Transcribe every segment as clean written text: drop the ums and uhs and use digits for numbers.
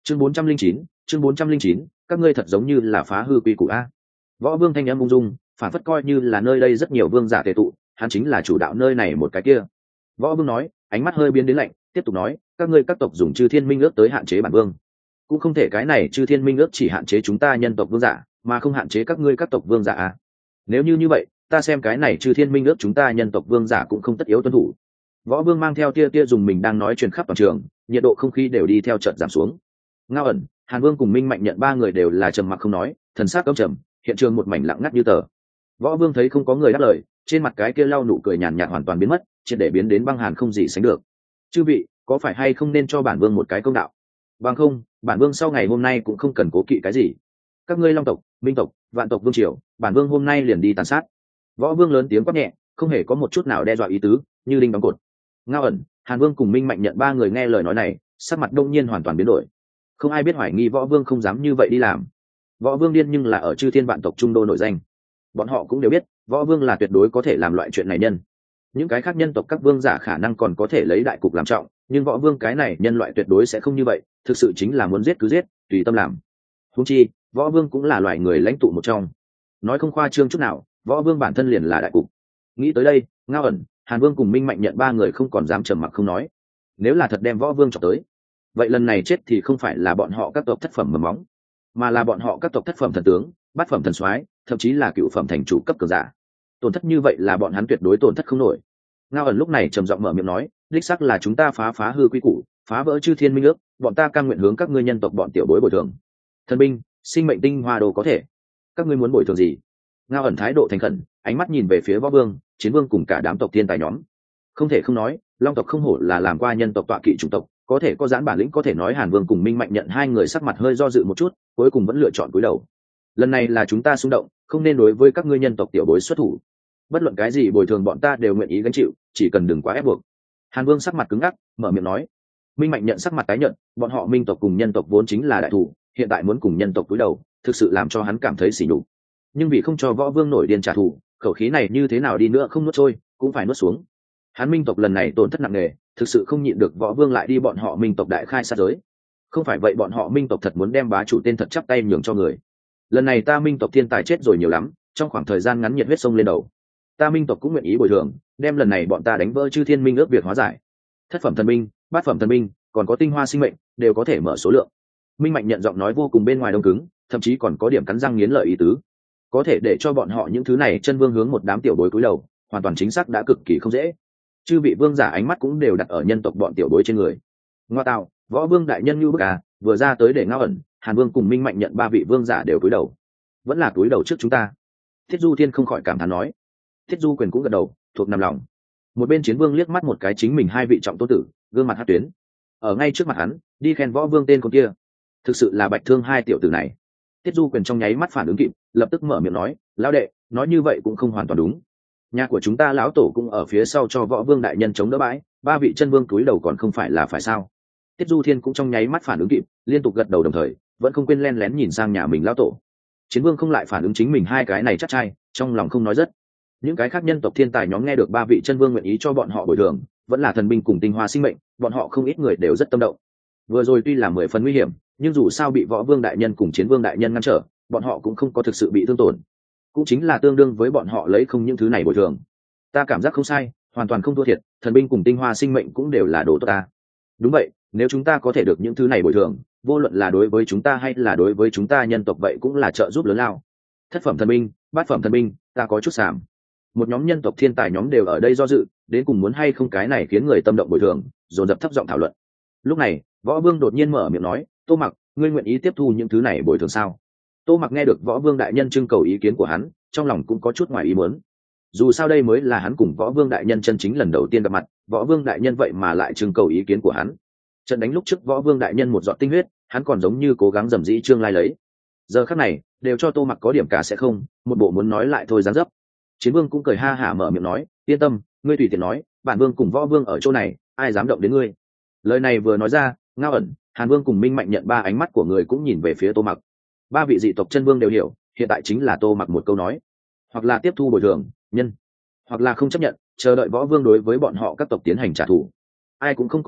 chương 409, các ngươi thật giống như là phá hư quy củ a. Võ Vương thanh âm ung dung, phản phất coi như là nơi đây rất nhiều vương giả tề tụ, hắn chính là chủ đạo nơi này một cái kia. Võ Vương nói, ánh mắt hơi biến đến lạnh, tiếp tục nói, các ngươi các tộc dùng chư thiên minh ước tới hạn chế bản vương, cũng không thể cái này chư thiên minh ước chỉ hạn chế chúng ta nhân tộc vương giả, mà không hạn chế các ngươi các tộc vương giả a. Nếu như vậy, ta xem cái này chư thiên minh ước chúng ta nhân tộc vương giả cũng không tất yếu tuân thủ. Võ Vương mang theo tia dùng mình đang nói truyền khắp toàn trường, nhiệt độ không khí đều đi theo chợt giảm xuống. Ngao ẩn, Hàn Vương cùng Minh Mạnh Nhận ba người đều là trầm mặc không nói, thần sắc căm trầm, hiện trường một mảnh lặng ngắt như tờ. Võ Vương thấy không có người đáp lời, trên mặt cái kia lau nụ cười nhàn nhạt hoàn toàn biến mất, triệt để biến đến băng hàn không gì sánh được. Chư vị, có phải hay không nên cho bản vương một cái công đạo? Bằng không, bản vương sau ngày hôm nay cũng không cần cố kỵ cái gì. Các ngươi Long tộc, Minh tộc, Vạn tộc vương triều, bản vương hôm nay liền đi tàn sát. Võ Vương lớn tiếng quát nhẹ, không hề có một chút nào đe dọa ý tứ, như đinh đóng cột. Ngao ẩn, Hàn Vương cùng Minh Mạnh Nhận ba người nghe lời nói này, sắc mặt đông nhiên hoàn toàn biến đổi. Không ai biết hoài nghi Võ Vương không dám như vậy đi làm. Võ Vương điên nhưng là ở chư thiên vạn tộc trung đô nổi danh, bọn họ cũng đều biết Võ Vương là tuyệt đối có thể làm loại chuyện này nhân. Những cái khác nhân tộc các vương giả khả năng còn có thể lấy đại cục làm trọng, nhưng Võ Vương cái này nhân loại tuyệt đối sẽ không như vậy, thực sự chính là muốn giết cứ giết, tùy tâm làm. Huống chi, Võ Vương cũng là loại người lãnh tụ một trong. Nói không khoa trương chút nào, Võ Vương bản thân liền là đại cục. Nghĩ tới đây, Ngao ẩn, Hàn Vương cùng Minh Mạnh Nhận ba người không còn dám trầm mặc không nói. Nếu là thật đem Võ Vương chọc tới, vậy lần này chết thì không phải là bọn họ các tộc thất phẩm mầm móng, mà là bọn họ các tộc thất phẩm thần tướng, bát phẩm thần soái, thậm chí là cựu phẩm thành chủ cấp cường giả. Tổn thất như vậy là bọn hắn tuyệt đối tổn thất không nổi. Ngao ẩn lúc này trầm giọng mở miệng nói, đích xác là chúng ta phá hư quy củ, phá vỡ chư thiên minh ước, bọn ta cam nguyện hướng các ngươi nhân tộc bọn tiểu bối bồi thường. Thần binh, sinh mệnh tinh hoa đồ có thể. Các ngươi muốn bồi thường gì? Ngao ẩn thái độ thành khẩn, ánh mắt nhìn về phía Võ Vương, Chiến Vương cùng cả đám tộc thiên tài nhóm. Không thể không nói, Long tộc không hổ là làm qua nhân tộc tọa kỵ chủng tộc, có thể có giãn bản lĩnh, có thể nói Hàn Vương cùng Minh Mạnh Nhận hai người sắc mặt hơi do dự một chút, cuối cùng vẫn lựa chọn cúi đầu. Lần này là chúng ta xung động, không nên đối với các ngươi nhân tộc tiểu bối xuất thủ. Bất luận cái gì bồi thường bọn ta đều nguyện ý gánh chịu, chỉ cần đừng quá ép buộc. Hàn Vương sắc mặt cứng ngắc, mở miệng nói. Minh Mạnh Nhận sắc mặt tái nhợt, bọn họ Minh tộc cùng nhân tộc vốn chính là đại thủ, hiện tại muốn cùng nhân tộc cúi đầu, thực sự làm cho hắn cảm thấy sỉ nhục. Nhưng vì không cho Võ Vương nổi điên trả thù, khẩu khí này như thế nào đi nữa không nuốt trôi, cũng phải nuốt xuống. Hắn Minh tộc lần này tổn thất nặng nề, thực sự không nhịn được Võ Vương lại đi bọn họ Minh tộc đại khai sát giới. Không phải vậy bọn họ Minh tộc thật muốn đem bá chủ tên thật chắp tay nhường cho người. Lần này ta Minh tộc thiên tài chết rồi nhiều lắm, trong khoảng thời gian ngắn nhiệt huyết sông lên đầu. Ta Minh tộc cũng nguyện ý bồi thường, đem lần này bọn ta đánh vỡ chư thiên minh ước việc hóa giải. Thất phẩm thần binh, bát phẩm thần binh, còn có tinh hoa sinh mệnh, đều có thể mở số lượng. Minh Mạnh Nhận giọng nói vô cùng bên ngoài đông cứng, thậm chí còn có điểm cắn răng nghiến lợi ý tứ. Có thể để cho bọn họ những thứ này chân vương hướng một đám tiểu bối cúi đầu, hoàn toàn chính xác đã cực kỳ không dễ. Chư vị vương giả ánh mắt cũng đều đặt ở nhân tộc bọn tiểu bối trên người. Ngoa tạo, Võ Vương đại nhân như bức à, vừa ra tới để Ngao ẩn, Hàn Vương cùng Minh Mạnh Nhận ba vị vương giả đều cúi đầu. Vẫn là cúi đầu trước chúng ta. Thiết Du Thiên không khỏi cảm thán nói. Thiết Du Quyền cũng gật đầu, thuộc nằm lòng. Một bên Chiến Vương liếc mắt một cái chính mình hai vị trọng tôn tử, gương mặt hất tuyến. Ở ngay trước mặt hắn, đi khen Võ Vương tên con kia. Thực sự là bạch thương hai tiểu tử này. Thiết Du Quyền trong nháy mắt phản ứng kịp, lập tức mở miệng nói, lão đệ, nói như vậy cũng không hoàn toàn đúng. Nhà của chúng ta lão tổ cũng ở phía sau cho Võ Vương đại nhân chống đỡ bãi, ba vị chân vương cúi đầu còn không phải là phải sao? Tiết Du Thiên cũng trong nháy mắt phản ứng kịp, liên tục gật đầu đồng thời, vẫn không quên len lén nhìn sang nhà mình lão tổ. Chiến Vương không lại phản ứng chính mình hai cái này chắc chai, trong lòng không nói rất. Những cái khác nhân tộc thiên tài nhóm nghe được ba vị chân vương nguyện ý cho bọn họ bồi thường, vẫn là thần binh cùng tinh hoa sinh mệnh, bọn họ không ít người đều rất tâm động. Vừa rồi tuy là 10 phần nguy hiểm, nhưng dù sao bị Võ Vương đại nhân cùng Chiến Vương đại nhân ngăn trở, bọn họ cũng không có thực sự bị thương tổn. Cũng chính là tương đương với bọn họ lấy không những thứ này bồi thường. Ta cảm giác không sai, hoàn toàn không thua thiệt, thần binh cùng tinh hoa sinh mệnh cũng đều là đồ tốt ta. Đúng vậy, nếu chúng ta có thể được những thứ này bồi thường, vô luận là đối với chúng ta hay là đối với chúng ta nhân tộc vậy cũng là trợ giúp lớn lao. Thất phẩm thần binh, bát phẩm thần binh, ta có chút sàm. Một nhóm nhân tộc thiên tài nhóm đều ở đây do dự, đến cùng muốn hay không cái này khiến người tâm động bồi thường, dồn dập thấp giọng thảo luận. Lúc này, Võ Vương đột nhiên mở miệng nói, Tô Mặc, ngươi nguyện ý tiếp thu những thứ này bồi thường sao? Tô Mặc nghe được Võ Vương đại nhân trưng cầu ý kiến của hắn, trong lòng cũng có chút ngoài ý muốn. Dù sao đây mới là hắn cùng Võ Vương đại nhân chân chính lần đầu tiên gặp mặt, Võ Vương đại nhân vậy mà lại trưng cầu ý kiến của hắn. Trận đánh lúc trước Võ Vương đại nhân một giọt tinh huyết, hắn còn giống như cố gắng dầm dĩ trương lai lấy. Giờ khắc này, đều cho Tô Mặc có điểm cả sẽ không, một bộ muốn nói lại thôi dáng dấp. Chiến Vương cũng cười ha hả mở miệng nói, yên tâm, ngươi tùy tiện nói, bản vương cùng Võ Vương ở chỗ này, ai dám động đến ngươi. Lời này vừa nói ra, Ngao ẩn, Hàn Vương cùng Minh Mạnh Nhận ba ánh mắt của người cũng nhìn về phía Tô Mặc. Ba vị dị tộc chân vương đều hiểu, hiện tại chính là Tô Mặc một câu nói, hoặc là tiếp thu bồi thường nhân, hoặc là không chấp nhận, chờ đợi Võ Vương đối với bọn họ các tộc tiến hành trả thù. Ai cũng không có đến,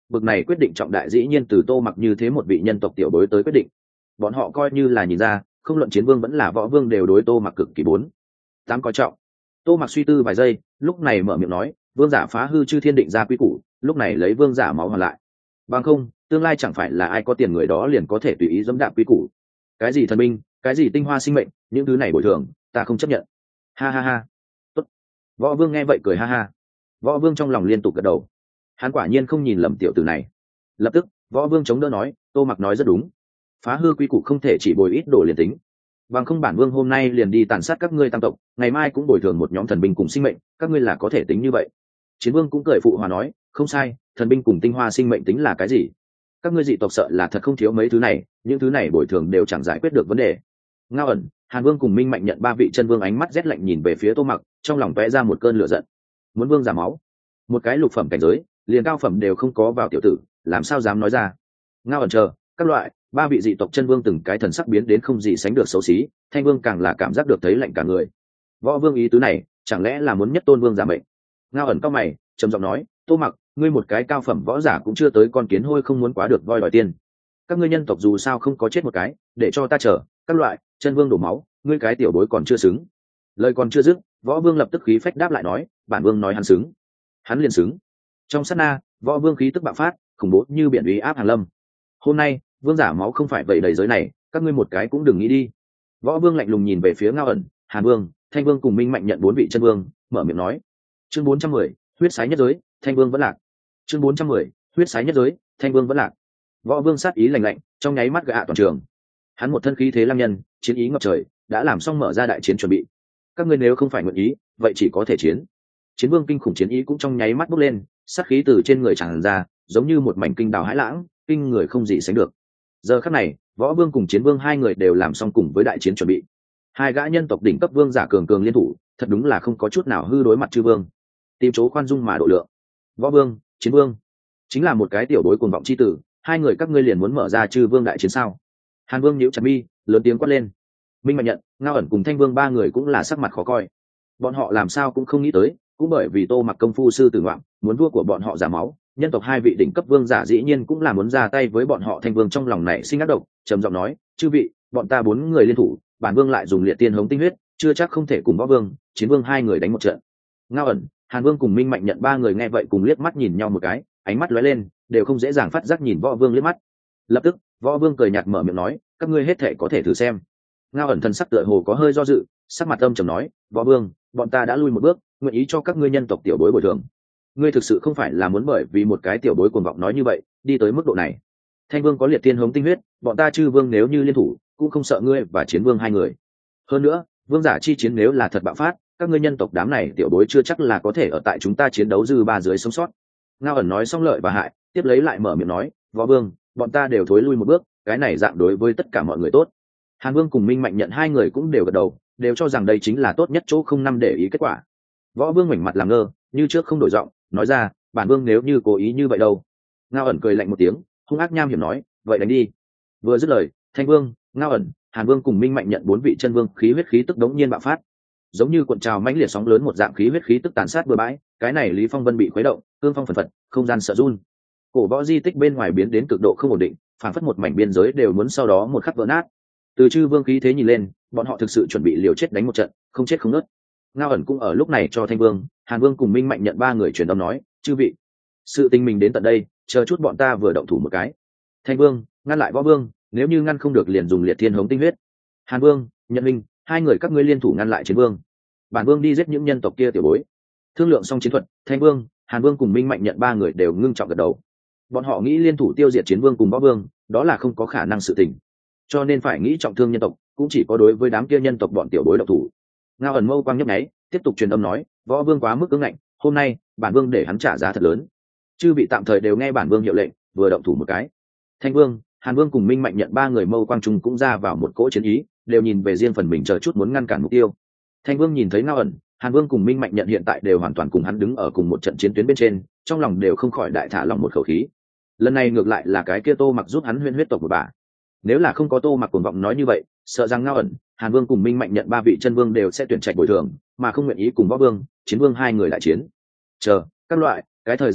bực này quyết định trọng đại dĩ nhiên từ Tô Mặc như thế một vị nhân tộc tiểu bối tới quyết định. Bọn họ coi như là nhìn ra, không luận chiến vương vẫn là võ vương đều đối Tô Mặc cực kỳ bốn tám coi trọng. Tô Mặc suy tư vài giây, lúc này mở miệng nói, vương giả phá hư chư thiên định ra quy củ, lúc này lấy vương giả máu hoàn lại. Bằng không, tương lai chẳng phải là ai có tiền người đó liền có thể tùy ý dẫm đạp quy củ. Cái gì thần binh, cái gì tinh hoa sinh mệnh, những thứ này bồi thường, ta không chấp nhận. Ha ha ha. Tốt. Võ vương nghe vậy cười ha ha. Võ vương trong lòng liên tục gật đầu. Hắn quả nhiên không nhìn lầm tiểu tử này. Lập tức, võ vương chống đỡ nói, Tô Mặc nói rất đúng. Phá hư quy củ không thể chỉ bồi ít đồ liền tính. Bằng không bản vương hôm nay liền đi tàn sát các ngươi tam tộc, ngày mai cũng bồi thường một nhóm thần binh cùng sinh mệnh, các ngươi là có thể tính như vậy. Chiến vương cũng cười phụ hòa nói, không sai, thần binh cùng tinh hoa sinh mệnh tính là cái gì? Các ngươi dị tộc sợ là thật không thiếu mấy thứ này, những thứ này bồi thường đều chẳng giải quyết được vấn đề. Ngao ẩn, Hàn Vương cùng Minh Mạnh nhận ba vị chân vương ánh mắt rét lạnh nhìn về phía Tô Mặc, trong lòng tóe ra một cơn lửa giận. Muốn vương giả máu, một cái lục phẩm cảnh giới, liền cao phẩm đều không có vào tiểu tử, làm sao dám nói ra? Ngao ẩn chờ, các loại, ba vị dị tộc chân vương từng cái thần sắc biến đến không gì sánh được xấu xí, Thanh Vương càng là cảm giác được thấy lạnh cả người. Võ vương ý tứ này, chẳng lẽ là muốn nhất tôn vương giả mệnh? Ngao ẩn cao mày, trầm giọng nói, Tô Mặc, ngươi một cái cao phẩm võ giả cũng chưa tới, con kiến hôi không muốn quá được voi đòi tiền. Các ngươi nhân tộc dù sao không có chết một cái, để cho ta chờ, các loại, chân vương đổ máu, ngươi cái tiểu bối còn chưa xứng. Lời còn chưa dứt, võ vương lập tức khí phách đáp lại nói, bản vương nói hắn xứng, hắn liền xứng. Trong sát na, võ vương khí tức bạo phát, khủng bố như biển uy áp hàn lâm. Hôm nay, vương giả máu không phải vậy đầy giới này, các ngươi một cái cũng đừng nghĩ đi. Võ vương lạnh lùng nhìn về phía Ngao ẩn, Hàn Vương, Thanh Vương cùng Minh Mạnh nhận bốn vị chân vương, mở miệng nói, chương 410, huyết sái nhất giới, Thanh Vương vẫn lạc. Chương 410, huyết sái nhất giới, Thanh Vương vẫn lạc. Võ vương sát ý lạnh lạnh, trong nháy mắt gạ toàn trường. Hắn một thân khí thế lang nhân, chiến ý ngập trời, đã làm xong mở ra đại chiến chuẩn bị. Các ngươi nếu không phải nguyện ý, vậy chỉ có thể chiến. Chiến vương kinh khủng chiến ý cũng trong nháy mắt bốc lên, sát khí từ trên người tràn ra, giống như một mảnh kinh đào hải lãng, kinh người không gì sánh được. Giờ khắc này, võ vương cùng chiến vương hai người đều làm xong cùng với đại chiến chuẩn bị. Hai gã nhân tộc đỉnh cấp vương giả cường cường liên thủ, thật đúng là không có chút nào hư đối mặt chư vương. Tìm chỗ khoan dung mà độ lượng. Võ vương, chiến vương, chính là một cái tiểu đối cuồng vọng chi tử, hai người các ngươi liền muốn mở ra chư vương đại chiến sao? Hàn Vương nhíu chặt mi, lớn tiếng quát lên. Minh Mạnh nhận, Ngao ẩn cùng Thanh Vương ba người cũng là sắc mặt khó coi. Bọn họ làm sao cũng không nghĩ tới, cũng bởi vì Tô Mặc công phu sư tử ngoạm, muốn vua của bọn họ giả máu, nhân tộc hai vị đỉnh cấp vương giả dĩ nhiên cũng là muốn ra tay với bọn họ. Thanh Vương trong lòng này sinh ác độc, trầm giọng nói, chư vị, bọn ta bốn người liên thủ, bản vương lại dùng liệt tiên hống tinh huyết, chưa chắc không thể cùng võ vương, chiến vương hai người đánh một trận. Ngao ẩn, Hàn Vương cùng Minh Mạnh nhận ba người nghe vậy cùng liếc mắt nhìn nhau một cái, ánh mắt lóe lên, đều không dễ dàng phát giác nhìn võ vương liếc mắt. Lập tức, võ vương cười nhạt mở miệng nói, các ngươi hết thể có thể thử xem. Ngao ẩn thần sắc tựa hồ có hơi do dự, sắc mặt âm trầm nói, võ vương, bọn ta đã lui một bước, nguyện ý cho các ngươi nhân tộc tiểu bối bồi thường. Ngươi thực sự không phải là muốn bởi vì một cái tiểu bối cuồng vọng nói như vậy, đi tới mức độ này. Thanh Vương có liệt tiên hống tinh huyết, bọn ta chư vương nếu như liên thủ, cũng không sợ ngươi và chiến vương hai người. Hơn nữa, vương giả chi chiến nếu là thật bạo phát, các ngươi nhân tộc đám này tiểu bối chưa chắc là có thể ở tại chúng ta chiến đấu dư ba dưới sống sót. Ngao ẩn nói xong lợi và hại, tiếp lấy lại mở miệng nói, võ vương, bọn ta đều thối lui một bước, cái này dạng đối với tất cả mọi người tốt. Hàn Vương cùng Minh Mạnh nhận hai người cũng đều gật đầu, đều cho rằng đây chính là tốt nhất chỗ không năm để ý kết quả. Võ vương ngoảnh mặt làm ngơ, như trước không đổi giọng, nói ra, bản vương nếu như cố ý như vậy đâu. Ngao ẩn cười lạnh một tiếng, hung ác nham hiểm nói, vậy đánh đi. Vừa dứt lời, Thanh Vương, Ngao ẩn, Hàn Vương cùng Minh Mạnh nhận bốn vị chân vương khí huyết khí tức đống nhiên bạo phát, giống như cuộn trào mãnh liệt sóng lớn một dạng khí huyết khí tức tàn sát bừa bãi. Cái này Lý Phong Vân bị khuấy động, cương phong phần phật, không gian sợ run. Cổ võ di tích bên ngoài biến đến cực độ không ổn định, phản phất một mảnh biên giới đều muốn sau đó một khắc vỡ nát. Từ chư vương khí thế nhìn lên, bọn họ thực sự chuẩn bị liều chết đánh một trận, không chết không nứt. Ngao ẩn cũng ở lúc này cho Thanh Vương, Hàn Vương cùng Minh Mạnh nhận ba người truyền âm nói, chư vị, sự tình mình đến tận đây, chờ chút bọn ta vừa động thủ một cái. Thanh Vương, ngăn lại võ vương, nếu như ngăn không được liền dùng liệt thiên hống tinh huyết. Hàn Vương, Nhận Minh, hai người các ngươi liên thủ ngăn lại chiến vương. Bản vương đi giết những nhân tộc kia tiểu bối. Thương lượng xong chiến thuật, Thanh Vương, Hàn Vương cùng Minh Mạnh nhận ba người đều ngưng trọng gật đầu. Bọn họ nghĩ liên thủ tiêu diệt chiến vương cùng võ vương, đó là không có khả năng sự tình. Cho nên phải nghĩ trọng thương nhân tộc, cũng chỉ có đối với đám kia nhân tộc bọn tiểu bối độc thủ. Ngao ẩn mâu quang nhấp nháy, tiếp tục truyền âm nói, võ vương quá mức cứng ngạnh, hôm nay bản vương để hắn trả giá thật lớn. Chư vị tạm thời đều nghe bản vương hiệu lệnh, vừa động thủ một cái. Thanh Vương, Hàn Vương cùng Minh Mạnh nhận ba người mâu quang trùng cũng ra vào một cỗ chiến ý, đều nhìn về riêng phần mình chờ chút muốn ngăn cản mục tiêu. Thanh Vương nhìn thấy Ngao ẩn, Hàn Vương cùng Minh Mạnh nhận hiện tại đều hoàn toàn cùng hắn đứng ở cùng một trận chiến tuyến bên trên, trong lòng đều không khỏi đại thả lòng một khẩu khí. Lần này ngược lại là cái kia Tô Mặc giúp hắn huyễn huyết tộc một bà. Nếu là không có Tô Mặc cuồng vọng nói như vậy, sợ rằng Ngao ẩn, Hàn Vương cùng Minh Mạnh nhận ba vị chân vương đều sẽ tuyển trạch bồi thường, mà không nguyện ý cùng võ vương, chiến vương hai người lại chiến. Chờ, các loại, cái thời gian đó,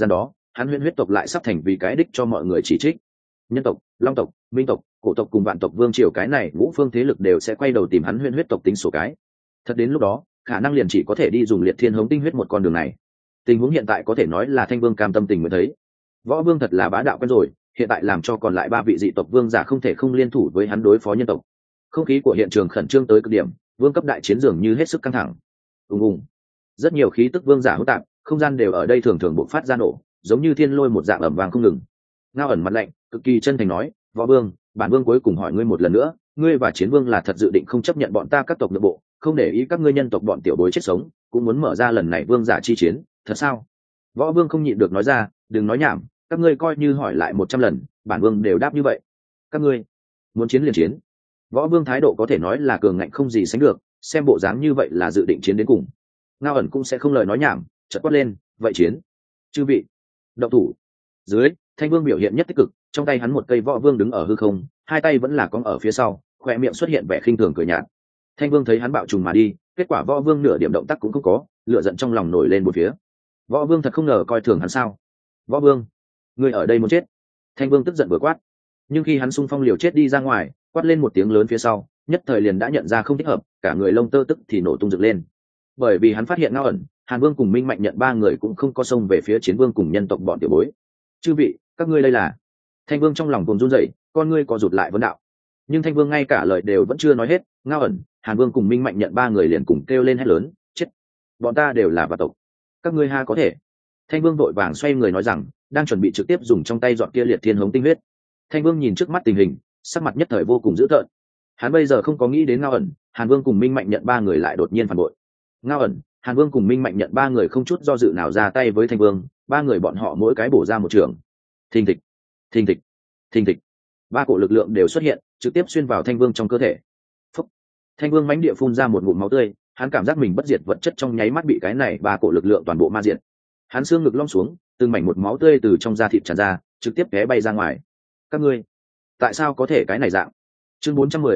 hắn Huyễn huyết tộc lại sắp thành vì cái đích cho mọi người chỉ trích. Nhân tộc, long tộc, minh tộc, cổ tộc cùng vạn tộc vương triều cái này ngũ phương thế lực đều sẽ quay đầu tìm hắn Huyễn huyết tộc tính sổ cái. Thật đến lúc đó khả năng liền chỉ có thể đi dùng liệt thiên hống tinh huyết một con đường này. Tình huống hiện tại có thể nói là Thanh Vương cam tâm tình mới thấy. Võ Vương thật là bá đạo quen rồi, hiện tại làm cho còn lại 3 vị dị tộc vương giả không thể không liên thủ với hắn đối phó nhân tộc. Không khí của hiện trường khẩn trương tới cực điểm, vương cấp đại chiến dường như hết sức căng thẳng. Ùng. Rất nhiều khí tức vương giả hỗn tạp, không gian đều ở đây thường thường bộc phát ra nổ, giống như thiên lôi một dạng ầm vang không ngừng. Ngao ẩn mặt lạnh, cực kỳ chân thành nói, "Võ Vương, bản vương cuối cùng hỏi ngươi một lần nữa, ngươi và Chiến Vương là thật dự định không chấp nhận bọn ta các tộc nội bộ, không để ý các ngươi nhân tộc bọn tiểu bối chết sống, cũng muốn mở ra lần này vương giả chi chiến, thật sao?" Võ Vương không nhịn được nói ra, "Đừng nói nhảm, các ngươi coi như hỏi lại 100 lần, bản vương đều đáp như vậy. Các ngươi muốn chiến liền chiến." Võ Vương thái độ có thể nói là cường ngạnh không gì sánh được, xem bộ dáng như vậy là dự định chiến đến cùng. Ngao ẩn cũng sẽ không lời nói nhảm, chợt quát lên, "Vậy chiến!" Chư vị, động thủ. Dưới, Thanh Vương biểu hiện nhất tích cực, trong tay hắn một cây Võ Vương đứng ở hư không, hai tay vẫn là cong ở phía sau, khoe miệng xuất hiện vẻ khinh thường cười nhạt. Thanh Vương thấy hắn bạo trùng mà đi, kết quả Võ Vương nửa điểm động tác cũng không có, lửa giận trong lòng nổi lên một phía. Võ Vương thật không ngờ coi thường hắn sao? Võ Vương, ngươi ở đây muốn chết? Thanh Vương tức giận vừa quát, nhưng khi hắn xung phong liều chết đi ra ngoài, quát lên một tiếng lớn phía sau, nhất thời liền đã nhận ra không thích hợp, cả người lông tơ tức thì nổ tung dựng lên. Bởi vì hắn phát hiện Ngao ẩn, Hàn Vương cùng Minh Mạnh nhận 3 người cũng không có xông về phía Chiến Vương cùng nhân tộc bọn tiểu bối. "Chư vị, các ngươi đây là?" Thanh Vương trong lòng vùng run rẩy, con ngươi co rụt lại vấn đạo. Nhưng Thanh Vương ngay cả lời đều vẫn chưa nói hết, Ngao ẩn, Hàn Vương cùng Minh Mạnh nhận 3 người liền cùng kêu lên hét lớn, "Chết! Bọn ta đều là vạn tộc, các ngươi ha có thể?" Thanh Vương vội vàng xoay người nói rằng, đang chuẩn bị trực tiếp dùng trong tay dọn kia liệt thiên hống tinh huyết. Thanh Vương nhìn trước mắt tình hình, sắc mặt nhất thời vô cùng dữ tợn. Hắn bây giờ không có nghĩ đến Ngao ẩn, Hàn Vương cùng Minh Mạnh nhận 3 người lại đột nhiên phản bội. Ngao ẩn, Hàn Vương cùng Minh Mạnh nhận 3 người không chút do dự nào ra tay với Thanh Vương, 3 người bọn họ mỗi cái bổ ra một trường. Thình thịch, thình thịch, thình thịch. 3 cổ lực lượng đều xuất hiện, trực tiếp xuyên vào Thanh Vương trong cơ thể. Phúc. Thanh Vương mãnh địa phun ra một ngụm máu tươi, hắn cảm giác mình bất diệt vật chất trong nháy mắt bị cái này 3 cổ lực lượng toàn bộ ma diệt. Hắn xương ngực lõm xuống, từng mảnh một máu tươi từ trong da thịt tràn ra, trực tiếp té bay ra ngoài. "Các ngươi, tại sao có thể cái này dạng?" Chương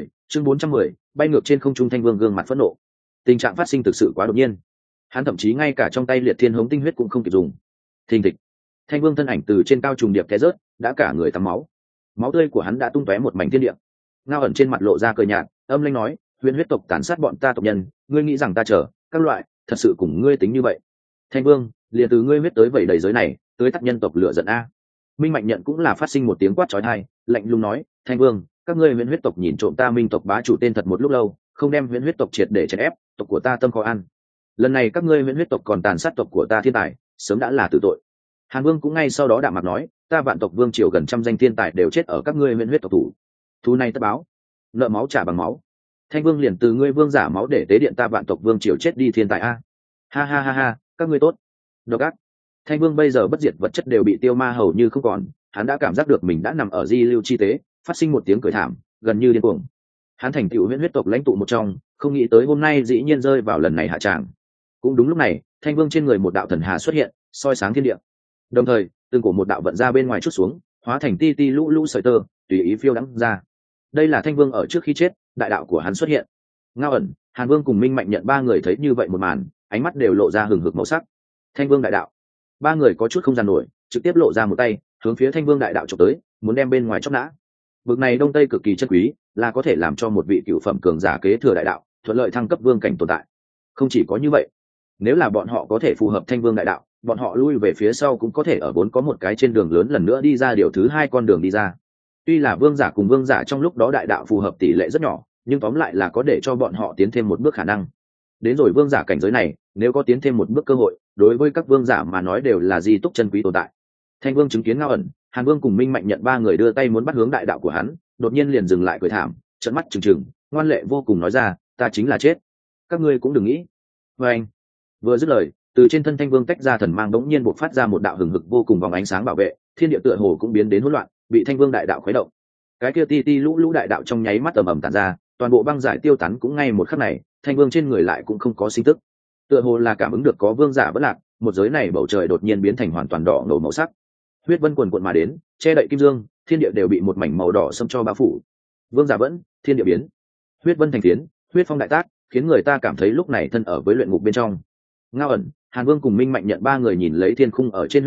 410, bay ngược trên không trung. Thanh Vương gương mặt phẫn nộ. Tình trạng phát sinh thực sự quá đột nhiên, hắn thậm chí ngay cả trong tay liệt thiên hống tinh huyết cũng không kịp dùng. Thình thịch. Thanh Vương thân ảnh từ trên cao trùng điệp té rớt, đã cả người tắm máu. Máu tươi của hắn đã tung tóe một mảnh thiên địa. Ngao ẩn trên mặt lộ ra cười nhạt, âm lãnh nói, "Huyền huyết tộc tàn sát bọn ta tộc nhân, ngươi nghĩ rằng ta chờ các loại, thật sự cùng ngươi tính như vậy?" Thanh Vương, liền từ ngươi huyết tới vẩy đầy giới này, tới tắt nhân tộc lửa giận a. Minh Mạnh nhận cũng là phát sinh một tiếng quát chói tai, lạnh lùng nói, "Thanh Vương, các ngươi Huyền huyết tộc nhìn trộm ta Minh tộc bá chủ tên thật một lúc lâu, không đem Huyền huyết tộc triệt để chèn ép, tộc của ta tâm khó ăn. Lần này các ngươi Huyền huyết tộc còn tàn sát tộc của ta thiên tài, sớm đã là tử tội." Hàn Vương cũng ngay sau đó đạm mặt nói, "Ta vạn tộc vương triều gần trăm danh thiên tài đều chết ở các ngươi Huyền huyết tộc thủ. Thù này tất báo, nợ máu trả bằng máu. Thanh Vương liền từ ngươi vương giả máu để tế điện ta vạn tộc vương triều chết đi thiên tài a." Ha ha ha ha, các ngươi tốt. Độc ác. Thanh Vương bây giờ bất diệt vật chất đều bị tiêu ma hầu như không còn, hắn đã cảm giác được mình đã nằm ở di lưu chi tế, phát sinh một tiếng cười thảm, gần như điên cuồng. Hắn thành tựu Huyền huyết tộc lãnh tụ một trong, không nghĩ tới hôm nay dĩ nhiên rơi vào lần này hạ tràng. Cũng đúng lúc này, Thanh Vương trên người một đạo thần hà xuất hiện, soi sáng thiên địa. Đồng thời, từng cổ một đạo vận ra bên ngoài chút xuống, hóa thành ti ti lũ lũ sợi tơ, tùy ý phiêu đãng ra. Đây là Thanh Vương ở trước khi chết, đại đạo của hắn xuất hiện. Ngao ẩn, Hàn Vương cùng Minh Mạnh nhận 3 người thấy như vậy một màn, ánh mắt đều lộ ra hừng hực màu sắc. Thanh Vương đại đạo. 3 người có chút không gian nổi, trực tiếp lộ ra một tay, hướng phía Thanh Vương đại đạo chụp tới, muốn đem bên ngoài chóc nã. Bực này đông tây cực kỳ chân quý, là có thể làm cho một vị cửu phẩm cường giả kế thừa đại đạo, thuận lợi thăng cấp vương cảnh tồn tại. Không chỉ có như vậy, nếu là bọn họ có thể phù hợp Thanh Vương đại đạo, bọn họ lui về phía sau cũng có thể ở vốn có một cái trên đường lớn lần nữa đi ra điều thứ 2 con đường đi ra. Tuy là vương giả cùng vương giả trong lúc đó đại đạo phù hợp tỷ lệ rất nhỏ, nhưng tóm lại là có để cho bọn họ tiến thêm một bước khả năng. Đến rồi vương giả cảnh giới này, nếu có tiến thêm một bước cơ hội, đối với các vương giả mà nói đều là di túc chân quý tồn tại. Thanh Vương chứng kiến Ngao ẩn, Hàn Vương cùng Minh Mạnh nhận 3 người đưa tay muốn bắt hướng đại đạo của hắn, đột nhiên liền dừng lại cười thảm, trợn mắt trừng trừng, ngoan lệ vô cùng nói ra, "Ta chính là chết, các ngươi cũng đừng nghĩ." Và anh vừa dứt lời, từ trên thân Thanh Vương tách ra thần mang đống nhiên bộc phát ra một đạo hừng hực vô cùng vòng ánh sáng bảo vệ, thiên địa tựa hồ cũng biến đến hỗn loạn, bị Thanh Vương đại đạo khuấy động. Cái kia ti ti lũ lũ đại đạo trong nháy mắt ầm ầm tản ra, toàn bộ băng giải tiêu tán cũng ngay một khắc này, Thanh Vương trên người lại cũng không có sinh tức. Tựa hồ là cảm ứng được có vương giả bất lạc, một giới này bầu trời đột nhiên biến thành hoàn toàn đỏ ngầu màu sắc. Huyết vân quần quần mà đến, che đậy kim dương, thiên địa đều bị một mảnh màu đỏ xâm cho bao phủ. Vương giả vẫn, thiên địa biến. Huyết vân thành tiến, huyết phong đại tác, khiến người ta cảm thấy lúc này thân ở với luyện ngục bên trong. Ngao ẩn, Hàn Vương cùng Minh Mạnh nhận 3 người nhìn lấy thiên khung ở trên huyết vân,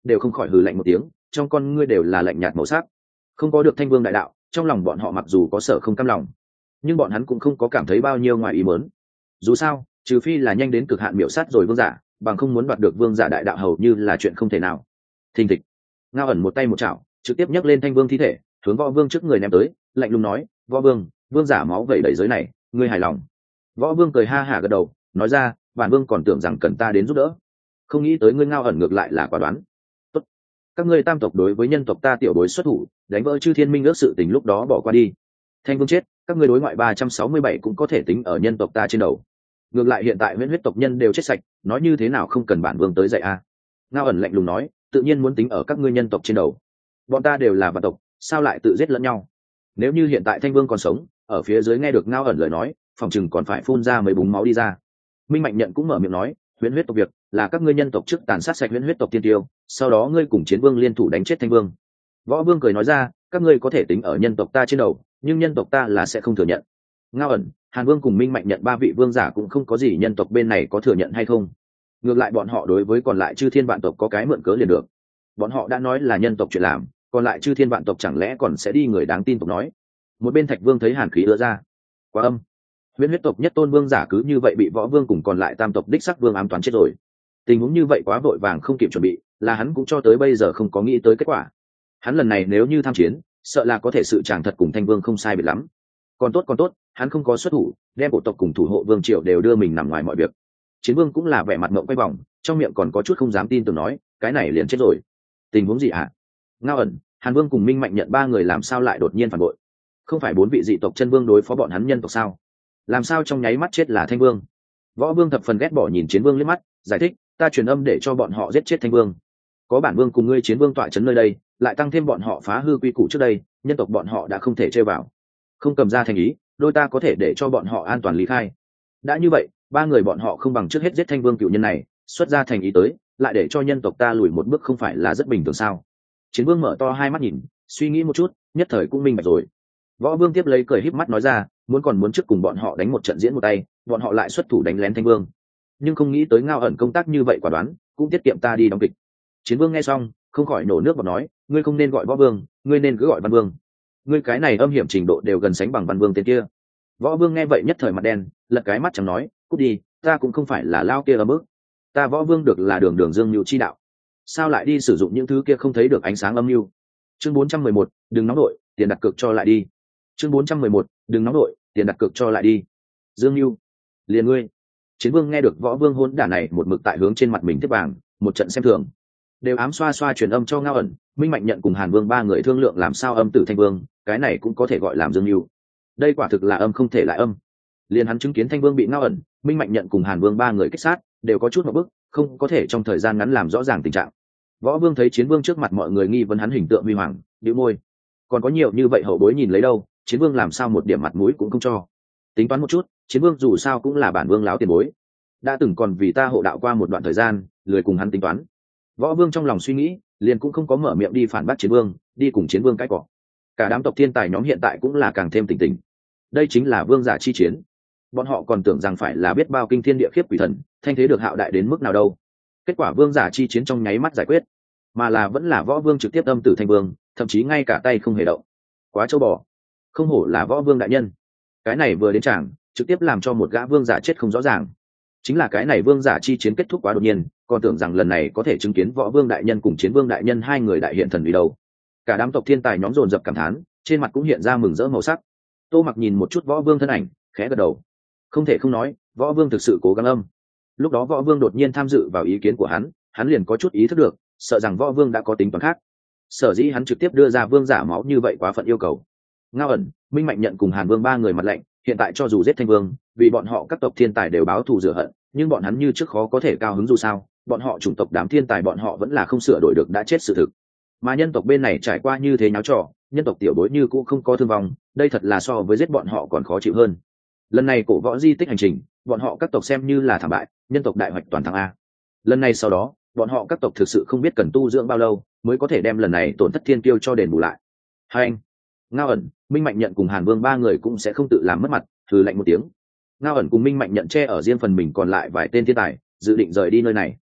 đều không khỏi hừ lạnh một tiếng, trong con ngươi đều là lạnh nhạt màu sắc. Không có được thanh vương đại đạo, trong lòng bọn họ mặc dù có sở không cam lòng, nhưng bọn hắn cũng không có cảm thấy bao nhiêu ngoài ý muốn. Dù sao, trừ phi là nhanh đến cực hạn miểu sát rồi vương giả, bằng không muốn đoạt được vương giả đại đạo hầu như là chuyện không thể nào. Thình thịch, Ngao ẩn một tay một chảo, trực tiếp nhấc lên thanh vương thi thể, hướng võ vương trước người ném tới, lạnh lùng nói: võ vương, vương giả máu vẩy đầy giới này, ngươi hài lòng? Võ vương cười ha hả gật đầu, nói ra: bản vương còn tưởng rằng cần ta đến giúp đỡ, không nghĩ tới ngươi Ngao ẩn ngược lại là quả đoán. Tốt, các ngươi tam tộc đối với nhân tộc ta tiểu bối xuất thủ, đánh vỡ chư thiên minh ước sự tình lúc đó bỏ qua đi. Thanh vương chết, các ngươi đối ngoại 367 cũng có thể tính ở nhân tộc ta trên đầu. Ngược lại hiện tại huyễn huyết tộc nhân đều chết sạch, nói như thế nào không cần bản vương tới dạy a? Ngao ẩn lạnh lùng nói: tự nhiên muốn tính ở các ngươi nhân tộc trên đầu. Bọn ta đều là vạn tộc, sao lại tự giết lẫn nhau? Nếu như hiện tại thanh vương còn sống, ở phía dưới nghe được Ngao ẩn lời nói, phòng chừng còn phải phun ra mấy búng máu đi ra. Minh Mạnh Nhận cũng mở miệng nói: huyễn huyết tộc việc là các ngươi nhân tộc trước tàn sát sạch huyễn huyết tộc tiên tiêu, sau đó ngươi cùng chiến vương liên thủ đánh chết thanh vương. Võ vương cười nói ra: các ngươi có thể tính ở nhân tộc ta trên đầu, nhưng nhân tộc ta là sẽ không thừa nhận. Ngao ẩn, Hàn Vương cùng Minh Mạnh Nhận ba vị vương giả cũng không có gì nhân tộc bên này có thừa nhận hay không. Ngược lại bọn họ đối với còn lại chư thiên vạn tộc có cái mượn cớ liền được. Bọn họ đã nói là nhân tộc chuyện làm, còn lại chư thiên vạn tộc chẳng lẽ còn sẽ đi người đáng tin tộc nói. Một bên Thạch Vương thấy hàn khí ứa ra, quá âm. Huyễn huyết tộc nhất tôn vương giả cứ như vậy bị võ vương cùng còn lại tam tộc đích sắc vương ám toán chết rồi. Tình huống như vậy quá vội vàng không kịp chuẩn bị, là hắn cũng cho tới bây giờ không có nghĩ tới kết quả. Hắn lần này nếu như tham chiến, sợ là có thể sự chàng thật cùng thanh vương không sai biệt lắm. Còn tốt, hắn không có xuất thủ, đem bộ tộc cùng thủ hộ vương triều đều đưa mình nằm ngoài mọi việc. Chiến vương cũng là vẻ mặt mộng quay vòng, trong miệng còn có chút không dám tin tưởng nói: cái này liền chết rồi. Tình huống gì hả? Ngao ẩn, Hàn Vương cùng Minh Mạnh Nhận ba người làm sao lại đột nhiên phản bội? Không phải bốn vị dị tộc chân vương đối phó bọn hắn nhân tộc sao? Làm sao trong nháy mắt chết là thanh vương? Võ vương thập phần ghét bỏ nhìn chiến vương liếc mắt, giải thích: ta truyền âm để cho bọn họ giết chết thanh vương. Có bản vương cùng ngươi chiến vương tọa trấn nơi đây, lại tăng thêm bọn họ phá hư quy củ trước đây, nhân tộc bọn họ đã không thể chơi vào. Không cầm ra thành ý, đôi ta có thể để cho bọn họ an toàn lý khai. Đã như vậy, ba người bọn họ không bằng trước hết giết thanh vương cựu nhân này, xuất ra thành ý tới, lại để cho nhân tộc ta lùi một bước không phải là rất bình thường sao? Chiến vương mở to hai mắt nhìn, suy nghĩ một chút, nhất thời cũng minh bạch rồi. Võ vương tiếp lấy cười híp mắt nói ra: muốn trước cùng bọn họ đánh một trận diễn một tay, bọn họ lại xuất thủ đánh lén thanh vương. Nhưng không nghĩ tới Ngao ẩn công tác như vậy quả đoán, cũng tiết kiệm ta đi đóng kịch. Chiến vương nghe xong, không khỏi nổ nước bọt nói: ngươi không nên gọi võ vương, ngươi nên cứ gọi văn vương. Ngươi cái này âm hiểm trình độ đều gần sánh bằng văn vương tên kia. Võ vương nghe vậy nhất thời mặt đen, lật cái mắt chẳng nói: cút đi, ta cũng không phải là lao kia ở mức. Ta võ vương được là đường đường dương mưu chi đạo, sao lại đi sử dụng những thứ kia không thấy được ánh sáng âm mưu? Chương 411, đừng nóng đội, tiền đặt cược cho lại đi. Chương 411, đừng nóng đội, tiền đặt cược cho lại đi. Dương mưu, liền ngươi. Chiến vương nghe được võ vương hỗn đản này một mực tại hướng trên mặt mình tiếp vàng, một trận xem thường. Đều ám xoa xoa truyền âm cho Ngao ẩn, Minh Mạnh Nhận cùng Hàn Vương ba người thương lượng làm sao âm tử thanh vương, cái này cũng có thể gọi làm dương mưu. Đây quả thực là âm không thể lại âm. Liên hắn chứng kiến thanh vương bị Ngao ẩn, Minh Mạnh Nhận cùng Hàn Vương ba người kích sát, đều có chút một bức, không có thể trong thời gian ngắn làm rõ ràng tình trạng. Võ vương thấy chiến vương trước mặt mọi người nghi vấn hắn hình tượng huy hoàng, bĩu môi. Còn có nhiều như vậy hậu bối nhìn lấy đâu, chiến vương làm sao một điểm mặt mũi cũng không cho. Tính toán một chút, chiến vương dù sao cũng là bản vương láo tiền bối, đã từng còn vì ta hộ đạo qua một đoạn thời gian, lười cùng hắn tính toán. Võ vương trong lòng suy nghĩ, liền cũng không có mở miệng đi phản bác chiến vương, đi cùng chiến vương cãi cọ. Cả đám tộc thiên tài nhóm hiện tại cũng là càng thêm tỉnh tỉnh. Đây chính là vương giả chi chiến. Bọn họ còn tưởng rằng phải là biết bao kinh thiên địa khiếp quỷ thần, thanh thế được hạo đại đến mức nào đâu. Kết quả vương giả chi chiến trong nháy mắt giải quyết, mà là vẫn là võ vương trực tiếp âm tử thanh vương, thậm chí ngay cả tay không hề động. Quá châu bò, không hổ là võ vương đại nhân. Cái này vừa đến tràng, trực tiếp làm cho một gã vương giả chết không rõ ràng. Chính là cái này vương giả chi chiến kết thúc quá đột nhiên, còn tưởng rằng lần này có thể chứng kiến võ vương đại nhân cùng chiến vương đại nhân hai người đại hiện thần vì đâu. Cả đám tộc thiên tài nhóm dồn dập cảm thán, trên mặt cũng hiện ra mừng rỡ màu sắc. Tô Mặc nhìn một chút võ vương thân ảnh, khẽ gật đầu. Không thể không nói, võ vương thực sự cố gắng âm. Lúc đó võ vương đột nhiên tham dự vào ý kiến của hắn liền có chút ý thức được, sợ rằng võ vương đã có tính toán khác. Sở dĩ hắn trực tiếp đưa ra vương giả máu như vậy quá phận yêu cầu. Ngao ẩn, Minh Mạnh Nhận cùng Hàn Vương ba người mặt lạnh, hiện tại cho dù giết thanh vương, vì bọn họ các tộc thiên tài đều báo thù rửa hận, nhưng bọn hắn như trước khó có thể cao hứng dù sao, bọn họ chủng tộc đám thiên tài bọn họ vẫn là không sửa đổi được đã chết sự thực. Mà nhân tộc bên này trải qua như thế nháo trò, nhân tộc tiểu bối như cũ không có thương vong, đây thật là so với giết bọn họ còn khó chịu hơn. Lần này cổ võ di tích hành trình, bọn họ các tộc xem như là thảm bại, nhân tộc đại hoạch toàn thắng a. Lần này sau đó, bọn họ các tộc thực sự không biết cần tu dưỡng bao lâu mới có thể đem lần này tổn thất thiên kiêu cho đền bù lại. Hai anh, Ngao ẩn, Minh Mạnh Nhận cùng Hàn Vương ba người cũng sẽ không tự làm mất mặt, thử lạnh một tiếng. Ngao ẩn cùng Minh Mạnh Nhận che ở riêng phần mình còn lại vài tên thiên tài, dự định rời đi nơi này.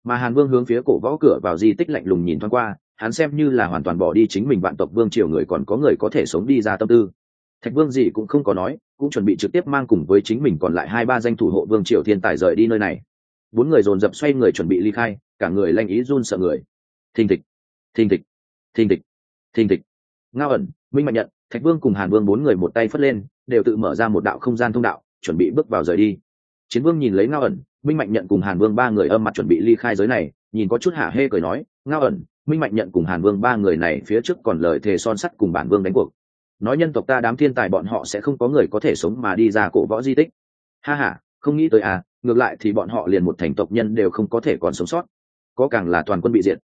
Mà Hàn Vương hướng phía cổ võ cửa vào di tích lạnh lùng nhìn thoáng qua, hắn xem như là hoàn toàn bỏ đi chính mình vạn tộc vương triều người còn có người có thể sống đi ra tâm tư. Thạch Vương gì cũng không có nói, cũng chuẩn bị trực tiếp mang cùng với chính mình còn lại 2-3 danh thủ hộ vương triều thiên tài rời đi nơi này. 4 người dồn dập xoay người chuẩn bị ly khai, cả người lanh ý run sợ người. Thình thịch, thình thịch, thình thịch, thình thịch. Ngao ẩn, Minh Mạnh Nhận, Thạch Vương cùng Hàn Vương 4 người một tay phất lên, đều tự mở ra một đạo không gian thông đạo, chuẩn bị bước vào rời đi. Chiến Vương nhìn lấy Ngao ẩn, Minh Mạnh Nhận cùng Hàn Vương 3 người âm mặt chuẩn bị ly khai giới này, nhìn có chút hả hê cười nói, Ngao ẩn, Minh Mạnh Nhận cùng Hàn Vương 3 người này phía trước còn lời thề son sắt cùng bản vương đánh cuộc. Nói nhân tộc ta đám thiên tài bọn họ sẽ không có người có thể sống mà đi ra cổ võ di tích. Ha ha, không nghĩ tới à, ngược lại thì bọn họ liền một thành tộc nhân đều không có thể còn sống sót, có càng là toàn quân bị diệt.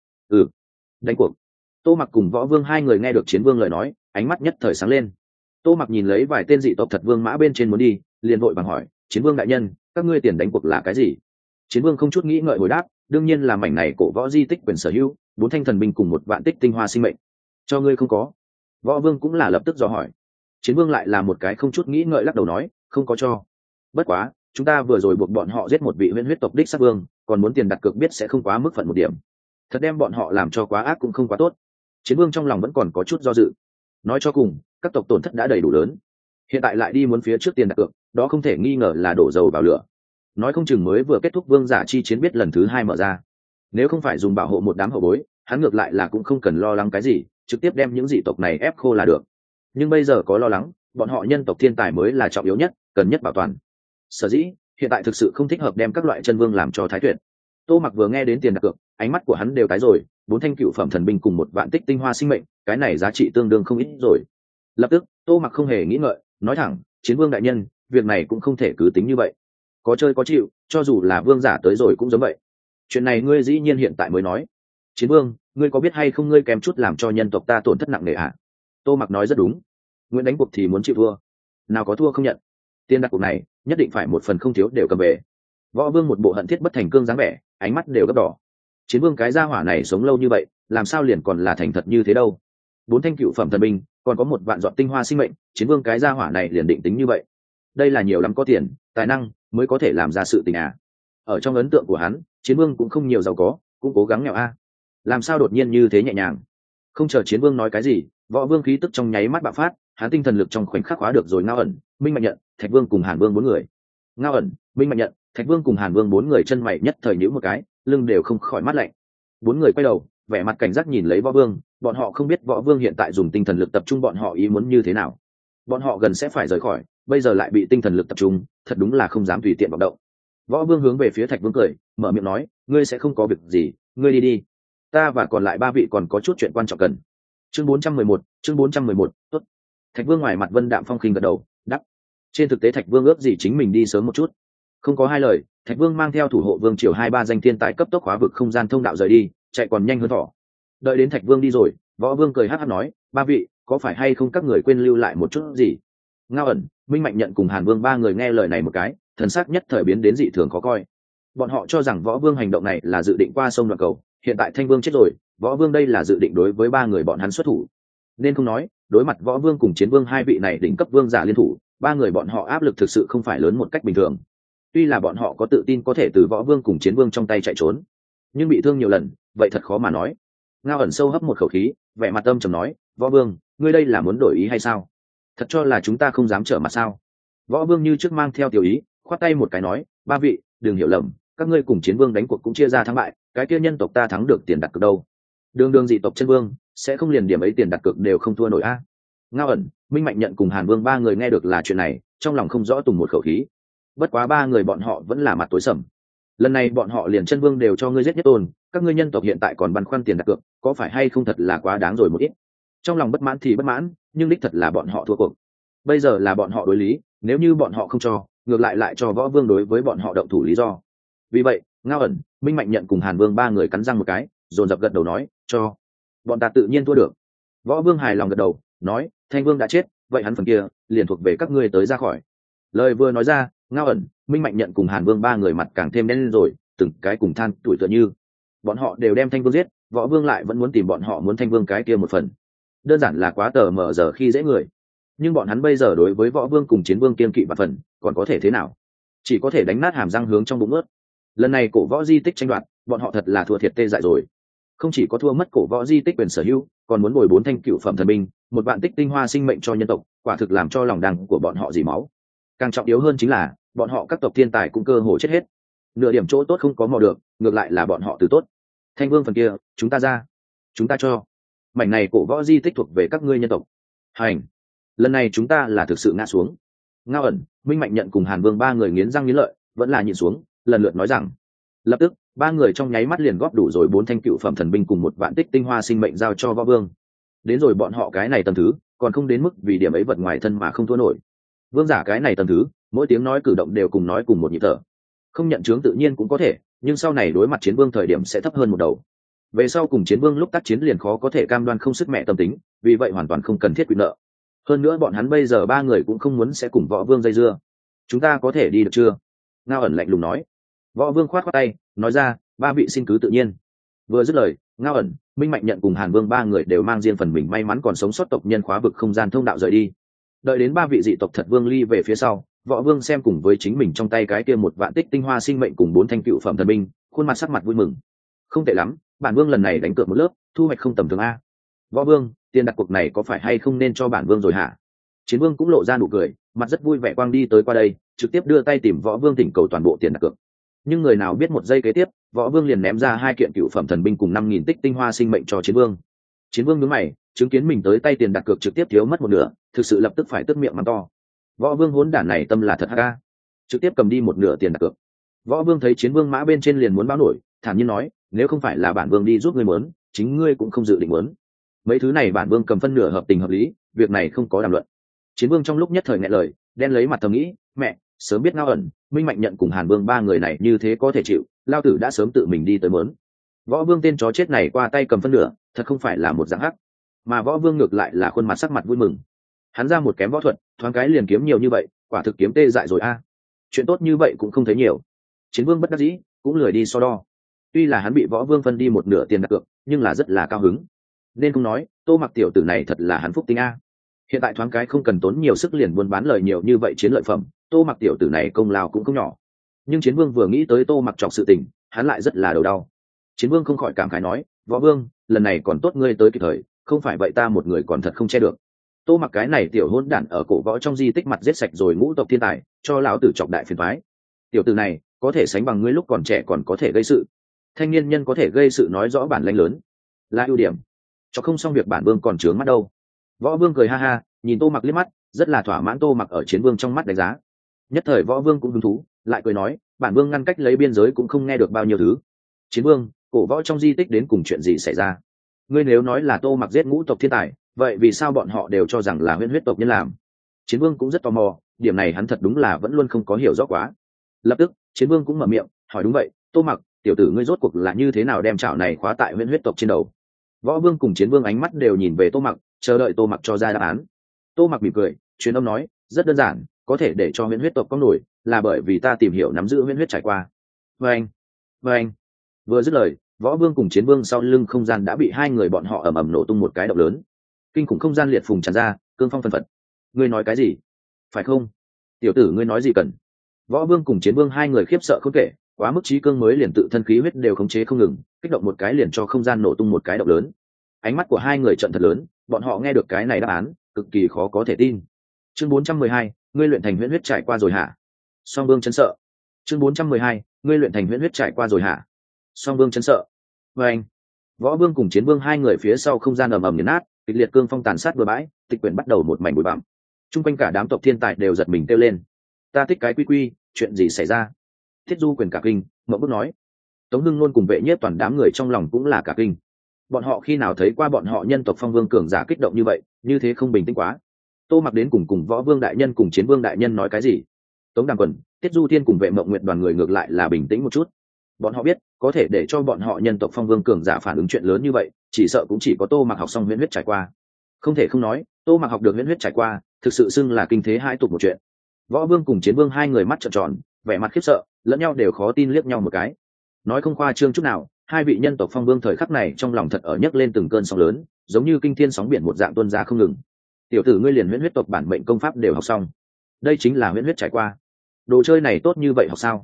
Đánh cuộc. Tô Mặc cùng Võ Vương 2 người nghe được Chiến Vương lời nói, ánh mắt nhất thời sáng lên. Tô Mặc nhìn lấy vài tên dị tộc thật vương mã bên trên muốn đi, liền vội vàng hỏi, Chiến Vương đại nhân, các ngươi tiền đánh cuộc là cái gì? Chiến Vương không chút nghĩ ngợi hồi đáp, đương nhiên là mảnh này cổ võ di tích quyền sở hữu, 4 thanh thần binh cùng một vạn tích tinh hoa sinh mệnh. Cho ngươi không có. Võ Vương cũng là lập tức dò hỏi. Chiến Vương lại là một cái không chút nghĩ ngợi lắc đầu nói, không có cho. Bất quá, chúng ta vừa rồi buộc bọn họ giết một vị huyễn huyết tộc đích sát vương, còn muốn tiền đặt cược biết sẽ không quá mức phận một điểm. Thật đem bọn họ làm cho quá ác cũng không quá tốt. Chiến Vương trong lòng vẫn còn có chút do dự. Nói cho cùng, các tộc tổn thất đã đầy đủ lớn, hiện tại lại đi muốn phía trước tiền đặt cược, đó không thể nghi ngờ là đổ dầu vào lửa. Nói không chừng mới vừa kết thúc vương giả chi chiến biết lần thứ 2 mở ra, nếu không phải dùng bảo hộ một đám hậu bối, hắn ngược lại là cũng không cần lo lắng cái gì, trực tiếp đem những dị tộc này ép khô là được. Nhưng bây giờ có lo lắng, bọn họ nhân tộc thiên tài mới là trọng yếu nhất, cần nhất bảo toàn. Sở dĩ hiện tại thực sự không thích hợp đem các loại chân vương làm cho thái tuyệt. Tô Mặc vừa nghe đến tiền đặt cược, ánh mắt của hắn đều tái rồi, 4 thanh cựu phẩm thần binh cùng một vạn tích tinh hoa sinh mệnh, cái này giá trị tương đương không ít rồi. Lập tức, Tô Mặc không hề nghĩ ngợi, nói thẳng, Chiến Vương đại nhân, việc này cũng không thể cứ tính như vậy. Có chơi có chịu, cho dù là vương giả tới rồi cũng giống vậy. Chuyện này ngươi dĩ nhiên hiện tại mới nói. Chiến Vương, ngươi có biết hay không ngươi kém chút làm cho nhân tộc ta tổn thất nặng nề à? Tô Mặc nói rất đúng. Nguyễn đánh cuộc thì muốn chịu thua, nào có thua không nhận. Tiền đặt cuộc này, nhất định phải một phần không thiếu đều cầm về. Võ Vương một bộ hận thiết bất thành cương dáng vẻ, ánh mắt đều gấp đỏ. Chiến Vương cái gia hỏa này sống lâu như vậy, làm sao liền còn là thành thật như thế đâu? 4 thanh cựu phẩm thần binh, còn có một vạn giọt tinh hoa sinh mệnh, Chiến Vương cái gia hỏa này liền định tính như vậy. Đây là nhiều lắm có tiền, tài năng mới có thể làm ra sự tình à? Ở trong ấn tượng của hắn, Chiến Vương cũng không nhiều giàu có, cũng cố gắng nghèo a. Làm sao đột nhiên như thế nhẹ nhàng? Không chờ Chiến Vương nói cái gì, Võ Vương khí tức trong nháy mắt bạo phát, hắn tinh thần lực trong khoảnh khắc hóa được rồi. Ngao ẩn, Minh Mạnh Nhận, Thạch Vương cùng Hàn Vương 4 người. Ngao ẩn, Minh Mạnh Nhận, Thạch Vương cùng Hàn Vương 4 người chân mày nhất thời nhíu một cái, lưng đều không khỏi mát lạnh. 4 người quay đầu, vẻ mặt cảnh giác nhìn lấy Võ Vương, bọn họ không biết Võ Vương hiện tại dùng tinh thần lực tập trung bọn họ ý muốn như thế nào. Bọn họ gần sẽ phải rời khỏi, bây giờ lại bị tinh thần lực tập trung, thật đúng là không dám tùy tiện vọng động. Võ Vương hướng về phía Thạch Vương cười, mở miệng nói, ngươi sẽ không có việc gì, ngươi đi đi. Ta và còn lại 3 vị còn có chút chuyện quan trọng cần. Chương 411, tốt. Thạch Vương ngoài mặt vân đạm phong khinh gật đầu, đáp. Trên thực tế Thạch Vương ước gì chính mình đi sớm một chút. Không có hai lời, Thạch Vương mang theo thủ hộ vương triều 2-3 danh thiên tài cấp tốc hóa vực không gian thông đạo rời đi, chạy còn nhanh hơn thỏ. Đợi đến Thạch Vương đi rồi, Võ Vương cười hắc hắc nói, 3 vị, có phải hay không các người quên lưu lại một chút gì? Ngao ẩn, Minh Mạnh Nhận cùng Hàn Vương 3 người nghe lời này một cái, thần sắc nhất thời biến đến dị thường khó coi. Bọn họ cho rằng Võ Vương hành động này là dự định qua sông đoạn cầu, hiện tại Thanh Vương chết rồi, Võ Vương đây là dự định đối với 3 người bọn hắn xuất thủ. Nên không nói, đối mặt Võ Vương cùng Chiến Vương 2 vị này đỉnh cấp vương giả liên thủ, 3 người bọn họ áp lực thực sự không phải lớn một cách bình thường. Tuy là bọn họ có tự tin có thể từ Võ Vương cùng Chiến Vương trong tay chạy trốn, nhưng bị thương nhiều lần, vậy thật khó mà nói. Ngao ẩn sâu hấp một khẩu khí, vẻ mặt âm trầm nói, Võ Vương, ngươi đây là muốn đổi ý hay sao? Thật cho là chúng ta không dám trở mặt sao? Võ Vương như trước mang theo tiểu ý, khoát tay một cái nói, 3 vị, đừng hiểu lầm, các ngươi cùng Chiến Vương đánh cuộc cũng chia ra thắng bại, cái kia nhân tộc ta thắng được tiền đặt cược đâu. Đường dị tộc chân vương sẽ không liền điểm ấy tiền đặt cược đều không thua nổi a. Ngao ẩn, Minh Mạnh Nhận cùng Hàn Vương 3 người nghe được là chuyện này, trong lòng không rõ tùng một khẩu khí. Bất quá 3 người bọn họ vẫn là mặt tối sầm. Lần này bọn họ liền chân vương đều cho ngươi giết nhất tôn, các ngươi nhân tộc hiện tại còn băn khoăn tiền đặt cược, có phải hay không thật là quá đáng rồi một ít. Trong lòng bất mãn thì bất mãn, nhưng đích thật là bọn họ thua cuộc. Bây giờ là bọn họ đối lý, nếu như bọn họ không cho, ngược lại cho Võ Vương đối với bọn họ động thủ lý do. Vì vậy, Ngao ẩn, Minh Mạnh Nhận cùng Hàn Vương 3 người cắn răng một cái, dồn dập gật đầu nói, cho. Bọn ta tự nhiên thua được. Võ Vương hài lòng gật đầu, nói, Thanh Vương đã chết, vậy hắn phần kia liền thuộc về các ngươi tới ra khỏi. Lời vừa nói ra, Ngao ẩn, Minh Mạnh Nhận cùng Hàn Vương 3 người mặt càng thêm đen lên rồi, từng cái cùng than tuổi tựa như. Bọn họ đều đem Thanh Vương giết, Võ Vương lại vẫn muốn tìm bọn họ muốn Thanh Vương cái kia một phần. Đơn giản là quá tờ mờ giờ khi dễ người. Nhưng bọn hắn bây giờ đối với Võ Vương cùng Chiến Vương kiên kỵ bạc phần, còn có thể thế nào? Chỉ có thể đánh nát hàm răng hướng trong bụng ướt. Lần này cổ võ di tích tranh đoạt, bọn họ thật là thua thiệt tê dại rồi. Không chỉ có thua mất cổ võ di tích quyền sở hữu, còn muốn bồi 4 thanh cựu phẩm thần binh, một vạn tích tinh hoa sinh mệnh cho nhân tộc, quả thực làm cho lòng đằng của bọn họ dỉ máu. Càng trọng yếu hơn chính là bọn họ các tộc thiên tài cũng cơ hồ chết hết, nửa điểm chỗ tốt không có mò được, ngược lại là bọn họ từ tốt. Thanh vương phần kia chúng ta ra, chúng ta cho. Mảnh này cổ võ di tích thuộc về các ngươi nhân tộc. Hành, lần này chúng ta là thực sự ngã xuống. Ngao ẩn, Minh Mạnh Nhận cùng Hàn Vương ba người nghiến răng nghiến lợi, vẫn là nhìn xuống, lần lượt nói rằng. Lập tức ba người trong nháy mắt liền góp đủ rồi 4 thanh cựu phẩm thần binh cùng một vạn tích tinh hoa sinh mệnh giao cho Võ Vương. Đến rồi bọn họ cái này tầm thứ, còn không đến mức vì điểm ấy vật ngoài thân mà không thua nổi. Vương giả cái này tầm thứ, mỗi tiếng nói cử động đều cùng nói cùng một nhịp thở. Không nhận chướng tự nhiên cũng có thể, nhưng sau này đối mặt chiến vương thời điểm sẽ thấp hơn một đầu. Về sau cùng chiến vương lúc tác chiến liền khó có thể cam đoan không sức mẹ tâm tính, vì vậy hoàn toàn không cần thiết quy nợ. Hơn nữa bọn hắn bây giờ ba người cũng không muốn sẽ cùng Võ Vương dây dưa. Chúng ta có thể đi được chưa? Ngao ẩn lạnh lùng nói. Võ Vương khoát khoát tay, nói ra, ba vị xin cứ tự nhiên. Vừa dứt lời, Ngao ẩn, Minh Mạnh Nhận cùng Hàn Vương ba người đều mang riêng phần mình may mắn còn sống sót tộc nhân khóa vực không gian thông đạo rời đi. Đợi đến ba vị dị tộc thật vương ly về phía sau, Võ Vương xem cùng với chính mình trong tay cái kia một vạn tích tinh hoa sinh mệnh cùng 4 thanh cựu phẩm thần binh, khuôn mặt sắc mặt vui mừng. Không tệ lắm, bản vương lần này đánh cược một lớp, thu hoạch không tầm thường a. Võ Vương, tiền đặt cuộc này có phải hay không nên cho bản vương rồi hả? Chiến Vương cũng lộ ra nụ cười, mặt rất vui vẻ quang đi tới qua đây, trực tiếp đưa tay tìm Võ Vương thỉnh cầu toàn bộ tiền đặt cược. Nhưng người nào biết một giây kế tiếp, Võ Vương liền ném ra 2 kiện cựu phẩm thần binh cùng 5.000 tích tinh hoa sinh mệnh cho Chiến Vương. Chiến Vương nhướng mày, chứng kiến mình tới tay tiền đặt cược trực tiếp thiếu mất một nửa, thực sự lập tức phải tức miệng mắng to. Võ Vương hỗn đản này tâm là thật ha, trực tiếp cầm đi một nửa tiền đặt cược. Võ Vương thấy Chiến Vương mã bên trên liền muốn báo nổi, thản nhiên nói, nếu không phải là bản vương đi giúp ngươi muốn, chính ngươi cũng không dự định muốn. Mấy thứ này bản vương cầm phân nửa hợp tình hợp lý, việc này không có đàm luận. Chiến Vương trong lúc nhất thời nghẹn lời, đen lấy mặt thầm nghĩ, mẹ, sớm biết Ngao ẩn, Minh Mạnh Nhận cùng Hàn Vương ba người này như thế có thể chịu, lao tử đã sớm tự mình đi tới muốn. Võ Vương tên chó chết này qua tay cầm phân nửa, thật không phải là một dạng hắc, mà Võ Vương ngược lại là khuôn mặt sắc mặt vui mừng. Hắn ra một kém võ thuật, thoáng cái liền kiếm nhiều như vậy, quả thực kiếm tê dại rồi a. Chuyện tốt như vậy cũng không thấy nhiều. Chiến Vương bất đắc dĩ, cũng lười đi so đo. Tuy là hắn bị Võ Vương phân đi một nửa tiền đặt cược, nhưng là rất là cao hứng. Nên cũng nói, Tô Mặc tiểu tử này thật là hắn phúc tinh a. Hiện tại thoáng cái không cần tốn nhiều sức liền buôn bán lời nhiều như vậy chiến lợi phẩm, Tô Mặc tiểu tử này công lao cũng không nhỏ. Nhưng Chiến Vương vừa nghĩ tới Tô Mặc chọc sự tình, hắn lại rất là đầu đau. Chiến Vương không khỏi cảm khái nói, Võ Vương, lần này còn tốt ngươi tới kịp thời, không phải vậy ta một người còn thật không che được. Tô Mặc cái này tiểu hỗn đản ở cổ võ trong di tích mặt giết sạch rồi ngũ tộc thiên tài, cho lão tử chọc đại phiền toái. Tiểu tử này có thể sánh bằng ngươi lúc còn trẻ còn có thể gây sự. Thanh niên nhân có thể gây sự nói rõ bản lĩnh lớn, là ưu điểm. Cho không xong việc bản vương còn trướng mắt đâu. Võ Vương cười ha ha, nhìn Tô Mặc liếc mắt, rất là thỏa mãn Tô Mặc ở Chiến Vương trong mắt đánh giá. Nhất thời Võ Vương cũng hứng thú, lại cười nói, bản vương ngăn cách lấy biên giới cũng không nghe được bao nhiêu thứ. Chiến Vương, cổ võ trong di tích đến cùng chuyện gì xảy ra? Ngươi nếu nói là Tô Mặc giết ngũ tộc thiên tài, vậy vì sao bọn họ đều cho rằng là Huyễn Huyết tộc nhân làm? Chiến Vương cũng rất tò mò, điểm này hắn thật đúng là vẫn luôn không có hiểu rõ quá. Lập tức Chiến Vương cũng mở miệng hỏi, đúng vậy, Tô Mặc tiểu tử ngươi rốt cuộc là như thế nào đem chảo này khóa tại Huyễn Huyết tộc trên đầu? Võ Vương cùng Chiến Vương ánh mắt đều nhìn về Tô Mặc, chờ đợi Tô Mặc cho ra đáp án. Tô Mặc mỉm cười, truyền âm nói, rất đơn giản, có thể để cho Huyễn Huyết tộc có nổi, là bởi vì ta tìm hiểu nắm giữ Huyễn Huyết trải qua. Vâng. Vừa dứt lời, Võ Vương cùng Chiến Vương sau lưng không gian đã bị hai người bọn họ ầm ầm nổ tung một cái động lớn. Kinh khủng không gian liệt phùng tràn ra, cương phong phân phật. Ngươi nói cái gì? Phải không? Tiểu tử ngươi nói gì cần? Võ Vương cùng Chiến Vương hai người khiếp sợ không kể, quá mức trí cương mới liền tự thân khí huyết đều khống chế không ngừng, kích động một cái liền cho không gian nổ tung một cái động lớn. Ánh mắt của hai người trợn thật lớn, bọn họ nghe được cái này đáp án, cực kỳ khó có thể tin. Chương 412, ngươi luyện thành Huyễn Huyết trải qua rồi hả? Song Vương chấn sợ. Chương 412, ngươi luyện thành Huyễn Huyết trải qua rồi hả? Song Vương chấn sợ. Anh. Võ Vương cùng Chiến Vương hai người phía sau không gian ầm ầm nghiền nát, kịch liệt cương phong tàn sát bừa bãi, tịch quyển bắt đầu một mảnh bụi bặm. Trung quanh cả đám tộc thiên tài đều giật mình kêu lên. Ta thích cái quy, chuyện gì xảy ra? Thiết Du quyền cả kinh, Mộng Bức nói. Tống Hưng luôn cùng Vệ Nhiếp toàn đám người trong lòng cũng là cả kinh. Bọn họ khi nào thấy qua bọn họ nhân tộc Phong Vương cường giả kích động như vậy, như thế không bình tĩnh quá. Tô Mặc đến cùng Võ Vương đại nhân cùng Chiến Vương đại nhân nói cái gì? Tống Đàm Quần, Tiết Du Thiên cùng Vệ Mộng Nguyệt đoàn người ngược lại là bình tĩnh một chút. Bọn họ biết, có thể để cho bọn họ nhân tộc Phong Vương cường giả phản ứng chuyện lớn như vậy, chỉ sợ cũng chỉ có Tô Mặc học xong Huyễn Huyết trải qua. Không thể không nói, Tô Mặc học được Huyễn Huyết trải qua, thực sự xưng là kinh thế hai tục một chuyện. Võ Vương cùng Chiến Vương hai người mắt trợn tròn, vẻ mặt khiếp sợ, lẫn nhau đều khó tin liếc nhau một cái. Nói không khoa trương chút nào, hai vị nhân tộc Phong Vương thời khắc này trong lòng thật ở nhấc lên từng cơn sóng lớn, giống như kinh thiên sóng biển một dạng tuôn ra không ngừng. Tiểu tử ngươi liền Huyễn Huyết tộc bản mệnh công pháp đều học xong, đây chính là Huyễn Huyết trải qua. Đồ chơi này tốt như vậy học sao?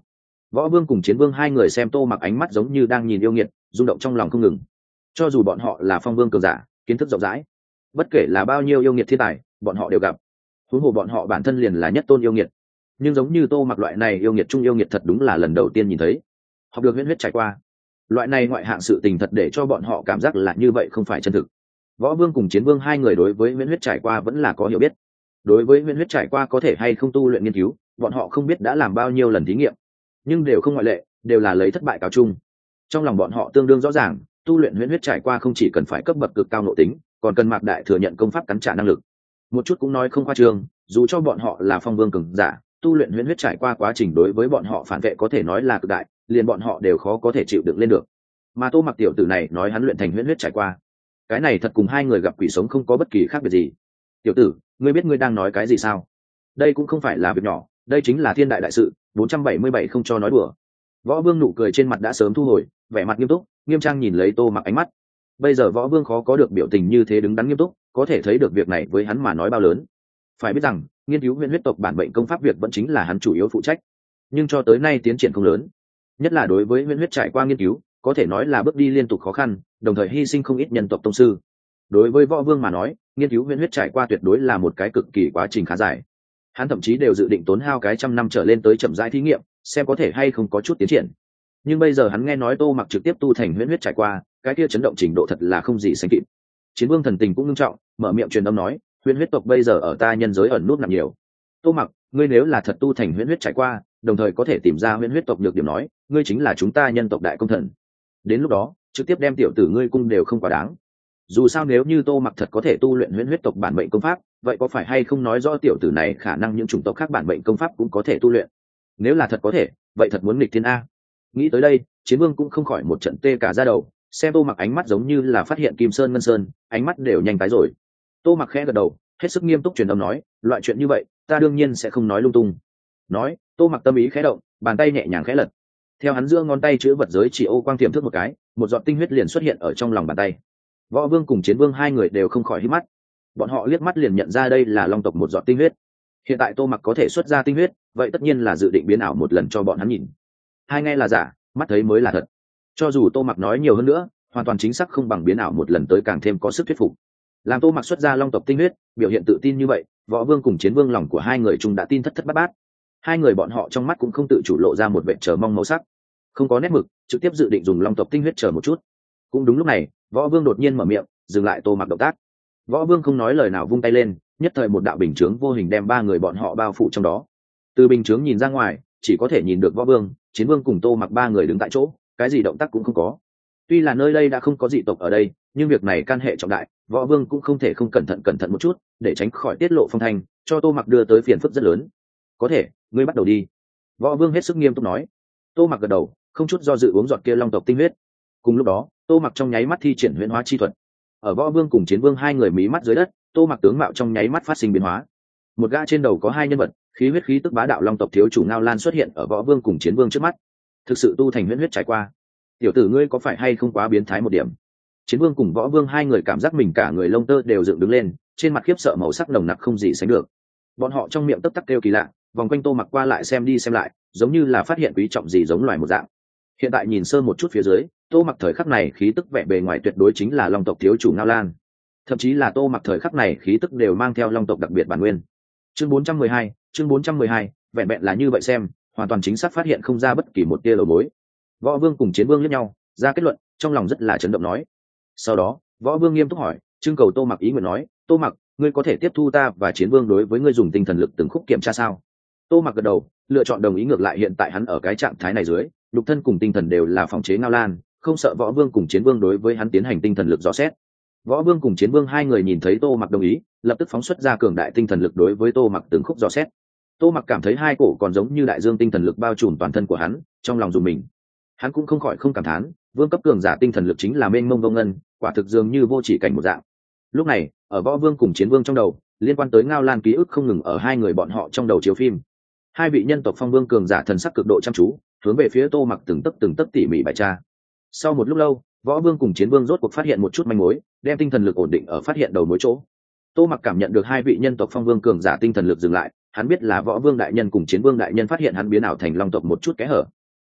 Võ vương cùng chiến vương hai người xem Tô Mặc ánh mắt giống như đang nhìn yêu nghiệt, rung động trong lòng không ngừng. Cho dù bọn họ là phong vương cường giả, kiến thức rộng rãi, bất kể là bao nhiêu yêu nghiệt thiên tài bọn họ đều gặp, huống hồ bọn họ bản thân liền là nhất tôn yêu nghiệt, nhưng giống như Tô Mặc loại này yêu nghiệt trung yêu nghiệt thật đúng là lần đầu tiên nhìn thấy. Học được huyễn huyết trải qua, loại này ngoại hạng sự tình thật để cho bọn họ cảm giác là như vậy không phải chân thực. Võ vương cùng chiến vương hai người đối với huyễn huyết trải qua vẫn là có hiểu biết. Đối với huyễn huyết trải qua có thể hay không tu luyện nghiên cứu, bọn họ không biết đã làm bao nhiêu lần thí nghiệm, nhưng đều không ngoại lệ, đều là lấy thất bại cáo chung. Trong lòng bọn họ tương đương rõ ràng, tu luyện huyễn huyết trải qua không chỉ cần phải cấp bậc cực cao nội tính, còn cần mạc đại thừa nhận công pháp cắn trả năng lực. Một chút cũng nói không khoa trương, dù cho bọn họ là phong vương cường giả, tu luyện huyễn huyết trải qua quá trình đối với bọn họ phản vệ có thể nói là cực đại, liền bọn họ đều khó có thể chịu đựng lên được. Mà Tô Mặc tiểu tử này nói hắn luyện thành huyễn huyết trải qua, cái này thật cùng hai người gặp quỷ sống không có bất kỳ khác biệt gì. Tiểu tử, ngươi biết ngươi đang nói cái gì sao? Đây cũng không phải là việc nhỏ, đây chính là thiên đại đại sự. 477 không cho nói đùa. Võ vương nụ cười trên mặt đã sớm thu hồi, vẻ mặt nghiêm túc nghiêm trang nhìn lấy Tô Mặc ánh mắt. Bây giờ Võ vương khó có được biểu tình như thế đứng đắn nghiêm túc, có thể thấy được việc này với hắn mà nói bao lớn. Phải biết rằng nghiên cứu huyễn huyết tộc bản bệnh công pháp việc vẫn chính là hắn chủ yếu phụ trách, nhưng cho tới nay tiến triển không lớn, nhất là đối với huyễn huyết trải qua nghiên cứu có thể nói là bước đi liên tục khó khăn, đồng thời hy sinh không ít nhân tộc tông sư. Đối với Võ vương mà nói, nghiên cứu huyễn huyết trải qua tuyệt đối là một cái cực kỳ quá trình khá dài. Hắn thậm chí đều dự định tốn hao cái trăm năm trở lên tới chậm rãi thí nghiệm, xem có thể hay không có chút tiến triển. Nhưng bây giờ hắn nghe nói Tô Mặc trực tiếp tu thành huyễn huyết trải qua, cái kia chấn động trình độ thật là không gì sánh kịp. Chiến vương thần tình cũng nghiêm trọng, mở miệng truyền âm nói, huyễn huyết tộc bây giờ ở ta nhân giới ẩn nút nặng nhiều. Tô Mặc, ngươi nếu là thật tu thành huyễn huyết trải qua, đồng thời có thể tìm ra huyễn huyết tộc được điểm nói, ngươi chính là chúng ta nhân tộc đại công thần. Đến lúc đó trực tiếp đem tiểu tử ngươi cung đều không quá đáng. Dù sao nếu như Tô Mặc thật có thể tu luyện huyễn huyết tộc bản mệnh công pháp, vậy có phải hay không nói rõ tiểu tử này khả năng những chủng tộc khác bản mệnh công pháp cũng có thể tu luyện? Nếu là thật có thể, vậy thật muốn nghịch thiên a. Nghĩ tới đây, Chiến vương cũng không khỏi một trận tê cả da đầu, xem Tô Mặc ánh mắt giống như là phát hiện kim sơn ngân sơn, ánh mắt đều nhanh tái rồi. Tô Mặc khẽ gật đầu, hết sức nghiêm túc truyền âm nói, loại chuyện như vậy ta đương nhiên sẽ không nói lung tung. Nói, Tô Mặc tâm ý khẽ động, bàn tay nhẹ nhàng khẽ lật, theo hắn giữa ngón tay chữ vật giới chỉ ô quang tiềm thức một cái, một giọt tinh huyết liền xuất hiện ở trong lòng bàn tay. Võ vương cùng chiến vương hai người đều không khỏi hít mắt, bọn họ liếc mắt liền nhận ra đây là long tộc một giọt tinh huyết. Hiện tại Tô Mặc có thể xuất ra tinh huyết, vậy tất nhiên là dự định biến ảo một lần cho bọn hắn nhìn. Hai nghe là giả, mắt thấy mới là thật. Cho dù Tô Mặc nói nhiều hơn nữa, hoàn toàn chính xác không bằng biến ảo một lần tới càng thêm có sức thuyết phục. Làm Tô Mặc xuất ra long tộc tinh huyết, biểu hiện tự tin như vậy, võ vương cùng chiến vương lòng của hai người chung đã tin thất thất bát bát. Hai người bọn họ trong mắt cũng không tự chủ lộ ra một vẻ chờ mong màu sắc, không có nét mực, trực tiếp dự định dùng long tộc tinh huyết chờ một chút. Cũng đúng lúc này, võ vương đột nhiên mở miệng, dừng lại Tô Mặc động tác. Võ vương không nói lời nào vung tay lên, nhất thời một đạo bình chướng vô hình đem ba người bọn họ bao phủ trong đó. Từ bình chướng nhìn ra ngoài, chỉ có thể nhìn được võ vương, chiến vương cùng Tô Mặc ba người đứng tại chỗ, cái gì động tác cũng không có. Tuy là nơi đây đã không có dị tộc ở đây, nhưng việc này can hệ trọng đại, võ vương cũng không thể không cẩn thận một chút, để tránh khỏi tiết lộ phong thanh, cho Tô Mặc đưa tới phiền phức rất lớn. Có thể, ngươi bắt đầu đi. Võ vương hết sức nghiêm túc nói. Tô Mặc gật đầu, không chút do dự uống giọt kia long tộc tinh huyết. Cùng lúc đó, Tô Mặc trong nháy mắt thi triển huyễn hóa chi thuật. Ở võ vương cùng chiến vương hai người mí mắt dưới đất, Tô Mặc tướng mạo trong nháy mắt phát sinh biến hóa. Một gã trên đầu có hai nhân vật, khí huyết khí tức bá đạo long tộc thiếu chủ Ngao Lan xuất hiện ở võ vương cùng chiến vương trước mắt. Thực sự tu thành huyễn huyết trải qua, tiểu tử ngươi có phải hay không quá biến thái một điểm? Chiến vương cùng võ vương hai người cảm giác mình cả người lông tơ đều dựng đứng lên, trên mặt khiếp sợ màu sắc nồng nặc không gì sánh được. Bọn họ trong miệng tấp tắc kêu kỳ lạ, vòng quanh Tô Mặc qua lại xem đi xem lại, giống như là phát hiện quý trọng gì giống loài một dạng. Hiện tại nhìn sơ một chút phía dưới, Tô Mặc thời khắc này khí tức vẻ bề ngoài tuyệt đối chính là long tộc thiếu chủ Ngao Lan, thậm chí là Tô Mặc thời khắc này khí tức đều mang theo long tộc đặc biệt bản nguyên. Chương 412, vẹn vẹn là như vậy xem, hoàn toàn chính xác phát hiện không ra bất kỳ một tia lầu mối. Võ vương cùng chiến vương liếc nhau, ra kết luận, trong lòng rất là chấn động nói. Sau đó, võ vương nghiêm túc hỏi, trưng cầu Tô Mặc ý nguyện nói, Tô Mặc, ngươi có thể tiếp thu ta và chiến vương đối với ngươi dùng tinh thần lực từng khúc kiểm tra sao? Tô Mặc gật đầu, lựa chọn đồng ý. Ngược lại hiện tại hắn ở cái trạng thái này dưới, lục thân cùng tinh thần đều là phòng chế Ngao Lan, không sợ võ vương cùng chiến vương đối với hắn tiến hành tinh thần lực dò xét. Võ vương cùng chiến vương hai người nhìn thấy Tô Mặc đồng ý, lập tức phóng xuất ra cường đại tinh thần lực đối với Tô Mặc từng khúc dò xét. Tô Mặc cảm thấy hai cổ còn giống như đại dương tinh thần lực bao trùm toàn thân của hắn, trong lòng dùng mình. Hắn cũng không khỏi không cảm thán, vương cấp cường giả tinh thần lực chính là mênh mông vô ngân, quả thực dường như vô chỉ cảnh một dạng. Lúc này, ở võ vương cùng chiến vương trong đầu, liên quan tới Ngao Lan ký ức không ngừng ở hai người bọn họ trong đầu chiếu phim. Hai vị nhân tộc phong vương cường giả thần sắc cực độ chăm chú, hướng về phía Tô Mặc từng tấc tỉ mỉ bài tra. Sau một lúc lâu, võ vương cùng chiến vương rốt cuộc phát hiện một chút manh mối, đem tinh thần lực ổn định ở phát hiện đầu mối chỗ. Tô Mặc cảm nhận được hai vị nhân tộc phong vương cường giả tinh thần lực dừng lại, hắn biết là võ vương đại nhân cùng chiến vương đại nhân phát hiện hắn biến ảo thành long tộc một chút kẽ hở.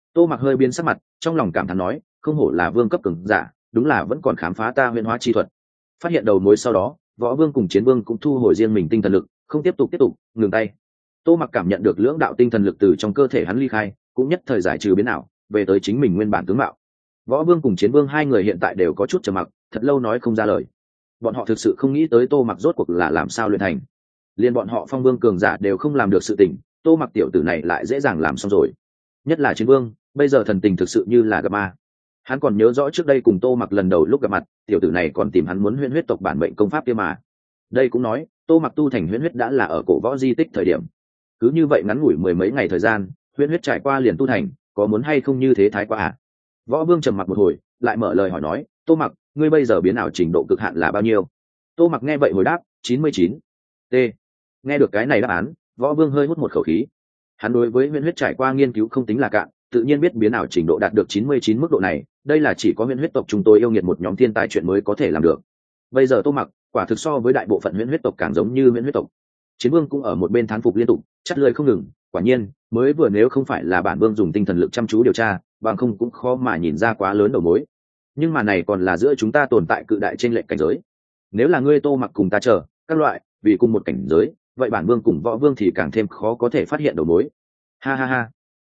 Tô Mặc hơi biến sắc mặt, trong lòng cảm thán nói, không hổ là vương cấp cường giả, đúng là vẫn còn khám phá ta huyễn hóa chi thuật. Phát hiện đầu mối sau đó, võ vương cùng chiến vương cũng thu hồi riêng mình tinh thần lực, không tiếp tục ngừng tay. Tô Mặc cảm nhận được lưỡng đạo tinh thần lực từ trong cơ thể hắn ly khai, cũng nhất thời giải trừ biến ảo, về tới chính mình nguyên bản tướng mạo. Võ vương cùng chiến vương hai người hiện tại đều có chút trầm mặc, thật lâu nói không ra lời. Bọn họ thực sự không nghĩ tới Tô Mặc rốt cuộc là làm sao luyện thành. Liên bọn họ phong vương cường giả đều không làm được sự tình, Tô Mặc tiểu tử này lại dễ dàng làm xong rồi. Nhất là chiến vương, bây giờ thần tình thực sự như là gặp ma. Hắn còn nhớ rõ trước đây cùng Tô Mặc lần đầu lúc gặp mặt, tiểu tử này còn tìm hắn muốn huyễn huyết tộc bản mệnh công pháp kia mà. Đây cũng nói, Tô Mặc tu thành huyễn huyết đã là ở cổ võ di tích thời điểm. Cứ như vậy ngắn ngủi mười mấy ngày thời gian, huyễn huyết trải qua liền tu thành, có muốn hay không như thế thái quá à? Võ Vương trầm mặc một hồi, lại mở lời hỏi nói, Tô Mặc, ngươi bây giờ biến ảo trình độ cực hạn là bao nhiêu? Tô Mặc nghe vậy hồi đáp, 99. T. Nghe được cái này đáp án, Võ Vương hơi hút một khẩu khí. Hắn đối với huyễn huyết trải qua nghiên cứu không tính là cạn, tự nhiên biết biến ảo trình độ đạt được 99 mức độ này, đây là chỉ có huyễn huyết tộc chúng tôi yêu nghiệt một nhóm thiên tài chuyện mới có thể làm được. Bây giờ Tô Mặc, quả thực so với đại bộ phận huyễn huyết tộc càng giống như huyễn huyết tộc. Chiến Vương cũng ở một bên thán phục liên tục, chắt lưỡi không ngừng, quả nhiên, mới vừa nếu không phải là bản vương dùng tinh thần lực chăm chú điều tra, bằng không cũng khó mà nhìn ra quá lớn đầu mối. Nhưng mà này còn là giữa chúng ta tồn tại cự đại trên lệnh cảnh giới. Nếu là ngươi Tô Mặc cùng ta chờ, các loại, vì cùng một cảnh giới, vậy bản vương cùng võ vương thì càng thêm khó có thể phát hiện đầu mối. Ha ha ha.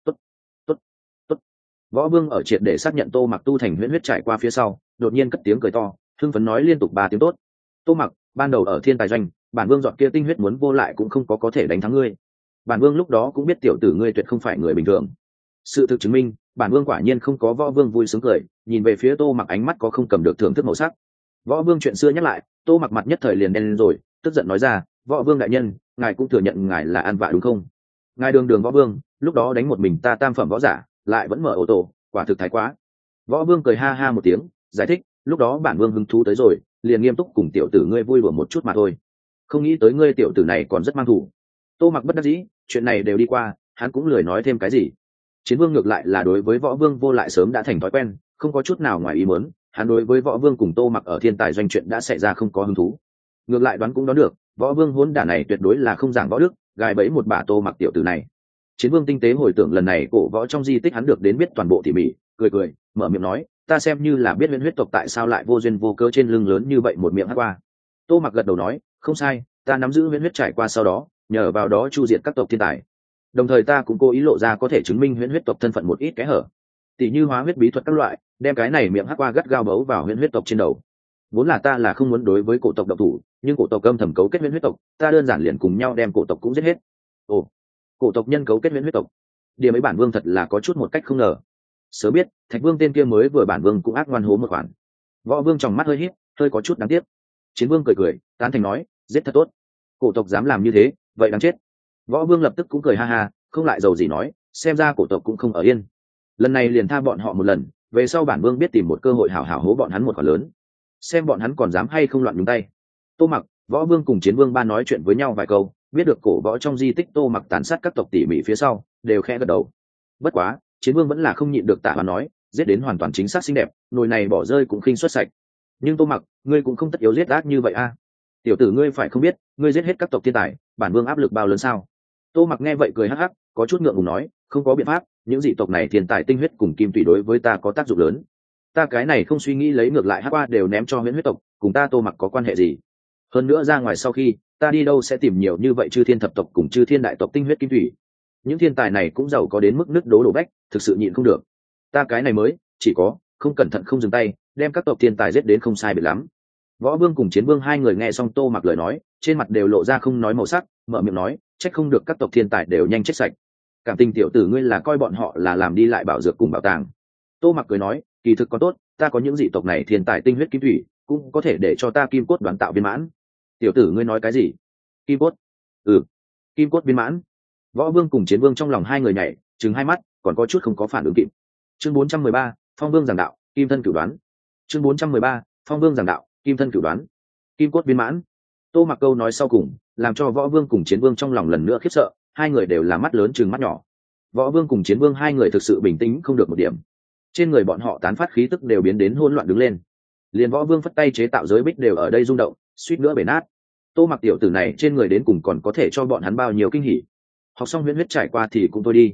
Tốt. Võ vương ở triệt để xác nhận Tô Mặc tu thành huyễn huyết trải qua phía sau, đột nhiên cất tiếng cười to, hưng phấn nói liên tục 3 tiếng tốt. Tô Mặc, ban đầu ở thiên tài doanh, bản vương dọn kia tinh huyết muốn vô lại cũng không có thể đánh thắng ngươi. Bản vương lúc đó cũng biết tiểu tử ngươi tuyệt không phải người bình thường. Sự thực chứng minh, bản vương quả nhiên không có võ vương vui sướng cười, nhìn về phía Tô Mặc ánh mắt có không cầm được thưởng thức màu sắc. Võ vương chuyện xưa nhắc lại, Tô Mặc mặt nhất thời liền đen lên rồi, tức giận nói ra, võ vương đại nhân, ngài cũng thừa nhận ngài là ăn vạ đúng không? Ngài đường võ vương, lúc đó đánh một mình ta tam phẩm võ giả, lại vẫn mở ô tô, quả thực thái quá. Võ vương cười ha ha một tiếng, giải thích, lúc đó bản vương hứng thú tới rồi, liền nghiêm túc cùng tiểu tử ngươi vui đùa một chút mà thôi. Không nghĩ tới ngươi tiểu tử này còn rất mang thủ. Tô Mặc bất đắc dĩ, chuyện này đều đi qua, hắn cũng lười nói thêm cái gì. Chiến vương ngược lại là đối với võ vương vô lại sớm đã thành thói quen, không có chút nào ngoài ý muốn, hắn đối với võ vương cùng Tô Mặc ở thiên tài doanh chuyện đã xảy ra không có hứng thú. Ngược lại đoán cũng đoán được, võ vương hỗn đản này tuyệt đối là không giảng võ đức, gài bẫy một bà Tô Mặc tiểu tử này. Chiến vương tinh tế hồi tưởng lần này cổ võ trong di tích hắn được đến biết toàn bộ tỉ mỉ, cười mở miệng nói, ta xem như là biết huyễn huyết tộc tại sao lại vô duyên vô cớ trên lưng lớn như vậy một miệng hát qua. Tô Mặc gật đầu nói, không sai, ta nắm giữ huyễn huyết trải qua sau đó, nhờ vào đó chu diệt các tộc thiên tài. Đồng thời ta cũng cố ý lộ ra có thể chứng minh huyễn huyết tộc thân phận một ít kẽ hở, tỉ như hóa huyết bí thuật các loại, đem cái này miệng hát qua gắt gao bấu vào huyễn huyết tộc trên đầu. Vốn là ta là không muốn đối với cổ tộc độc thủ, nhưng cổ tộc âm thầm cấu kết huyễn huyết tộc, ta đơn giản liền cùng nhau đem cổ tộc cũng giết hết. Ồ, cổ tộc nhân cấu kết huyễn huyết tộc, điểm ấy bản vương thật là có chút một cách không ngờ. Sớm biết Thạch Vương tên kia mới vừa bản vương cũng ác ngoan hố một khoản. Võ vương trong mắt hơi híp, hơi có chút đáng tiếc. Chiến vương cười tán thành nói, giết thật tốt. Cổ tộc dám làm như thế, vậy đáng chết. Võ vương lập tức cũng cười ha ha, không lại giàu gì nói, xem ra cổ tộc cũng không ở yên. Lần này liền tha bọn họ một lần, về sau bản vương biết tìm một cơ hội hảo hảo hố bọn hắn một khoản lớn, xem bọn hắn còn dám hay không loạn nhúng tay. Tô Mặc, võ vương cùng chiến vương ba nói chuyện với nhau vài câu, biết được cổ võ trong di tích Tô Mặc tàn sát các tộc tỉ mỉ phía sau, đều khẽ gật đầu. Bất quá, chiến vương vẫn là không nhịn được tả hoán nói, giết đến hoàn toàn chính xác xinh đẹp, nồi này bỏ rơi cũng khinh xuất sạch. Nhưng Tô Mặc, ngươi cũng không tất yếu giết ác như vậy a. Tiểu tử ngươi phải không biết, ngươi giết hết các tộc thiên tài, bản vương áp lực bao lớn sao? Tô Mặc nghe vậy cười hắc hắc, có chút ngượng ngùng nói, không có biện pháp, những dị tộc này thiên tài tinh huyết cùng kim tùy đối với ta có tác dụng lớn. Ta cái này không suy nghĩ lấy ngược lại hắc qua đều ném cho huyễn huyết tộc, cùng ta Tô Mặc có quan hệ gì? Hơn nữa ra ngoài sau khi, ta đi đâu sẽ tìm nhiều như vậy chư thiên thập tộc cùng chư thiên đại tộc tinh huyết kim thủy? Những thiên tài này cũng giàu có đến mức nứt đố đổ bách, thực sự nhịn không được. Ta cái này mới chỉ có không cẩn thận không dừng tay, đem các tộc thiên tài giết đến không sai biệt lắm. Võ vương cùng chiến vương hai người nghe xong Tô Mặc lời nói, trên mặt đều lộ ra không nói màu sắc, mở miệng nói, trách không được các tộc thiên tài đều nhanh chết sạch. Cảm tình tiểu tử ngươi là coi bọn họ là làm đi lại bảo dược cùng bảo tàng. Tô Mặc cười nói, kỳ thực có tốt, ta có những dị tộc này thiên tài tinh huyết kim thủy, cũng có thể để cho ta kim cốt đoán tạo viên mãn. Tiểu tử ngươi nói cái gì? Kim cốt? Ừ, kim cốt viên mãn. Võ vương cùng chiến vương trong lòng hai người nhảy, trừng hai mắt, còn có chút không có phản ứng kịp. Chương 413, Phong Vương giảng đạo, Kim thân cửu đoán. Chương 413, Phong Vương giảng đạo, Kim thân cửu đoán. Kim cốt viên mãn. Tô Mặc câu nói sau cùng, làm cho Võ Vương cùng Chiến Vương trong lòng lần nữa khiếp sợ, hai người đều là mắt lớn trừng mắt nhỏ. Võ Vương cùng Chiến Vương hai người thực sự bình tĩnh không được một điểm. Trên người bọn họ tán phát khí tức đều biến đến hỗn loạn đứng lên. Liền Võ Vương phất tay chế tạo giới bích đều ở đây rung động, suýt nữa bể nát. Tô Mặc tiểu tử này trên người đến cùng còn có thể cho bọn hắn bao nhiêu kinh hỉ. Học xong huyễn huyết trải qua thì cũng thôi đi.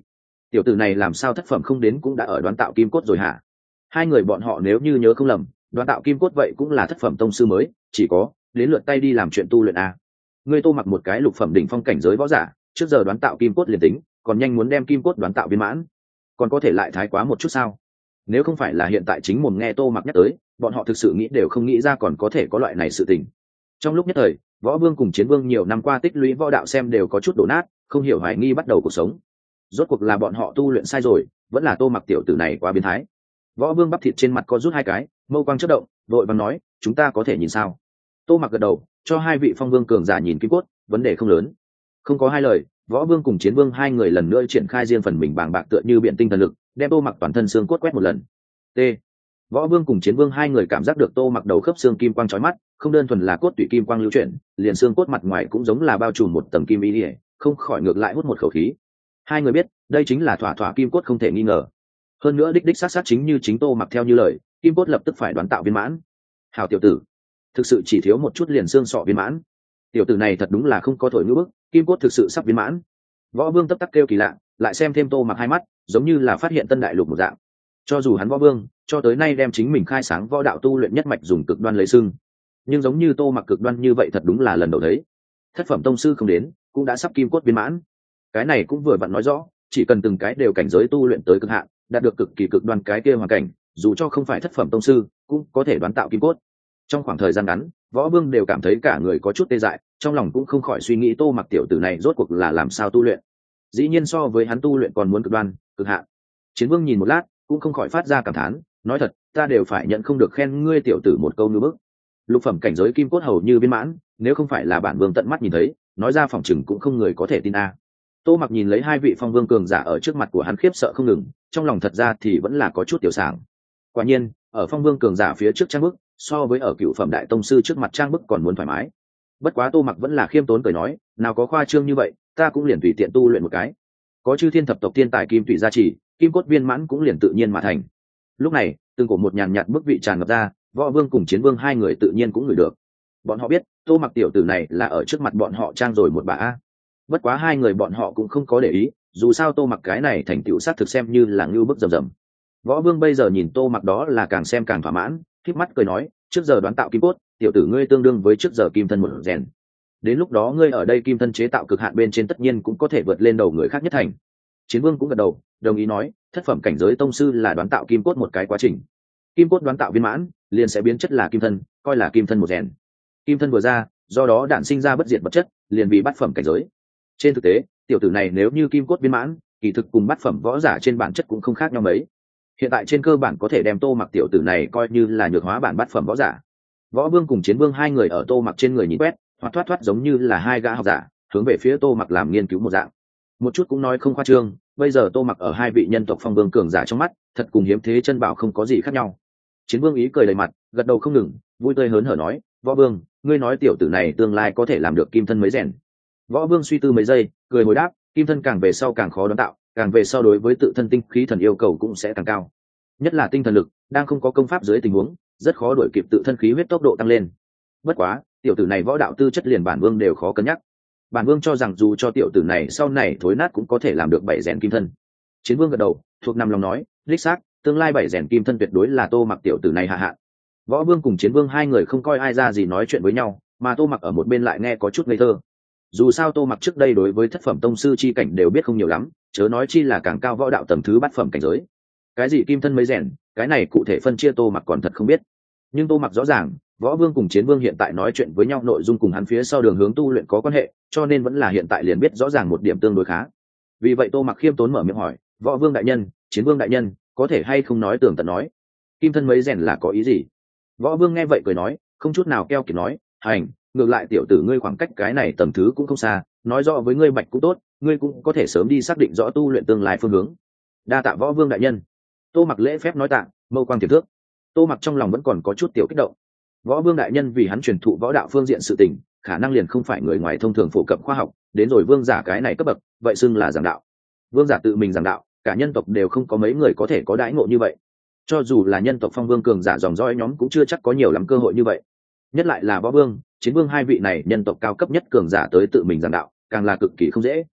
tiểu tử này làm sao thất phẩm không đến cũng đã ở đoán tạo kim cốt rồi hả? Hai người bọn họ nếu như nhớ không lầm, đoán tạo kim cốt vậy cũng là thất phẩm tông sư mới, chỉ có đến lượt tay đi làm chuyện tu luyện a. Ngươi Tô Mặc một cái lục phẩm đỉnh phong cảnh giới võ giả, trước giờ đoán tạo kim cốt liền tính, còn nhanh muốn đem kim cốt đoán tạo viên mãn, còn có thể lại thái quá một chút sao? Nếu không phải là hiện tại chính mồm nghe Tô Mặc nhắc tới, bọn họ thực sự nghĩ đều không nghĩ ra còn có thể có loại này sự tình. Trong lúc nhất thời, Võ Vương cùng Chiến Vương nhiều năm qua tích lũy võ đạo xem đều có chút đổ nát, không hiểu hoài nghi bắt đầu cuộc sống. Rốt cuộc là bọn họ tu luyện sai rồi, vẫn là Tô Mặc tiểu tử này quá biến thái. Võ Vương bắp thịt trên mặt có rút hai cái, mâu quang chớp động, vội vàng nói, chúng ta có thể nhìn sao? Tô Mặc gật đầu, cho hai vị phong vương cường giả nhìn kim cốt, vấn đề không lớn. Không có hai lời, Võ Vương cùng Chiến Vương hai người lần nữa triển khai riêng phần mình bàng bạc tựa như biện tinh thần lực, đem Tô Mặc toàn thân xương cốt quét một lần. T. Võ Vương cùng Chiến Vương hai người cảm giác được Tô Mặc đầu khớp xương kim quang chói mắt, không đơn thuần là cốt tủy kim quang lưu chuyển, liền xương cốt mặt ngoài cũng giống là bao trùm một tầng kim y, không khỏi ngược lại hút một khẩu khí. Hai người biết, đây chính là thỏa thỏa kim cốt không thể nghi ngờ. Hơn nữa đích sát chính như chính Tô Mặc theo như lời, kim cốt lập tức phải đoán tạo viên mãn. Hảo tiểu tử, thực sự chỉ thiếu một chút liền xương sọ viên mãn. Tiểu tử này thật đúng là không có thổi ngữ bức, kim cốt thực sự sắp viên mãn. Võ Vương tấp tắc kêu kỳ lạ, lại xem thêm Tô Mặc hai mắt, giống như là phát hiện tân đại lục một dạng. Cho dù hắn Võ Vương cho tới nay đem chính mình khai sáng võ đạo tu luyện nhất mạch dùng cực đoan lấy xưng, nhưng giống như Tô Mặc cực đoan như vậy thật đúng là lần đầu thấy. Thất phẩm tông sư không đến, cũng đã sắp kim cốt viên mãn. Cái này cũng vừa vặn nói rõ, chỉ cần từng cái đều cảnh giới tu luyện tới cực hạn, đạt được cực kỳ cực đoan cái kia hoàn cảnh, dù cho không phải thất phẩm tông sư, cũng có thể đoán tạo kim cốt. Trong khoảng thời gian ngắn, Võ Vương đều cảm thấy cả người có chút tê dại, trong lòng cũng không khỏi suy nghĩ Tô Mặc tiểu tử này rốt cuộc là làm sao tu luyện. Dĩ nhiên so với hắn tu luyện còn muốn cực đoan, cực hạn. Chiến Vương nhìn một lát, cũng không khỏi phát ra cảm thán, nói thật, ta đều phải nhận không được khen ngươi tiểu tử một câu như bức. Lục phẩm cảnh giới kim cốt hầu như viên mãn, nếu không phải là bản vương tận mắt nhìn thấy, nói ra phỏng chừng cũng không người có thể tin a. Tô Mặc nhìn lấy hai vị phong vương cường giả ở trước mặt của hắn khiếp sợ không ngừng, trong lòng thật ra thì vẫn là có chút tiểu sảng. Quả nhiên, ở phong vương cường giả phía trước trang bức, so với ở cựu phẩm đại tông sư trước mặt trang bức còn muốn thoải mái. Bất quá Tô Mặc vẫn là khiêm tốn cười nói, nào có khoa trương như vậy, ta cũng liền tùy tiện tu luyện một cái. Có chư thiên thập tộc thiên tài kim tụy gia trì, kim cốt viên mãn cũng liền tự nhiên mà thành. Lúc này, từng cổ một nhàn nhạt bức vị tràn ngập ra, Võ Vương cùng Chiến Vương hai người tự nhiên cũng ngửi được. Bọn họ biết, Tô Mặc tiểu tử này là ở trước mặt bọn họ trang rồi một bà a. Bất quá hai người bọn họ cũng không có để ý, dù sao Tô Mặc cái này thành tựu sát thực xem như là ngưu bức rầm rầm. Võ Vương bây giờ nhìn Tô Mặc đó là càng xem càng thỏa mãn, khép mắt cười nói, trước giờ đoán tạo kim cốt, tiểu tử ngươi tương đương với trước giờ kim thân một rèn. Đến lúc đó ngươi ở đây kim thân chế tạo cực hạn bên trên tất nhiên cũng có thể vượt lên đầu người khác nhất thành. Chiến Vương cũng gật đầu, đồng ý nói, thất phẩm cảnh giới tông sư là đoán tạo kim cốt một cái quá trình. Kim cốt đoán tạo viên mãn, liền sẽ biến chất là kim thân, coi là kim thân một rèn. Kim thân vừa ra, do đó đản sinh ra bất diệt vật chất, liền bị bát phẩm cảnh giới. Trên thực tế, tiểu tử này nếu như kim cốt viên mãn, kỳ thực cùng bát phẩm võ giả trên bản chất cũng không khác nhau mấy. Hiện tại trên cơ bản có thể đem Tô Mặc tiểu tử này coi như là nhược hóa bản bát phẩm võ giả. Võ Vương cùng Chiến Vương hai người ở Tô Mặc trên người nhìn quét, hoặc thoát giống như là hai gã học giả, hướng về phía Tô Mặc làm nghiên cứu một dạng. Một chút cũng nói không khoa trương, bây giờ Tô Mặc ở hai vị nhân tộc phong vương cường giả trong mắt, thật cùng hiếm thế chân bảo không có gì khác nhau. Chiến Vương ý cười đầy mặt, gật đầu không ngừng, vui tươi hớn hở nói, Võ Vương, ngươi nói tiểu tử này tương lai có thể làm được kim thân mới rèn. Võ Vương suy tư mấy giây, cười hồi đáp, kim thân càng về sau càng khó đoán tạo, càng về sau đối với tự thân tinh khí thần yêu cầu cũng sẽ càng cao. Nhất là tinh thần lực, đang không có công pháp dưới tình huống, rất khó đuổi kịp tự thân khí huyết tốc độ tăng lên. Bất quá, tiểu tử này võ đạo tư chất liền bản vương đều khó cân nhắc. Bản vương cho rằng dù cho tiểu tử này sau này thối nát cũng có thể làm được bảy rèn kim thân. Chiến Vương gật đầu, thuộc nằm lòng nói, đích xác, tương lai bảy rèn kim thân tuyệt đối là Tô Mặc tiểu tử này hạ hạ. Võ Vương cùng Chiến Vương hai người không coi ai ra gì nói chuyện với nhau, mà Tô Mặc ở một bên lại nghe có chút ngây thơ. Dù sao Tô Mặc trước đây đối với thất phẩm tông sư chi cảnh đều biết không nhiều lắm, chớ nói chi là càng cao võ đạo tầng thứ bát phẩm cảnh giới. Cái gì kim thân mới rèn, cái này cụ thể phân chia Tô Mặc còn thật không biết. Nhưng Tô Mặc rõ ràng, Võ Vương cùng Chiến Vương hiện tại nói chuyện với nhau nội dung cùng hắn phía sau đường hướng tu luyện có quan hệ, cho nên vẫn là hiện tại liền biết rõ ràng một điểm tương đối khá. Vì vậy Tô Mặc khiêm tốn mở miệng hỏi, Võ Vương đại nhân, Chiến Vương đại nhân, có thể hay không nói tường tận nói, kim thân mấy rèn là có ý gì? Võ Vương nghe vậy cười nói, không chút nào keo kiệt nói, hành, ngược lại tiểu tử ngươi khoảng cách cái này tầm thứ cũng không xa, nói rõ với ngươi Bạch cũng tốt, ngươi cũng có thể sớm đi xác định rõ tu luyện tương lai phương hướng. Đa tạ Võ Vương đại nhân. Tô Mặc lễ phép nói tạ, mâu quang tiềm thước. Tô Mặc trong lòng vẫn còn có chút tiểu kích động. Võ Vương đại nhân vì hắn truyền thụ võ đạo phương diện sự tình, khả năng liền không phải người ngoài thông thường phổ cập khoa học, đến rồi vương giả cái này cấp bậc, vậy xưng là giảng đạo. Vương giả tự mình giảng đạo, cả nhân tộc đều không có mấy người có thể có đãi ngộ như vậy. Cho dù là nhân tộc phong vương cường giả dòng dõi nhóm cũng chưa chắc có nhiều lắm cơ hội như vậy. Nhất lại là Võ Vương, Chiến Vương hai vị này nhân tộc cao cấp nhất cường giả tới tự mình giảng đạo, càng là cực kỳ không dễ.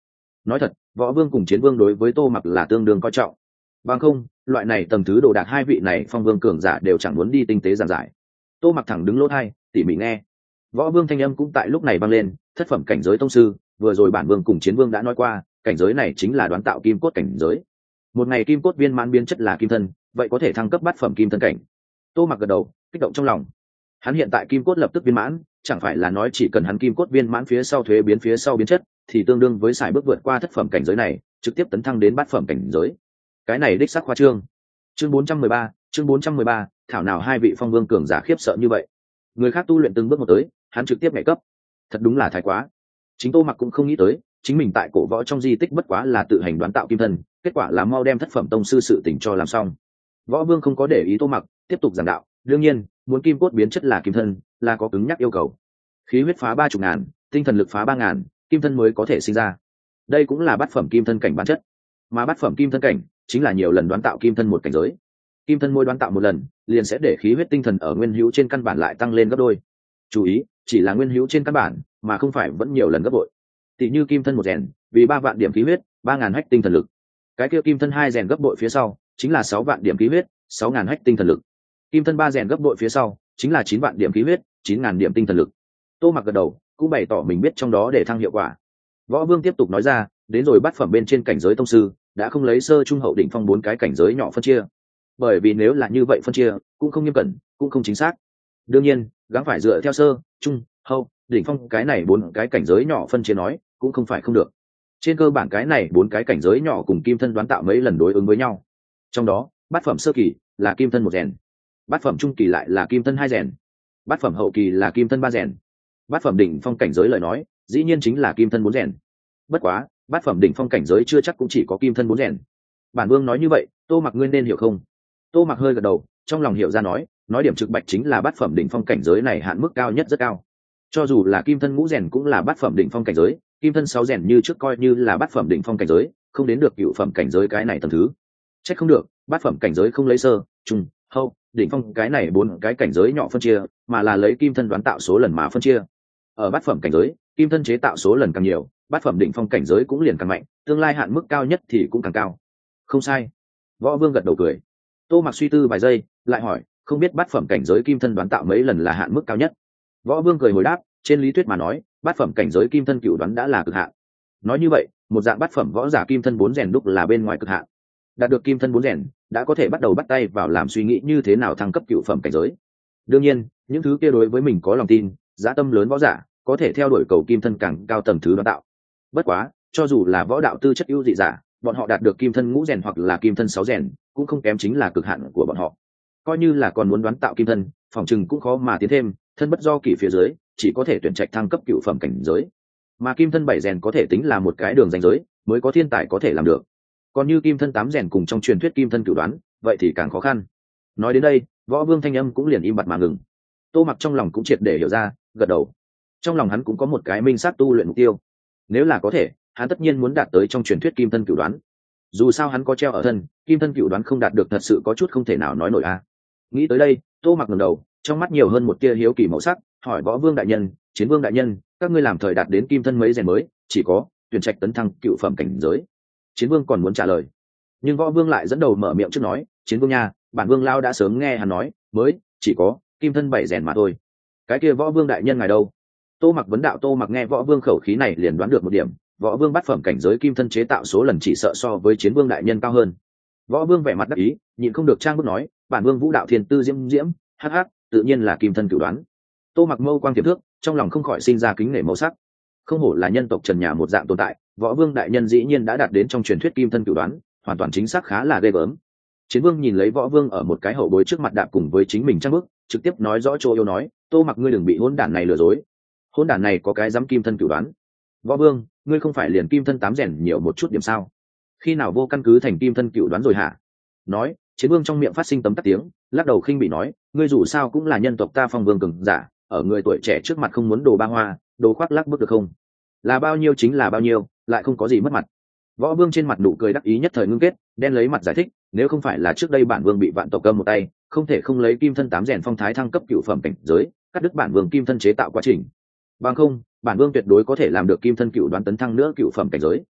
nói thật, võ vương cùng chiến vương đối với Tô Mặc là tương đương coi trọng. Bằng không, loại này tầng thứ đồ đạc hai vị này phong vương cường giả đều chẳng muốn đi tinh tế giảng giải. Tô Mặc thẳng đứng lỗ tai, tỉ mỉ nghe. Võ vương thanh âm cũng tại lúc này vang lên, thất phẩm cảnh giới tông sư, vừa rồi bản vương cùng chiến vương đã nói qua, cảnh giới này chính là đoán tạo kim cốt cảnh giới. Một ngày kim cốt viên mãn biến chất là kim thân, vậy có thể thăng cấp bát phẩm kim thân cảnh. Tô Mặc gật đầu, kích động trong lòng. Hắn hiện tại kim cốt lập tức viên mãn, chẳng phải là nói chỉ cần hắn kim cốt viên mãn phía sau thuế biến phía sau biến chất, thì tương đương với sải bước vượt qua thất phẩm cảnh giới này, trực tiếp tấn thăng đến bát phẩm cảnh giới. Cái này đích xác khoa trương. Chương 413, thảo nào hai vị phong vương cường giả khiếp sợ như vậy. Người khác tu luyện từng bước một tới, hắn trực tiếp nhảy cấp. Thật đúng là thái quá. Chính Tô Mặc cũng không nghĩ tới, chính mình tại cổ võ trong di tích bất quá là tự hành đoán tạo kim thân, kết quả là mau đem thất phẩm tông sư sự tình cho làm xong. Võ vương không có để ý Tô Mặc, tiếp tục giảng đạo. Đương nhiên, muốn kim cốt biến chất là kim thân, là có cứng nhắc yêu cầu. Khí huyết phá 30.000, tinh thần lực phá 3.000, kim thân mới có thể sinh ra. Đây cũng là bát phẩm kim thân cảnh bản chất. Mà bát phẩm kim thân cảnh chính là nhiều lần đoán tạo kim thân một cảnh giới. Kim thân mỗi đoán tạo một lần, liền sẽ để khí huyết tinh thần ở nguyên hữu trên căn bản lại tăng lên gấp đôi. Chú ý, chỉ là nguyên hữu trên căn bản, mà không phải vẫn nhiều lần gấp bội. Tỷ như kim thân một rèn, vì 3 vạn điểm khí huyết, 3.000 hách tinh thần lực. Cái kia kim thân 2 rèn gấp bội phía sau, chính là 6 vạn điểm khí huyết, 6.000 hách tinh thần lực. Kim thân 3 rèn gấp bội phía sau, chính là 9 vạn điểm khí huyết, 9.000 điểm tinh thần lực. Tô Mặc gật đầu, cũng bày tỏ mình biết trong đó để thăng hiệu quả. Võ vương tiếp tục nói ra, đến rồi bát phẩm bên trên cảnh giới tông sư, đã không lấy sơ trung hậu đỉnh phong 4 cái cảnh giới nhỏ phân chia. Bởi vì nếu là như vậy phân chia, cũng không nghiêm cẩn, cũng không chính xác. Đương nhiên, gắng phải dựa theo sơ, trung, hậu, đỉnh phong cái này 4 cái cảnh giới nhỏ phân chia nói, cũng không phải không được. Trên cơ bản cái này 4 cái cảnh giới nhỏ cùng kim thân đoán tạo mấy lần đối ứng với nhau. Trong đó, bát phẩm sơ kỳ là kim thân 1 rèn, bát phẩm trung kỳ lại là kim thân 2 rèn, bát phẩm hậu kỳ là kim thân 3 rèn. Bát phẩm đỉnh phong cảnh giới lời nói, dĩ nhiên chính là kim thân 4 rèn. Bất quá, bát phẩm đỉnh phong cảnh giới chưa chắc cũng chỉ có kim thân 4 rèn. Bản vương nói như vậy, Tô Mặc ngươi nên hiểu không? Tô Mặc hơi gật đầu, trong lòng hiểu ra nói điểm trực bạch chính là bát phẩm đỉnh phong cảnh giới này hạn mức cao nhất rất cao. Cho dù là kim thân ngũ rèn cũng là bát phẩm đỉnh phong cảnh giới, kim thân 6 rèn như trước coi như là bát phẩm đỉnh phong cảnh giới, không đến được cửu phẩm cảnh giới cái này tầng thứ. Chắc không được, bát phẩm cảnh giới không lấy sơ, trung, hậu, đỉnh phong cái này 4 cái cảnh giới nhỏ phân chia, mà là lấy kim thân đoán tạo số lần mà phân chia. Ở bát phẩm cảnh giới, kim thân chế tạo số lần càng nhiều, bát phẩm đỉnh phong cảnh giới cũng liền càng mạnh, tương lai hạn mức cao nhất thì cũng càng cao. Không sai. Võ vương gật đầu cười. Tô Mặc suy tư vài giây, lại hỏi, không biết bát phẩm cảnh giới kim thân đoán tạo mấy lần là hạn mức cao nhất? Võ vương cười hồi đáp, trên lý thuyết mà nói, bát phẩm cảnh giới kim thân cửu đoán đã là cực hạn. Nói như vậy, một dạng bát phẩm võ giả kim thân 4 rèn đúc là bên ngoài cực hạn. Đạt được kim thân 4 rèn, đã có thể bắt đầu bắt tay vào làm suy nghĩ như thế nào thăng cấp cửu phẩm cảnh giới. Đương nhiên, những thứ kia đối với mình có lòng tin, dã tâm lớn võ giả, có thể theo đuổi cầu kim thân càng cao tầng thứ đoán tạo. Bất quá, cho dù là võ đạo tư chất ưu dị giả, bọn họ đạt được kim thân ngũ rèn hoặc là kim thân 6 rèn, cũng không kém chính là cực hạn của bọn họ. Coi như là còn muốn đoán tạo kim thân, phòng chừng cũng khó mà tiến thêm, thân bất do kỷ phía dưới, chỉ có thể tuyển trạch thăng cấp cửu phẩm cảnh giới. Mà kim thân 7 rèn có thể tính là một cái đường ranh giới, mới có thiên tài có thể làm được. Còn như kim thân 8 rèn cùng trong truyền thuyết kim thân cửu đoán, vậy thì càng khó khăn. Nói đến đây, Võ Vương thanh âm cũng liền im bặt mà ngừng. Tô Mặc trong lòng cũng triệt để hiểu ra, gật đầu. Trong lòng hắn cũng có một cái minh xác tu luyện mục tiêu. Nếu là có thể, hắn tất nhiên muốn đạt tới trong truyền thuyết kim thân cửu đoán. Dù sao hắn có treo ở thân, kim thân cửu đoán không đạt được thật sự có chút không thể nào nói nổi a. Nghĩ tới đây, Tô Mặc ngẩng đầu, trong mắt nhiều hơn một tia hiếu kỳ màu sắc, hỏi Võ Vương đại nhân, Chiến Vương đại nhân, các ngươi làm thời đạt đến kim thân mấy rèn mới? Chỉ có tuyển trạch tấn thăng cửu phẩm cảnh giới. Chiến Vương còn muốn trả lời, nhưng Võ Vương lại dẫn đầu mở miệng trước nói, Chiến Vương nha, bản Vương lao đã sớm nghe hắn nói, mới chỉ có kim thân 7 rèn mà thôi. Cái kia Võ Vương đại nhân ngài đâu? Tô Mặc vấn đạo. Tô Mặc nghe Võ Vương khẩu khí này liền đoán được một điểm, Võ Vương bát phẩm cảnh giới kim thân chế tạo số lần chỉ sợ so với Chiến Vương đại nhân cao hơn. Võ Vương vẻ mặt đắc ý, nhịn không được trang bức nói, bản Vương vũ đạo thiên tư diễm diễm, hắc hắc, tự nhiên là kim thân cửu đoán. Tô Mặc mâu quang tiềm thước, trong lòng không khỏi sinh ra kính nể màu sắc. Không hổ là nhân tộc Trần nhà một dạng tồn tại, Võ Vương đại nhân dĩ nhiên đã đạt đến trong truyền thuyết kim thân cửu đoán, hoàn toàn chính xác khá là ghê gớm. Chiến Vương nhìn lấy Võ Vương ở một cái hậu bối trước mặt đạp cùng với chính mình trang bức, trực tiếp nói rõ chỗ yêu nói, Tô Mặc ngươi đừng bị hỗn đản này lừa dối. Hỗn đản này có cái dám kim thân cửu đoán. Võ Vương, ngươi không phải liền kim thân 8 rèn nhiều một chút điểm sao? Khi nào vô căn cứ thành kim thân cửu đoán rồi hả? Nói, Chiến Vương trong miệng phát sinh tấm tắc tiếng, lắc đầu khinh bị nói, ngươi dù sao cũng là nhân tộc ta Phong Vương cường giả, ở người tuổi trẻ trước mặt không muốn đồ ba hoa, đồ khoác lác bước được không? Là bao nhiêu chính là bao nhiêu, lại không có gì mất mặt. Võ Vương trên mặt nụ cười đắc ý nhất thời ngưng kết, đen lấy mặt giải thích, nếu không phải là trước đây bản Vương bị vạn tộc câm một tay, không thể không lấy kim thân 8 rèn phong thái thăng cấp cửu phẩm cảnh giới, cắt đứt bản Vương kim thân chế tạo quá trình. Bằng không, bản Vương tuyệt đối có thể làm được kim thân cửu đoán tấn thăng nữa cửu phẩm cảnh giới.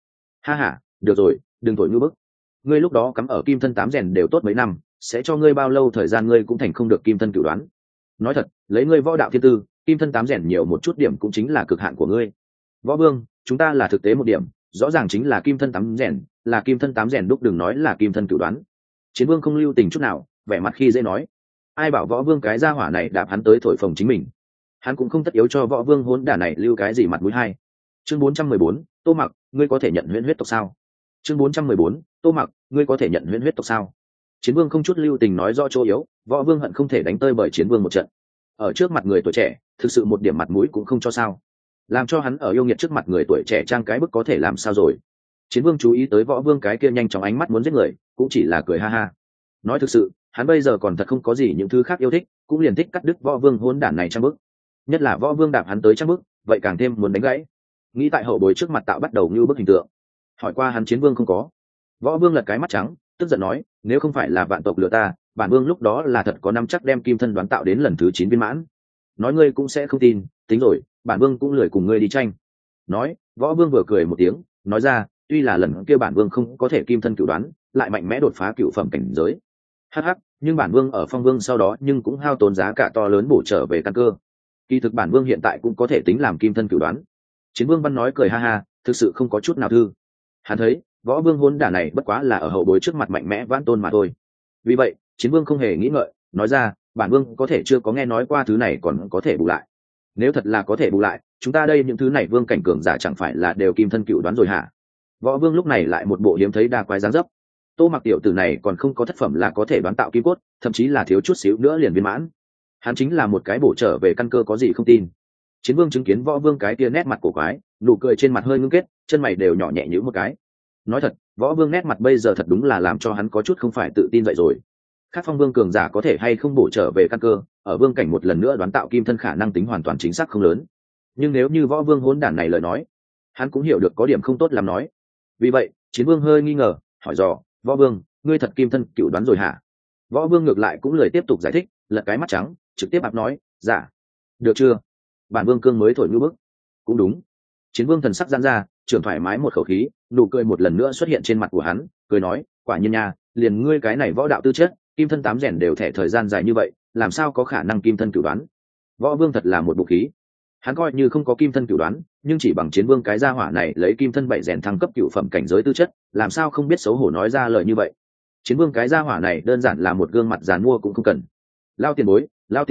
Ha ha, được rồi, đừng thổi ngư bức. Ngươi lúc đó cắm ở kim thân tám rèn đều tốt mấy năm, sẽ cho ngươi bao lâu thời gian ngươi cũng thành không được kim thân cửu đoán. Nói thật, lấy ngươi võ đạo thiên tư, kim thân tám rèn nhiều một chút điểm cũng chính là cực hạn của ngươi. Võ Vương, chúng ta là thực tế một điểm, rõ ràng chính là kim thân tám rèn, là kim thân tám rèn đúc, đừng nói là kim thân cửu đoán. Chiến Vương không lưu tình chút nào, vẻ mặt khi dễ nói. Ai bảo Võ Vương cái gia hỏa này đạp hắn tới thổi phồng chính mình. Hắn cũng không tất yếu cho Võ Vương hỗn đả này lưu cái gì mặt mũi hay. Chương 414, Tô Mặc, ngươi có thể nhận huyễn huyết tộc sao? Chương 414, Tô Mặc, ngươi có thể nhận huyễn huyết tộc sao? Chiến Vương không chút lưu tình nói rõ chỗ yếu, Võ Vương hận không thể đánh tơi bởi Chiến Vương một trận. Ở trước mặt người tuổi trẻ, thực sự một điểm mặt mũi cũng không cho sao. Làm cho hắn ở yêu nghiệt trước mặt người tuổi trẻ trang cái bức có thể làm sao rồi. Chiến Vương chú ý tới Võ Vương cái kia nhanh chóng ánh mắt muốn giết người, cũng chỉ là cười ha ha. Nói thực sự, hắn bây giờ còn thật không có gì những thứ khác yêu thích, cũng liền thích cắt đứt Võ Vương hỗn đản này trang bức. Nhất là Võ Vương đạp hắn tới trang bức, vậy càng thêm muốn đánh gãy. Nghĩ tại hậu bối trước mặt tạo bắt đầu như bức hình tượng. Hỏi qua hắn Chiến Vương không có. Võ Vương lật cái mắt trắng, tức giận nói, nếu không phải là vạn tộc lừa ta, bản vương lúc đó là thật có năm chắc đem kim thân đoán tạo đến lần thứ 9 viên mãn. Nói ngươi cũng sẽ không tin, tính rồi, bản vương cũng lười cùng ngươi đi tranh. Nói, Võ Vương vừa cười một tiếng, nói ra, tuy là lần kia bản vương không có thể kim thân cửu đoán, lại mạnh mẽ đột phá cửu phẩm cảnh giới. Hắc hắc, nhưng bản vương ở Phong Vương sau đó nhưng cũng hao tốn giá cả to lớn bổ trở về căn cơ. Kỳ thực bản vương hiện tại cũng có thể tính làm kim thân cửu đoán. Chiến Vương Văn nói cười ha ha, thực sự không có chút nào thư. Hắn thấy, Võ Vương hỗn đả này bất quá là ở hậu bối trước mặt mạnh mẽ vãn tôn mà thôi. Vì vậy, Chiến Vương không hề nghĩ ngợi, nói ra, bản vương có thể chưa có nghe nói qua thứ này còn có thể bù lại. Nếu thật là có thể bù lại, chúng ta đây những thứ này vương cảnh cường giả chẳng phải là đều kim thân cựu đoán rồi hả? Võ Vương lúc này lại một bộ hiếm thấy đa quái dáng dấp. Tô Mặc tiểu tử này còn không có thất phẩm là có thể đoán tạo kim cốt, thậm chí là thiếu chút xíu nữa liền viên mãn. Hắn chính là một cái bổ trở về căn cơ có gì không tin. Chiến Vương chứng kiến Võ Vương cái tia nét mặt cổ quái, nụ cười trên mặt hơi ngưng kết, chân mày đều nhỏ nhẹ nhíu một cái. Nói thật, Võ Vương nét mặt bây giờ thật đúng là làm cho hắn có chút không phải tự tin vậy rồi. Các phong vương cường giả có thể hay không bổ trở về căn cơ, ở vương cảnh một lần nữa đoán tạo kim thân khả năng tính hoàn toàn chính xác không lớn. Nhưng nếu như Võ Vương hỗn đản này lời nói, hắn cũng hiểu được có điểm không tốt làm nói. Vì vậy, Chiến Vương hơi nghi ngờ, hỏi dò, Võ Vương, ngươi thật kim thân cựu đoán rồi hả? Võ Vương ngược lại cũng lười tiếp tục giải thích, lật cái mắt trắng, trực tiếp áp nói, dạ. Được chưa? Bản Vương cương mới thổi ngư bức. Cũng đúng. Chiến Vương thần sắc giãn ra, trưởng thoải mái một khẩu khí, nụ cười một lần nữa xuất hiện trên mặt của hắn, cười nói, quả nhiên nha, liền ngươi cái này võ đạo tư chất, kim thân tám rèn đều thẻ thời gian dài như vậy, làm sao có khả năng kim thân cửu đoán? Võ Vương thật là một bụng khí. Hắn coi như không có kim thân cửu đoán, nhưng chỉ bằng Chiến Vương cái gia hỏa này lấy kim thân bảy rèn thăng cấp cửu phẩm cảnh giới tư chất, làm sao không biết xấu hổ nói ra lời như vậy? Chiến Vương cái gia hỏa này đơn giản là một gương mặt giàn mua cũng không cần. Lao tiền bối,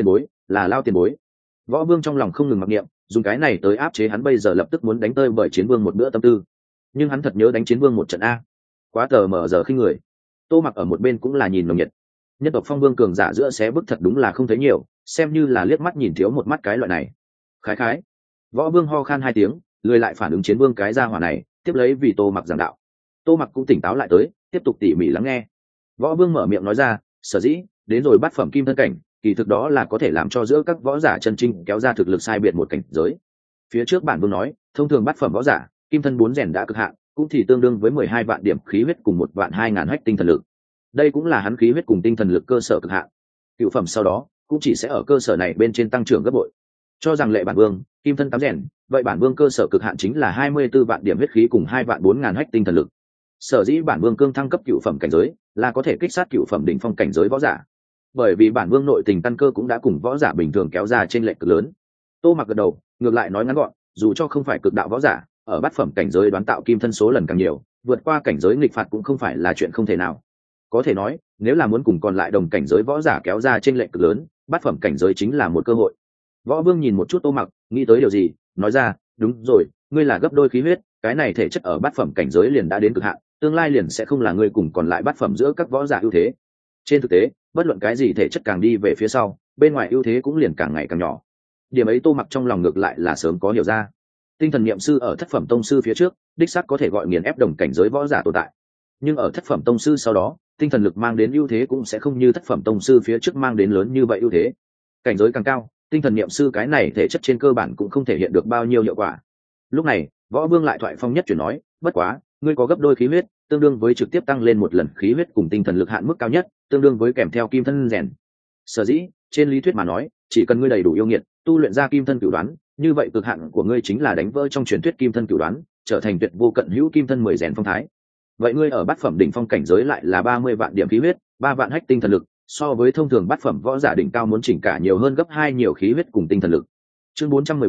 là lao tiền bối. Võ Vương trong lòng không ngừng mặc niệm, dùng cái này tới áp chế hắn bây giờ lập tức muốn đánh tơi bởi Chiến Vương một bữa tâm tư. Nhưng hắn thật nhớ đánh Chiến Vương một trận a. Quá tờ mờ giờ khinh người. Tô Mặc ở một bên cũng là nhìn nồng nhiệt. Nhân tộc Phong Vương cường giả giữa xé bức thật đúng là không thấy nhiều, xem như là liếc mắt nhìn thiếu một mắt cái loại này. Khái khái. Võ Vương ho khan hai tiếng, lười lại phản ứng Chiến Vương cái gia hỏa này, tiếp lấy vì Tô Mặc giảng đạo. Tô Mặc cũng tỉnh táo lại tới, tiếp tục tỉ mỉ lắng nghe. Võ Vương mở miệng nói ra, sở dĩ đến rồi bắt phẩm kim thân cảnh, kỳ thực đó là có thể làm cho giữa các võ giả chân chính kéo ra thực lực sai biệt một cảnh giới. Phía trước bản Vương nói, thông thường bắt phẩm võ giả, kim thân 4 rèn đã cực hạn, cũng thì tương đương với 12 vạn điểm khí huyết cùng 1.200.000 hách tinh thần lực. Đây cũng là hắn khí huyết cùng tinh thần lực cơ sở cực hạn. Cựu phẩm sau đó cũng chỉ sẽ ở cơ sở này bên trên tăng trưởng gấp bội. Cho rằng lệ bản Vương, kim thân 8 rèn, vậy bản Vương cơ sở cực hạn chính là 24 vạn điểm huyết khí cùng 2.400.000 hách tinh thần lực. Sở dĩ bản Vương cương thăng cấp cựu phẩm cảnh giới, là có thể kích sát cựu phẩm đỉnh phong cảnh giới võ giả. Bởi vì bản Vương nội tình căn cơ cũng đã cùng võ giả bình thường kéo ra trên lệch cực lớn. Tô Mặc gật đầu, ngược lại nói ngắn gọn, dù cho không phải cực đạo võ giả, ở bát phẩm cảnh giới đoán tạo kim thân số lần càng nhiều, vượt qua cảnh giới nghịch phạt cũng không phải là chuyện không thể nào. Có thể nói, nếu là muốn cùng còn lại đồng cảnh giới võ giả kéo ra trên lệch cực lớn, bát phẩm cảnh giới chính là một cơ hội. Võ Vương nhìn một chút Tô Mặc, nghĩ tới điều gì, nói ra, đúng rồi, ngươi là gấp đôi khí huyết, cái này thể chất ở bát phẩm cảnh giới liền đã đến cực hạn, tương lai liền sẽ không là ngươi cùng còn lại bát phẩm giữa các võ giả ưu thế. Trên thực tế, bất luận cái gì thể chất càng đi về phía sau, bên ngoài ưu thế cũng liền càng ngày càng nhỏ. Điểm ấy Tô Mặc trong lòng ngược lại là sớm có hiểu ra. Tinh thần niệm sư ở thất phẩm tông sư phía trước, đích xác có thể gọi nghiền ép đồng cảnh giới võ giả tồn tại. Nhưng ở thất phẩm tông sư sau đó, tinh thần lực mang đến ưu thế cũng sẽ không như thất phẩm tông sư phía trước mang đến lớn như vậy ưu thế. Cảnh giới càng cao, tinh thần niệm sư cái này thể chất trên cơ bản cũng không thể hiện được bao nhiêu hiệu quả. Lúc này, Võ Vương lại thoại phong nhất chuyển nói, bất quá, ngươi có gấp đôi khí huyết, tương đương với trực tiếp tăng lên một lần khí huyết cùng tinh thần lực hạn mức cao nhất, tương đương với kèm theo kim thân rèn. Sở dĩ, trên lý thuyết mà nói, chỉ cần ngươi đầy đủ yêu nghiệt, tu luyện ra kim thân cửu đoán, như vậy cực hạn của ngươi chính là đánh vỡ trong truyền thuyết kim thân cửu đoán, trở thành tuyệt vô cận hữu kim thân 10 rèn phong thái. Vậy ngươi ở bát phẩm đỉnh phong cảnh giới lại là 30 vạn điểm khí huyết, 3 vạn hách tinh thần lực, so với thông thường bát phẩm võ giả đỉnh cao muốn chỉnh cả nhiều hơn gấp 2 nhiều khí huyết cùng tinh thần lực. Chương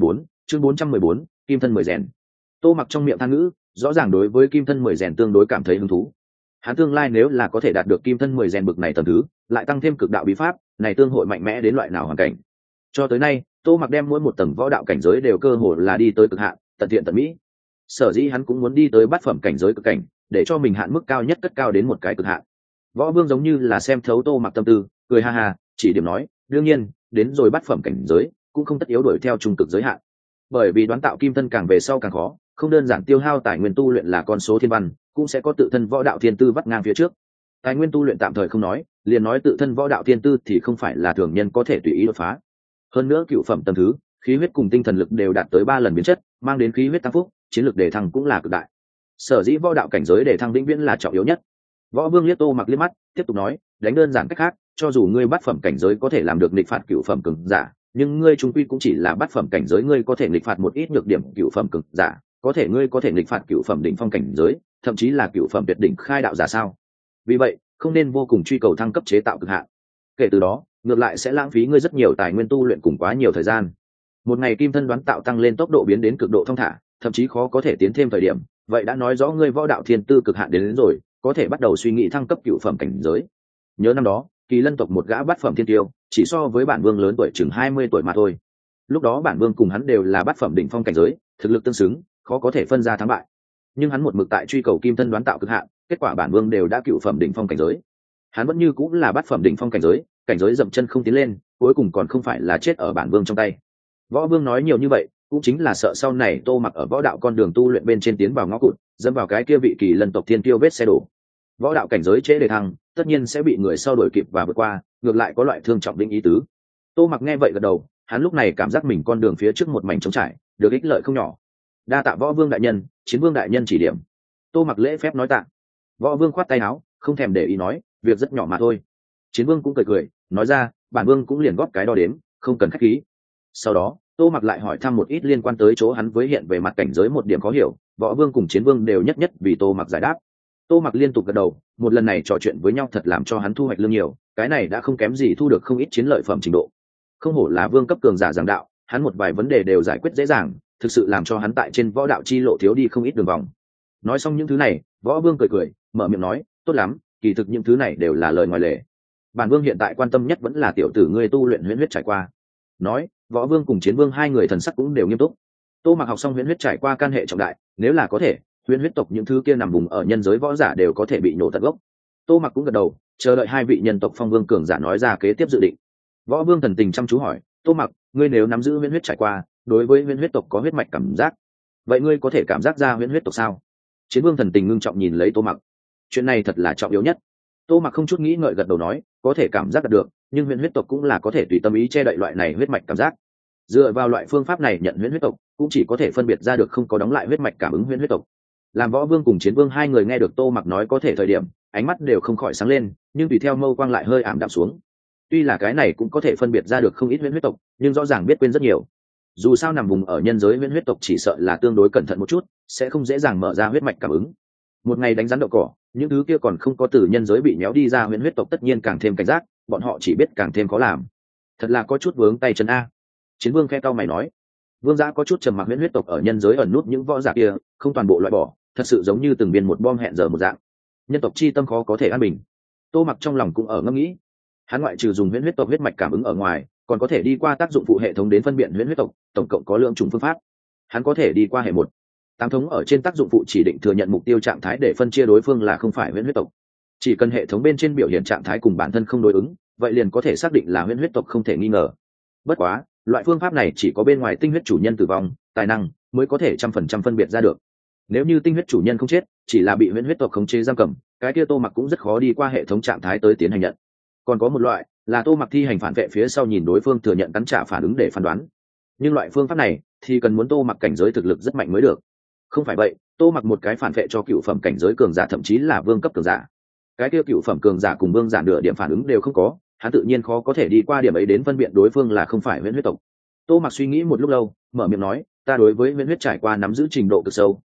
414, kim thân 10 rèn. Tô Mặc trong miệng than ngữ, rõ ràng đối với kim thân 10 rèn tương đối cảm thấy hứng thú. Hắn tương lai nếu là có thể đạt được kim thân 10 rèn bực này tầng thứ, lại tăng thêm cực đạo bí pháp, này tương hội mạnh mẽ đến loại nào hoàn cảnh. Cho tới nay, Tô Mặc đem mỗi một tầng võ đạo cảnh giới đều cơ hồ là đi tới cực hạn, tận thiện tận mỹ. Sở dĩ hắn cũng muốn đi tới bát phẩm cảnh giới cực cảnh, để cho mình hạn mức cao nhất cất cao đến một cái cực hạn. Võ Vương giống như là xem thấu Tô Mặc tâm tư, cười ha ha, chỉ điểm nói, đương nhiên, đến rồi bát phẩm cảnh giới, cũng không tất yếu đuổi theo trung cực giới hạn. Bởi vì đoán tạo kim thân càng về sau càng khó, không đơn giản tiêu hao tài nguyên tu luyện là con số thiên văn, cũng sẽ có tự thân võ đạo thiên tư vắt ngang phía trước. Tài nguyên tu luyện tạm thời không nói, liền nói tự thân võ đạo thiên tư thì không phải là thường nhân có thể tùy ý đột phá. Hơn nữa cựu phẩm tầng thứ, khí huyết cùng tinh thần lực đều đạt tới 3 lần biến chất, mang đến khí huyết tăng phúc, chiến lược đề thăng cũng là cực đại. Sở dĩ võ đạo cảnh giới đề thăng vĩnh viễn là trọng yếu nhất. Võ Vương liếc Tô Mặc liếc mắt, tiếp tục nói, đánh đơn giản cách khác, cho dù ngươi bát phẩm cảnh giới có thể làm được nghịch phạt cựu phẩm cường giả, nhưng ngươi trung quy cũng chỉ là bát phẩm cảnh giới, ngươi có thể nghịch phạt một ít nhược điểm cựu phẩm cường giả, ngươi có thể nghịch phạt cựu phẩm đỉnh phong cảnh giới, thậm chí là cựu phẩm tuyệt đỉnh khai đạo giả sao? Vì vậy, không nên vô cùng truy cầu thăng cấp chế tạo cực hạn. Kể từ đó, ngược lại sẽ lãng phí ngươi rất nhiều tài nguyên tu luyện cùng quá nhiều thời gian. Một ngày kim thân đoán tạo tăng lên tốc độ biến đến cực độ thong thả, thậm chí khó có thể tiến thêm thời điểm, vậy đã nói rõ ngươi võ đạo thiên tư cực hạn đến rồi, có thể bắt đầu suy nghĩ thăng cấp cựu phẩm cảnh giới. Nhớ năm đó, Kỳ Lân tộc một gã bát phẩm thiên tiêu, chỉ so với bản vương lớn tuổi chừng 20 tuổi mà thôi. Lúc đó bản vương cùng hắn đều là bát phẩm đỉnh phong cảnh giới, thực lực tương xứng, khó có thể phân ra thắng bại. Nhưng hắn một mực tại truy cầu kim thân đoán tạo cực hạn, kết quả bản vương đều đã cựu phẩm đỉnh phong cảnh giới. Hắn vẫn như cũng là bát phẩm đỉnh phong cảnh giới dậm chân không tiến lên, cuối cùng còn không phải là chết ở bản vương trong tay. Võ Vương nói nhiều như vậy, cũng chính là sợ sau này Tô Mặc ở võ đạo con đường tu luyện bên trên tiến vào ngõ cụt, dẫm vào cái kia vị Kỳ Lân tộc thiên tiêu vết xe đổ. Võ đạo cảnh giới trễ đề thăng, tất nhiên sẽ bị người sau đuổi kịp và vượt qua, ngược lại có loại thương trọng định ý tứ. Tô Mặc nghe vậy gật đầu, hắn lúc này cảm giác mình con đường phía trước một mảnh trống trải, được ích lợi không nhỏ. Đa tạ Võ Vương đại nhân, Chiến Vương đại nhân chỉ điểm. Tô Mặc lễ phép nói tạ. Võ Vương khoát tay áo, không thèm để ý nói, việc rất nhỏ mà thôi. Chiến Vương cũng cười cười, nói ra, bản vương cũng liền góp cái đo đếm, không cần khách khí. Sau đó, Tô Mặc lại hỏi thăm một ít liên quan tới chỗ hắn với hiện về mặt cảnh giới một điểm khó hiểu, Võ Vương cùng Chiến Vương đều nhất nhất vì Tô Mặc giải đáp. Tô Mặc liên tục gật đầu, một lần này trò chuyện với nhau thật làm cho hắn thu hoạch lương nhiều, cái này đã không kém gì thu được không ít chiến lợi phẩm trình độ. Không hổ là vương cấp cường giả giảng đạo, hắn một vài vấn đề đều giải quyết dễ dàng, thực sự làm cho hắn tại trên võ đạo chi lộ thiếu đi không ít đường vòng. Nói xong những thứ này, Võ Vương cười cười, mở miệng nói, tốt lắm, kỳ thực những thứ này đều là lời ngoài lề. Bản vương hiện tại quan tâm nhất vẫn là tiểu tử ngươi tu luyện huyễn huyết trải qua. Nói, Võ Vương cùng Chiến Vương hai người thần sắc cũng đều nghiêm túc. Tô Mặc học xong huyễn huyết trải qua can hệ trọng đại, nếu là có thể, huyễn huyết tộc những thứ kia nằm vùng ở nhân giới võ giả đều có thể bị nổ tận gốc. Tô Mặc cũng gật đầu, chờ đợi hai vị nhân tộc phong vương cường giả nói ra kế tiếp dự định. Võ Vương thần tình chăm chú hỏi, Tô Mặc, ngươi nếu nắm giữ huyễn huyết trải qua, đối với huyễn huyết tộc có huyết mạch cảm giác, vậy ngươi có thể cảm giác ra huyễn huyết tộc sao? Chiến Vương thần tình ngưng trọng nhìn lấy Tô Mặc. Chuyện này thật là trọng yếu nhất. Tô Mặc không chút nghĩ ngợi gật đầu nói, có thể cảm giác được, nhưng huyễn huyết tộc cũng là có thể tùy tâm ý che đậy loại này huyết mạch cảm giác. Dựa vào loại phương pháp này nhận huyễn huyết tộc, cũng chỉ có thể phân biệt ra được không có đóng lại huyết mạch cảm ứng huyễn huyết tộc. Làm Võ Vương cùng Chiến Vương hai người nghe được Tô Mặc nói có thể thời điểm, ánh mắt đều không khỏi sáng lên, nhưng tùy theo mâu quang lại hơi ảm đạm xuống. Tuy là cái này cũng có thể phân biệt ra được không ít huyễn huyết tộc, nhưng rõ ràng biết quên rất nhiều. Dù sao nằm vùng ở nhân giới huyễn huyết tộc chỉ sợ là tương đối cẩn thận một chút, sẽ không dễ dàng mở ra huyết mạch cảm ứng. Một ngày đánh rắn đậu cỏ, những thứ kia còn không có từ nhân giới bị méo đi ra huyễn huyết tộc tất nhiên càng thêm cảnh giác, bọn họ chỉ biết càng thêm khó làm. Thật là có chút vướng tay chân a. Chiến Vương khẽ cau mày nói, Vương gia có chút trầm mặc, huyễn huyết tộc ở nhân giới ẩn nút những võ giả kia, không toàn bộ loại bỏ, thật sự giống như từng biên một bom hẹn giờ một dạng. Nhân tộc chi tâm khó có thể an bình. Tô Mặc trong lòng cũng ở ngẫm nghĩ, hắn ngoại trừ dùng huyễn huyết tộc huyết mạch cảm ứng ở ngoài, còn có thể đi qua tác dụng phụ hệ thống đến phân biệt huyễn huyết tộc, tổng cộng có lượng chủng phương pháp. Hắn có thể đi qua hệ một, tám thống ở trên tác dụng phụ chỉ định thừa nhận mục tiêu trạng thái để phân chia đối phương là không phải huyễn huyết tộc. Chỉ cần hệ thống bên trên biểu hiện trạng thái cùng bản thân không đối ứng, vậy liền có thể xác định là huyễn huyết tộc không thể nghi ngờ. Bất quá, loại phương pháp này chỉ có bên ngoài tinh huyết chủ nhân tử vong, tài năng mới có thể 100% phân biệt ra được. Nếu như tinh huyết chủ nhân không chết, chỉ là bị huyễn huyết tộc khống chế giam cầm, cái kia Tô Mặc cũng rất khó đi qua hệ thống trạng thái tới tiến hành nhận. Còn có một loại là Tô Mặc thi hành phản vệ phía sau nhìn đối phương thừa nhận cắn trả phản ứng để phán đoán. Nhưng loại phương pháp này thì cần muốn Tô Mặc cảnh giới thực lực rất mạnh mới được. Không phải vậy, Tô Mặc một cái phản vệ cho cựu phẩm cảnh giới cường giả thậm chí là vương cấp cường giả, cái kia cựu phẩm cường giả cùng vương giả nửa điểm phản ứng đều không có, hắn tự nhiên khó có thể đi qua điểm ấy đến phân biệt đối phương là không phải huyễn huyết tộc. Tô Mặc suy nghĩ một lúc lâu, mở miệng nói, ta đối với huyễn huyết trải qua nắm giữ trình độ cực sâu,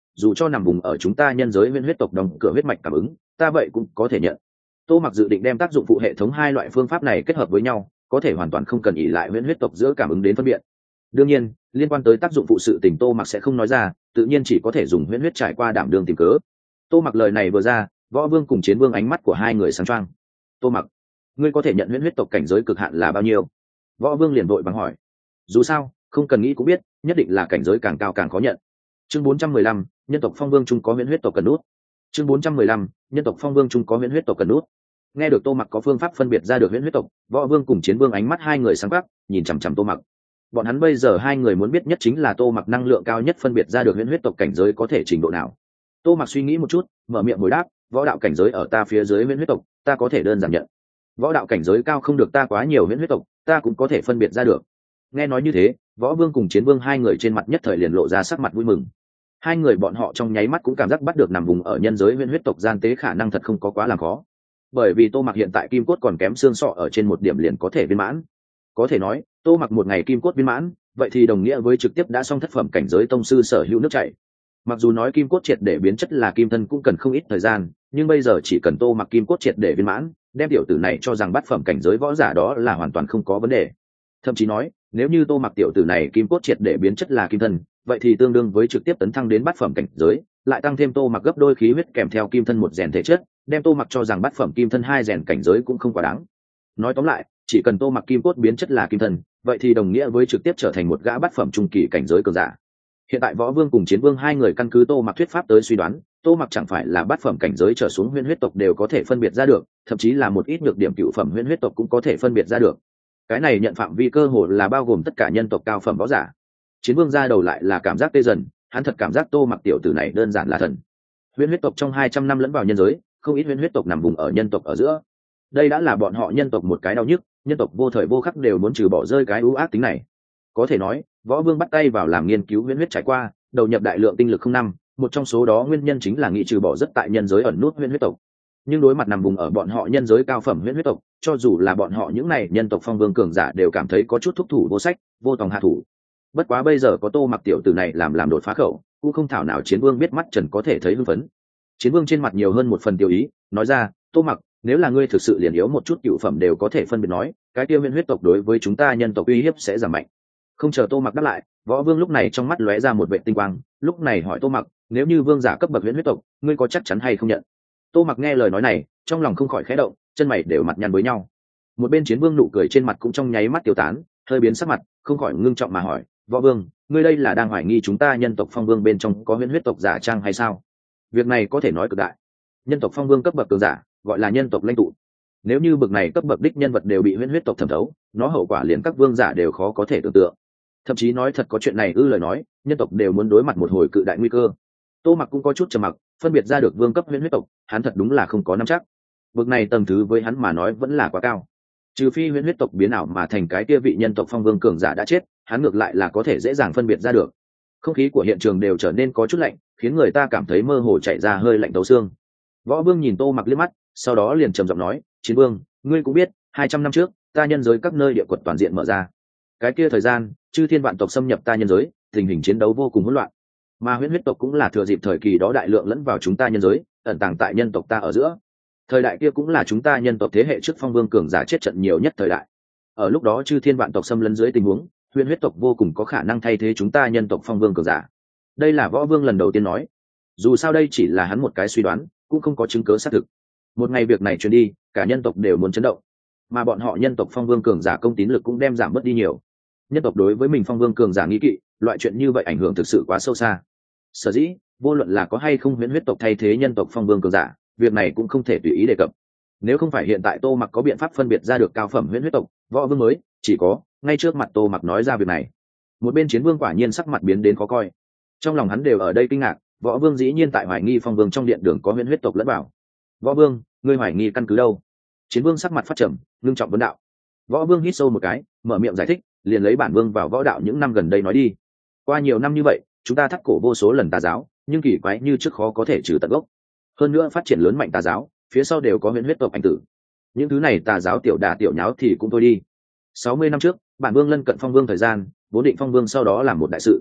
dù cho nằm vùng ở chúng ta nhân giới huyễn huyết tộc đóng cửa huyết mạch cảm ứng, ta vậy cũng có thể nhận. Tô Mặc dự định đem tác dụng phụ hệ thống hai loại phương pháp này kết hợp với nhau, có thể hoàn toàn không cần ỷ lại huyễn huyết tộc giữa cảm ứng đến phân biệt. Đương nhiên, liên quan tới tác dụng phụ sự tình Tô Mặc sẽ không nói ra, tự nhiên chỉ có thể dùng huyễn huyết trải qua đảm đương tìm cớ. Tô Mặc lời này vừa ra, Võ Vương cùng Chiến Vương ánh mắt của hai người sáng choang. Tô Mặc, ngươi có thể nhận huyễn huyết tộc cảnh giới cực hạn là bao nhiêu? Võ Vương liền vội bằng hỏi. Dù sao, không cần nghĩ cũng biết, nhất định là cảnh giới càng cao càng khó nhận. Chương 415, nhân tộc Phong Vương chung có huyễn huyết tộc cần nút. Chương 415, nhân tộc Phong Vương chung có huyễn huyết tộc cần nút. Nghe được Tô Mặc có phương pháp phân biệt ra được huyễn huyết tộc, Võ Vương cùng Chiến Vương ánh mắt hai người sáng quắc, nhìn chằm chằm Tô Mặc. Bọn hắn bây giờ hai người muốn biết nhất chính là Tô Mặc năng lượng cao nhất phân biệt ra được huyễn huyết tộc cảnh giới có thể trình độ nào. Tô Mặc suy nghĩ một chút, mở miệng hồi đáp, võ đạo cảnh giới ở ta phía dưới huyễn huyết tộc, ta có thể đơn giản nhận. Võ đạo cảnh giới cao không được ta quá nhiều huyễn huyết tộc, ta cũng có thể phân biệt ra được. Nghe nói như thế, Võ Vương cùng Chiến Vương hai người trên mặt nhất thời liền lộ ra sắc mặt vui mừng. Hai người bọn họ trong nháy mắt cũng cảm giác bắt được nằm vùng ở nhân giới huyễn huyết tộc gian tế khả năng thật không có quá làm khó. Bởi vì Tô Mặc hiện tại kim cốt còn kém xương sọ ở trên một điểm liền có thể viên mãn. Có thể nói, Tô Mặc một ngày kim cốt viên mãn, vậy thì đồng nghĩa với trực tiếp đã xong thất phẩm cảnh giới tông sư sở hữu nước chảy. Mặc dù nói kim cốt triệt để biến chất là kim thân cũng cần không ít thời gian, nhưng bây giờ chỉ cần Tô Mặc kim cốt triệt để viên mãn, đem tiểu tử này cho rằng bát phẩm cảnh giới võ giả đó là hoàn toàn không có vấn đề. Thậm chí nói, nếu như Tô Mặc tiểu tử này kim cốt triệt để biến chất là kim thân, vậy thì tương đương với trực tiếp tấn thăng đến bát phẩm cảnh giới, lại tăng thêm Tô Mặc gấp đôi khí huyết kèm theo kim thân một rèn thể chất, đem Tô Mặc cho rằng bát phẩm kim thân hai rèn cảnh giới cũng không quá đáng. Nói tóm lại, chỉ cần Tô Mặc kim cốt biến chất là kim thân, vậy thì đồng nghĩa với trực tiếp trở thành một gã bát phẩm trung kỳ cảnh giới cường giả. Hiện tại Võ Vương cùng Chiến Vương hai người căn cứ Tô Mặc thuyết pháp tới suy đoán, Tô Mặc chẳng phải là bát phẩm cảnh giới trở xuống huyễn huyết tộc đều có thể phân biệt ra được, thậm chí là một ít nhược điểm cựu phẩm huyễn huyết tộc cũng có thể phân biệt ra được. Cái này nhận phạm vi cơ hồ là bao gồm tất cả nhân tộc cao phẩm võ giả. Chiến Vương ra đầu lại là cảm giác tê dần, hắn thật cảm giác Tô Mặc tiểu tử này đơn giản là thần. Huyễn huyết tộc trong 200 năm lẫn vào nhân giới, không ít huyễn huyết tộc nằm vùng ở nhân tộc ở giữa. Đây đã là bọn họ nhân tộc một cái đau nhức, nhân tộc vô thời vô khắc đều muốn trừ bỏ rơi cái ưu ác tính này. Có thể nói, Võ Vương bắt tay vào làm nghiên cứu huyễn huyết trải qua, đầu nhập đại lượng tinh lực không năm, một trong số đó nguyên nhân chính là nghị trừ bỏ rất tại nhân giới ẩn nút huyễn huyết tộc. Nhưng đối mặt nằm vùng ở bọn họ nhân giới cao phẩm huyễn huyết tộc, cho dù là bọn họ những này nhân tộc Phong Vương cường giả đều cảm thấy có chút thúc thủ vô sách, vô tòng hạ thủ. Bất quá bây giờ có Tô Mặc tiểu tử này làm đột phá khẩu, cũng không thảo nào Chiến Vương biết mắt trần có thể thấy hưng phấn. Chiến Vương trên mặt nhiều hơn một phần tiêu ý, nói ra, Tô Mặc, nếu là ngươi thực sự liền yếu một chút cựu phẩm đều có thể phân biệt nói, cái tiêu huyễn huyết tộc đối với chúng ta nhân tộc uy hiếp sẽ giảm mạnh. Không chờ Tô Mặc đáp lại, Võ Vương lúc này trong mắt lóe ra một vệ tinh quang, lúc này hỏi Tô Mặc, nếu như vương giả cấp bậc huyễn huyết tộc, ngươi có chắc chắn hay không nhận? Tô Mặc nghe lời nói này, trong lòng không khỏi khẽ động, chân mày đều mặt nhăn với nhau. Một bên Chiến Vương nụ cười trên mặt cũng trong nháy mắt tiêu tán, hơi biến sắc mặt, không khỏi ngưng trọng mà hỏi, Võ Vương, ngươi đây là đang hoài nghi chúng ta nhân tộc Phong Vương bên trong có huyễn huyết tộc giả trang hay sao? Việc này có thể nói cực đại. Nhân tộc Phong Vương cấp bậc cường giả, gọi là nhân tộc lãnh tụ. Nếu như bậc này cấp bậc đích nhân vật đều bị huyễn huyết tộc thẩm thấu, nó hậu quả liền các vương giả đều khó có thể tưởng tượng. Thậm chí nói thật có chuyện này lời nói, nhân tộc đều muốn đối mặt một hồi cự đại nguy cơ. Tô Mặc cũng có chút trầm mặc, phân biệt ra được vương cấp huyễn huyết tộc, hắn thật đúng là không có nắm chắc. Bậc này tầm thứ với hắn mà nói vẫn là quá cao. Trừ phi huyễn huyết tộc biến ảo mà thành cái kia vị nhân tộc Phong Vương cường giả đã chết, hắn ngược lại là có thể dễ dàng phân biệt ra được. Không khí của hiện trường đều trở nên có chút lạnh, khiến người ta cảm thấy mơ hồ chảy ra hơi lạnh thấu xương. Võ Vương nhìn Tô Mặc liếc mắt, sau đó liền trầm giọng nói, Chiến Vương, ngươi cũng biết, 200 năm trước, ta nhân giới các nơi địa quật toàn diện mở ra. Cái kia thời gian, chư thiên vạn tộc xâm nhập ta nhân giới, tình hình chiến đấu vô cùng hỗn loạn. Mà huyễn huyết tộc cũng là thừa dịp thời kỳ đó đại lượng lẫn vào chúng ta nhân giới, ẩn tàng tại nhân tộc ta ở giữa. Thời đại kia cũng là chúng ta nhân tộc thế hệ trước Phong Vương cường giả chết trận nhiều nhất thời đại. Ở lúc đó chư thiên vạn tộc xâm lấn dưới tình huống, huyễn huyết tộc vô cùng có khả năng thay thế chúng ta nhân tộc Phong Vương cường giả. Đây là Võ Vương lần đầu tiên nói. Dù sao đây chỉ là hắn một cái suy đoán, cũng không có chứng cứ xác thực. Một ngày việc này truyền đi, cả nhân tộc đều muốn chấn động, mà bọn họ nhân tộc Phong Vương cường giả công tín lực cũng đem giảm bớt đi nhiều. Nhân tộc đối với mình Phong Vương cường giả nghi kỵ, loại chuyện như vậy ảnh hưởng thực sự quá sâu xa. Sở dĩ, vô luận là có hay không huyễn huyết tộc thay thế nhân tộc Phong Vương cường giả, việc này cũng không thể tùy ý đề cập. Nếu không phải hiện tại Tô Mặc có biện pháp phân biệt ra được cao phẩm huyễn huyết tộc, Võ Vương mới chỉ có ngay trước mặt Tô Mặc nói ra việc này. Một bên Chiến Vương quả nhiên sắc mặt biến đến khó coi. Trong lòng hắn đều ở đây kinh ngạc, Võ Vương dĩ nhiên tại hoài nghi Phong Vương trong điện đường có huyễn huyết tộc lẫn vào. Võ Vương, ngươi hoài nghi căn cứ đâu? Chiến Vương sắc mặt phát trầm, ngưng trọng vấn đạo. Võ Vương hít sâu một cái, mở miệng giải thích, liền lấy bản vương vào võ đạo những năm gần đây nói đi. Qua nhiều năm như vậy, chúng ta thắt cổ vô số lần tà giáo, nhưng kỳ quái như trước khó có thể trừ tận gốc. Hơn nữa phát triển lớn mạnh tà giáo, phía sau đều có huyễn huyết tộc anh tử. Những thứ này tà giáo tiểu đà tiểu nháo thì cũng thôi đi. 60 năm trước, bản vương lân cận Phong Vương thời gian, vốn định Phong Vương sau đó làm một đại sự.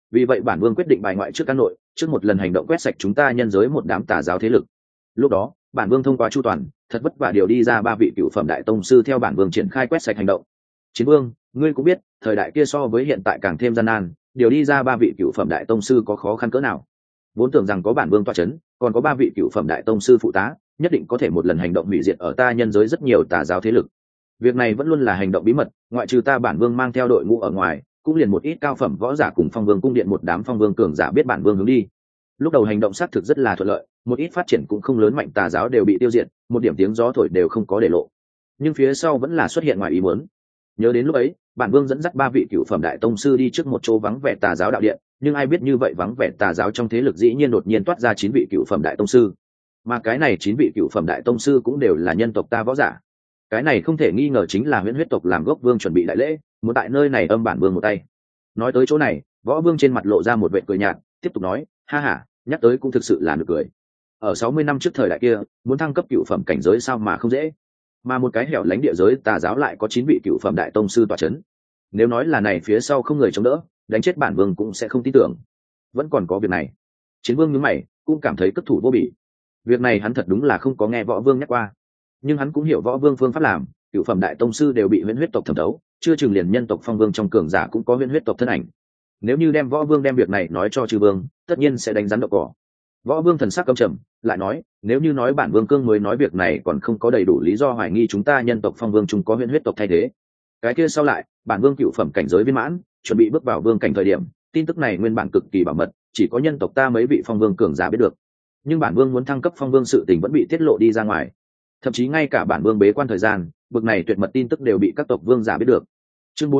vì vậy bản vương quyết định bài ngoại trước các nội, trước một lần hành động quét sạch chúng ta nhân giới một đám tà giáo thế lực. Lúc đó bản vương thông qua chu toàn, thật vất vả điều đi ra 3 vị cựu phẩm đại tông sư theo bản vương triển khai quét sạch hành động. Chiến vương, ngươi cũng biết thời đại kia so với hiện tại càng thêm gian nan, điều đi ra 3 vị cựu phẩm đại tông sư có khó khăn cỡ nào. Vốn tưởng rằng có bản vương tọa chấn, còn có 3 vị cựu phẩm đại tông sư phụ tá, nhất định có thể một lần hành động hủy diệt ở ta nhân giới rất nhiều tà giáo thế lực. Việc này vẫn luôn là hành động bí mật, ngoại trừ ta bản vương mang theo đội ngũ ở ngoài, cũng liền một ít cao phẩm võ giả cùng phong vương cung điện một đám phong vương cường giả biết bản vương hướng đi. Lúc đầu hành động xác thực rất là thuận lợi, một ít phát triển cũng không lớn mạnh tà giáo đều bị tiêu diệt, một điểm tiếng gió thổi đều không có để lộ. Nhưng phía sau vẫn là xuất hiện ngoài ý muốn. Nhớ đến lúc ấy, bản vương dẫn dắt 3 vị cựu phẩm đại tông sư đi trước một chỗ vắng vẻ tà giáo đạo điện, nhưng ai biết như vậy vắng vẻ tà giáo trong thế lực dĩ nhiên đột nhiên toát ra 9 vị cựu phẩm đại tông sư, mà cái này 9 vị cựu phẩm đại tông sư cũng đều là nhân tộc ta võ giả. Cái này không thể nghi ngờ chính là Huyễn Huyết tộc làm gốc vương chuẩn bị đại lễ, muốn tại nơi này âm bản vương một tay. Nói tới chỗ này, võ vương trên mặt lộ ra một vệt cười nhạt, tiếp tục nói, ha ha, nhắc tới cũng thực sự là nực cười. Ở 60 năm trước thời đại kia, muốn thăng cấp cựu phẩm cảnh giới sao mà không dễ, mà một cái hẻo lánh địa giới tà giáo lại có 9 vị cựu phẩm đại tông sư tọa chấn. Nếu nói là này phía sau không người chống đỡ, đánh chết bản vương cũng sẽ không tin tưởng. Vẫn còn có việc này. Chiến vương nhướng mày, cũng cảm thấy cất thủ vô bỉ. Việc này hắn thật đúng là không có nghe võ vương nhắc qua, nhưng hắn cũng hiểu võ vương phương pháp làm, cựu phẩm đại tông sư đều bị Huyễn Huyết tộc thẩm thấu, chưa chừng liền nhân tộc phong vương trong cường giả cũng có Huyễn Huyết tộc thân ảnh. Nếu như đem võ vương đem việc này nói cho chư vương, tất nhiên sẽ đánh rắn đậu cỏ. Võ vương thần sắc căm trầm, lại nói, nếu như nói bản vương cương mới nói việc này còn không có đầy đủ lý do hoài nghi chúng ta nhân tộc phong vương chung có Huyễn Huyết tộc thay thế, cái kia sau lại bản vương cựu phẩm cảnh giới viên mãn, chuẩn bị bước vào vương cảnh thời điểm, tin tức này nguyên bản cực kỳ bảo mật, chỉ có nhân tộc ta mấy vị phong vương cường giả biết được. Nhưng bản vương muốn thăng cấp phong vương sự tình vẫn bị tiết lộ đi ra ngoài, thậm chí ngay cả bản vương bế quan thời gian, bực này tuyệt mật tin tức đều bị các tộc vương giả biết được. Chương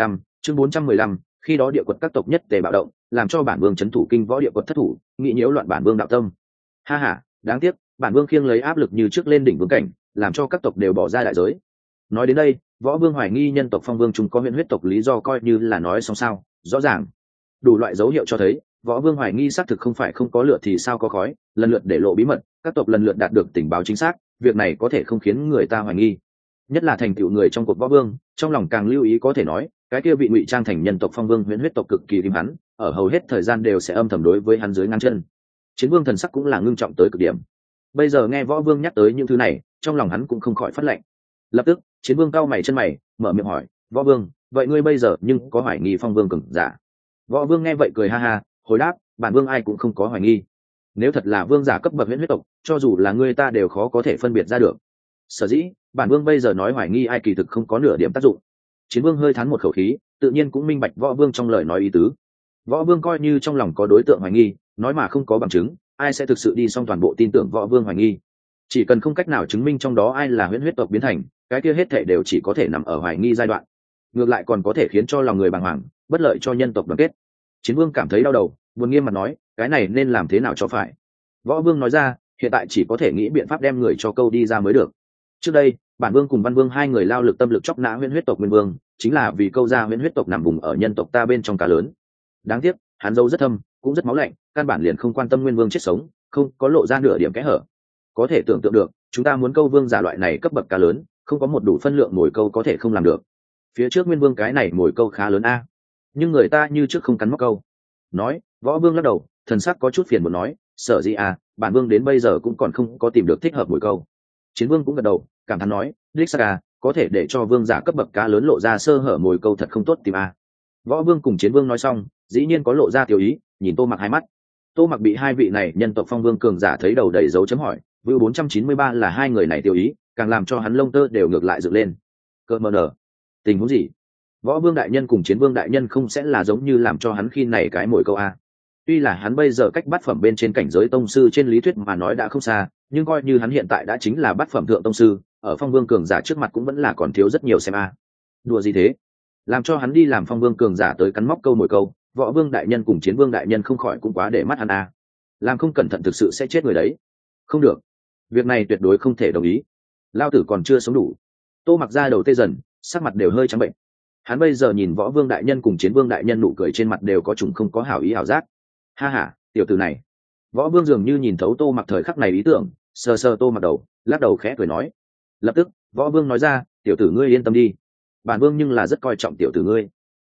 415, khi đó địa quật các tộc nhất tề bạo động, làm cho bản vương chấn thủ kinh võ địa quật thất thủ, nghĩ nhiễu loạn bản vương đạo tâm. Ha ha, đáng tiếc, bản vương khiêng lấy áp lực như trước lên đỉnh vương cảnh, làm cho các tộc đều bỏ ra đại giới. Nói đến đây, võ vương hoài nghi nhân tộc phong vương chúng có Huyễn Huyết tộc lý do coi như là nói xong sao, rõ ràng. Đủ loại dấu hiệu cho thấy, võ vương hoài nghi xác thực không phải không có lửa thì sao có khói, lần lượt để lộ bí mật, các tộc lần lượt đạt được tình báo chính xác, việc này có thể không khiến người ta hoài nghi. Nhất là thành tựu người trong cuộc võ vương, trong lòng càng lưu ý có thể nói, cái kia vị ngụy trang thành nhân tộc phong vương Huyễn Huyết tộc cực kỳ kim hắn, ở hầu hết thời gian đều sẽ âm thầm đối với hắn dưới ngang chân. Chiến vương thần sắc cũng là ngưng trọng tới cực điểm. Bây giờ nghe võ vương nhắc tới những thứ này, trong lòng hắn cũng không khỏi phát lạnh. Lập tức, chiến vương cau mày chân mày, mở miệng hỏi, võ vương, vậy ngươi bây giờ nhưng có hoài nghi phong vương cường giả? Võ vương nghe vậy cười ha ha, hồi đáp, bản vương ai cũng không có hoài nghi. Nếu thật là vương giả cấp bậc Huyễn Huyết tộc, cho dù là ngươi ta đều khó có thể phân biệt ra được. Sở dĩ bản vương bây giờ nói hoài nghi ai kỳ thực không có nửa điểm tác dụng. Chiến vương hơi thán một khẩu khí, tự nhiên cũng minh bạch võ vương trong lời nói ý tứ. Võ vương coi như trong lòng có đối tượng hoài nghi, nói mà không có bằng chứng, ai sẽ thực sự đi xong toàn bộ tin tưởng võ vương hoài nghi? Chỉ cần không cách nào chứng minh trong đó ai là Huyễn Huyết tộc biến thành, cái kia hết thảy đều chỉ có thể nằm ở hoài nghi giai đoạn, ngược lại còn có thể khiến cho lòng người bàng hoàng, bất lợi cho nhân tộc đoàn kết. Chiến vương cảm thấy đau đầu, buồn nghiêm mặt nói, cái này nên làm thế nào cho phải? Võ vương nói ra, hiện tại chỉ có thể nghĩ biện pháp đem người cho câu đi ra mới được. Trước đây, bản vương cùng văn vương hai người lao lực tâm lực chóc nã Huyễn Huyết tộc nguyên vương, chính là vì câu ra Huyễn Huyết tộc nằm vùng ở nhân tộc ta bên trong cá lớn. Đáng tiếc, hắn dâu rất thâm, cũng rất máu lạnh, căn bản liền không quan tâm nguyên vương chết sống, không có lộ ra nửa điểm kẽ hở. Có thể tưởng tượng được, chúng ta muốn câu vương giả loại này cấp bậc cá lớn, không có một đủ phân lượng mồi câu có thể không làm được. Phía trước nguyên vương cái này mồi câu khá lớn a, nhưng người ta như trước không cắn móc câu. Nói, võ vương lắc đầu, thần sắc có chút phiền muốn nói, sở dĩ à, bản vương đến bây giờ cũng còn không có tìm được thích hợp mồi câu. Chiến vương cũng gật đầu, cảm thán nói, đích xác à, có thể để cho vương giả cấp bậc cá lớn lộ ra sơ hở mồi câu thật không tốt tìm a. Võ vương cùng chiến vương nói xong, dĩ nhiên có lộ ra tiểu ý, nhìn Tô Mặc hai mắt. Tô Mặc bị hai vị này nhân tộc phong vương cường giả thấy đầu đầy dấu chấm hỏi, view 493 là hai người này tiểu ý, càng làm cho hắn lông tơ đều ngược lại dựng lên. Cơ mờ nở, tình huống gì? Võ vương đại nhân cùng chiến vương đại nhân không sẽ là giống như làm cho hắn khi này cái mồi câu a? Tuy là hắn bây giờ cách bát phẩm bên trên cảnh giới tông sư trên lý thuyết mà nói đã không xa, nhưng coi như hắn hiện tại đã chính là bát phẩm thượng tông sư, ở phong vương cường giả trước mặt cũng vẫn là còn thiếu rất nhiều xem a. Đùa gì thế? Làm cho hắn đi làm phong vương cường giả tới cắn móc câu mồi câu, võ vương đại nhân cùng chiến vương đại nhân không khỏi cũng quá để mắt hắn a. Làm không cẩn thận thực sự sẽ chết người đấy. Không được, việc này tuyệt đối không thể đồng ý. Lao tử còn chưa sống đủ. Tô Mặc ra đầu tê dần, sắc mặt đều hơi trắng bệnh. Hắn bây giờ nhìn võ vương đại nhân cùng chiến vương đại nhân nụ cười trên mặt đều có trùng không có hảo ý hảo giác. Ha ha, tiểu tử này. Võ vương dường như nhìn thấu Tô Mặc thời khắc này ý tưởng, sờ sờ Tô Mặc đầu, lắc đầu khẽ cười nói. Lập tức, võ vương nói ra, tiểu tử ngươi yên tâm đi, bản vương nhưng là rất coi trọng tiểu tử ngươi.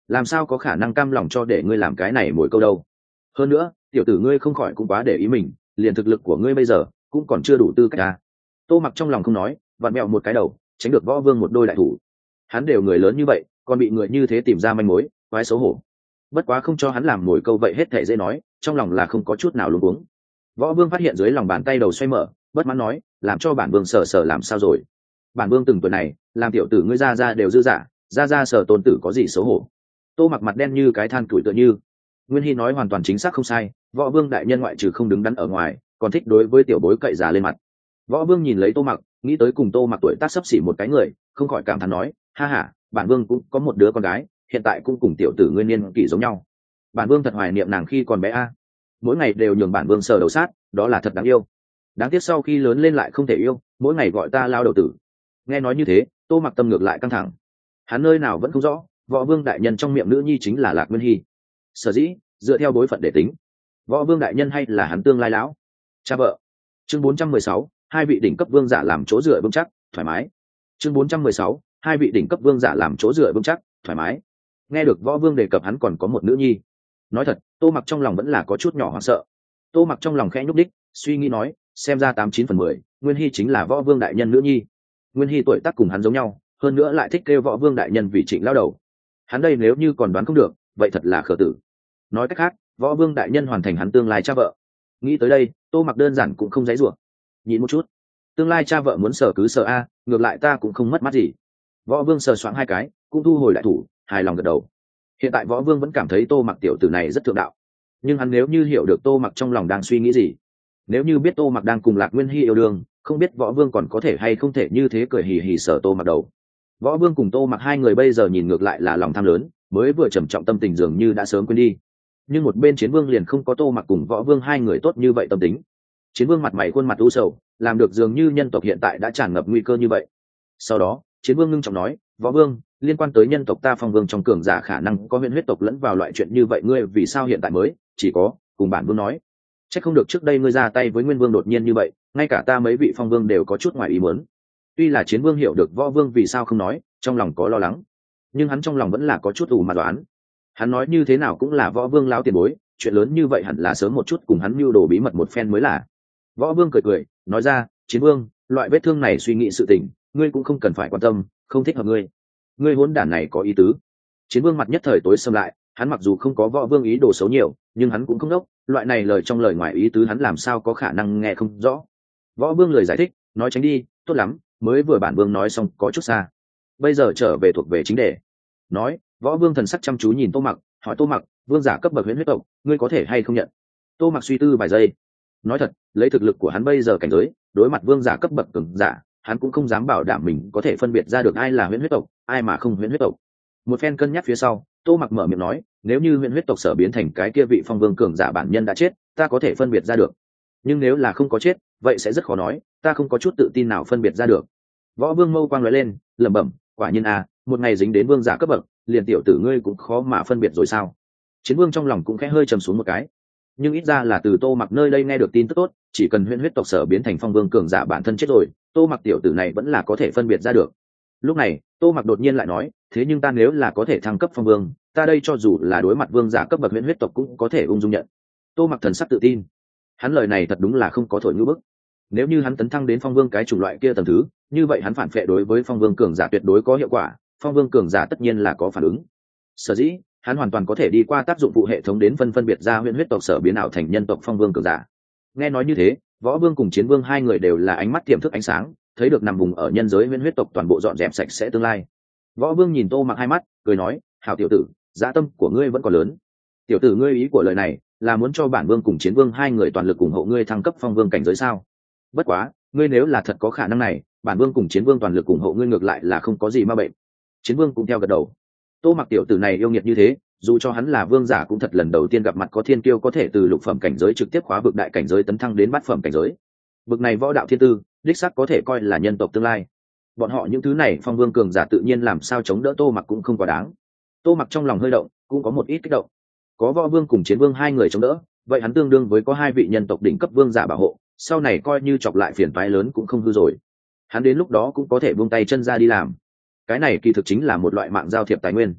làm sao có khả năng cam lòng cho để ngươi làm cái này mồi câu đâu. Hơn nữa tiểu tử ngươi không khỏi cũng quá để ý mình, liền thực lực của ngươi bây giờ cũng còn chưa đủ tư cách à. Tô Mặc trong lòng không nói, vặn mẹo một cái đầu, tránh được Võ Vương một đôi đại thủ. Hắn đều người lớn như vậy, còn bị người như thế tìm ra manh mối, quái xấu hổ. Bất quá không cho hắn làm mồi câu vậy hết thảy dễ nói, trong lòng là không có chút nào luống cuống. Võ Vương phát hiện dưới lòng bàn tay đầu xoay mở, bất mãn nói, làm cho bản vương sờ làm sao rồi. Bản vương từng tuổi này, làm tiểu tử ngươi ra đều dư giả, ra sờ tôn tử có gì xấu hổ. Tô Mặc mặt đen như cái than tuổi tựa như. Nguyên Hy nói hoàn toàn chính xác không sai, Võ Vương đại nhân ngoại trừ không đứng đắn ở ngoài, còn thích đối với tiểu bối cậy già lên mặt. Võ Vương nhìn lấy Tô Mặc, nghĩ tới cùng Tô Mặc tuổi tác sấp xỉ một cái người, không khỏi cảm thán nói, ha ha, bản vương cũng có một đứa con gái, hiện tại cũng cùng tiểu tử nguyên niên kỷ giống nhau. Bản vương thật hoài niệm nàng khi còn bé a, mỗi ngày đều nhường bản vương sờ đầu sát, đó là thật đáng yêu. Đáng tiếc sau khi lớn lên lại không thể yêu, mỗi ngày gọi ta lao đầu tử. Nghe nói như thế, Tô Mặc tâm ngược lại căng thẳng. Hắn nơi nào vẫn không rõ, Võ Vương đại nhân trong miệng nữ nhi chính là Lạc Nguyên Hy. Sở dĩ dựa theo bối phận để tính, Võ Vương đại nhân hay là hắn tương lai lão cha vợ. Chương 416, hai vị đỉnh cấp vương giả làm chỗ dựa vững chắc, thoải mái. Chương 416, hai vị đỉnh cấp vương giả làm chỗ dựa vững chắc, thoải mái. Nghe được Võ Vương đề cập hắn còn có một nữ nhi, nói thật, Tô Mặc trong lòng vẫn là có chút nhỏ hoảng sợ. Tô Mặc trong lòng khẽ nhúc đích, suy nghĩ nói, xem ra 89/10, Nguyên Hy chính là Võ Vương đại nhân nữ nhi. Nguyên Hy tuổi tác cùng hắn giống nhau, hơn nữa lại thích kêu Võ Vương đại nhân vì Trịnh lao đầu. Hắn đây nếu như còn đoán không được, vậy thật là khờ tử. Nói cách khác, Võ Vương đại nhân hoàn thành hắn tương lai cha vợ. Nghĩ tới đây, Tô Mặc đơn giản cũng không dãy rủa. Nhịn một chút, tương lai cha vợ muốn sờ cứ sờ a, ngược lại ta cũng không mất mát gì. Võ Vương sờ soạng hai cái, cũng thu hồi đại thủ, hài lòng gật đầu. Hiện tại Võ Vương vẫn cảm thấy Tô Mặc tiểu tử này rất thượng đạo, nhưng hắn nếu như hiểu được Tô Mặc trong lòng đang suy nghĩ gì, nếu như biết Tô Mặc đang cùng Lạc Nguyên Hy yêu đương, không biết Võ Vương còn có thể hay không thể như thế cười hì hì sờ Tô Mặc đầu. Võ Vương cùng Tô Mặc hai người bây giờ nhìn ngược lại là lòng tham lớn, mới vừa trầm trọng tâm tình dường như đã sớm quên đi. Nhưng một bên Chiến Vương liền không có Tô Mặc cùng Võ Vương hai người tốt như vậy tâm tính. Chiến Vương mặt mày khuôn mặt u sầu, làm được dường như nhân tộc hiện tại đã tràn ngập nguy cơ như vậy. Sau đó, Chiến Vương ngưng trọng nói, Võ Vương, liên quan tới nhân tộc ta Phong Vương trong cường giả khả năng có huyền huyết tộc lẫn vào loại chuyện như vậy, ngươi vì sao hiện tại mới chỉ có cùng bản vương nói? Chắc không được trước đây ngươi ra tay với Nguyên Vương đột nhiên như vậy, ngay cả ta mấy vị Phong Vương đều có chút ngoài ý muốn. Tuy là Chiến Vương hiểu được Võ Vương vì sao không nói, trong lòng có lo lắng, nhưng hắn trong lòng vẫn là có chút ủ mà đoán. Hắn nói như thế nào cũng là Võ Vương lão tiền bối, chuyện lớn như vậy hẳn là sớm một chút cùng hắn mưu đồ bí mật một phen mới là. Võ Vương cười cười, nói ra, Chiến Vương, loại vết thương này suy nghĩ sự tình, ngươi cũng không cần phải quan tâm, không thích hợp ngươi. Ngươi hỗn đản này có ý tứ. Chiến Vương mặt nhất thời tối sầm lại, hắn mặc dù không có Võ Vương ý đồ xấu nhiều, nhưng hắn cũng không đốc, loại này lời trong lời ngoài ý tứ hắn làm sao có khả năng nghe không rõ. Võ Vương lời giải thích, nói tránh đi, tốt lắm, mới vừa bản vương nói xong có chút xa. Bây giờ trở về thuộc về chính đề. Nói, Võ Vương thần sắc chăm chú nhìn Tô Mặc, hỏi Tô Mặc, vương giả cấp bậc huyền huyết tộc, ngươi có thể hay không nhận? Tô Mặc suy tư vài giây, nói thật, lấy thực lực của hắn bây giờ cảnh giới, đối mặt vương giả cấp bậc cường giả, hắn cũng không dám bảo đảm mình có thể phân biệt ra được ai là huyền huyết tộc, ai mà không huyền huyết tộc. Một phen cân nhắc phía sau, Tô Mặc mở miệng nói, nếu như huyền huyết tộc sở biến thành cái kia vị phong vương cường giả bản nhân đã chết, ta có thể phân biệt ra được. Nhưng nếu là không có chết, vậy sẽ rất khó nói, ta không có chút tự tin nào phân biệt ra được. Võ Vương mâu quang lóe lên, lẩm bẩm, quả nhiên a, một ngày dính đến vương giả cấp bậc, liền tiểu tử ngươi cũng khó mà phân biệt rồi sao? Chiến Vương trong lòng cũng khẽ hơi trầm xuống một cái, nhưng ít ra là từ Tô Mặc nơi đây nghe được tin tức tốt, chỉ cần huyền huyết tộc sở biến thành phong vương cường giả bản thân chết rồi, Tô Mặc tiểu tử này vẫn là có thể phân biệt ra được. Lúc này, Tô Mặc đột nhiên lại nói, thế nhưng ta nếu là có thể thăng cấp phong vương, ta đây cho dù là đối mặt vương giả cấp bậc huyền huyết tộc cũng có thể ung dung nhận. Tô Mặc thần sắc tự tin, hắn lời này thật đúng là không có thổi ngữ bức. Nếu như hắn tấn thăng đến phong vương cái chủng loại kia tầng thứ, như vậy hắn phản phệ đối với phong vương cường giả tuyệt đối có hiệu quả, phong vương cường giả tất nhiên là có phản ứng. Sở dĩ hắn hoàn toàn có thể đi qua tác dụng phụ hệ thống đến phân biệt ra huyền huyết tộc sở biến ảo thành nhân tộc phong vương cường giả. Nghe nói như thế, Võ Vương cùng Chiến Vương hai người đều là ánh mắt tiềm thức ánh sáng, thấy được nằm vùng ở nhân giới huyền huyết tộc toàn bộ dọn dẹp sạch sẽ tương lai. Võ Vương nhìn Tô Mặc hai mắt, cười nói, hảo tiểu tử, dạ tâm của ngươi vẫn còn lớn. Tiểu tử ngươi ý của lời này là muốn cho bản vương cùng Chiến Vương hai người toàn lực ủng hộ ngươi thăng cấp phong vương cảnh giới sao? Bất quá, ngươi nếu là thật có khả năng này, bản vương cùng Chiến Vương toàn lực ủng hộ ngươi ngược lại là không có gì ma bệnh. Chiến Vương cũng theo gật đầu. Tô Mặc tiểu tử này yêu nghiệt như thế, dù cho hắn là vương giả cũng thật lần đầu tiên gặp mặt có thiên kiêu có thể từ lục phẩm cảnh giới trực tiếp khóa vực đại cảnh giới tấn thăng đến bát phẩm cảnh giới. Vực này võ đạo thiên tư, đích xác có thể coi là nhân tộc tương lai. Bọn họ những thứ này phong vương cường giả tự nhiên làm sao chống đỡ Tô Mặc cũng không quá đáng. Tô Mặc trong lòng hơi động, cũng có một ít kích động. Có Võ Vương cùng Chiến Vương hai người chống đỡ, vậy hắn tương đương với có hai vị nhân tộc đỉnh cấp vương giả bảo hộ, sau này coi như chọc lại phiền toái lớn cũng không hư rồi. Hắn đến lúc đó cũng có thể buông tay chân ra đi làm. Cái này kỳ thực chính là một loại mạng giao thiệp tài nguyên.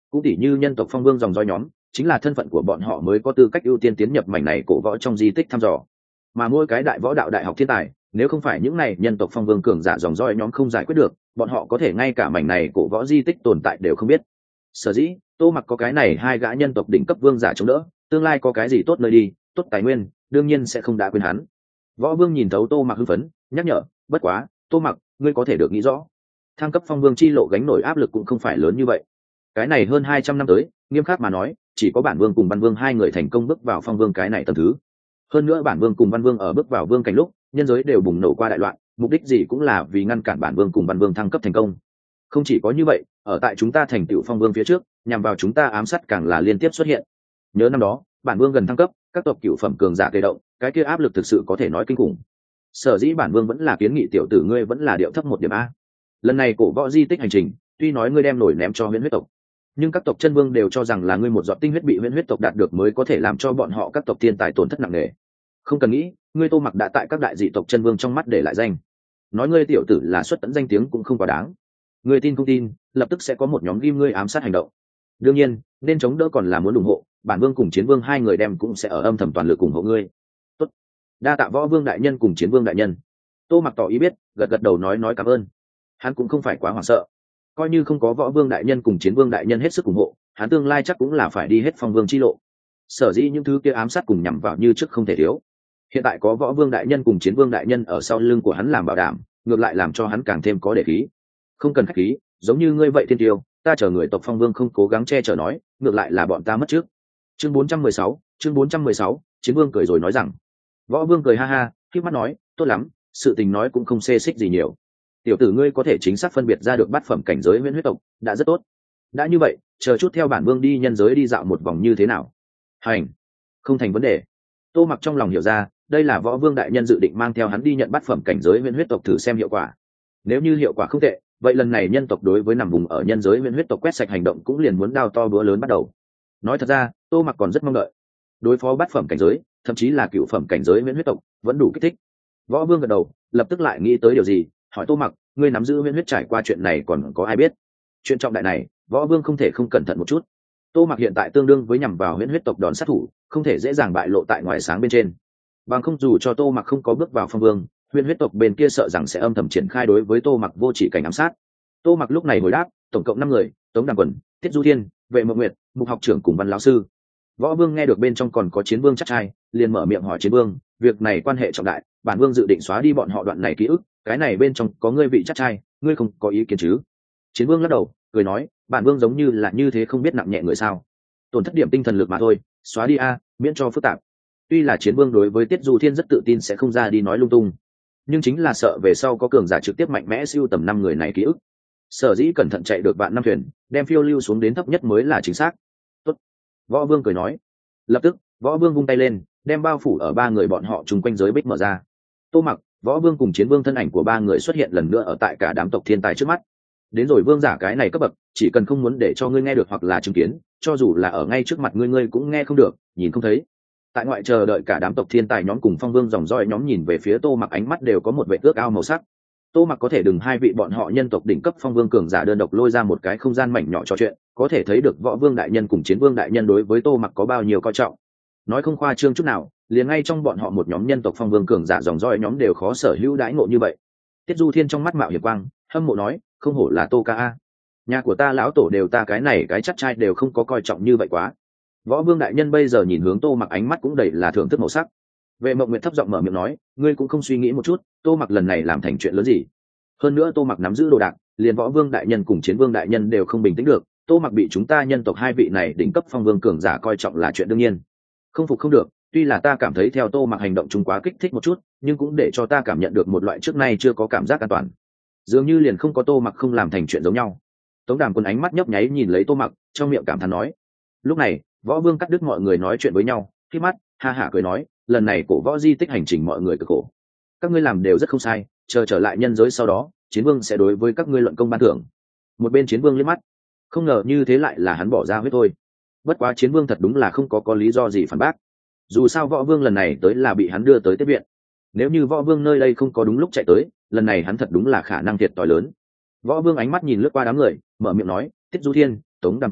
cũng tỉ như nhân tộc phong vương dòng dõi nhóm, chính là thân phận của bọn họ mới có tư cách ưu tiên tiến nhập mảnh này cổ võ trong di tích thăm dò. Mà mỗi cái đại võ đạo đại học thiên tài, nếu không phải những này nhân tộc phong vương cường giả dòng dõi nhóm không giải quyết được, bọn họ có thể ngay cả mảnh này cổ võ di tích tồn tại đều không biết. Sở dĩ Tô Mặc có cái này hai gã nhân tộc đỉnh cấp vương giả chống đỡ, tương lai có cái gì tốt nơi đi, tốt tài nguyên, đương nhiên sẽ không đã quên hắn. Võ Vương nhìn thấu Tô Mặc hưng phấn, nhắc nhở, bất quá, Tô Mặc, ngươi có thể được nghĩ rõ, thăng cấp phong vương chi lộ gánh nổi áp lực cũng không phải lớn như vậy. Cái này hơn 200 năm tới, nghiêm khắc mà nói, chỉ có bản vương cùng văn vương hai người thành công bước vào phong vương cái này tầng thứ. Hơn nữa bản vương cùng văn vương ở bước vào vương cảnh lúc, nhân giới đều bùng nổ qua đại loạn, mục đích gì cũng là vì ngăn cản bản vương cùng văn vương thăng cấp thành công. Không chỉ có như vậy, ở tại chúng ta thành tựu phong vương phía trước, nhằm vào chúng ta ám sát càng là liên tiếp xuất hiện. Nhớ năm đó, bản vương gần thăng cấp, các tộc cựu phẩm cường giả tề động, cái kia áp lực thực sự có thể nói kinh khủng. Sở dĩ bản vương vẫn là kiến nghị tiểu tử ngươi vẫn là điệu thấp một điểm a. Lần này cổ võ di tích hành trình, tuy nói ngươi đem nổi ném cho huyễn huyết tộc, nhưng các tộc chân vương đều cho rằng là ngươi một giọt tinh huyết bị huyễn huyết tộc đạt được mới có thể làm cho bọn họ các tộc thiên tài tổn thất nặng nề. Không cần nghĩ, ngươi Tô Mặc đã tại các đại dị tộc chân vương trong mắt để lại danh. Nói ngươi tiểu tử là xuất tận danh tiếng cũng không quá đáng. Ngươi tin không tin, lập tức sẽ có một nhóm ghim ngươi ám sát hành động. Đương nhiên, nên chống đỡ còn là muốn ủng hộ, bản vương cùng chiến vương hai người đem cũng sẽ ở âm thầm toàn lực ủng hộ ngươi. Tốt, đa tạ võ vương đại nhân cùng chiến vương đại nhân. Tô Mặc tỏ ý biết, gật gật đầu nói cảm ơn. Hắn cũng không phải quá hoảng sợ, coi như không có võ vương đại nhân cùng chiến vương đại nhân hết sức ủng hộ, hắn tương lai chắc cũng là phải đi hết phong vương chi lộ. Sở dĩ những thứ kia ám sát cùng nhằm vào như trước không thể thiếu. Hiện tại có võ vương đại nhân cùng chiến vương đại nhân ở sau lưng của hắn làm bảo đảm, ngược lại làm cho hắn càng thêm có để khí. Không cần khách khí, giống như ngươi vậy thiên tiêu, ta chờ người tộc phong vương không cố gắng che chở nói, ngược lại là bọn ta mất trước. Chương 416, chương 416, chiến vương cười rồi nói rằng. Võ vương cười ha ha, khép mắt nói, tốt lắm, sự tình nói cũng không xê xích gì nhiều. Tiểu tử ngươi có thể chính xác phân biệt ra được bát phẩm cảnh giới huyễn huyết tộc, đã rất tốt. Đã như vậy, chờ chút theo bản vương đi nhân giới đi dạo một vòng như thế nào? Hành, không thành vấn đề. Tô Mặc trong lòng hiểu ra, đây là võ vương đại nhân dự định mang theo hắn đi nhận bát phẩm cảnh giới huyễn huyết tộc thử xem hiệu quả. Nếu như hiệu quả không tệ, vậy lần này nhân tộc đối với nằm vùng ở nhân giới huyễn huyết tộc quét sạch hành động cũng liền muốn đao to búa lớn bắt đầu. Nói thật ra, Tô Mặc còn rất mong đợi. Đối phó bát phẩm cảnh giới, thậm chí là cựu phẩm cảnh giới huyễn huyết tộc, vẫn đủ kích thích. Võ vương gật đầu, lập tức lại nghĩ tới điều gì, hỏi Tô Mặc, ngươi nắm giữ huyễn huyết trải qua chuyện này còn có ai biết? Chuyện trọng đại này, võ vương không thể không cẩn thận một chút. Tô Mặc hiện tại tương đương với nhằm vào huyễn huyết tộc đòn sát thủ, không thể dễ dàng bại lộ tại ngoài sáng bên trên. Bằng không dù cho Tô Mặc không có bước vào phong vương, huyễn huyết tộc bên kia sợ rằng sẽ âm thầm triển khai đối với Tô Mặc vô chỉ cảnh ám sát. Tô Mặc lúc này hồi đáp, tổng cộng 5 người, Tống Đàm Quần, Tiết Du Thiên, Vệ Mộng Nguyệt, Mục học trưởng cùng Văn lão sư. Võ vương nghe được bên trong còn có chiến vương chắc trai, liền mở miệng hỏi chiến vương, việc này quan hệ trọng đại, bản vương dự định xóa đi bọn họ đoạn này ký ức, cái này bên trong có ngươi vị chắc trai, ngươi không có ý kiến chứ? Chiến vương lắc đầu, cười nói, bản vương giống như là như thế không biết nặng nhẹ người sao? Tổn thất điểm tinh thần lực mà thôi, xóa đi a, miễn cho phức tạp. Tuy là chiến vương đối với Tiết Du Thiên rất tự tin sẽ không ra đi nói lung tung, nhưng chính là sợ về sau có cường giả trực tiếp mạnh mẽ siêu tầm 5 người này ký ức. Sở dĩ cẩn thận chạy được vạn năm thuyền, đem phiêu lưu xuống đến thấp nhất mới là chính xác. Tốt. Võ vương cười nói. Lập tức, võ vương vung tay lên, đem bao phủ ở 3 người bọn họ chung quanh giới bích mở ra. Tô Mặc, võ vương cùng chiến vương thân ảnh của 3 người xuất hiện lần nữa ở tại cả đám tộc thiên tài trước mắt. Đến rồi vương giả cái này cấp bậc, chỉ cần không muốn để cho ngươi nghe được hoặc là chứng kiến, cho dù là ở ngay trước mặt ngươi ngươi cũng nghe không được, nhìn không thấy. Tại ngoại chờ đợi cả đám tộc thiên tài nhóm cùng phong vương dòng dõi nhóm nhìn về phía Tô Mặc, ánh mắt đều có một vẻ ước ao màu sắc. Tô Mặc có thể đừng 2 vị bọn họ nhân tộc đỉnh cấp phong vương cường giả đơn độc lôi ra một cái không gian mảnh nhỏ trò chuyện, có thể thấy được võ vương đại nhân cùng chiến vương đại nhân đối với Tô Mặc có bao nhiêu coi trọng. Nói không khoa trương chút nào, liền ngay trong bọn họ một nhóm nhân tộc phong vương cường giả dòng dõi nhóm đều khó sở hữu đãi ngộ như vậy. Tiết Du Thiên trong mắt mạo hiểm quang, hâm mộ nói, không hổ là Tô ca a, nhà của ta lão tổ đều ta cái này cái chắc trai đều không có coi trọng như vậy quá. Võ vương đại nhân bây giờ nhìn hướng Tô Mặc, ánh mắt cũng đầy là thưởng thức màu sắc. Vệ Mộng Nguyệt thấp giọng mở miệng nói, ngươi cũng không suy nghĩ một chút, Tô Mặc lần này làm thành chuyện lớn gì? Hơn nữa Tô Mặc nắm giữ đồ đạc, liền võ vương đại nhân cùng chiến vương đại nhân đều không bình tĩnh được, Tô Mặc bị chúng ta nhân tộc 2 vị này đỉnh cấp phong vương cường giả coi trọng là chuyện đương nhiên. Không phục không được, tuy là ta cảm thấy theo Tô Mặc hành động chúng quá kích thích một chút, nhưng cũng để cho ta cảm nhận được một loại trước nay chưa có cảm giác an toàn. Dường như liền không có Tô Mặc không làm thành chuyện giống nhau. Tống Đàm Quân ánh mắt nhấp nháy nhìn lấy Tô Mặc, trong miệng cảm thán nói. Lúc này, võ vương cắt đứt mọi người nói chuyện với nhau, khi mắt ha hả cười nói, lần này cổ võ di tích hành trình mọi người cực khổ, các ngươi làm đều rất không sai, chờ trở lại nhân giới sau đó, chiến vương sẽ đối với các ngươi luận công ban thưởng. Một bên chiến vương liếc mắt, không ngờ như thế lại là hắn bỏ ra huyết thôi. Bất quá chiến vương thật đúng là không có lý do gì phản bác, dù sao võ vương lần này tới là bị hắn đưa tới tiếp viện, nếu như võ vương nơi đây không có đúng lúc chạy tới, lần này hắn thật đúng là khả năng thiệt thòi lớn. Võ vương ánh mắt nhìn lướt qua đám người, mở miệng nói, Tiết Du Thiên, Tống Đàm Quần,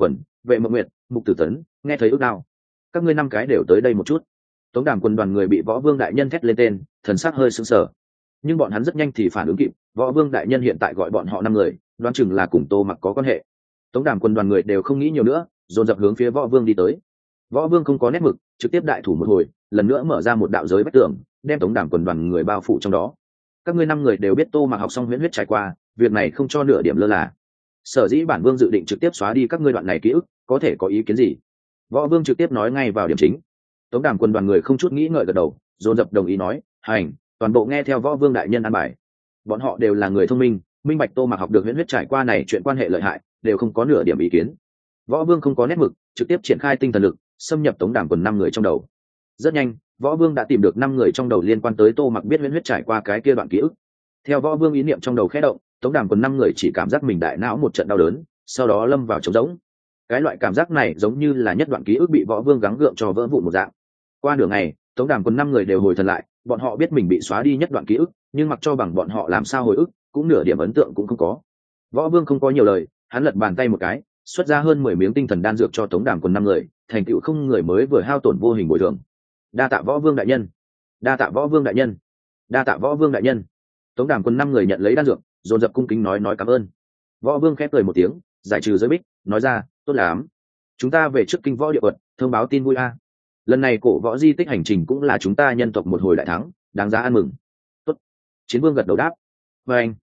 Vệ Mộng Nguyệt, Mục Tử Tấn nghe thấy ước đao. Các ngươi 5 cái đều tới đây một chút. Tống Đàm Quân đoàn người bị Võ Vương đại nhân thét lên tên, thần sắc hơi sững sờ. Nhưng bọn hắn rất nhanh thì phản ứng kịp, Võ Vương đại nhân hiện tại gọi bọn họ 5 người, đoán chừng là cùng Tô Mặc có quan hệ. Tống Đàm Quân đoàn người đều không nghĩ nhiều nữa, dồn dập hướng phía Võ Vương đi tới. Võ Vương không có nét mực, trực tiếp đại thủ một hồi, lần nữa mở ra một đạo giới vách tường, đem Tống Đàm Quân đoàn người bao phủ trong đó. Các ngươi 5 người đều biết Tô Mặc học xong huyễn huyết trải qua, việc này không cho nửa điểm lơ là. Sở dĩ bản vương dự định trực tiếp xóa đi các ngươi đoạn này ký ức, có thể có ý kiến gì? Võ Vương trực tiếp nói ngay vào điểm chính. Tống Đàm Quân đoàn người không chút nghĩ ngợi gật đầu, dồn dập đồng ý nói, hành, toàn bộ nghe theo Võ Vương đại nhân an bài. Bọn họ đều là người thông minh, minh bạch Tô Mặc học được huyễn huyết trải qua này chuyện quan hệ lợi hại, đều không có nửa điểm ý kiến. Võ Vương không có nét mực, trực tiếp triển khai tinh thần lực, xâm nhập Tống Đàm Quân 5 người trong đầu. Rất nhanh, Võ Vương đã tìm được 5 người trong đầu liên quan tới Tô Mặc biết huyễn huyết trải qua cái kia đoạn ký ức. Theo Võ Vương ý niệm trong đầu khẽ động, Tống Đàm Quân 5 người chỉ cảm giác mình đại não một trận đau đớn, sau đó lâm vào trống rỗng. Cái loại cảm giác này giống như là nhất đoạn ký ức bị Võ Vương gắng gượng cho vỡ vụn một dạng. Qua nửa ngày, Tống Đàm Quân 5 người đều hồi thần lại, bọn họ biết mình bị xóa đi nhất đoạn ký ức, nhưng mặc cho bằng bọn họ làm sao hồi ức, cũng nửa điểm ấn tượng cũng không có. Võ Vương không có nhiều lời, hắn lật bàn tay một cái, xuất ra hơn 10 miếng tinh thần đan dược cho Tống Đàm Quân 5 người, thành tựu không người mới vừa hao tổn vô hình bồi thường. Đa tạ Võ Vương đại nhân, đa tạ Võ Vương đại nhân, đa tạ Võ Vương đại nhân. Tống Đàm Quân 5 người nhận lấy đan dược, dồn dập cung kính nói cảm ơn. Võ Vương khép cười một tiếng, giải trừ giới bích, nói ra, tốt lắm, chúng ta về trước kinh võ địa quật, thông báo tin vui a. Lần này cổ võ di tích hành trình cũng là chúng ta nhân tộc một hồi đại thắng, đáng giá ăn mừng. Tốt. Chiến Vương gật đầu đáp. Và anh.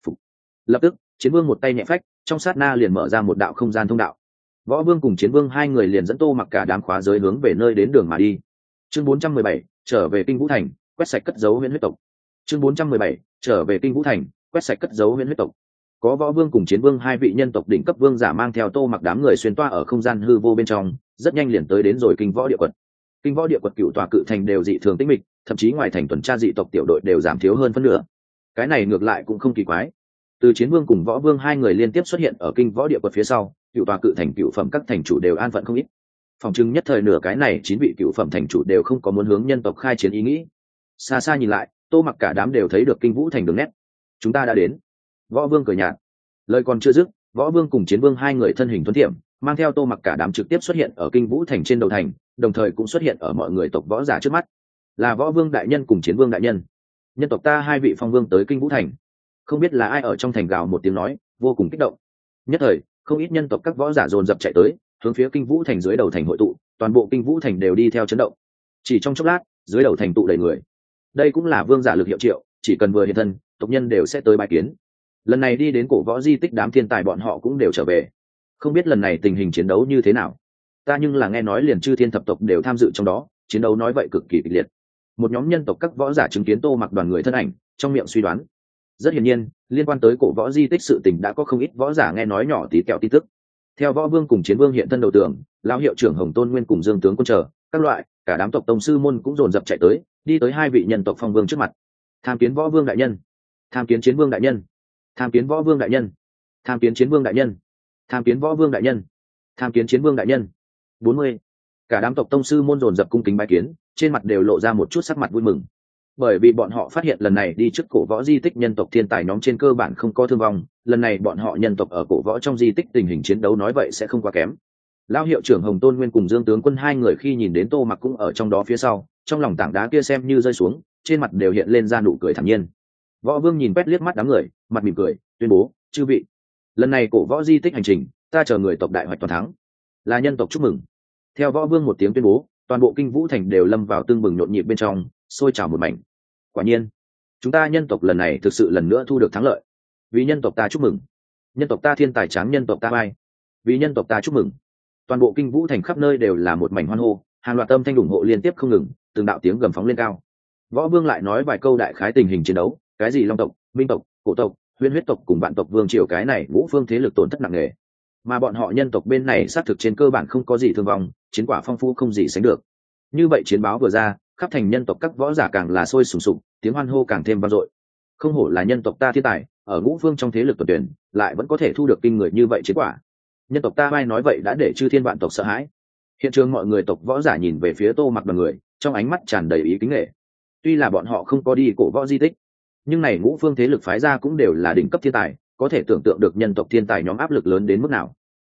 Lập tức, Chiến Vương một tay nhẹ phách, trong sát na liền mở ra một đạo không gian thông đạo. Võ Vương cùng Chiến Vương 2 người liền dẫn Tô Mặc cả đám khóa giới hướng về nơi đến đường mà đi. Chương 417, trở về Kinh Vũ Thành, quét sạch cất giấu huyễn huyết tộc. Chương 417, trở về Kinh Vũ Thành, quét sạch cất giấu huyễn huyết tộc. Có Võ Vương cùng Chiến Vương 2 vị nhân tộc đỉnh cấp vương giả mang theo Tô Mặc đám người xuyên toa ở không gian hư vô bên trong, rất nhanh liền tới đến rồi Kinh Võ địa quật. Kinh Võ địa quật cựu tòa cự thành đều dị thường tĩnh mịch, thậm chí ngoài thành tuần tra dị tộc tiểu đội đều giảm thiếu hơn phân nửa. Cái này ngược lại cũng không kỳ quái. Từ Chiến Vương cùng Võ Vương 2 người liên tiếp xuất hiện ở Kinh Võ địa quật phía sau, cựu tòa cự thành cựu phẩm các thành chủ đều an phận không ít. Phòng trưng nhất thời nửa cái này 9 vị cựu phẩm thành chủ đều không có muốn hướng nhân tộc khai chiến ý nghĩ. Xa xa nhìn lại, Tô Mặc cả đám đều thấy được Kinh Vũ Thành đường nét. Chúng ta đã đến. Võ Vương cười nhạt. Lời còn chưa dứt, Võ Vương cùng Chiến Vương 2 người thân hình thuần tiệm, mang theo Tô Mặc cả đám trực tiếp xuất hiện ở Kinh Vũ Thành trên đầu thành, đồng thời cũng xuất hiện ở mọi người tộc võ giả trước mắt. Là Võ Vương đại nhân cùng Chiến Vương đại nhân. Nhân tộc ta 2 vị phong vương tới Kinh Vũ Thành. Không biết là ai ở trong thành gào một tiếng nói, vô cùng kích động. Nhất thời, không ít nhân tộc các võ giả dồn dập chạy tới, hướng phía Kinh Vũ Thành dưới đầu thành hội tụ, toàn bộ Kinh Vũ Thành đều đi theo chấn động. Chỉ trong chốc lát, dưới đầu thành tụ đầy người. Đây cũng là vương giả lực hiệu triệu, chỉ cần vừa hiện thân, tộc nhân đều sẽ tới bái kiến. Lần này đi đến cổ võ di tích đám thiên tài bọn họ cũng đều trở về. Không biết lần này tình hình chiến đấu như thế nào. Ta nhưng là nghe nói liền chư thiên thập tộc đều tham dự trong đó, chiến đấu nói vậy cực kỳ kịch liệt. Một nhóm nhân tộc các võ giả chứng kiến Tô Mặc đoàn người thân ảnh, trong miệng suy đoán. Rất hiển nhiên, liên quan tới cổ võ di tích sự tình đã có không ít võ giả nghe nói nhỏ tí kẹo tí tức. Theo Võ Vương cùng Chiến Vương hiện thân đầu tường, lão hiệu trưởng Hồng Tôn Nguyên cùng Dương tướng quân chờ, các loại, cả đám tộc tông sư môn cũng dồn dập chạy tới, đi tới 2 vị nhân tộc phong vương trước mặt. Tham kiến Võ Vương đại nhân, tham kiến Chiến Vương đại nhân, tham kiến Võ Vương đại nhân, tham kiến Chiến Vương đại nhân, tham kiến Võ Vương đại nhân, tham kiến Chiến Vương đại nhân. 40. Cả đám tộc tông sư môn dồn dập cung kính bái kiến, trên mặt đều lộ ra một chút sắc mặt vui mừng. Bởi vì bọn họ phát hiện lần này đi trước cổ võ di tích nhân tộc thiên tài nhóm trên cơ bản không có thương vong, lần này bọn họ nhân tộc ở cổ võ trong di tích tình hình chiến đấu nói vậy sẽ không quá kém. Lão hiệu trưởng Hồng Tôn Nguyên cùng Dương tướng quân 2 người khi nhìn đến Tô Mặc cũng ở trong đó phía sau, trong lòng tảng đá kia xem như rơi xuống, trên mặt đều hiện lên ra nụ cười thản nhiên. Võ Vương nhìn quét liếc mắt đám người, mặt mỉm cười, tuyên bố, chư vị, lần này cổ võ di tích hành trình, ta chờ người tộc đại hoạch toàn thắng, là nhân tộc chúc mừng. Theo Võ Vương một tiếng tuyên bố, toàn bộ Kinh Vũ Thành đều lâm vào tương bừng nhộn nhịp bên trong, sôi trào một mảnh. Quả nhiên, chúng ta nhân tộc lần này thực sự lần nữa thu được thắng lợi. Vì nhân tộc ta chúc mừng. Nhân tộc ta thiên tài tráng, nhân tộc ta bay. Vì nhân tộc ta chúc mừng. Toàn bộ Kinh Vũ Thành khắp nơi đều là một mảnh hoan hô, hàng loạt âm thanh ủng hộ liên tiếp không ngừng, từng đạo tiếng gầm phóng lên cao. Võ Vương lại nói vài câu đại khái tình hình chiến đấu, cái gì Long tộc, Minh tộc, Cổ tộc, Huyễn huyết tộc cùng Vạn tộc vương triều cái này ngũ phương thế lực tổn thất nặng nề. Mà bọn họ nhân tộc bên này xác thực trên cơ bản không có gì thương vong, chiến quả phong phú không gì sánh được. Như vậy chiến báo vừa ra, khắp thành nhân tộc các võ giả càng là sôi sùng sục, tiếng hoan hô càng thêm vang dội. Không hổ là nhân tộc ta thiên tài, ở ngũ phương trong thế lực tuần tuyển, lại vẫn có thể thu được kinh người như vậy chiến quả. Nhân tộc ta ai nói vậy đã để chư thiên vạn tộc sợ hãi. Hiện trường mọi người tộc võ giả nhìn về phía Tô Mặc đoàn người, trong ánh mắt tràn đầy ý kính nể. Tuy là bọn họ không có đi cổ võ di tích, nhưng này ngũ phương thế lực phái ra cũng đều là đỉnh cấp thiên tài, có thể tưởng tượng được nhân tộc thiên tài nhóm áp lực lớn đến mức nào.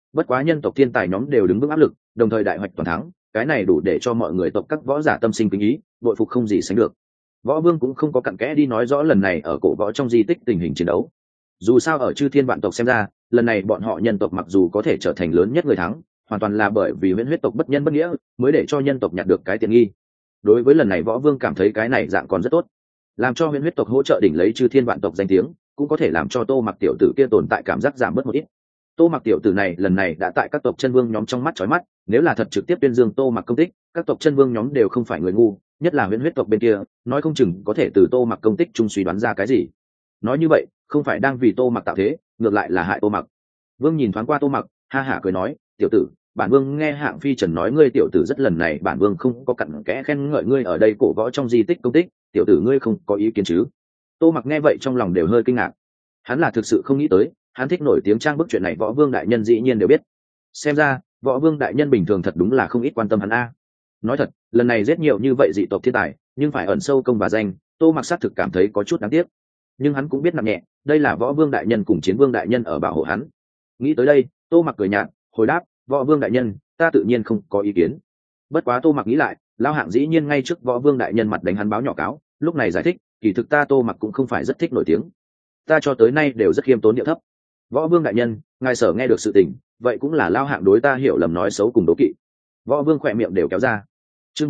Bất quá nhân tộc thiên tài nhóm đều đứng vững áp lực, đồng thời đại hoạch toàn thắng, cái này đủ để cho mọi người tộc các võ giả tâm sinh kính ý, bội phục không gì sánh được. Võ Vương cũng không có cặn kẽ đi nói rõ lần này ở cổ võ trong di tích tình hình chiến đấu. Dù sao ở chư thiên vạn tộc xem ra, lần này bọn họ nhân tộc mặc dù có thể trở thành lớn nhất người thắng, hoàn toàn là bởi vì Huyễn Huyết tộc bất nhân bất nghĩa, mới để cho nhân tộc nhặt được cái tiện nghi. Đối với lần này Võ Vương cảm thấy cái này dạng còn rất tốt, làm cho Huyễn Huyết tộc hỗ trợ đỉnh lấy chư thiên vạn tộc danh tiếng, cũng có thể làm cho Tô Mặc tiểu tử kia tồn tại cảm giác giảm bớt một ít. Tô Mặc tiểu tử này lần này đã tại các tộc chân vương nhóm trong mắt chói mắt, nếu là thật trực tiếp tuyên dương Tô Mặc công tích, các tộc chân vương nhóm đều không phải người ngu, nhất là Huyễn Huyết tộc bên kia, nói không chừng có thể từ Tô Mặc công tích chung suy đoán ra cái gì. Nói như vậy, không phải đang vì Tô Mặc tạo thế, ngược lại là hại Tô Mặc. Vương nhìn thoáng qua Tô Mặc, ha hả cười nói, tiểu tử, bản vương nghe Hạng Phi Trần nói ngươi tiểu tử rất lần này bản vương không có cặn kẽ khen ngợi ngươi ở đây cổ võ trong di tích công tích, tiểu tử ngươi không có ý kiến chứ? Tô Mặc nghe vậy trong lòng đều hơi kinh ngạc. Hắn là thực sự không nghĩ tới, hắn thích nổi tiếng trang bức chuyện này Võ Vương đại nhân dĩ nhiên đều biết. Xem ra, Võ Vương đại nhân bình thường thật đúng là không ít quan tâm hắn a. Nói thật, lần này giết nhiều như vậy dị tộc thiên tài, nhưng phải ẩn sâu công và danh, Tô Mặc xác thực cảm thấy có chút đáng tiếc. Nhưng hắn cũng biết nặng nhẹ, đây là Võ Vương đại nhân cùng Chiến Vương đại nhân ở bảo hộ hắn. Nghĩ tới đây, Tô Mặc cười nhạt, hồi đáp, Võ Vương đại nhân, ta tự nhiên không có ý kiến. Bất quá Tô Mặc nghĩ lại, Lao Hạng dĩ nhiên ngay trước Võ Vương đại nhân mặt đánh hắn báo nhỏ cáo, lúc này giải thích, kỳ thực ta Tô Mặc cũng không phải rất thích nổi tiếng, ta cho tới nay đều rất khiêm tốn điệu thấp. Võ Vương đại nhân, ngài sở nghe được sự tình, vậy cũng là Lao Hạng đối ta hiểu lầm nói xấu cùng đố kỵ. Võ Vương khỏe miệng đều kéo ra. Chương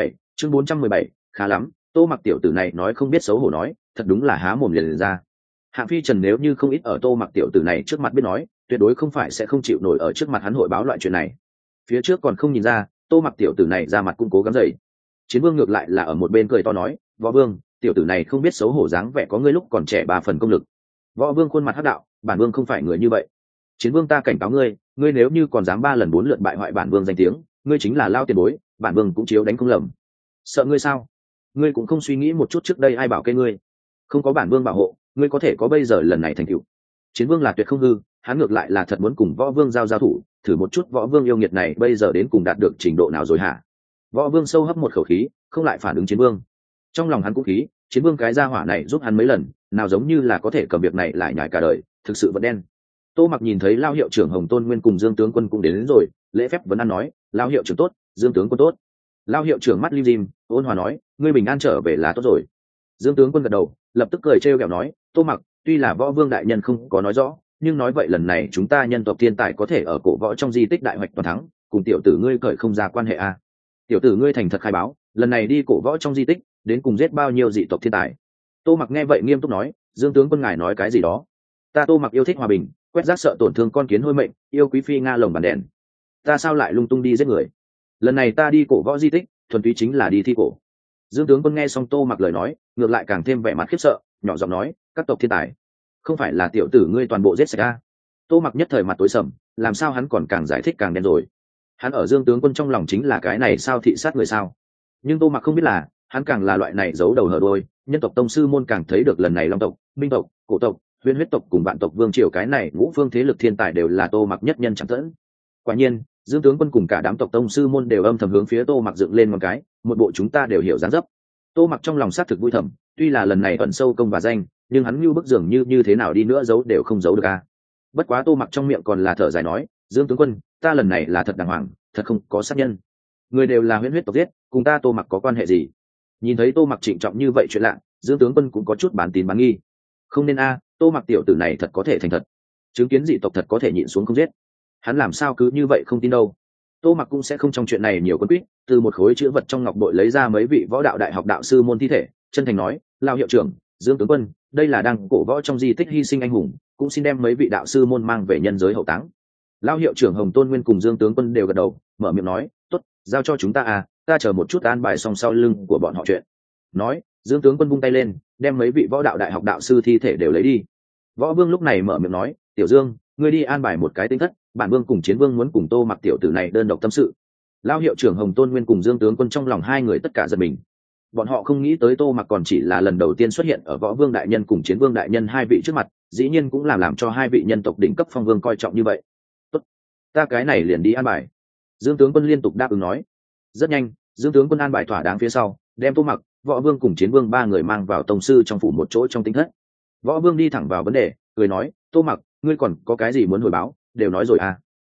417, khá lắm, Tô Mặc tiểu tử này nói không biết xấu hổ nói, thật đúng là há mồm liền ra. Hạng Phi Trần nếu như không ít ở Tô Mặc tiểu tử này trước mặt biết nói, tuyệt đối không phải sẽ không chịu nổi ở trước mặt hắn hội báo loại chuyện này. Phía trước còn không nhìn ra, Tô Mặc tiểu tử này ra mặt cũng cố gắng dậy. Chiến Vương ngược lại là ở một bên cười to nói, Võ Vương, tiểu tử này không biết xấu hổ dáng vẻ có ngươi lúc còn trẻ 3 phần công lực. Võ Vương khuôn mặt hắc đạo, bản vương không phải người như vậy. Chiến Vương ta cảnh cáo ngươi, ngươi nếu như còn dám 3 lần 4 lượt bại hoại bản vương danh tiếng, ngươi chính là lao tiền bối, bản vương cũng chiếu đánh không lầm. Sợ ngươi sao? Ngươi cũng không suy nghĩ một chút trước đây ai bảo kê ngươi? Không có bản vương bảo hộ, ngươi có thể có bây giờ lần này thành tựu. Chiến Vương là tuyệt không hư, hắn ngược lại là thật muốn cùng Võ Vương giao thủ, thử một chút Võ Vương yêu nghiệt này bây giờ đến cùng đạt được trình độ nào rồi hả? Võ Vương sâu hấp một khẩu khí, không lại phản ứng Chiến Vương. Trong lòng hắn cũng khí, Chiến Vương cái gia hỏa này giúp hắn mấy lần, nào giống như là có thể cầm việc này lại nhải cả đời, thực sự vẫn đen. Tô Mặc nhìn thấy Lao hiệu trưởng Hồng Tôn Nguyên cùng Dương tướng quân cũng đến rồi, lễ phép vẫn ăn nói, Lao hiệu trưởng tốt, Dương tướng quân tốt. Lao hiệu trưởng mắt lim dim, ôn hòa nói, ngươi bình an trở về là tốt rồi. Dương tướng quân gật đầu, lập tức cười trêu ghẹo nói, Tô Mặc, tuy là Võ Vương đại nhân không có nói rõ, nhưng nói vậy lần này chúng ta nhân tộc thiên tài có thể ở cổ võ trong di tích đại hoạch toàn thắng, cùng tiểu tử ngươi cởi không ra quan hệ a. Tiểu tử ngươi thành thật khai báo, lần này đi cổ võ trong di tích, đến cùng giết bao nhiêu dị tộc thiên tài? Tô Mặc nghe vậy nghiêm túc nói, Dương tướng quân ngài nói cái gì đó? Ta Tô Mặc yêu thích hòa bình, quét rác sợ tổn thương con kiến hôi mệnh, yêu quý phi nga lồng bàn đèn. Ta sao lại lung tung đi giết người? Lần này ta đi cổ võ di tích, thuần túy chính là đi thi cổ. Dương tướng quân nghe xong Tô Mặc lời nói, ngược lại càng thêm vẻ mặt khiếp sợ, nhỏ giọng nói, các tộc thiên tài, không phải là tiểu tử ngươi toàn bộ giết sạch a? Tô Mặc nhất thời mặt tối sầm, làm sao hắn còn càng giải thích càng đen rồi? Hắn ở Dương tướng quân trong lòng chính là cái này sao thị sát người sao? Nhưng Tô Mặc không biết là, hắn càng là loại này giấu đầu hở đuôi, nhân tộc tông sư môn càng thấy được lần này Long tộc, Minh tộc, Cổ tộc, Huyễn Huyết tộc cùng Vạn tộc vương triều cái này ngũ phương thế lực thiên tài đều là Tô Mặc nhất nhân chẳng dẫn. Quả nhiên, Dương tướng quân cùng cả đám tộc tông sư môn đều âm thầm hướng phía Tô Mặc dựng lên một cái, một bộ chúng ta đều hiểu dáng dấp. Tô Mặc trong lòng xác thực vui thầm, tuy là lần này ẩn sâu công và danh, nhưng hắn như bức dường như thế nào đi nữa giấu đều không giấu được a. Bất quá Tô Mặc trong miệng còn là thở dài nói, Dương tướng quân, ta lần này là thật đàng hoàng, thật không có sát nhân. Người đều là Huyễn Huyết tộc giết, cùng ta Tô Mặc có quan hệ gì? Nhìn thấy Tô Mặc trịnh trọng như vậy chuyện lạ, Dương tướng quân cũng có chút bán tín bán nghi. Không nên a, Tô Mặc tiểu tử này thật có thể thành thật, chứng kiến dị tộc thật có thể nhịn xuống không giết. Hắn làm sao cứ như vậy không tin đâu. Tô Mặc cũng sẽ không trong chuyện này nhiều quân quýt, từ một khối chữ vật trong ngọc bội lấy ra mấy vị võ đạo đại học đạo sư môn thi thể, chân thành nói, Lao hiệu trưởng, Dương tướng quân, đây là đang cổ võ trong di tích hy sinh anh hùng, cũng xin đem mấy vị đạo sư môn mang về nhân giới hậu táng. Lao hiệu trưởng Hồng Tôn Nguyên cùng Dương tướng quân đều gật đầu, mở miệng nói, tốt, giao cho chúng ta à, ta chờ một chút an bài xong sau lưng của bọn họ chuyện. Nói, Dương tướng quân vung tay lên, đem mấy vị võ đạo đại học đạo sư thi thể đều lấy đi. Võ Vương lúc này mở miệng nói, Tiểu Dương, ngươi đi an bài một cái tinh thất, bản vương cùng Chiến Vương muốn cùng Tô Mặc tiểu tử này đơn độc tâm sự. Lao hiệu trưởng Hồng Tôn Nguyên cùng Dương tướng quân trong lòng hai người tất cả giật mình. Bọn họ không nghĩ tới Tô Mặc còn chỉ là lần đầu tiên xuất hiện ở Võ Vương đại nhân cùng Chiến Vương đại nhân hai vị trước mặt, dĩ nhiên cũng làm cho hai vị nhân tộc đỉnh cấp phong vương coi trọng như vậy. Tốt, ta cái này liền đi an bài. Dương tướng quân liên tục đáp ứng nói. Rất nhanh, Dương tướng quân an bài thỏa đáng phía sau, đem Tô Mặc, Võ Vương cùng Chiến Vương ba người mang vào tông sư trong phủ một chỗ trong tinh thất. Võ Vương đi thẳng vào vấn đề, cười nói, Tô Mặc, ngươi còn có cái gì muốn hồi báo, đều nói rồi à?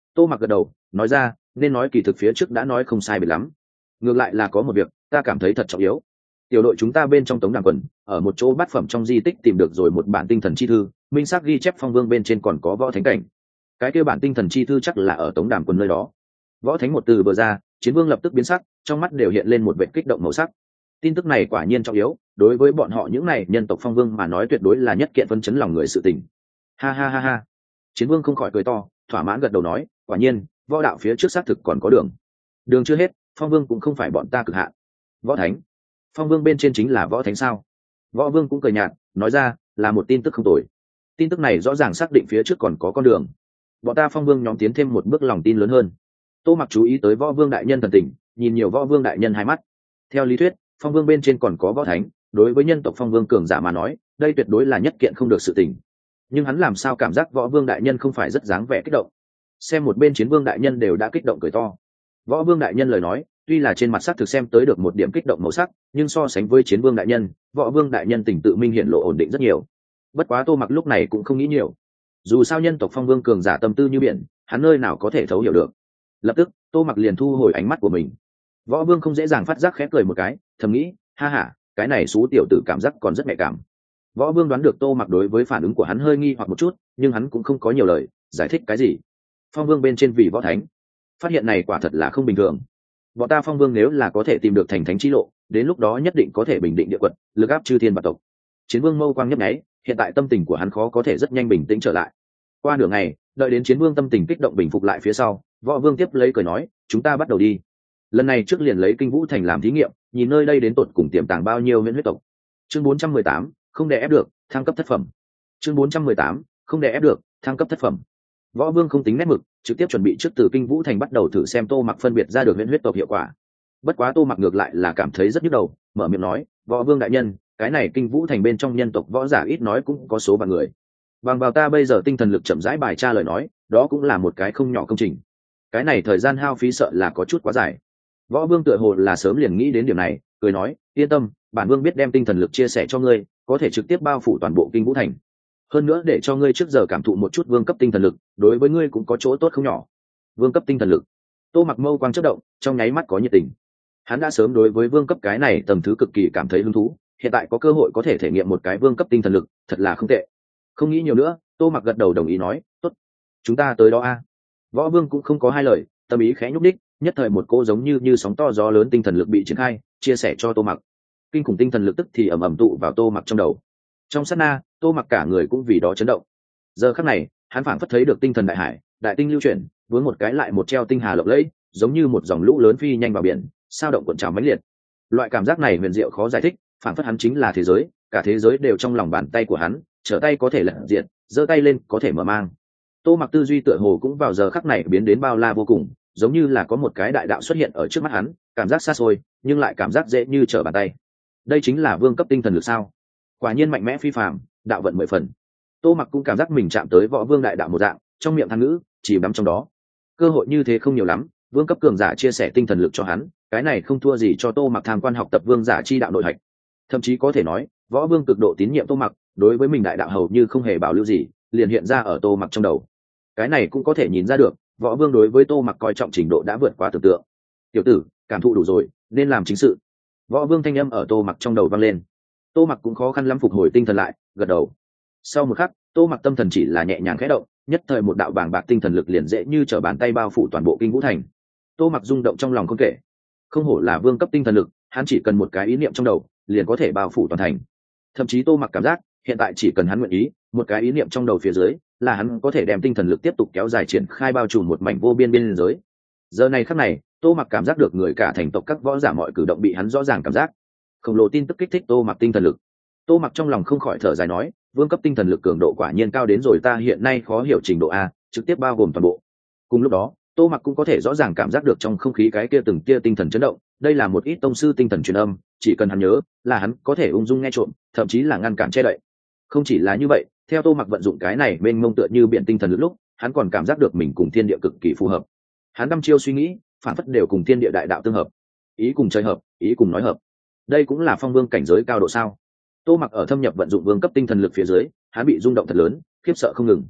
Tô Mặc gật đầu nói ra, nên nói kỳ thực phía trước đã nói không sai biệt lắm, ngược lại là có một việc ta cảm thấy thật trọng yếu. Tiểu đội chúng ta bên trong Tống Đàm Quần ở một chỗ bát phẩm trong di tích tìm được rồi một bản tinh thần chi thư, minh xác ghi chép Phong Vương bên trên còn có võ thánh cảnh. Cái kia bản tinh thần chi thư chắc là ở Tống Đàm Quần nơi đó. Võ thánh một từ vừa ra, Chiến Vương lập tức biến sắc, trong mắt đều hiện lên một vẻ kích động màu sắc. Tin tức này quả nhiên trọng yếu, đối với bọn họ những này nhân tộc Phong Vương mà nói tuyệt đối là nhất kiện phấn chấn lòng người sự tình. Ha ha ha ha. Chiến Vương không khỏi cười to, thỏa mãn gật đầu nói, quả nhiên, võ đạo phía trước xác thực còn có đường. Đường chưa hết, Phong Vương cũng không phải bọn ta cực hạn. Võ thánh, Phong Vương bên trên chính là võ thánh sao? Võ Vương cũng cười nhạt, nói ra, là một tin tức không tồi. Tin tức này rõ ràng xác định phía trước còn có con đường. Bọn ta Phong Vương nhóm tiến thêm một bước lòng tin lớn hơn. Tô Mặc chú ý tới Võ Vương đại nhân thần tình, nhìn nhiều Võ Vương đại nhân hai mắt. Theo lý thuyết, Phong Vương bên trên còn có võ thánh, đối với nhân tộc Phong Vương cường giả mà nói, đây tuyệt đối là nhất kiện không được sự tình. Nhưng hắn làm sao cảm giác Võ Vương đại nhân không phải rất dáng vẻ kích động? Xem một bên Chiến Vương đại nhân đều đã kích động cười to. Võ Vương đại nhân lời nói, tuy là trên mặt sắc thực xem tới được một điểm kích động màu sắc, nhưng so sánh với Chiến Vương đại nhân, Võ Vương đại nhân tình tự minh hiện lộ ổn định rất nhiều. Bất quá Tô Mặc lúc này cũng không nghĩ nhiều. Dù sao nhân tộc Phong Vương cường giả tâm tư như biển, hắn nơi nào có thể thấu hiểu được. Lập tức, Tô Mặc liền thu hồi ánh mắt của mình. Võ Vương không dễ dàng phát giác khẽ cười một cái, thầm nghĩ, ha ha, cái này xú tiểu tử cảm giác còn rất nhạy cảm. Võ Vương đoán được Tô Mặc đối với phản ứng của hắn hơi nghi hoặc một chút, nhưng hắn cũng không có nhiều lời giải thích cái gì. Phong Vương bên trên vì võ thánh, phát hiện này quả thật là không bình thường. Bọn ta Phong Vương nếu là có thể tìm được thành thánh chi lộ, đến lúc đó nhất định có thể bình định địa quật, lực áp chư thiên vạn tộc. Chiến Vương mâu quang nhấp nháy, hiện tại tâm tình của hắn khó có thể rất nhanh bình tĩnh trở lại. Qua nửa ngày, đợi đến Chiến Vương tâm tình kích động bình phục lại phía sau, Võ Vương tiếp lấy cười nói, chúng ta bắt đầu đi. Lần này trước liền lấy Kinh Vũ Thành làm thí nghiệm, nhìn nơi đây đến tột cùng tiềm tàng bao nhiêu huyễn huyết tộc. Chương 418, không đè ép được, thăng cấp thất phẩm. Chương 418, không đè ép được, thăng cấp thất phẩm. Võ Vương không tính nét mực, trực tiếp chuẩn bị trước từ Kinh Vũ Thành bắt đầu thử xem Tô Mặc phân biệt ra được huyễn huyết tộc hiệu quả. Bất quá Tô Mặc ngược lại là cảm thấy rất nhức đầu, mở miệng nói, Võ Vương đại nhân, cái này Kinh Vũ Thành bên trong nhân tộc võ giả ít nói cũng có số vạn người. Bằng vào ta bây giờ tinh thần lực chậm rãi bài tra lời nói, đó cũng là một cái không nhỏ công trình. Cái này thời gian hao phí sợ là có chút quá dài. Võ Vương tựa hồ là sớm liền nghĩ đến điểm này, cười nói, yên tâm, bản vương biết đem tinh thần lực chia sẻ cho ngươi, có thể trực tiếp bao phủ toàn bộ Kinh Vũ Thành. Hơn nữa để cho ngươi trước giờ cảm thụ một chút vương cấp tinh thần lực, đối với ngươi cũng có chỗ tốt không nhỏ. Vương cấp tinh thần lực. Tô Mặc mâu quang chớp động, trong nháy mắt có nhiệt tình. Hắn đã sớm đối với vương cấp cái này tầm thứ cực kỳ cảm thấy hứng thú, hiện tại có cơ hội có thể thể nghiệm một cái vương cấp tinh thần lực, thật là không tệ. Không nghĩ nhiều nữa, Tô Mặc gật đầu đồng ý nói, tốt, chúng ta tới đó a. Võ Vương cũng không có hai lời, tâm ý khẽ nhúc đích, nhất thời một cô giống như sóng to gió lớn tinh thần lực bị triển khai, chia sẻ cho Tô Mặc. Kinh khủng tinh thần lực tức thì ầm ầm tụ vào Tô Mặc trong đầu. Trong sát na, Tô Mặc cả người cũng vì đó chấn động. Giờ khắc này, hắn phảng phất thấy được tinh thần đại hải, đại tinh lưu chuyển, vướng một cái lại một treo tinh hà lộng lẫy, giống như một dòng lũ lớn phi nhanh vào biển, sao động cuộn trào mãnh liệt. Loại cảm giác này huyền diệu khó giải thích, phảng phất hắn chính là thế giới, cả thế giới đều trong lòng bàn tay của hắn, trở tay có thể lật diện, giơ tay lên có thể mở mang. Tô Mặc tư duy tựa hồ cũng vào giờ khắc này biến đến bao la vô cùng, giống như là có một cái đại đạo xuất hiện ở trước mắt hắn, cảm giác xa xôi, nhưng lại cảm giác dễ như trở bàn tay. Đây chính là vương cấp tinh thần lực sao? Quả nhiên mạnh mẽ phi phàm, đạo vận 10 phần. Tô Mặc cũng cảm giác mình chạm tới võ vương đại đạo một dạng, trong miệng than ngữ, chìm đắm trong đó. Cơ hội như thế không nhiều lắm, vương cấp cường giả chia sẻ tinh thần lực cho hắn, cái này không thua gì cho Tô Mặc tham quan học tập vương giả chi đạo nội hạch. Thậm chí có thể nói, võ vương cực độ tín nhiệm Tô Mặc, đối với mình đại đạo hầu như không hề bảo lưu gì, liền hiện ra ở Tô Mặc trong đầu. Cái này cũng có thể nhìn ra được, võ vương đối với Tô Mặc coi trọng trình độ đã vượt quá tưởng tượng. Tiểu tử, cảm thụ đủ rồi, nên làm chính sự. Võ vương thanh âm ở Tô Mặc trong đầu vang lên. Tô Mặc cũng khó khăn lắm phục hồi tinh thần lại, gật đầu. Sau một khắc, Tô Mặc tâm thần chỉ là nhẹ nhàng khẽ động, nhất thời một đạo bàng bạc tinh thần lực liền dễ như trở bàn tay bao phủ toàn bộ Kinh Vũ Thành. Tô Mặc rung động trong lòng không kể. Không hổ là vương cấp tinh thần lực, hắn chỉ cần một cái ý niệm trong đầu, liền có thể bao phủ toàn thành. Thậm chí Tô Mặc cảm giác, hiện tại chỉ cần hắn nguyện ý, một cái ý niệm trong đầu phía dưới, là hắn có thể đem tinh thần lực tiếp tục kéo dài triển khai bao trùm một mảnh vô biên biên giới. Giờ này khắc này, Tô Mặc cảm giác được người cả thành tộc các võ giả mọi cử động bị hắn rõ ràng cảm giác. Khổng lồ tin tức kích thích Tô Mặc tinh thần lực. Tô Mặc trong lòng không khỏi thở dài nói, vương cấp tinh thần lực cường độ quả nhiên cao đến rồi ta hiện nay khó hiểu trình độ a, trực tiếp bao gồm toàn bộ. Cùng lúc đó, Tô Mặc cũng có thể rõ ràng cảm giác được trong không khí cái kia từng kia tinh thần chấn động, đây là một ít tông sư tinh thần truyền âm, chỉ cần hắn nhớ, là hắn có thể ung dung nghe trộm, thậm chí là ngăn cản che đậy. Không chỉ là như vậy, theo Tô Mặc vận dụng cái này bên mông tựa như biển tinh thần lúc, hắn còn cảm giác được mình cùng thiên địa cực kỳ phù hợp. Hắn đăm chiêu suy nghĩ, phản phất đều cùng thiên địa đại đạo tương hợp, ý cùng chơi hợp, ý cùng nói hợp. Đây cũng là phong vương cảnh giới cao độ sao? Tô Mặc ở thâm nhập vận dụng vương cấp tinh thần lực phía dưới, hắn bị rung động thật lớn, khiếp sợ không ngừng.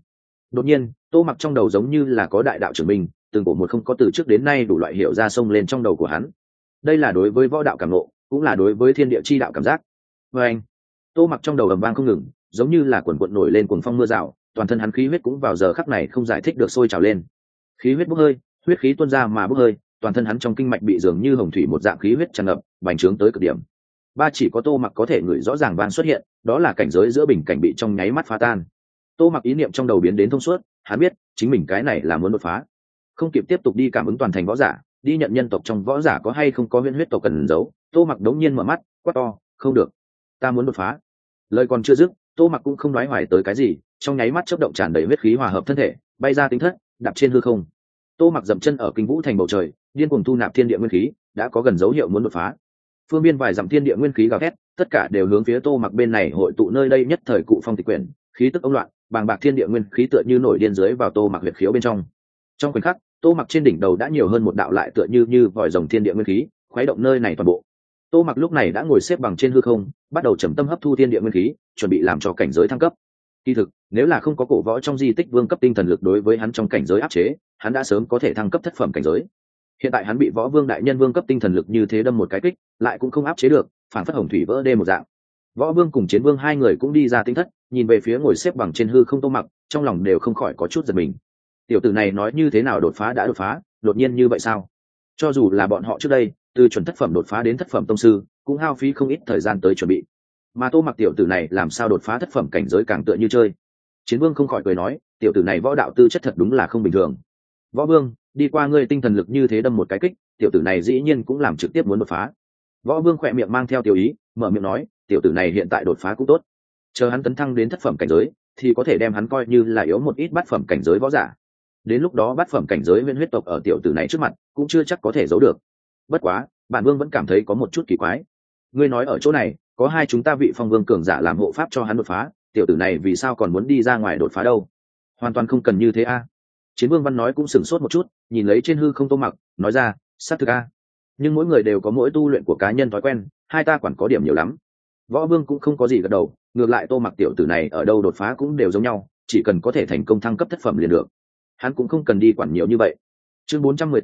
Đột nhiên tô mặc trong đầu giống như là có đại đạo trưởng mình, từng cổ một không có từ trước đến nay đủ loại hiểu ra sông lên trong đầu của hắn. Đây là đối với võ đạo cảm ngộ, cũng là đối với thiên địa chi đạo cảm giác. Và anh, tô mặc trong đầu ầm vang không ngừng, giống như là quần quận nổi lên cuồng phong mưa rào, toàn thân hắn khí huyết cũng vào giờ khắc này không giải thích được sôi trào lên. Khí huyết bốc hơi, huyết khí tuôn ra mà bốc hơi, toàn thân hắn trong kinh mạch bị dường như hồng thủy một dạng khí huyết tràn ngập, bành trướng tới cực điểm. Ba chỉ có tô mặc có thể ngửi rõ ràng vang xuất hiện, đó là cảnh giới giữa bình cảnh bị trong nháy mắt phá tan. Tô mặc ý niệm trong đầu biến đến thông suốt, hắn biết chính mình cái này là muốn đột phá, không kịp tiếp tục đi cảm ứng toàn thành võ giả, đi nhận nhân tộc trong võ giả có hay không có huyễn huyết tộc cần giấu. Tô mặc đống nhiên mở mắt quát to, không được, ta muốn đột phá. Lời còn chưa dứt, tô mặc cũng không nói hoài tới cái gì, trong nháy mắt chớp động tràn đầy huyết khí hòa hợp thân thể, bay ra tính thất, đạp trên hư không. Tô mặc dậm chân ở kinh vũ thành bầu trời, điên cuồng thu nạp thiên địa nguyên khí, đã có gần dấu hiệu muốn đột phá. Phương biên vài dặm thiên địa nguyên khí gào thét, tất cả đều hướng phía tô mặc bên này hội tụ. Nơi đây nhất thời cụ phong tịch quyển, khí tức ống loạn, bàng bạc thiên địa nguyên khí tựa như nổi điên dưới vào tô mặc huyệt khiếu bên trong. Trong khoảnh khắc, tô mặc trên đỉnh đầu đã nhiều hơn một đạo lại tựa như vòi rồng thiên địa nguyên khí, khuấy động nơi này toàn bộ. Tô mặc lúc này đã ngồi xếp bằng trên hư không, bắt đầu trầm tâm hấp thu thiên địa nguyên khí, chuẩn bị làm cho cảnh giới thăng cấp. Kỳ thực, nếu là không có cổ võ trong di tích vương cấp tinh thần lực đối với hắn trong cảnh giới áp chế, hắn đã sớm có thể thăng cấp thất phẩm cảnh giới. Hiện tại hắn bị võ vương đại nhân vương cấp tinh thần lực như thế đâm một cái kích, lại cũng không áp chế được, phản phất hồng thủy vỡ đê một dạng. Võ vương cùng chiến vương hai người cũng đi ra tinh thất, nhìn về phía ngồi xếp bằng trên hư không tô mặc, trong lòng đều không khỏi có chút giật mình. Tiểu tử này nói như thế nào đột phá đã đột phá, đột nhiên như vậy sao? Cho dù là bọn họ trước đây từ chuẩn thất phẩm đột phá đến thất phẩm tông sư, cũng hao phí không ít thời gian tới chuẩn bị, mà tô mặc tiểu tử này làm sao đột phá thất phẩm cảnh giới càng tựa như chơi. Chiến vương không khỏi cười nói, tiểu tử này võ đạo tư chất thật đúng là không bình thường. Võ vương, đi qua ngươi tinh thần lực như thế đâm một cái kích, tiểu tử này dĩ nhiên cũng làm trực tiếp muốn đột phá. Võ vương khỏe miệng mang theo tiểu ý, mở miệng nói, tiểu tử này hiện tại đột phá cũng tốt, chờ hắn tấn thăng đến thất phẩm cảnh giới thì có thể đem hắn coi như là yếu một ít bát phẩm cảnh giới võ giả. Đến lúc đó bát phẩm cảnh giới nguyên huyết tộc ở tiểu tử này trước mặt cũng chưa chắc có thể giấu được. Bất quá bản vương vẫn cảm thấy có một chút kỳ quái. Ngươi nói ở chỗ này có hai chúng ta vị phong vương cường giả làm hộ pháp cho hắn đột phá, tiểu tử này vì sao còn muốn đi ra ngoài đột phá đâu? Hoàn toàn không cần như thế a. Chiến vương văn nói cũng sửng sốt một chút, nhìn lấy trên hư không tô mặc, nói ra, xác thực a. Nhưng mỗi người đều có mỗi tu luyện của cá nhân thói quen, hai ta quản có điểm nhiều lắm. Võ vương cũng không có gì gật đầu, ngược lại tô mặc tiểu tử này ở đâu đột phá cũng đều giống nhau, chỉ cần có thể thành công thăng cấp thất phẩm liền được, hắn cũng không cần đi quản nhiều như vậy. Chương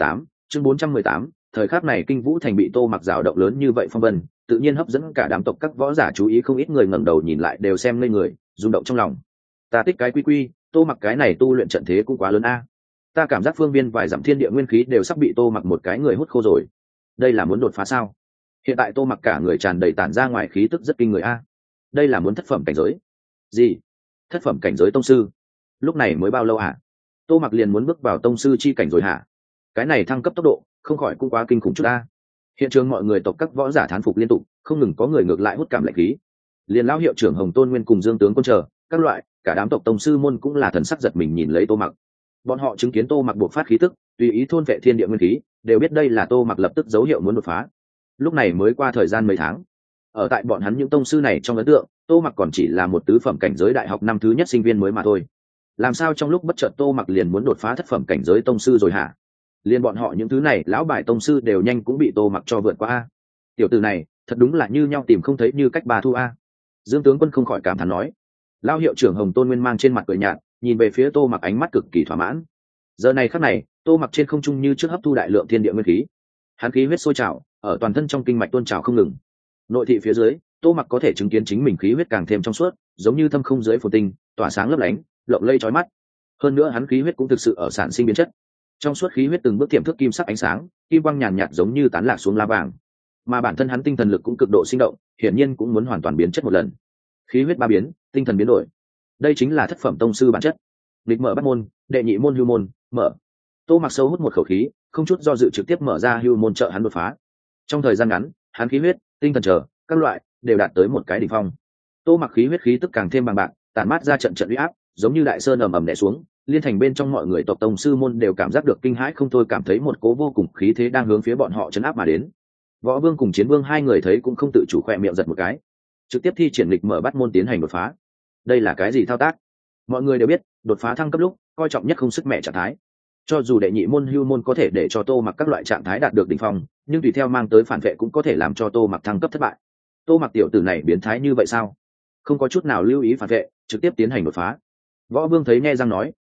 418, thời khắc này kinh vũ thành bị tô mặc rào động lớn như vậy phong vân, tự nhiên hấp dẫn cả đám tộc các võ giả chú ý, không ít người ngẩng đầu nhìn lại đều xem ngây người, rung động trong lòng. Ta tích cái quy, tô mặc cái này tu luyện trận thế cũng quá lớn a. Ta cảm giác phương viên vài dặm thiên địa nguyên khí đều sắp bị tô mặc một cái người hút khô rồi. Đây là muốn đột phá sao? Hiện tại tô mặc cả người tràn đầy tản ra ngoài khí tức rất kinh người a. Đây là muốn thất phẩm cảnh giới? Gì? Thất phẩm cảnh giới tông sư? Lúc này mới bao lâu hả? Tô mặc liền muốn bước vào tông sư chi cảnh rồi hả? Cái này thăng cấp tốc độ không khỏi cũng quá kinh khủng chút a. Hiện trường mọi người tộc các võ giả thán phục liên tục, không ngừng có người ngược lại hút cảm lạnh khí. Liền lão hiệu trưởng Hồng Tôn Nguyên cùng Dương tướng quân chờ các loại, cả đám tộc tông sư môn cũng là thần sắc giật mình nhìn lấy tô mặc. Bọn họ chứng kiến tô mặc buộc phát khí tức, tùy ý thôn vệ thiên địa nguyên khí, đều biết đây là tô mặc lập tức dấu hiệu muốn đột phá. Lúc này mới qua thời gian mấy tháng, ở tại bọn hắn những tông sư này trong ấn tượng, tô mặc còn chỉ là một tứ phẩm cảnh giới đại học năm thứ nhất sinh viên mới mà thôi. Làm sao trong lúc bất chợt tô mặc liền muốn đột phá thất phẩm cảnh giới tông sư rồi hả? Liên bọn họ những thứ này lão bài tông sư đều nhanh cũng bị tô mặc cho vượt qua a. Tiểu tử này thật đúng là như nhau tìm không thấy như cách bà thu a. Dương tướng quân không khỏi cảm thán nói. Lão hiệu trưởng Hồng Tôn Nguyên mang trên mặt cười nhạt, nhìn về phía tô mặc ánh mắt cực kỳ thỏa mãn. Giờ này khắc này tô mặc trên không trung như trước hấp thu đại lượng thiên địa nguyên khí, hắn khí huyết sôi trào ở toàn thân trong kinh mạch tuôn trào không ngừng. Nội thị phía dưới tô mặc có thể chứng kiến chính mình khí huyết càng thêm trong suốt, giống như thâm không dưới phồn tinh, tỏa sáng lấp lánh, lộng lây chói mắt. Hơn nữa hắn khí huyết cũng thực sự ở sản sinh biến chất, trong suốt khí huyết từng bước tiềm thức kim sắc ánh sáng, kim quang nhàn nhạt giống như tán lạc xuống lá vàng. Mà bản thân hắn tinh thần lực cũng cực độ sinh động, hiển nhiên cũng muốn hoàn toàn biến chất một lần. Khí huyết ba biến, tinh thần biến đổi, đây chính là thất phẩm tông sư bản chất. Lịch mở bắt môn, đệ nhị môn hưu môn mở. Tô mặc sâu hút một khẩu khí, không chút do dự trực tiếp mở ra hưu môn trợ hắn đột phá. Trong thời gian ngắn, hắn khí huyết, tinh thần chờ các loại đều đạt tới một cái đỉnh phong. Tô mặc khí huyết khí tức càng thêm bằng bạc, tản mát ra trận trận uy áp, giống như đại sơn ầm ầm đè xuống, liên thành bên trong mọi người tộc tông sư môn đều cảm giác được kinh hãi không thôi, cảm thấy một cố vô cùng khí thế đang hướng phía bọn họ chấn áp mà đến. Võ vương cùng chiến vương hai người thấy cũng không tự chủ khỏe miệng giật một cái, trực tiếp thi triển lịch mở bắt môn tiến hành đột phá. Đây là cái gì thao tác? Mọi người đều biết đột phá thăng cấp lúc coi trọng nhất không sức mẹ trạng thái, cho dù đệ nhị môn hưu môn có thể để cho tô mặc các loại trạng thái đạt được đỉnh phong, nhưng tùy theo mang tới phản vệ cũng có thể làm cho tô mặc thăng cấp thất bại. Tô mặc tiểu tử này biến thái như vậy sao? Không có chút nào lưu ý phản vệ, trực tiếp tiến hành đột phá. Võ vương thấy nghe răng nói,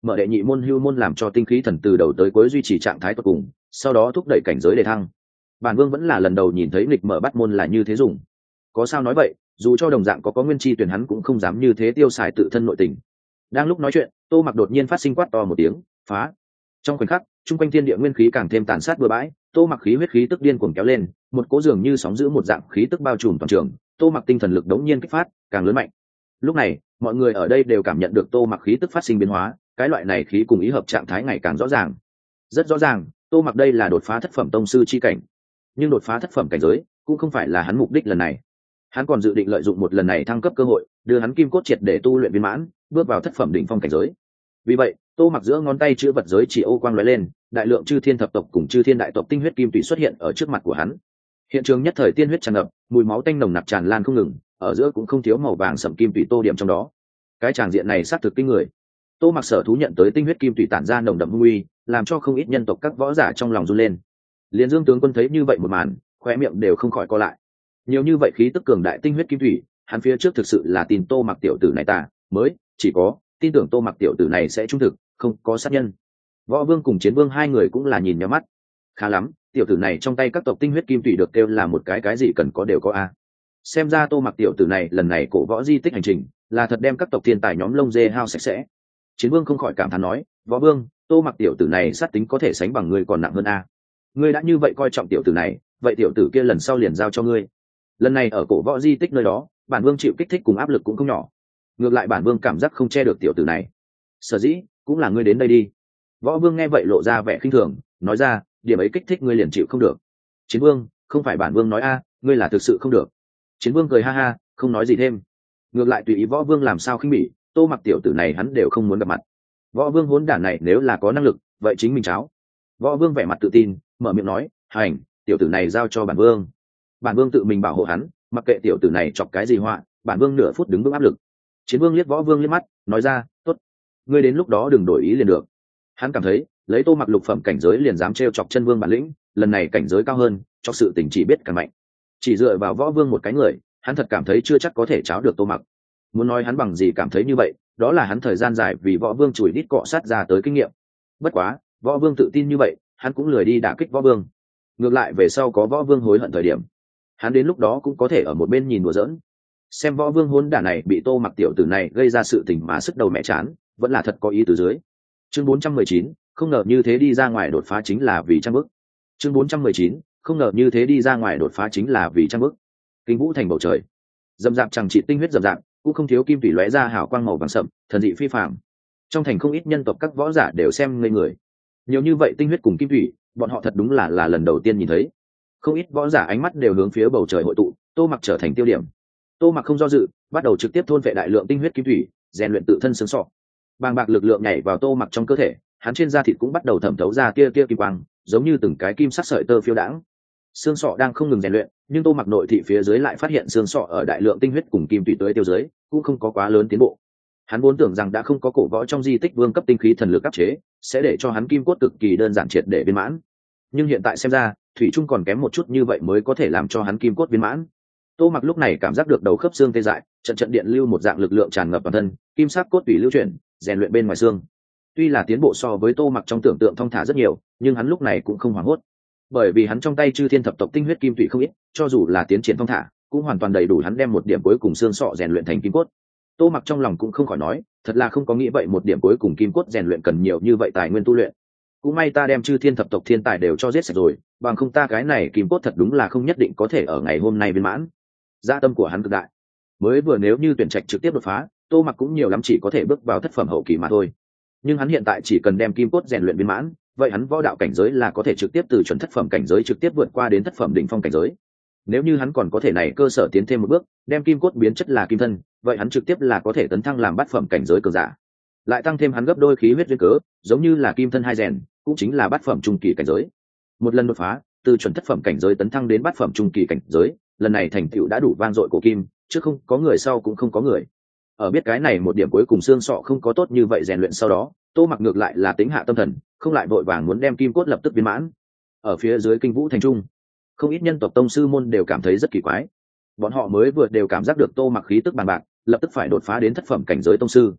mở đệ nhị môn hưu môn làm cho tinh khí thần từ đầu tới cuối duy trì trạng thái tột cùng, sau đó thúc đẩy cảnh giới để thăng. Bản Vương vẫn là lần đầu nhìn thấy nghịch mở bắt môn là như thế dùng. Có sao nói vậy, dù cho đồng dạng có nguyên chi tuyển hắn cũng không dám như thế tiêu xài tự thân nội tình. Đang lúc nói chuyện, Tô Mặc đột nhiên phát sinh quát to một tiếng, phá. Trong khoảnh khắc, trung quanh thiên địa nguyên khí càng thêm tàn sát bừa bãi, Tô Mặc khí huyết khí tức điên cuồng kéo lên, một cỗ dường như sóng giữ một dạng khí tức bao trùm toàn trường, Tô Mặc tinh thần lực đống nhiên kích phát, càng lớn mạnh. Lúc này, mọi người ở đây đều cảm nhận được Tô Mặc khí tức phát sinh biến hóa, cái loại này khí cùng ý hợp trạng thái ngày càng rõ ràng. Rất rõ ràng, Tô Mặc đây là đột phá thất phẩm tông sư chi cảnh. Nhưng đột phá thất phẩm cảnh giới cũng không phải là hắn mục đích lần này. Hắn còn dự định lợi dụng một lần này thăng cấp cơ hội, đưa hắn kim cốt triệt để tu luyện viên mãn, bước vào thất phẩm đỉnh phong cảnh giới. Vì vậy, Tô Mặc giữa ngón tay chứa vật giới chỉ ô quang lóe lên, đại lượng chư thiên thập tộc cùng chư thiên đại tộc tinh huyết kim tùy xuất hiện ở trước mặt của hắn. Hiện trường nhất thời tiên huyết tràn ngập, mùi máu tanh nồng nặc tràn lan không ngừng, ở giữa cũng không thiếu màu vàng sẫm kim tùy tô điểm trong đó. Cái tràng diện này xác thực kinh người. Tô Mặc sở thú nhận tới tinh huyết kim tùy tản ra nồng đậm hung uy, làm cho không ít nhân tộc các võ giả trong lòng run lên. Liên Dương tướng quân thấy như vậy một màn, khóe miệng đều không khỏi co lại. Nhiều như vậy khí tức cường đại tinh huyết kim thủy, hắn phía trước thực sự là tin Tô Mặc tiểu tử này ta mới chỉ có tin tưởng Tô Mặc tiểu tử này sẽ trung thực, không có sát nhân. Võ Vương cùng Chiến Vương hai người cũng là nhìn nhắm mắt. Khá lắm, tiểu tử này trong tay các tộc tinh huyết kim thủy được kêu là một cái gì cần có đều có a. Xem ra Tô Mặc tiểu tử này lần này cổ võ di tích hành trình là thật đem các tộc thiên tài nhóm lông dê hao sạch sẽ. Chiến Vương không khỏi cảm thán nói, Võ Vương, Tô Mặc tiểu tử này sát tính có thể sánh bằng ngươi còn nặng hơn a. Ngươi đã như vậy coi trọng tiểu tử này, vậy tiểu tử kia lần sau liền giao cho ngươi. Lần này ở cổ võ di tích nơi đó, bản Vương chịu kích thích cùng áp lực cũng không nhỏ. Ngược lại bản Vương cảm giác không che được tiểu tử này. Sở dĩ cũng là ngươi đến đây đi. Võ Vương nghe vậy lộ ra vẻ khinh thường, nói ra, điểm ấy kích thích ngươi liền chịu không được. Chiến Vương, không phải bản Vương nói a, ngươi là thực sự không được. Chiến Vương cười ha ha, không nói gì thêm. Ngược lại tùy ý Võ Vương làm sao khinh bỉ, Tô Mặc tiểu tử này hắn đều không muốn gặp mặt. Võ Vương hỗn đản này nếu là có năng lực, vậy chính mình cháo. Võ Vương vẻ mặt tự tin, mở miệng nói, hành, tiểu tử này giao cho bản Vương. Bản Vương tự mình bảo hộ hắn, mặc kệ tiểu tử này chọc cái gì họa, bản Vương nửa phút đứng vững áp lực. Chiến Vương liếc Võ Vương liếc mắt, nói ra, tốt, ngươi đến lúc đó đừng đổi ý liền được. Hắn cảm thấy lấy Tô Mặc lục phẩm cảnh giới liền dám trêu chọc chân vương bản lĩnh, lần này cảnh giới cao hơn, cho sự tình chỉ biết càng mạnh. Chỉ dựa vào Võ Vương một cái người, hắn thật cảm thấy chưa chắc có thể cháo được Tô Mặc. Muốn nói hắn bằng gì cảm thấy như vậy, đó là hắn thời gian dài vì Võ Vương chùi đít cọ sát ra tới kinh nghiệm. Bất quá, Võ Vương tự tin như vậy, hắn cũng lười đi đả kích Võ Vương. Ngược lại về sau có Võ Vương hối hận thời điểm, hắn đến lúc đó cũng có thể ở một bên nhìn đùa giỡn. Xem Võ Vương hỗn đản này bị Tô Mặc tiểu tử này gây ra sự tình mà sức đầu mẹ chán, vẫn là thật có ý từ dưới. Chương 419, không ngờ như thế đi ra ngoài đột phá chính là vì trang bức. Chương 419, không ngờ như thế đi ra ngoài đột phá chính là vì trang bức. Kinh vũ thành bầu trời, dầm dạp chẳng trị tinh huyết dầm dạp, cũng không thiếu kim thủy lóe ra hào quang màu vàng sậm, thần dị phi phàm. Trong thành không ít nhân tộc các võ giả đều xem ngây người. Nhiều như vậy tinh huyết cùng kim thủy, bọn họ thật đúng là lần đầu tiên nhìn thấy. Không ít võ giả ánh mắt đều hướng phía bầu trời hội tụ, Tô Mặc trở thành tiêu điểm. Tô Mặc không do dự, bắt đầu trực tiếp thôn phệ đại lượng tinh huyết kim thủy, rèn luyện tự thân xương sọ. Bàng bạc lực lượng nhảy vào Tô Mặc trong cơ thể, hắn trên da thịt cũng bắt đầu thẩm thấu ra tia kim quang, giống như từng cái kim sắc sợi tơ phiêu đãng. Xương sọ đang không ngừng rèn luyện, nhưng Tô Mặc nội thị phía dưới lại phát hiện xương sọ ở đại lượng tinh huyết cùng kim tùy tới tiêu dưới, cũng không có quá lớn tiến bộ. Hắn vốn tưởng rằng đã không có cổ võ trong di tích vương cấp tinh khí thần lực áp chế, sẽ để cho hắn kim cốt cực kỳ đơn giản triệt để viên mãn. Nhưng hiện tại xem ra, thủy chung còn kém một chút như vậy mới có thể làm cho hắn kim cốt viên mãn. Tô Mặc lúc này cảm giác được đầu khớp xương tê dại, trận điện lưu một dạng lực lượng tràn ngập toàn thân, kim sắc cốt tủy lưu chuyển, rèn luyện bên ngoài xương. Tuy là tiến bộ so với Tô Mặc trong tưởng tượng thong thả rất nhiều, nhưng hắn lúc này cũng không hoảng hốt, bởi vì hắn trong tay chư thiên thập tộc tinh huyết kim tủy không ít, cho dù là tiến triển thong thả, cũng hoàn toàn đầy đủ hắn đem một điểm cuối cùng xương sọ rèn luyện thành kim cốt. Tô Mặc trong lòng cũng không khỏi nói, thật là không có nghĩ vậy một điểm cuối cùng kim cốt rèn luyện cần nhiều như vậy tài nguyên tu luyện. Cũng may ta đem chư thiên thập tộc thiên tài đều cho giết sạch rồi, bằng không ta cái này kim cốt thật đúng là không nhất định có thể ở ngày hôm nay viên mãn. Dạ tâm của hắn cực đại. Mới vừa nếu như tuyển trạch trực tiếp đột phá, Tô Mặc cũng nhiều lắm chỉ có thể bước vào thất phẩm hậu kỳ mà thôi. Nhưng hắn hiện tại chỉ cần đem kim cốt rèn luyện viên mãn, vậy hắn võ đạo cảnh giới là có thể trực tiếp từ chuẩn thất phẩm cảnh giới trực tiếp vượt qua đến thất phẩm đỉnh phong cảnh giới. Nếu như hắn còn có thể này cơ sở tiến thêm một bước, đem kim cốt biến chất là kim thân, vậy hắn trực tiếp là có thể tấn thăng làm bát phẩm cảnh giới cường giả. Lại tăng thêm hắn gấp đôi khí huyết duyên cớ, giống như là kim thân hai rèn, cũng chính là bát phẩm trung kỳ cảnh giới. Một lần đột phá, từ chuẩn thất phẩm cảnh giới tấn thăng đến bát phẩm trung kỳ cảnh giới, lần này thành tựu đã đủ vang dội cổ kim, trước không có người sau cũng không có người. Ở biết cái này một điểm cuối cùng xương sọ không có tốt như vậy rèn luyện sau đó, Tô Mặc ngược lại là tính hạ tâm thần, không lại vội vàng muốn đem kim cốt lập tức viên mãn. Ở phía dưới kinh vũ thành trung, không ít nhân tộc tông sư môn đều cảm thấy rất kỳ quái. Bọn họ mới vừa đều cảm giác được Tô Mặc khí tức bàn bạc, lập tức phải đột phá đến thất phẩm cảnh giới tông sư.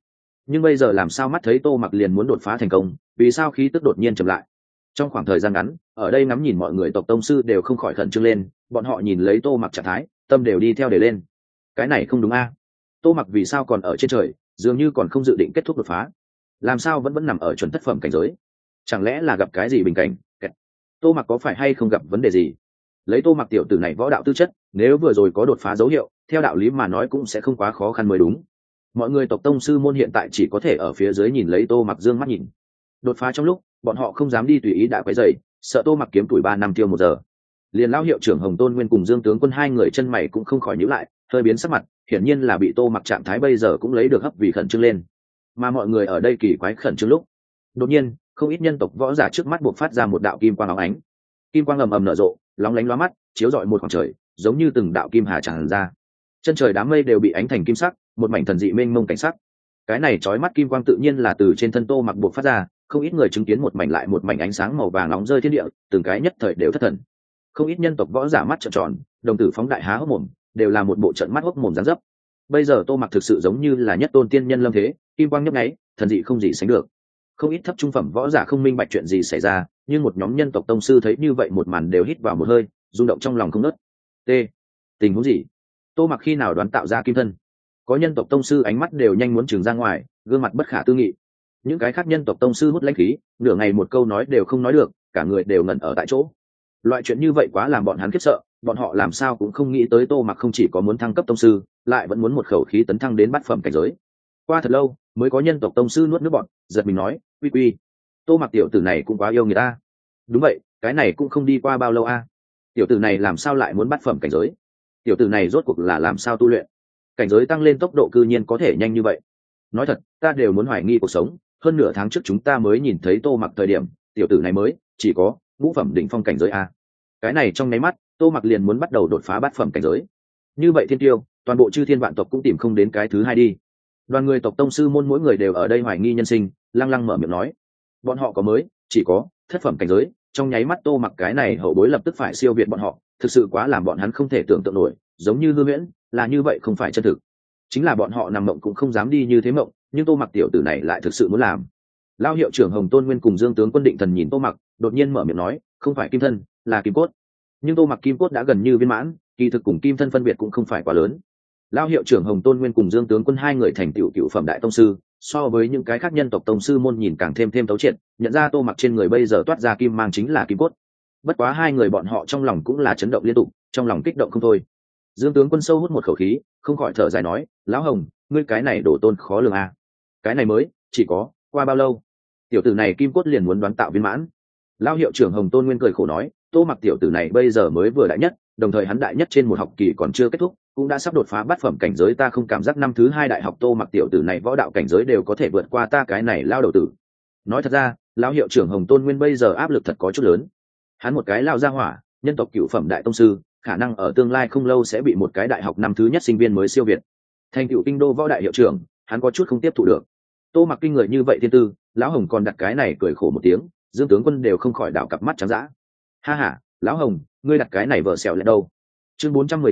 nhưng bây giờ làm sao mắt thấy tô mặc liền muốn đột phá thành công, vì sao khí tức đột nhiên chậm lại? Trong khoảng thời gian ngắn, ở đây ngắm nhìn mọi người tộc tông sư đều không khỏi khẩn trương lên, bọn họ nhìn lấy tô mặc trạng thái, tâm đều đi theo để lên. Cái này không đúng a, tô mặc vì sao còn ở trên trời, dường như còn không dự định kết thúc đột phá, làm sao vẫn nằm ở chuẩn thất phẩm cảnh giới? Chẳng lẽ là gặp cái gì bình cảnh? Tô mặc có phải hay không gặp vấn đề gì? Lấy tô mặc tiểu tử này võ đạo tư chất, nếu vừa rồi có đột phá dấu hiệu, theo đạo lý mà nói cũng sẽ không quá khó khăn mới đúng. Mọi người tộc tông sư môn hiện tại chỉ có thể ở phía dưới nhìn lấy tô mặc dương mắt nhìn. Đột phá trong lúc, bọn họ không dám đi tùy ý đã quấy rầy, sợ tô mặc kiếm tuổi 3 năm tiêu 1 giờ. Liền lão hiệu trưởng Hồng Tôn Nguyên cùng Dương tướng quân hai người chân mày cũng không khỏi nhíu lại, hơi biến sắc mặt, hiển nhiên là bị tô mặc trạng thái bây giờ cũng lấy được hấp vì khẩn trương lên. Mà mọi người ở đây kỳ quái khẩn trương lúc, đột nhiên, không ít nhân tộc võ giả trước mắt buộc phát ra một đạo kim quang óng ánh. Kim quang ầm ầm nở rộ, lóng lánh lóa mắt, chiếu rọi một khoảng trời, giống như từng đạo kim hà tràn ra. Chân trời đám mây đều bị ánh thành kim sắc, một mảnh thần dị mênh mông cảnh sắc. Cái này chói mắt kim quang tự nhiên là từ trên thân tô mặc buộc phát ra, không ít người chứng kiến một mảnh lại một mảnh ánh sáng màu vàng nóng rơi thiên địa, từng cái nhất thời đều thất thần. Không ít nhân tộc võ giả mắt trợn tròn, đồng tử phóng đại há hốc mồm, đều là một bộ trận mắt hốc mồm dáng dấp. Bây giờ tô mặc thực sự giống như là nhất tôn tiên nhân lâm thế, kim quang nhấp nháy, thần dị không gì sánh được. Không ít thấp trung phẩm võ giả không minh bạch chuyện gì xảy ra, nhưng một nhóm nhân tộc tông sư thấy như vậy một màn đều hít vào một hơi, rung động trong lòng không nớt. T, tình huống gì? Tô mặc khi nào đoán tạo ra kim thân? Có nhân tộc tông sư ánh mắt đều nhanh muốn trừng ra ngoài, gương mặt bất khả tư nghị. Những cái khác nhân tộc tông sư hút lãnh khí, nửa ngày một câu nói đều không nói được, cả người đều ngẩn ở tại chỗ. Loại chuyện như vậy quá làm bọn hắn khiếp sợ, bọn họ làm sao cũng không nghĩ tới tô mặc không chỉ có muốn thăng cấp tông sư, lại vẫn muốn một khẩu khí tấn thăng đến bát phẩm cảnh giới. Qua thật lâu mới có nhân tộc tông sư nuốt nước bọn, giật mình nói, uy uy, tô mặc tiểu tử này cũng quá yêu người ta. Đúng vậy, cái này cũng không đi qua bao lâu a, tiểu tử này làm sao lại muốn bát phẩm cảnh giới? Tiểu tử này rốt cuộc là làm sao tu luyện, cảnh giới tăng lên tốc độ cư nhiên có thể nhanh như vậy? Nói thật, ta đều muốn hoài nghi cuộc sống. Hơn nửa tháng trước chúng ta mới nhìn thấy tô mặc thời điểm, tiểu tử này mới chỉ có ngũ phẩm đỉnh phong cảnh giới a. Cái này trong nháy mắt, tô mặc liền muốn bắt đầu đột phá bát phẩm cảnh giới. Như vậy thiên tiêu, toàn bộ chư thiên vạn tộc cũng tìm không đến cái thứ hai đi. Đoàn người tộc tông sư môn mỗi người đều ở đây hoài nghi nhân sinh, lăng lăng mở miệng nói, bọn họ có mới chỉ có thất phẩm cảnh giới, trong nháy mắt tô mặc cái này hậu bối lập tức phải siêu việt bọn họ, thực sự quá làm bọn hắn không thể tưởng tượng nổi, giống như hư huyễn, là như vậy không phải chân thực. Chính là bọn họ nằm mộng cũng không dám đi như thế mộng, nhưng tô mặc tiểu tử này lại thực sự muốn làm. Lao hiệu trưởng Hồng Tôn Nguyên cùng Dương tướng quân Định Thần nhìn tô mặc, đột nhiên mở miệng nói, không phải kim thân, là kim cốt. Nhưng tô mặc kim cốt đã gần như viên mãn, kỳ thực cùng kim thân phân biệt cũng không phải quá lớn. Lao hiệu trưởng Hồng Tôn Nguyên cùng Dương tướng quân hai người thành tựu cựu phẩm đại tông sư, so với những cái khác nhân tộc tông sư môn nhìn càng thêm thấu triệt, nhận ra tô mặc trên người bây giờ toát ra kim mang chính là kim cốt. Bất quá hai người bọn họ trong lòng cũng là chấn động liên tục, trong lòng kích động không thôi. Dương tướng quân sâu hút một khẩu khí, không khỏi thở dài nói, lão Hồng, ngươi cái này đổ tôn khó lường a. Cái này mới chỉ có qua bao lâu, tiểu tử này kim cốt liền muốn đoán tạo viên mãn? Lao hiệu trưởng Hồng Tôn Nguyên cười khổ nói, tô mặc tiểu tử này bây giờ mới vừa đại nhất, đồng thời hắn đại nhất trên một học kỳ còn chưa kết thúc, cũng đã sắp đột phá bát phẩm cảnh giới, ta không cảm giác năm thứ hai đại học tô mặc tiểu tử này võ đạo cảnh giới đều có thể vượt qua ta cái này lao đầu tử. Nói thật ra, lão hiệu trưởng Hồng Tôn Nguyên bây giờ áp lực thật có chút lớn. Hắn một cái lao gia hỏa, nhân tộc cựu phẩm đại tông sư, khả năng ở tương lai không lâu sẽ bị một cái đại học năm thứ nhất sinh viên mới siêu việt. Thành cựu kinh đô võ đại hiệu trưởng, hắn có chút không tiếp thụ được. Tô mặc kinh người như vậy thiên tư, lão Hồng còn đặt cái này cười khổ một tiếng, Dương tướng quân đều không khỏi đảo cặp mắt trắng dã. Ha ha, lão Hồng, ngươi đặt cái này vợ xẻo lại đâu? Chương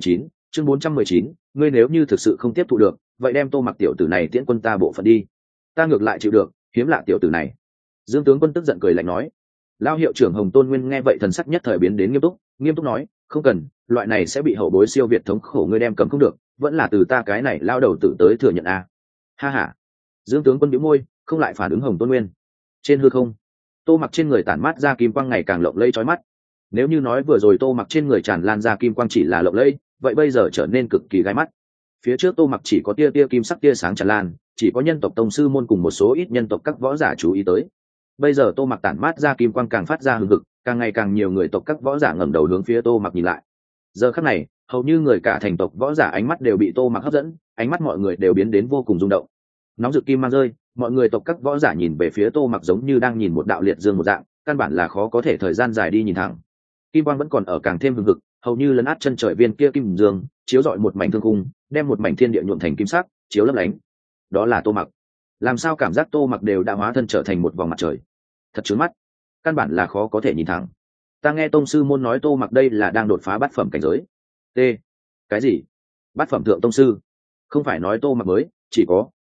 419, ngươi nếu như thực sự không tiếp thụ được, vậy đem tô mặc tiểu tử này tiễn quân ta bộ phận đi. Ta ngược lại chịu được, hiếm lạ tiểu tử này. Dương tướng quân tức giận cười lạnh nói. Lao hiệu trưởng Hồng Tôn Nguyên nghe vậy thần sắc nhất thời biến đến nghiêm túc nói, không cần, loại này sẽ bị hậu bối siêu việt thống khổ ngươi đem cầm không được, vẫn là từ ta cái này lao đầu tử tới thừa nhận a. Ha ha. Dương tướng quân bĩu môi, không lại phản ứng Hồng Tôn Nguyên. Trên hư không, tô mặc trên người tản mát ra kim quang ngày càng lộng lẫy chói mắt. Nếu như nói vừa rồi tô mặc trên người tràn lan ra kim quang chỉ là lộng lẫy, vậy bây giờ trở nên cực kỳ gai mắt. Phía trước tô mặc chỉ có tia kim sắc tia sáng tràn lan, chỉ có nhân tộc tông sư môn cùng một số ít nhân tộc các võ giả chú ý tới. Bây giờ tô mặc tản mát ra kim quang càng phát ra hừng hực, càng ngày càng nhiều người tộc các võ giả ngẩng đầu hướng phía tô mặc nhìn lại. Giờ khắc này, hầu như người cả thành tộc võ giả ánh mắt đều bị tô mặc hấp dẫn, ánh mắt mọi người đều biến đến vô cùng rung động. Nóng rực kim mang rơi, mọi người tộc các võ giả nhìn về phía tô mặc giống như đang nhìn một đạo liệt dương một dạng, căn bản là khó có thể thời gian dài đi nhìn thẳng. Kim quang vẫn còn ở càng thêm hừng hực, hầu như lấn át chân trời viên kia kim dương, chiếu rọi một mảnh thương khung, đem một mảnh thiên địa nhuộm thành kim sắc, chiếu lấp lánh. Đó là tô mặc. Làm sao cảm giác tô mặc đều đã hóa thân trở thành một vòng mặt trời, thật chướng mắt, căn bản là khó có thể nhìn thẳng. Ta nghe tông sư môn nói tô mặc đây là đang đột phá bát phẩm cảnh giới. T, cái gì? Bát phẩm thượng tông sư? Không phải nói tô mặc mới chỉ có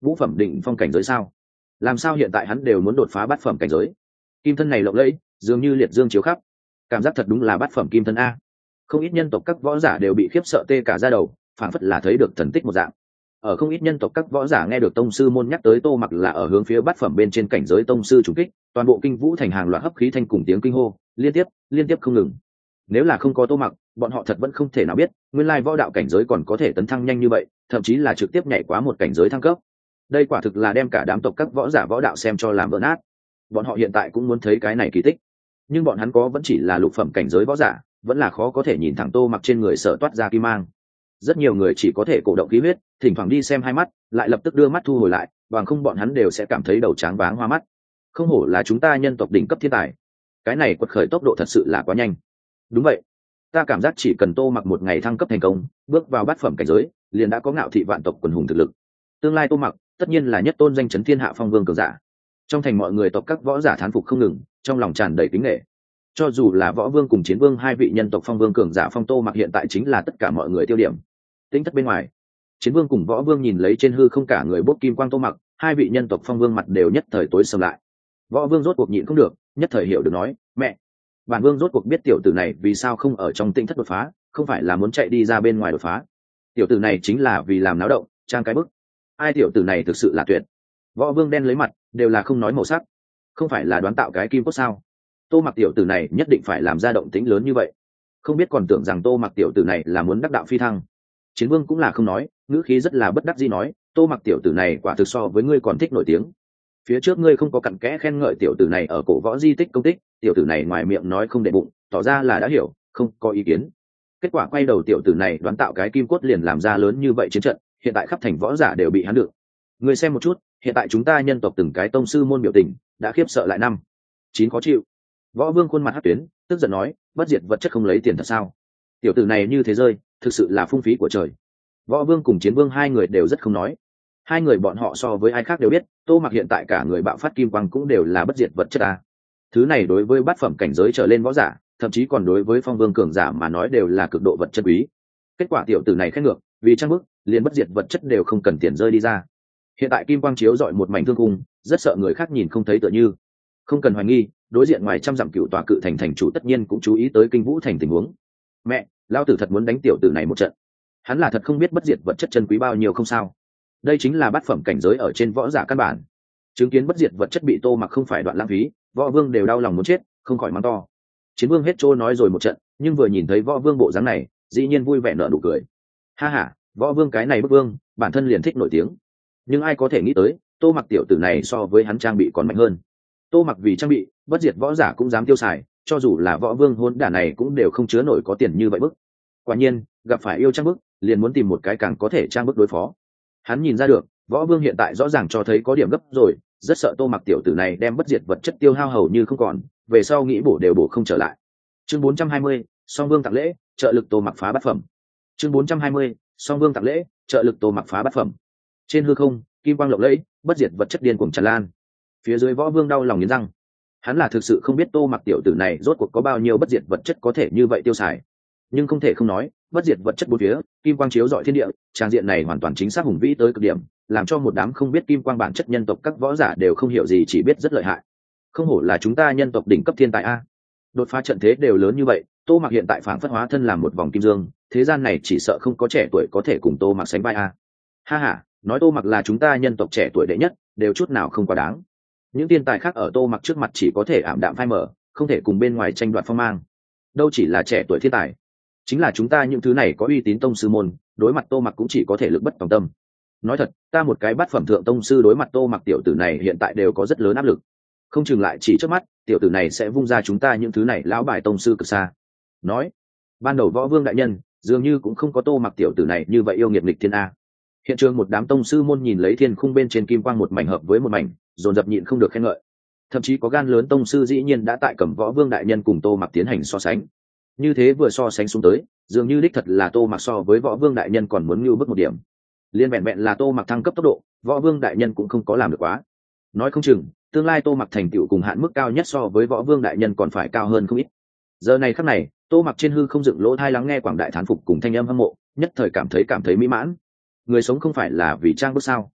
vũ phẩm định phong cảnh giới sao? Làm sao hiện tại hắn đều muốn đột phá bát phẩm cảnh giới? Kim thân này lộng lẫy, dường như liệt dương chiếu khắp, cảm giác thật đúng là bát phẩm kim thân a. Không ít nhân tộc các võ giả đều bị khiếp sợ tê cả da đầu, phảng phất là thấy được thần tích một dạng. Ở không ít nhân tộc các võ giả nghe được tông sư môn nhắc tới Tô Mặc là ở hướng phía bát phẩm bên trên cảnh giới tông sư trùng kích, toàn bộ kinh vũ thành hàng loạt hấp khí thanh cùng tiếng kinh hô liên tiếp không ngừng. Nếu là không có Tô Mặc, bọn họ thật vẫn không thể nào biết nguyên lai võ đạo cảnh giới còn có thể tấn thăng nhanh như vậy, thậm chí là trực tiếp nhảy quá một cảnh giới thăng cấp. Đây quả thực là đem cả đám tộc các võ giả võ đạo xem cho làm vỡ nát. Bọn họ hiện tại cũng muốn thấy cái này kỳ tích, nhưng bọn hắn có vẫn chỉ là lục phẩm cảnh giới võ giả, vẫn là khó có thể nhìn thẳng Tô Mặc trên người sợ toát ra kim mang. Rất nhiều người chỉ có thể cổ động khí huyết, thỉnh thoảng đi xem hai mắt, lại lập tức đưa mắt thu hồi lại, bằng không bọn hắn đều sẽ cảm thấy đầu tráng váng hoa mắt. Không hổ là chúng ta nhân tộc đỉnh cấp thiên tài, cái này quật khởi tốc độ thật sự là quá nhanh. Đúng vậy, ta cảm giác chỉ cần Tô Mặc một ngày thăng cấp thành công, bước vào bát phẩm cảnh giới, liền đã có ngạo thị vạn tộc quần hùng thực lực. Tương lai Tô Mặc tất nhiên là nhất tôn danh chấn thiên hạ phong vương cường giả. Trong thành mọi người tộc các võ giả thán phục không ngừng, trong lòng tràn đầy kính nể. Cho dù là võ vương cùng chiến vương hai vị nhân tộc phong vương cường giả phong Tô Mặc hiện tại chính là tất cả mọi người tiêu điểm. Tính thất bên ngoài, chiến vương cùng võ vương nhìn lấy trên hư không cả người bốc kim quang Tô Mặc, hai vị nhân tộc phong vương mặt đều nhất thời tối sầm lại. Võ vương rốt cuộc nhịn không được, nhất thời hiểu được nói, mẹ, bản vương rốt cuộc biết tiểu tử này vì sao không ở trong tinh thất đột phá, không phải là muốn chạy đi ra bên ngoài đột phá. Tiểu tử này chính là vì làm náo động, trang cái bức. Ai tiểu tử này thực sự là tuyệt. Võ vương đen lấy mặt, đều là không nói màu sắc, không phải là đoán tạo cái kim cốt sao? Tô Mặc tiểu tử này nhất định phải làm ra động tĩnh lớn như vậy, không biết còn tưởng rằng Tô Mặc tiểu tử này là muốn đắc đạo phi thăng. Chiến vương cũng là không nói, ngữ khí rất là bất đắc dĩ nói, Tô Mặc tiểu tử này quả thực so với ngươi còn thích nổi tiếng. Phía trước ngươi không có cặn kẽ khen ngợi tiểu tử này ở cổ võ di tích công tích, tiểu tử này ngoài miệng nói không để bụng, tỏ ra là đã hiểu, không có ý kiến. Kết quả quay đầu tiểu tử này đoán tạo cái kim cốt liền làm ra lớn như vậy chiến trận, hiện tại khắp thành võ giả đều bị hắn được. Ngươi xem một chút, hiện tại chúng ta nhân tộc từng cái tông sư môn biểu tình đã khiếp sợ lại năm chín khó chịu. Võ vương khuôn mặt hất tuyến, tức giận nói, bất diệt vật chất không lấy tiền thật sao? Tiểu tử này như thế rơi, thực sự là phung phí của trời. Võ vương cùng chiến vương hai người đều rất không nói. Hai người bọn họ so với ai khác đều biết, Tô Mặc hiện tại cả người bạo phát kim quang cũng đều là bất diệt vật chất à. Thứ này đối với bát phẩm cảnh giới trở lên võ giả, thậm chí còn đối với phong vương cường giả mà nói đều là cực độ vật chất quý. Kết quả tiểu tử này khét ngược, vì trang bức, liền bất diệt vật chất đều không cần tiền rơi đi ra. Hiện tại kim quang chiếu dọi một mảnh thương cung, rất sợ người khác nhìn không thấy tựa như. Không cần hoài nghi, đối diện ngoài trăm dặm cựu tòa cự thành thành chủ tất nhiên cũng chú ý tới kinh vũ thành tình huống. Mẹ, lao tử thật muốn đánh tiểu tử này một trận. Hắn là thật không biết bất diệt vật chất chân quý bao nhiêu không sao. Đây chính là bát phẩm cảnh giới ở trên võ giả căn bản. Chứng kiến bất diệt vật chất bị Tô Mặc không phải đoạn lãng phí, võ vương đều đau lòng muốn chết, không khỏi mắng to. Chiến vương hết trôi nói rồi một trận, nhưng vừa nhìn thấy võ vương bộ dáng này, dĩ nhiên vui vẻ nở nụ cười. Ha ha, võ vương cái này bức vương, bản thân liền thích nổi tiếng. Nhưng ai có thể nghĩ tới, Tô Mặc tiểu tử này so với hắn trang bị còn mạnh hơn. Tô Mặc vì trang bị, bất diệt võ giả cũng dám tiêu xài, cho dù là võ vương hôn đả này cũng đều không chứa nổi có tiền như vậy bức. Quả nhiên, gặp phải yêu trang bức, liền muốn tìm một cái càng có thể trang bức đối phó. Hắn nhìn ra được, võ vương hiện tại rõ ràng cho thấy có điểm gấp rồi, rất sợ Tô Mặc tiểu tử này đem bất diệt vật chất tiêu hao hầu như không còn, về sau nghĩ bổ đều bổ không trở lại. Chương 420, Song Vương tặng lễ, trợ lực Tô Mặc phá bát phẩm. Chương 420, Song Vương tặng lễ, trợ lực Tô Mặc phá bát phẩm. Trên hư không, kim quang lộng lẫy, bất diệt vật chất điên cuồng tràn lan. Phía dưới võ vương đau lòng nghiến răng. Hắn là thực sự không biết Tô Mặc tiểu tử này rốt cuộc có bao nhiêu bất diệt vật chất có thể như vậy tiêu xài. Nhưng không thể không nói, bất diệt vật chất bốn phía, kim quang chiếu rọi thiên địa, trang diện này hoàn toàn chính xác hùng vĩ tới cực điểm, làm cho một đám không biết kim quang bản chất nhân tộc các võ giả đều không hiểu gì, chỉ biết rất lợi hại. Không hổ là chúng ta nhân tộc đỉnh cấp thiên tài a. Đột phá trận thế đều lớn như vậy, Tô Mặc hiện tại phảng phất hóa thân làm một vòng kim dương, thế gian này chỉ sợ không có trẻ tuổi có thể cùng Tô Mặc sánh vai a. Ha ha, nói Tô Mặc là chúng ta nhân tộc trẻ tuổi đệ nhất, đều chút nào không quá đáng. Những thiên tài khác ở Tô Mặc trước mặt chỉ có thể ảm đạm phai mờ, không thể cùng bên ngoài tranh đoạt phong mang. Đâu chỉ là trẻ tuổi thiên tài, chính là chúng ta những thứ này có uy tín tông sư môn, đối mặt Tô Mặc cũng chỉ có thể lực bất tòng tâm. Nói thật, ta một cái bát phẩm thượng tông sư đối mặt Tô Mặc tiểu tử này hiện tại đều có rất lớn áp lực. Không chừng lại chỉ trước mắt, tiểu tử này sẽ vung ra chúng ta những thứ này lão bài tông sư cực xa. Nói, ban đầu võ vương đại nhân dường như cũng không có Tô Mặc tiểu tử này như vậy yêu nghiệt nghịch thiên a. Hiện trường một đám tông sư môn nhìn lấy thiên khung bên trên kim quang một mảnh hợp với một mảnh, dồn dập nhịn không được khen ngợi. Thậm chí có gan lớn tông sư dĩ nhiên đã tại cầm võ vương đại nhân cùng Tô Mặc tiến hành so sánh. Như thế vừa so sánh xuống tới, dường như đích thật là Tô Mặc so với võ vương đại nhân còn muốn ngưu bức một điểm. Liên vẹn vẹn là Tô Mặc thăng cấp tốc độ, võ vương đại nhân cũng không có làm được quá. Nói không chừng, tương lai Tô Mặc thành tựu cùng hạn mức cao nhất so với võ vương đại nhân còn phải cao hơn không ít. Giờ này khắc này, Tô Mặc trên hư không dựng lỗ tai lắng nghe quảng đại thán phục cùng thanh âm hâm mộ, nhất thời cảm thấy mỹ mãn. Người sống không phải là vì trang bức sao?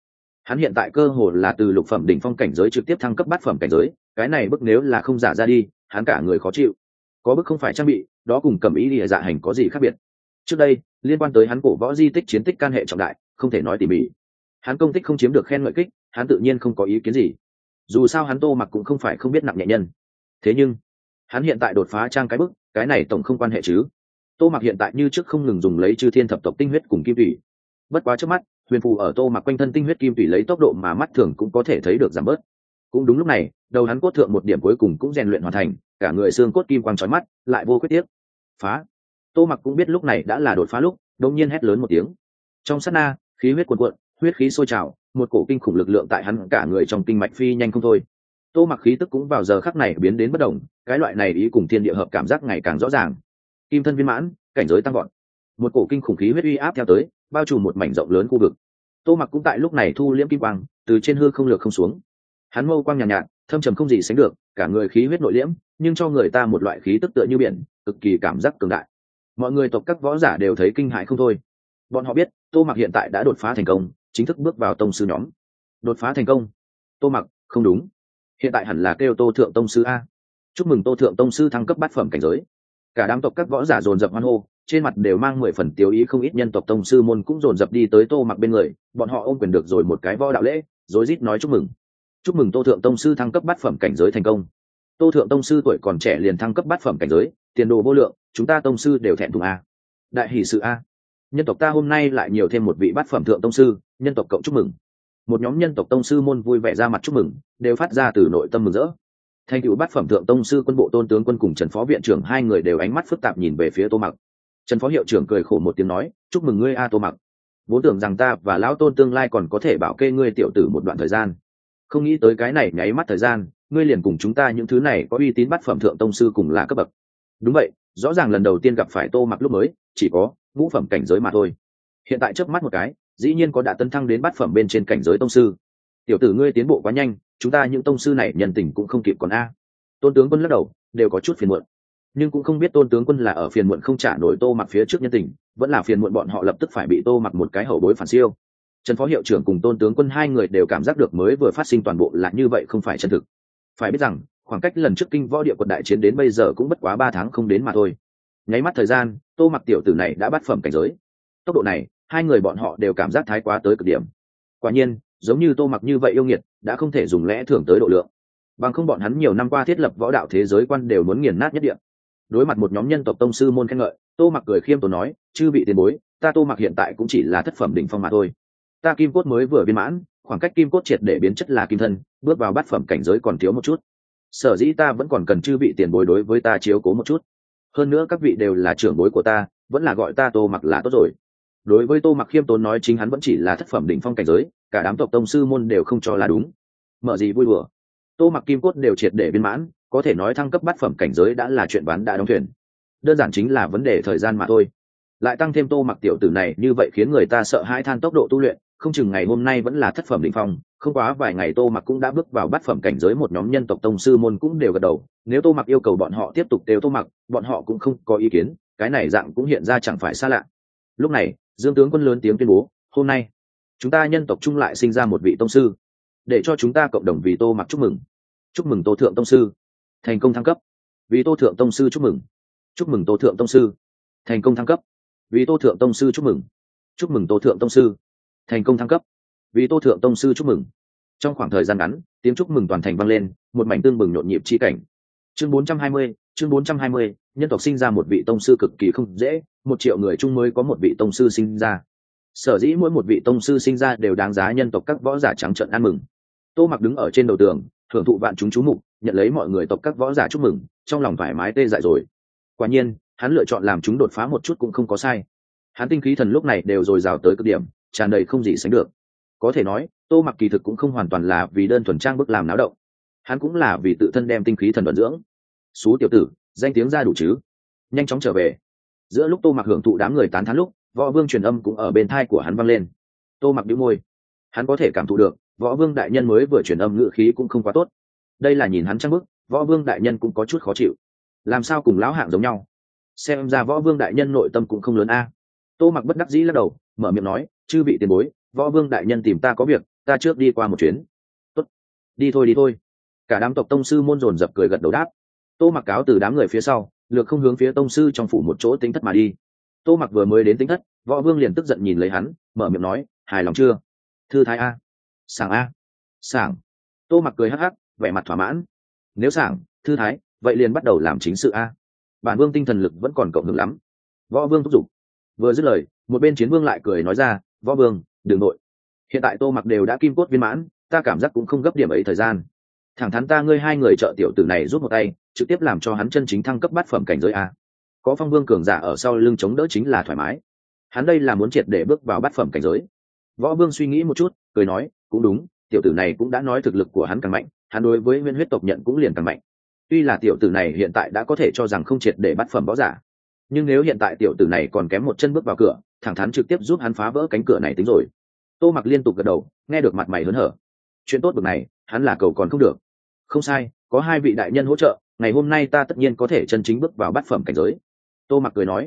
Hắn hiện tại cơ hồ là từ lục phẩm đỉnh phong cảnh giới trực tiếp thăng cấp bát phẩm cảnh giới, cái này bức nếu là không giả ra đi, hắn cả người khó chịu. Có bức không phải trang bị, đó cùng cầm ý lìa dạ hành có gì khác biệt. Trước đây, liên quan tới hắn cổ võ di tích chiến tích can hệ trọng đại, không thể nói tỉ mỉ. Hắn công tích không chiếm được khen ngợi kích, hắn tự nhiên không có ý kiến gì. Dù sao hắn Tô Mặc cũng không phải không biết nặng nhẹ nhân. Thế nhưng, hắn hiện tại đột phá trang cái bức, cái này tổng không quan hệ chứ. Tô Mặc hiện tại như trước không ngừng dùng lấy chư thiên thập tộc tinh huyết cùng kim thủy. Bất quá trước mắt, huyền phù ở Tô Mặc quanh thân tinh huyết kim thủy lấy tốc độ mà mắt thường cũng có thể thấy được giảm bớt. Cũng đúng lúc này, đầu hắn cốt thượng một điểm cuối cùng cũng rèn luyện hoàn thành, cả người xương cốt kim quang chói mắt, lại vô quyết tiếc. Phá! Tô Mặc cũng biết lúc này đã là đột phá lúc, đột nhiên hét lớn một tiếng. Trong sát na, khí huyết cuồn cuộn, huyết khí sôi trào, một cổ kinh khủng lực lượng tại hắn cả người trong kinh mạch phi nhanh không thôi. Tô Mặc khí tức cũng vào giờ khắc này biến đến bất động, cái loại này ý cùng thiên địa hợp cảm giác ngày càng rõ ràng. Kim thân viên mãn, cảnh giới tăng vọt. Một cổ kinh khủng khí huyết uy áp theo tới, bao trùm một mảnh rộng lớn khu vực. Tô Mặc cũng tại lúc này thu liễm kim quang, từ trên hư không lược không xuống. Hắn mâu quang nhàn nhạt, thâm trầm không gì sánh được, cả người khí huyết nội liễm, nhưng cho người ta một loại khí tức tựa như biển, cực kỳ cảm giác cường đại. Mọi người tộc các võ giả đều thấy kinh hãi không thôi. Bọn họ biết, Tô Mặc hiện tại đã đột phá thành công, chính thức bước vào tông sư nhóm. Đột phá thành công. Tô Mặc, không đúng. Hiện tại hẳn là kêu Tô thượng tông sư a. Chúc mừng Tô thượng tông sư thăng cấp bát phẩm cảnh giới. Cả đám tộc các võ giả dồn dập hoan hô, trên mặt đều mang 10 phần tiêu ý, không ít nhân tộc tông sư môn cũng dồn dập đi tới Tô Mặc bên người, bọn họ ôm quyền được rồi một cái võ đạo lễ, rối rít nói chúc mừng. Chúc mừng Tô thượng tông sư thăng cấp bát phẩm cảnh giới thành công. Tô thượng tông sư tuổi còn trẻ liền thăng cấp bát phẩm cảnh giới, tiền đồ vô lượng, chúng ta tông sư đều thẹn thùng a. Đại hỷ sự a. Nhân tộc ta hôm nay lại nhiều thêm một vị bát phẩm thượng tông sư, nhân tộc cộng chúc mừng. Một nhóm nhân tộc tông sư môn vui vẻ ra mặt chúc mừng, đều phát ra từ nội tâm mừng rỡ. Thành tựu bát phẩm thượng tông sư quân bộ Tôn tướng quân cùng Trần phó viện trưởng hai người đều ánh mắt phức tạp nhìn về phía Tô Mặc. Trần phó hiệu trưởng cười khổ một tiếng nói, chúc mừng ngươi a Tô Mặc. Vốn tưởng rằng ta và lão Tôn tương lai còn có thể bảo kê ngươi tiểu tử một đoạn thời gian, không nghĩ tới cái này nháy mắt thời gian, ngươi liền cùng chúng ta những thứ này có uy tín bát phẩm thượng tông sư cùng là cấp bậc. Đúng vậy, rõ ràng lần đầu tiên gặp phải Tô Mặc lúc mới chỉ có ngũ phẩm cảnh giới mà thôi, hiện tại chớp mắt một cái dĩ nhiên có đã tấn thăng đến bát phẩm bên trên cảnh giới tông sư. Tiểu tử ngươi tiến bộ quá nhanh, chúng ta những tông sư này nhân tình cũng không kịp còn a. Tôn tướng quân lắc đầu, đều có chút phiền muộn, nhưng cũng không biết Tôn tướng quân là ở phiền muộn không trả nổi Tô Mặc phía trước nhân tình, vẫn là phiền muộn bọn họ lập tức phải bị Tô Mặc một cái hậu bối phản siêu. Trần phó hiệu trưởng cùng Tôn tướng quân hai người đều cảm giác được mới vừa phát sinh toàn bộ là như vậy không phải chân thực. Phải biết rằng khoảng cách lần trước kinh võ địa quật đại chiến đến bây giờ cũng bất quá 3 tháng không đến mà thôi. Nháy mắt thời gian, Tô Mặc tiểu tử này đã bắt phẩm cảnh giới. Tốc độ này, hai người bọn họ đều cảm giác thái quá tới cực điểm. Quả nhiên, giống như Tô Mặc như vậy yêu nghiệt, đã không thể dùng lẽ thường tới độ lượng. Bằng không bọn hắn nhiều năm qua thiết lập võ đạo thế giới quan đều muốn nghiền nát nhất địa. Đối mặt một nhóm nhân tộc tông sư môn khen ngợi, Tô Mặc cười khiêm tốn nói, chư vị tiền bối, ta Tô Mặc hiện tại cũng chỉ là thất phẩm đỉnh phong mà thôi. Ta kim cốt mới vừa viên mãn, khoảng cách kim cốt triệt để biến chất là kim thân, bước vào bát phẩm cảnh giới còn thiếu một chút. Sở dĩ ta vẫn còn cần chư vị tiền bối đối với ta chiếu cố một chút. Hơn nữa các vị đều là trưởng bối của ta, vẫn là gọi ta Tô Mặc là tốt rồi. Đối với Tô Mặc khiêm tốn nói chính hắn vẫn chỉ là thất phẩm đỉnh phong cảnh giới, cả đám tộc tông sư môn đều không cho là đúng. Mở gì vui đùa. Tô Mặc kim cốt đều triệt để viên mãn, có thể nói thăng cấp bát phẩm cảnh giới đã là chuyện bán đã đóng thuyền. Đơn giản chính là vấn đề thời gian mà thôi. Lại tăng thêm Tô Mặc tiểu tử này như vậy khiến người ta sợ hãi than tốc độ tu luyện, không chừng ngày hôm nay vẫn là thất phẩm đỉnh phong, không quá vài ngày Tô Mặc cũng đã bước vào bát phẩm cảnh giới. Một nhóm nhân tộc tông sư môn cũng đều gật đầu, nếu Tô Mặc yêu cầu bọn họ tiếp tục đều Tô Mặc, bọn họ cũng không có ý kiến, cái này dạng cũng hiện ra chẳng phải xa lạ. Lúc này, Dương tướng quân lớn tiếng tuyên bố, hôm nay chúng ta nhân tộc chung lại sinh ra một vị tông sư, để cho chúng ta cộng đồng vì Tô Mặc chúc mừng. Chúc mừng Tô thượng tông sư thành công thăng cấp, vì Tô thượng tông sư chúc mừng. Chúc mừng Tô thượng tông sư thành công thăng cấp, vì Tô thượng tông sư chúc mừng. Chúc mừng Tô thượng tông sư thành công thăng cấp, vì Tô thượng tông sư chúc mừng. Trong khoảng thời gian ngắn, tiếng chúc mừng toàn thành vang lên, một mảnh tương bừng nhộn nhịp chi cảnh. Chương 420, nhân tộc sinh ra một vị tông sư cực kỳ không dễ, 1 triệu người chung mới có một vị tông sư sinh ra. Sở dĩ mỗi một vị tông sư sinh ra đều đáng giá nhân tộc các võ giả trắng trợn ăn mừng. Tô Mặc đứng ở trên đầu tường, thưởng thụ vạn chúng chú mục, nhận lấy mọi người tộc các võ giả chúc mừng, trong lòng thoải mái tê dại rồi. Quả nhiên, hắn lựa chọn làm chúng đột phá một chút cũng không có sai. Hắn tinh khí thần lúc này đều dồi dào tới cực điểm, tràn đầy không gì sánh được. Có thể nói, Tô Mặc kỳ thực cũng không hoàn toàn là vì đơn thuần trang bức làm náo động, hắn cũng là vì tự thân đem tinh khí thần vận dưỡng. Xú tiểu tử, danh tiếng ra đủ chứ? Nhanh chóng trở về. Giữa lúc Tô Mặc hưởng thụ đám người tán thán lúc, Võ Vương truyền âm cũng ở bên tai của hắn vang lên. Tô Mặc nhíu môi, hắn có thể cảm thụ được, Võ Vương đại nhân mới vừa truyền âm ngữ khí cũng không quá tốt. Đây là nhìn hắn trang bức, Võ Vương đại nhân cũng có chút khó chịu. Làm sao cùng lão hạng giống nhau? Xem ra Võ Vương đại nhân nội tâm cũng không lớn a. Tô Mặc bất đắc dĩ lắc đầu, mở miệng nói, chư vị tiền bối, Võ Vương đại nhân tìm ta có việc, ta trước đi qua một chuyến. Tốt, đi thôi đi thôi. Cả đám tộc tông sư môn dồn dập cười gật đầu đáp. Tô Mặc cáo từ đám người phía sau, lược không hướng phía tông sư trong phủ một chỗ tính thất mà đi. Tô Mặc vừa mới đến tính thất, Võ Vương liền tức giận nhìn lấy hắn, mở miệng nói, hài lòng chưa? Thư thái a, sảng a, sảng. Tô Mặc cười hắc hắc, vẻ mặt thỏa mãn. Nếu sảng, thư thái, vậy liền bắt đầu làm chính sự a. Bản Vương tinh thần lực vẫn còn cộng hưởng lắm. Võ Vương thúc giục. Vừa dứt lời, một bên Chiến Vương lại cười nói ra, Võ Vương, đừng nội. Hiện tại Tô Mặc đều đã kim cốt viên mãn, ta cảm giác cũng không gấp điểm ấy thời gian. Thẳng thắn ta ngươi hai người trợ tiểu tử này rút một tay, trực tiếp làm cho hắn chân chính thăng cấp bát phẩm cảnh giới a. Có Phong Vương cường giả ở sau lưng chống đỡ chính là thoải mái. Hắn đây là muốn triệt để bước vào bát phẩm cảnh giới. Võ Vương suy nghĩ một chút, cười nói, cũng đúng, tiểu tử này cũng đã nói thực lực của hắn càng mạnh, hắn đối với nguyên huyết tộc nhận cũng liền càng mạnh. Tuy là tiểu tử này hiện tại đã có thể cho rằng không triệt để bát phẩm võ giả, nhưng nếu hiện tại tiểu tử này còn kém một chân bước vào cửa, thẳng thắn trực tiếp giúp hắn phá vỡ cánh cửa này tính rồi. Tô Mặc liên tục gật đầu, nghe được mặt mày hớn hở. Chuyện tốt bực này, hắn là cầu còn không được. Không sai, có hai vị đại nhân hỗ trợ, ngày hôm nay ta tất nhiên có thể chân chính bước vào bát phẩm cảnh giới. Tô Mặc cười nói.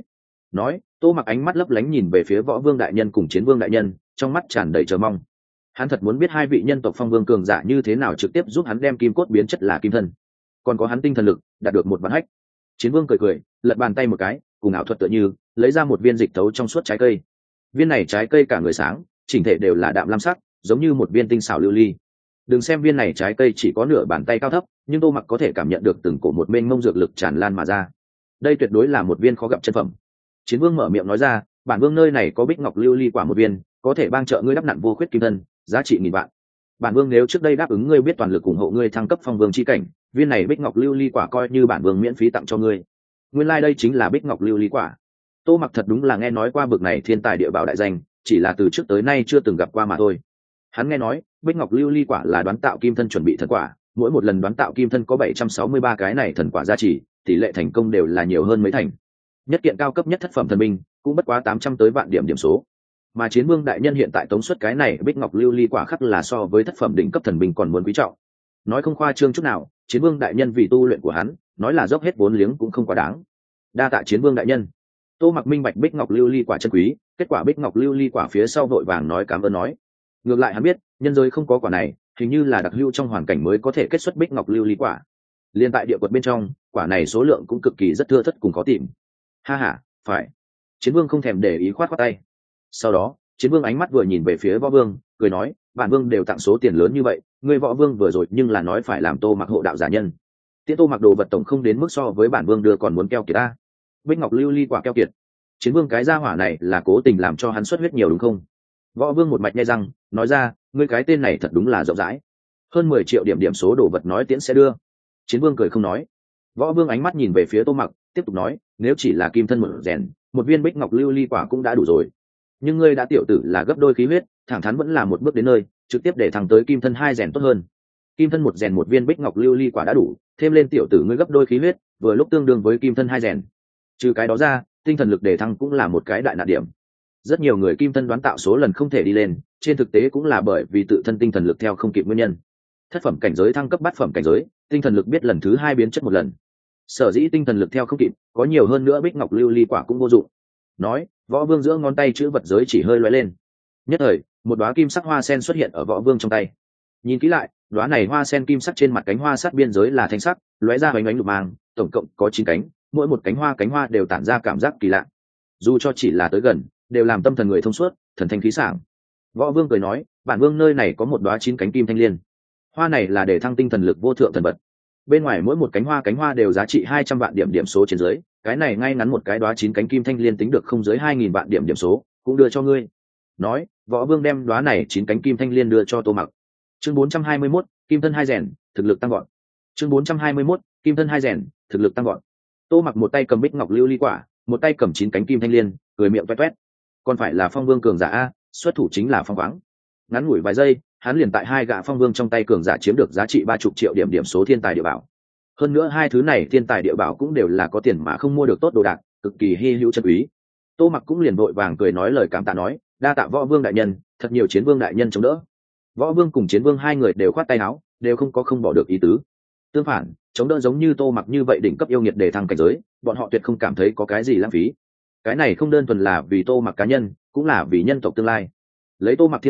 Tô Mặc ánh mắt lấp lánh nhìn về phía Võ Vương đại nhân cùng Chiến Vương đại nhân, trong mắt tràn đầy chờ mong. Hắn thật muốn biết hai vị nhân tộc Phong Vương cường giả như thế nào trực tiếp giúp hắn đem kim cốt biến chất là kim thân, còn có hắn tinh thần lực đạt được một vạn hách. Chiến Vương cười, lật bàn tay một cái, cùng ảo thuật tựa như lấy ra một viên dịch thấu trong suốt trái cây. Viên này trái cây cả người sáng, chỉnh thể đều là đạm lam sắc, giống như một viên tinh xảo lưu ly. Đừng xem viên này trái cây chỉ có nửa bàn tay cao thấp, nhưng Tô Mặc có thể cảm nhận được từng cổ một mênh mông dược lực tràn lan mà ra. Đây tuyệt đối là một viên khó gặp chân phẩm. Chiến Vương mở miệng nói ra, bản vương nơi này có bích ngọc lưu ly quả một viên, có thể bang trợ ngươi đắp nặn vô khuyết kim thân, giá trị 1000 vạn. Bản vương nếu trước đây đáp ứng ngươi biết toàn lực ủng hộ ngươi thăng cấp phong vương chi cảnh, viên này bích ngọc lưu ly quả coi như bản vương miễn phí tặng cho ngươi. Nguyên lai đây chính là bích ngọc lưu ly quả. Tô Mặc thật đúng là nghe nói qua bực này thiên tài địa bảo đại danh, chỉ là từ trước tới nay chưa từng gặp qua mà thôi. Hắn nghe nói bích ngọc lưu ly quả là đoán tạo kim thân chuẩn bị thần quả, mỗi một lần đoán tạo kim thân có 763 cái này thần quả gia trì, tỷ lệ thành công đều là nhiều hơn mấy thành. Nhất kiện cao cấp nhất thất phẩm thần binh cũng bất quá 800 tới vạn điểm số. Mà Chiến Vương đại nhân hiện tại tống suất cái này bích ngọc lưu ly quả khắc là so với thất phẩm đỉnh cấp thần binh còn muốn quý trọng. Nói không khoa trương chút nào, Chiến Vương đại nhân vì tu luyện của hắn, nói là dốc hết vốn liếng cũng không quá đáng. Đa tạ Chiến Vương đại nhân. Tô Mặc minh bạch bích ngọc lưu ly quả chân quý, kết quả bích ngọc lưu ly quả phía sau vội vàng nói cảm ơn nói. Ngược lại hắn biết, nhân giới không có quả này, hình như là đặc lưu trong hoàn cảnh mới có thể kết xuất bích ngọc lưu ly quả. Liên tại địa quật bên trong, quả này số lượng cũng cực kỳ rất thưa thớt cùng khó tìm. Ha ha, phải. Chiến Vương không thèm để ý khoát tay. Sau đó, Chiến Vương ánh mắt vừa nhìn về phía Võ Vương, cười nói, bản vương đều tặng số tiền lớn như vậy, ngươi Võ Vương vừa rồi nhưng là nói phải làm Tô Mặc hộ đạo giả nhân. Tiễn Tô Mặc đồ vật tổng không đến mức so với bản vương đưa còn muốn keo kiệt ta. Bích ngọc lưu ly quả keo kiệt. Chiến Vương cái gia hỏa này là cố tình làm cho hắn xuất huyết nhiều đúng không? Võ Vương một mạch nghe răng, nói ra, ngươi cái tên này thật đúng là rộng rãi. Hơn 10 triệu điểm số đồ vật nói tiễn sẽ đưa. Chiến Vương cười không nói. Võ Vương ánh mắt nhìn về phía Tô Mặc, tiếp tục nói, nếu chỉ là kim thân một rèn, một viên bích ngọc lưu ly quả cũng đã đủ rồi. Nhưng ngươi đã tiểu tử là gấp đôi khí huyết, thẳng thắn vẫn là một bước đến nơi, trực tiếp để thằng tới kim thân 2 rèn tốt hơn. Kim thân một rèn một viên bích ngọc lưu ly quả đã đủ, thêm lên tiểu tử ngươi gấp đôi khí huyết, vừa lúc tương đương với kim thân 2 rèn. Trừ cái đó ra, tinh thần lực đề thăng cũng là một cái đại nạn điểm. Rất nhiều người kim thân đoán tạo số lần không thể đi lên, trên thực tế cũng là bởi vì tự thân tinh thần lực theo không kịp nguyên nhân. Thất phẩm cảnh giới thăng cấp bát phẩm cảnh giới, tinh thần lực biết lần thứ 2 biến chất một lần. Sở dĩ tinh thần lực theo không kịp, có nhiều hơn nữa bích ngọc lưu ly quả cũng vô dụng. Nói, Võ Vương giữa ngón tay chữ vật giới chỉ hơi lóe lên. Nhất thời, một đóa kim sắc hoa sen xuất hiện ở Võ Vương trong tay. Nhìn kỹ lại, đóa này hoa sen kim sắc trên mặt cánh hoa sát biên giới là thanh sắc, lóe ra ánh ánh lục mang, tổng cộng có 9 cánh, mỗi một cánh hoa đều tản ra cảm giác kỳ lạ. Dù cho chỉ là tới gần, đều làm tâm thần người thông suốt, thần thanh khí sảng. Võ Vương cười nói, bản vương nơi này có một đóa 9 cánh kim thanh liên. Hoa này là để thăng tinh thần lực vô thượng thần vật. Bên ngoài mỗi một cánh hoa đều giá trị 200 vạn điểm số trên dưới, cái này ngay ngắn một cái đóa 9 cánh kim thanh liên tính được không dưới 2000 vạn điểm số, cũng đưa cho ngươi. Nói, Võ Vương đem đóa này 9 cánh kim thanh liên đưa cho Tô Mặc. Chương 421, kim thân 2 rèn, thực lực tăng vọt. Chương 421, kim thân 2 rèn, thực lực tăng vọt. Tô Mặc một tay cầm bích ngọc lưu ly quả, một tay cầm 9 cánh kim thanh liên, cười miệng toét toét. Còn phải là Phong Vương cường giả a, xuất thủ chính là phong khoáng. Ngắn ngủi vài giây, hắn liền tại 2 gã Phong Vương trong tay cường giả chiếm được giá trị 30 triệu điểm số thiên tài địa bảo. Hơn nữa hai thứ này thiên tài địa bảo cũng đều là có tiền mà không mua được tốt đồ đạc, cực kỳ hi hữu chân quý. Tô Mặc cũng liền vội vàng cười nói lời cảm tạ nói, đa tạ Võ Vương đại nhân, thật nhiều Chiến Vương đại nhân chống đỡ. Võ Vương cùng Chiến Vương hai người đều khoát tay áo, đều không có không bỏ được ý tứ. Tương phản, chống đỡ giống như Tô Mặc như vậy đỉnh cấp yêu nghiệt để thăng cảnh giới, bọn họ tuyệt không cảm thấy có cái gì lãng phí. Cái này không đơn thuần là vì Tô Mặc cá nhân, cũng là vì nhân tộc tương lai. Lấy Tô Mặc thiên tư,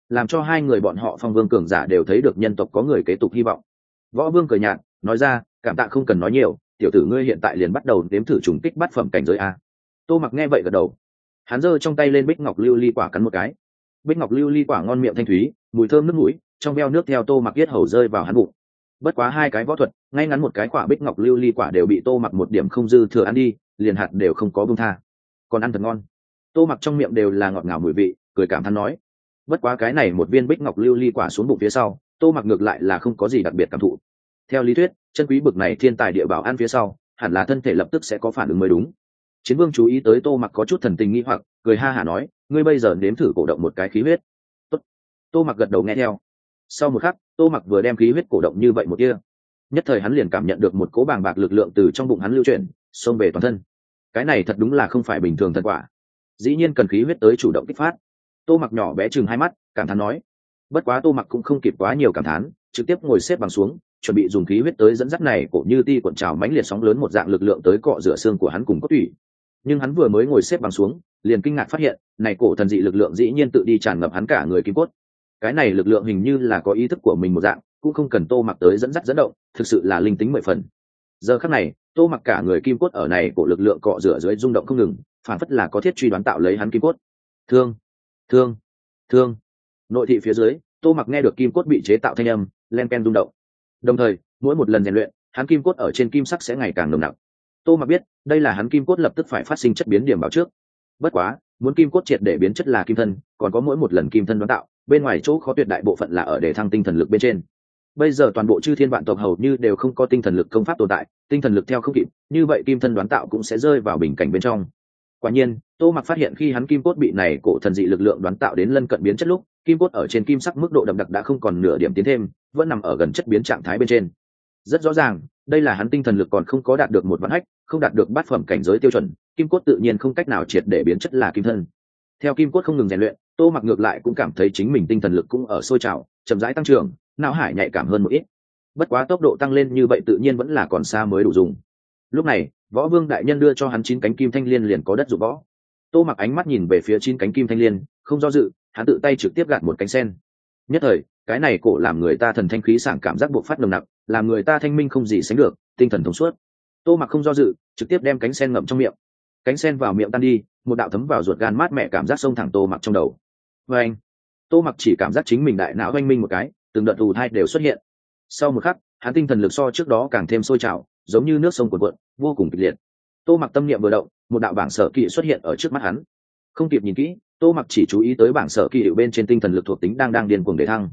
làm cho hai người bọn họ phong vương cường giả đều thấy được nhân tộc có người kế tục hy vọng. Võ Vương cười nhạt nói ra, cảm tạ không cần nói nhiều, tiểu tử ngươi hiện tại liền bắt đầu đếm thử trùng kích bát phẩm cảnh giới a. Tô Mặc nghe vậy gật đầu, hắn giơ trong tay lên bích ngọc lưu ly quả cắn một cái. Bích ngọc lưu ly quả ngon miệng thanh thúy, mùi thơm nước mũi, trong veo nước theo Tô Mặc yết hầu rơi vào hắn bụng. Bất quá hai cái võ thuật, ngay ngắn một cái quả bích ngọc lưu ly quả đều bị Tô Mặc một điểm không dư thừa ăn đi, liền hạt đều không có buông tha. Còn ăn thật ngon. Tô Mặc trong miệng đều là ngọt ngào mùi vị, cười cảm thán nói. Bất quá cái này một viên bích ngọc lưu ly quả xuống bụng phía sau, Tô Mặc ngược lại là không có gì đặc biệt cảm thụ. Theo lý thuyết, chân quý bực này thiên tài địa bảo ăn phía sau, hẳn là thân thể lập tức sẽ có phản ứng mới đúng. Chiến Vương chú ý tới Tô Mặc có chút thần tình nghi hoặc, cười ha hả nói, ngươi bây giờ nếm thử cổ động một cái khí huyết. Tốt. Tô Mặc gật đầu nghe theo. Sau một khắc, Tô Mặc vừa đem khí huyết cổ động như vậy một tia, nhất thời hắn liền cảm nhận được một cỗ bàng bạc lực lượng từ trong bụng hắn lưu chuyển, xông về toàn thân. Cái này thật đúng là không phải bình thường thần quả, dĩ nhiên cần khí huyết tới chủ động kích phát. Tô Mặc nhỏ bé chừng hai mắt, cảm thán nói. Bất quá Tô Mặc cũng không kịp quá nhiều cảm thán, trực tiếp ngồi xếp bằng xuống, chuẩn bị dùng khí huyết tới dẫn dắt này cổ như ti cuộn trào mãnh liệt sóng lớn một dạng lực lượng tới cọ rửa xương của hắn cùng cốt tủy. Nhưng hắn vừa mới ngồi xếp bằng xuống, liền kinh ngạc phát hiện, này cổ thần dị lực lượng dĩ nhiên tự đi tràn ngập hắn cả người kim cốt. Cái này lực lượng hình như là có ý thức của mình một dạng, cũng không cần Tô Mặc tới dẫn dắt dẫn động, thực sự là linh tính mười phần. Giờ khắc này, Tô Mặc cả người kim cốt ở này cổ lực lượng cọ rửa dưới rung động không ngừng, phản phất là có thiết truy đoán tạo lấy hắn kim cốt. Thương, thương, thương. Nội thị phía dưới, Tô Mặc nghe được kim cốt bị chế tạo thanh âm, len ken rung động. Đồng thời, mỗi một lần rèn luyện, hắn kim cốt ở trên kim sắc sẽ ngày càng nồng nặc. Tô Mặc biết, đây là hắn kim cốt lập tức phải phát sinh chất biến điểm báo trước. Bất quá, muốn kim cốt triệt để biến chất là kim thân, còn có mỗi một lần kim thân đoán tạo, bên ngoài chỗ khó tuyệt đại bộ phận là ở để thăng tinh thần lực bên trên. Bây giờ toàn bộ chư thiên vạn tộc hầu như đều không có tinh thần lực công pháp tồn tại, tinh thần lực theo không kịp, như vậy kim thân đoán tạo cũng sẽ rơi vào bình cảnh bên trong. Quả nhiên, Tô Mặc phát hiện khi hắn kim cốt bị này cổ thần dị lực lượng đoán tạo đến lân cận biến chất lúc, kim cốt ở trên kim sắc mức độ đậm đặc đã không còn nửa điểm tiến thêm, vẫn nằm ở gần chất biến trạng thái bên trên. Rất rõ ràng, đây là hắn tinh thần lực còn không có đạt được một vạn hách, không đạt được bát phẩm cảnh giới tiêu chuẩn, kim cốt tự nhiên không cách nào triệt để biến chất là kim thân. Theo kim cốt không ngừng rèn luyện, Tô Mặc ngược lại cũng cảm thấy chính mình tinh thần lực cũng ở sôi trào, chậm rãi tăng trưởng, não hải nhạy cảm hơn một ít. Bất quá tốc độ tăng lên như vậy tự nhiên vẫn là còn xa mới đủ dùng. Lúc này, Võ Vương đại nhân đưa cho hắn 9 cánh kim thanh liên liền có đất dụng võ. Tô Mặc ánh mắt nhìn về phía 9 cánh kim thanh liên, không do dự, hắn tự tay trực tiếp gạt một cánh sen. Nhất thời, cái này cổ làm người ta thần thanh khí sảng cảm giác bộc phát nồng nặc, làm người ta thanh minh không gì sánh được, tinh thần thông suốt. Tô Mặc không do dự, trực tiếp đem cánh sen ngậm trong miệng. Cánh sen vào miệng tan đi, một đạo thấm vào ruột gan mát mẻ cảm giác xông thẳng Tô Mặc trong đầu. Và anh, Tô Mặc chỉ cảm giác chính mình đại não oanh minh một cái, từng đợt ù thai đều xuất hiện. Sau một khắc, hắn tinh thần lực so trước đó càng thêm sôi trào, giống như nước sông cuồn cuộn, vô cùng kịch liệt. Tô Mặc tâm niệm vừa động, một đạo bảng sở kỳ xuất hiện ở trước mắt hắn. Không kịp nhìn kỹ, Tô Mặc chỉ chú ý tới bảng sở kỳ hiệu bên trên tinh thần lực thuộc tính đang điên cuồng để thăng.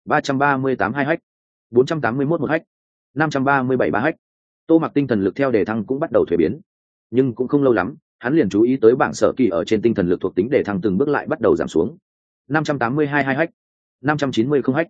338 2 hách, 481 1 hách, 537 3 hách. Tô Mặc tinh thần lực theo đề thăng cũng bắt đầu thuế biến, nhưng cũng không lâu lắm, hắn liền chú ý tới bảng sở kỳ ở trên tinh thần lực thuộc tính đề thăng từng bước lại bắt đầu giảm xuống. 582 2 hách, 590 không hách,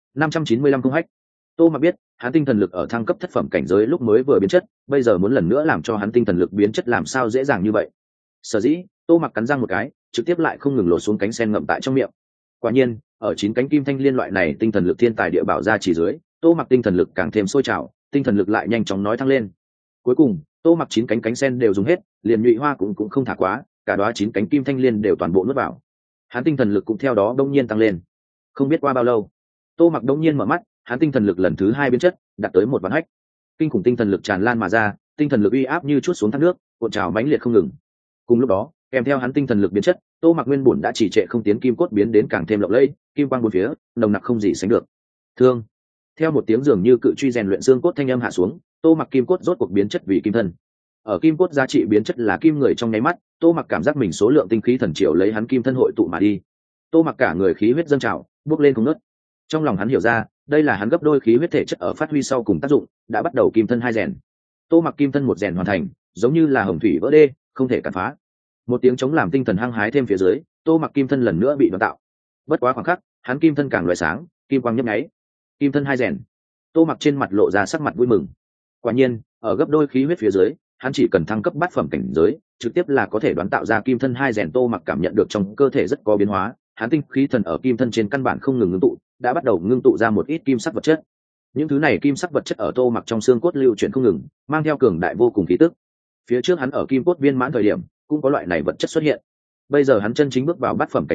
595 không hách. Tô Mặc biết, hắn tinh thần lực ở thăng cấp thất phẩm cảnh giới lúc mới vừa biến chất, bây giờ muốn lần nữa làm cho hắn tinh thần lực biến chất làm sao dễ dàng như vậy. Sở dĩ, Tô Mặc cắn răng một cái, trực tiếp lại không ngừng lột xuống cánh sen ngậm tại trong miệng. Quả nhiên, ở 9 cánh kim thanh liên loại này tinh thần lực thiên tài địa bảo ra chỉ dưới, Tô Mặc tinh thần lực càng thêm sôi trào, tinh thần lực lại nhanh chóng nói thăng lên. Cuối cùng, Tô Mặc 9 cánh sen đều dùng hết, liền nhụy hoa cũng không thả quá, cả đóa 9 cánh kim thanh liên đều toàn bộ nuốt vào. Hắn tinh thần lực cũng theo đó đông nhiên tăng lên. Không biết qua bao lâu, Tô Mặc đông nhiên mở mắt, hắn tinh thần lực lần thứ 2 biến chất, đạt tới một vạn hách. Kinh khủng tinh thần lực tràn lan mà ra, tinh thần lực uy áp như chuốt xuống thác nước, cuộn trào mãnh liệt không ngừng. Cùng lúc đó, kèm theo hắn tinh thần lực biến chất, Tô Mặc nguyên bổn đã chỉ trệ không tiến kim cốt biến đến càng thêm lộng lẫy, kim quang bốn phía, nồng nặc không gì sánh được. Thương. Theo một tiếng dường như cự truy rèn luyện xương cốt thanh âm hạ xuống, Tô Mặc kim cốt rốt cuộc biến chất vì kim thân. Ở kim cốt giá trị biến chất là kim người trong nháy mắt, Tô Mặc cảm giác mình số lượng tinh khí thần triệu lấy hắn kim thân hội tụ mà đi. Tô Mặc cả người khí huyết dâng trào, bốc lên không ngớt. Trong lòng hắn hiểu ra, đây là hắn gấp đôi khí huyết thể chất ở phát huy sau cùng tác dụng, đã bắt đầu kim thân 2 rèn. Tô Mặc kim thân 1 rèn hoàn thành, giống như là hồng thủy vỡ đê, không thể cản phá. Một tiếng chống làm tinh thần hăng hái thêm phía dưới, Tô Mặc kim thân lần nữa bị đoán tạo. Bất quá khoảng khắc, hắn kim thân càng loại sáng, kim quang nhấp nháy. Kim thân 2 rèn. Tô Mặc trên mặt lộ ra sắc mặt vui mừng. Quả nhiên, ở gấp đôi khí huyết phía dưới, hắn chỉ cần thăng cấp bát phẩm cảnh giới, trực tiếp là có thể đoán tạo ra kim thân 2 rèn. Tô Mặc cảm nhận được trong cơ thể rất có biến hóa, hắn tinh khí thần ở kim thân trên căn bản không ngừng ngưng tụ, đã bắt đầu ngưng tụ ra một ít kim sắc vật chất. Những thứ này kim sắc vật chất ở Tô Mặc trong xương cốt lưu chuyển không ngừng, mang theo cường đại vô cùng khí tức. Phía trước hắn ở kim cốt viên mãn thời điểm, cũng có loại này vật chất xuất hiện. Bây giờ hắn chân chính bước vào bát phẩm cảnh giới,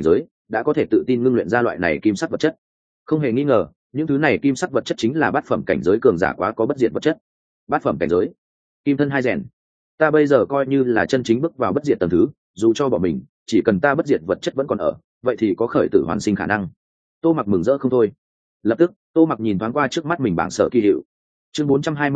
đã có thể tự tin ngưng luyện ra loại này kim sắc vật chất. Không hề nghi ngờ, những thứ này kim sắc vật chất chính là bát phẩm cảnh giới cường giả quá có bất diệt vật chất. Bát phẩm cảnh giới, kim thân hai rèn. Ta bây giờ coi như là chân chính bước vào bất diệt tầng thứ, dù cho bọn mình, chỉ cần ta bất diệt vật chất vẫn còn ở, vậy thì có khởi tử hoàn sinh khả năng. Tô Mặc mừng rỡ không thôi. Lập tức, Tô Mặc nhìn thoáng qua trước mắt mình bảng sở kỳ hiệu. Chương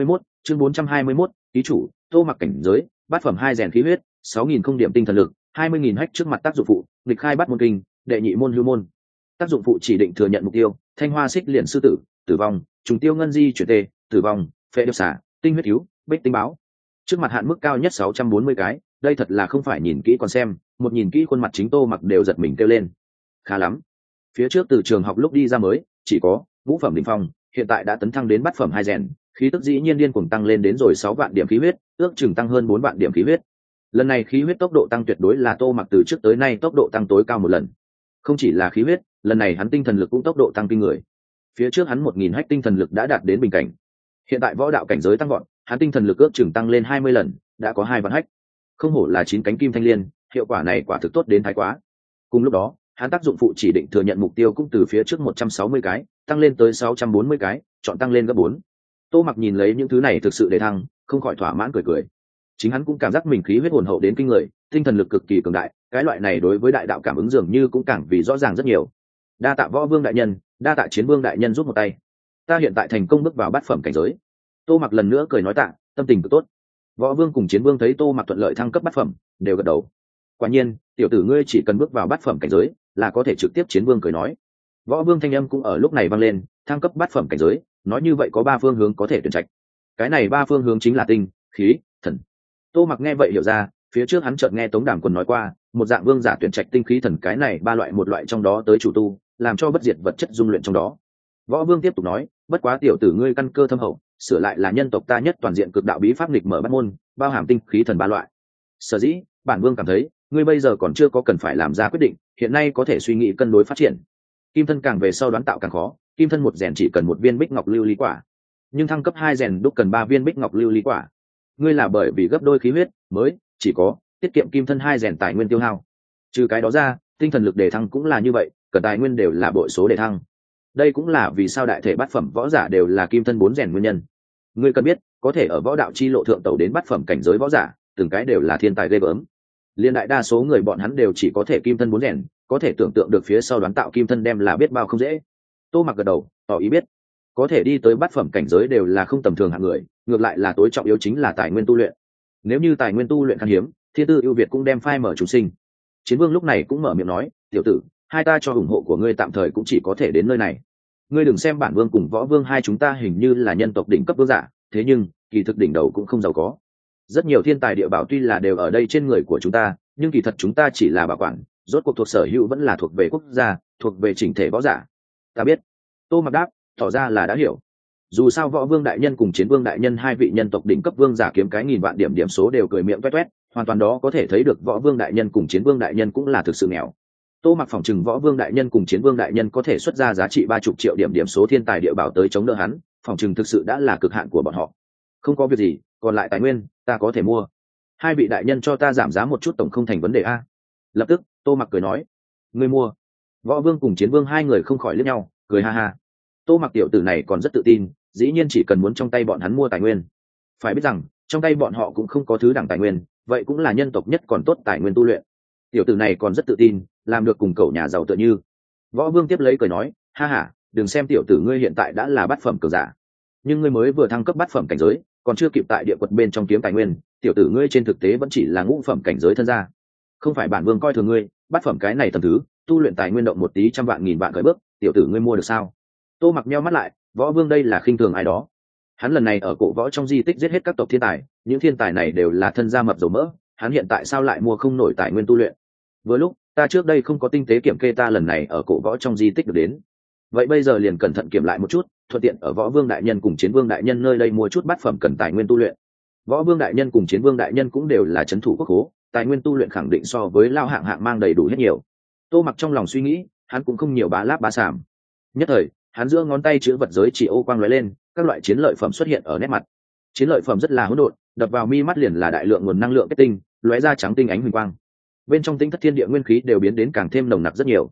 421, ký chủ, Tô Mặc cảnh giới, bát phẩm hai rèn khí huyết, 6000 không điểm tinh thần lực, 20000 hách trước mặt tác dụng phụ, nghịch khai bát môn kinh, đệ nhị môn hưu môn. Tác dụng phụ chỉ định thừa nhận mục tiêu, thanh hoa xích liền sư tử, tử vong, trùng tiêu ngân di chuyển tê, tử vong, phệ điệp xả, tinh huyết cứu, bích tinh báo. Trước mặt hạn mức cao nhất 640 cái, đây thật là không phải nhìn kỹ còn xem, một nhìn kỹ khuôn mặt chính Tô Mặc đều giật mình kêu lên. Khá lắm. Phía trước từ trường học lúc đi ra mới chỉ có ngũ phẩm đỉnh phong, hiện tại đã tấn thăng đến bát phẩm hai rèn, khí tức dĩ nhiên điên cuồng tăng lên đến rồi 6 vạn điểm khí huyết, ước chừng tăng hơn 4 vạn điểm khí huyết. Lần này khí huyết tốc độ tăng tuyệt đối là Tô Mặc từ trước tới nay tốc độ tăng tối cao một lần. Không chỉ là khí huyết, lần này hắn tinh thần lực cũng tốc độ tăng kinh người. Phía trước hắn 1000 hách tinh thần lực đã đạt đến bình cảnh. Hiện tại võ đạo cảnh giới tăng vọt, hắn tinh thần lực ước chừng tăng lên 20 lần, đã có 2 vạn hách. Không hổ là 9 cánh kim thanh liên, hiệu quả này quả thực tốt đến thái quá. Cùng lúc đó, hắn tác dụng phụ chỉ định thừa nhận mục tiêu cũng từ phía trước 160 cái tăng lên tới 640 cái, chọn tăng lên gấp 4. Tô Mặc nhìn lấy những thứ này thực sự để thăng, không khỏi thỏa mãn cười cười. Chính hắn cũng cảm giác mình khí huyết hồn hậu đến kinh người, tinh thần lực cực kỳ cường đại, cái loại này đối với đại đạo cảm ứng dường như cũng càng vì rõ ràng rất nhiều. Đa tạ Võ Vương đại nhân, đa tạ Chiến Vương đại nhân giúp một tay. Ta hiện tại thành công bước vào bát phẩm cảnh giới. Tô Mặc lần nữa cười nói tạ, tâm tình cực tốt. Võ Vương cùng Chiến Vương thấy Tô Mặc thuận lợi thăng cấp bát phẩm, đều gật đầu. Quả nhiên, tiểu tử ngươi chỉ cần bước vào bát phẩm cảnh giới, là có thể trực tiếp. Chiến Vương cười nói. Võ Vương thanh âm cũng ở lúc này vang lên, thăng cấp bát phẩm cảnh giới, nói như vậy có 3 phương hướng có thể tuyển trạch. Cái này 3 phương hướng chính là tinh, khí, thần. Tô Mặc nghe vậy hiểu ra, phía trước hắn chợt nghe Tống Đàm Quân nói qua, một dạng vương giả tuyển trạch tinh khí thần, cái này 3 loại một loại trong đó tới chủ tu, làm cho bất diệt vật chất dung luyện trong đó. Võ Vương tiếp tục nói, bất quá tiểu tử ngươi căn cơ thâm hậu, sửa lại là nhân tộc ta nhất toàn diện cực đạo bí pháp nghịch mở bát môn, bao hàm tinh khí thần 3 loại. Sở dĩ, bản vương cảm thấy, ngươi bây giờ còn chưa có cần phải làm ra quyết định, hiện nay có thể suy nghĩ cân đối phát triển. Kim thân càng về sau đoán tạo càng khó, kim thân một rèn chỉ cần 1 viên bích ngọc lưu ly quả, nhưng thăng cấp 2 rèn đúc cần 3 viên bích ngọc lưu ly quả. Ngươi là bởi vì gấp đôi khí huyết mới chỉ có tiết kiệm kim thân 2 rèn tài nguyên tiêu hao. Trừ cái đó ra, tinh thần lực đề thăng cũng là như vậy, cần tài nguyên đều là bội số đề thăng. Đây cũng là vì sao đại thể bát phẩm võ giả đều là kim thân 4 rèn nguyên nhân. Ngươi cần biết, có thể ở võ đạo chi lộ thượng tẩu đến bát phẩm cảnh giới võ giả, từng cái đều là thiên tài ghê gớm. Liên đại đa số người bọn hắn đều chỉ có thể kim thân 4 rèn, có thể tưởng tượng được phía sau đoán tạo kim thân đem là biết bao không dễ. Tô Mặc gật đầu, tỏ ý biết. Có thể đi tới bát phẩm cảnh giới đều là không tầm thường hạng người, ngược lại là tối trọng yếu chính là tài nguyên tu luyện. Nếu như tài nguyên tu luyện khan hiếm, thiên tư ưu việt cũng đem phai mở chúng sinh. Chiến Vương lúc này cũng mở miệng nói, tiểu tử, hai ta cho ủng hộ của ngươi tạm thời cũng chỉ có thể đến nơi này. Ngươi đừng xem bản vương cùng võ vương hai chúng ta hình như là nhân tộc đỉnh cấp vương giả, thế nhưng kỳ thực đỉnh đầu cũng không giàu có. Rất nhiều thiên tài địa bảo tuy là đều ở đây trên người của chúng ta, nhưng kỳ thật chúng ta chỉ là bảo quản, rốt cuộc thuộc sở hữu vẫn là thuộc về quốc gia, thuộc về chỉnh thể võ giả. Ta biết. Tô Mặc đáp, tỏ ra là đã hiểu. Dù sao võ vương đại nhân cùng chiến vương đại nhân hai vị nhân tộc đỉnh cấp vương giả kiếm cái 1000 vạn điểm điểm số đều cười miệng toét toét, hoàn toàn đó có thể thấy được võ vương đại nhân cùng chiến vương đại nhân cũng là thực sự nghèo. Tô Mặc phỏng chừng võ vương đại nhân cùng chiến vương đại nhân có thể xuất ra giá trị 30 triệu điểm điểm số thiên tài địa bảo tới chống đỡ hắn, phỏng chừng thực sự đã là cực hạn của bọn họ. Không có việc gì, còn lại tài nguyên ta có thể mua. Hai vị đại nhân cho ta giảm giá một chút tổng không thành vấn đề a. Lập tức Tô Mặc cười nói, ngươi mua. Võ vương cùng chiến vương hai người không khỏi liếc nhau, cười ha ha. Tô Mặc tiểu tử này còn rất tự tin, dĩ nhiên chỉ cần muốn trong tay bọn hắn mua tài nguyên. Phải biết rằng trong tay bọn họ cũng không có thứ đẳng tài nguyên, vậy cũng là nhân tộc nhất còn tốt tài nguyên tu luyện. Tiểu tử này còn rất tự tin, làm được cùng cậu nhà giàu tựa như. Võ vương tiếp lấy cười nói, ha ha, đừng xem tiểu tử ngươi hiện tại đã là bát phẩm cường giả, nhưng ngươi mới vừa thăng cấp bát phẩm cảnh giới, còn chưa kịp tại địa quật bên trong kiếm tài nguyên, tiểu tử ngươi trên thực tế vẫn chỉ là ngũ phẩm cảnh giới thân gia. Không phải bản vương coi thường ngươi, bát phẩm cái này tầm thứ, tu luyện tài nguyên động một tí trăm vạn nghìn vạn khởi bước, tiểu tử ngươi mua được sao? Tô Mặc nheo mắt lại, võ vương đây là khinh thường ai đó. Hắn lần này ở cổ võ trong di tích giết hết các tộc thiên tài, những thiên tài này đều là thân gia mập dầu mỡ, hắn hiện tại sao lại mua không nổi tài nguyên tu luyện? Với lúc ta trước đây không có tinh tế kiểm kê ta lần này ở cổ võ trong di tích được đến, vậy bây giờ liền cẩn thận kiểm lại một chút, thuận tiện ở võ vương đại nhân cùng chiến vương đại nhân nơi đây mua chút bát phẩm cần tài nguyên tu luyện. Võ vương đại nhân cùng chiến vương đại nhân cũng đều là trấn thủ quốc khố, tài nguyên tu luyện khẳng định so với lao hạng hạng mang đầy đủ hết nhiều. Tô Mặc trong lòng suy nghĩ, hắn cũng không nhiều bá láp bá sàm. Nhất thời hắn giữa ngón tay chữ vật giới chỉ ô quang lóe lên, các loại chiến lợi phẩm xuất hiện ở nét mặt. Chiến lợi phẩm rất là hỗn độn, đập vào mi mắt liền là đại lượng nguồn năng lượng kết tinh, lóe ra trắng tinh ánh huỳnh quang. Bên trong tinh thất thiên địa nguyên khí đều biến đến càng thêm nồng nặc rất nhiều.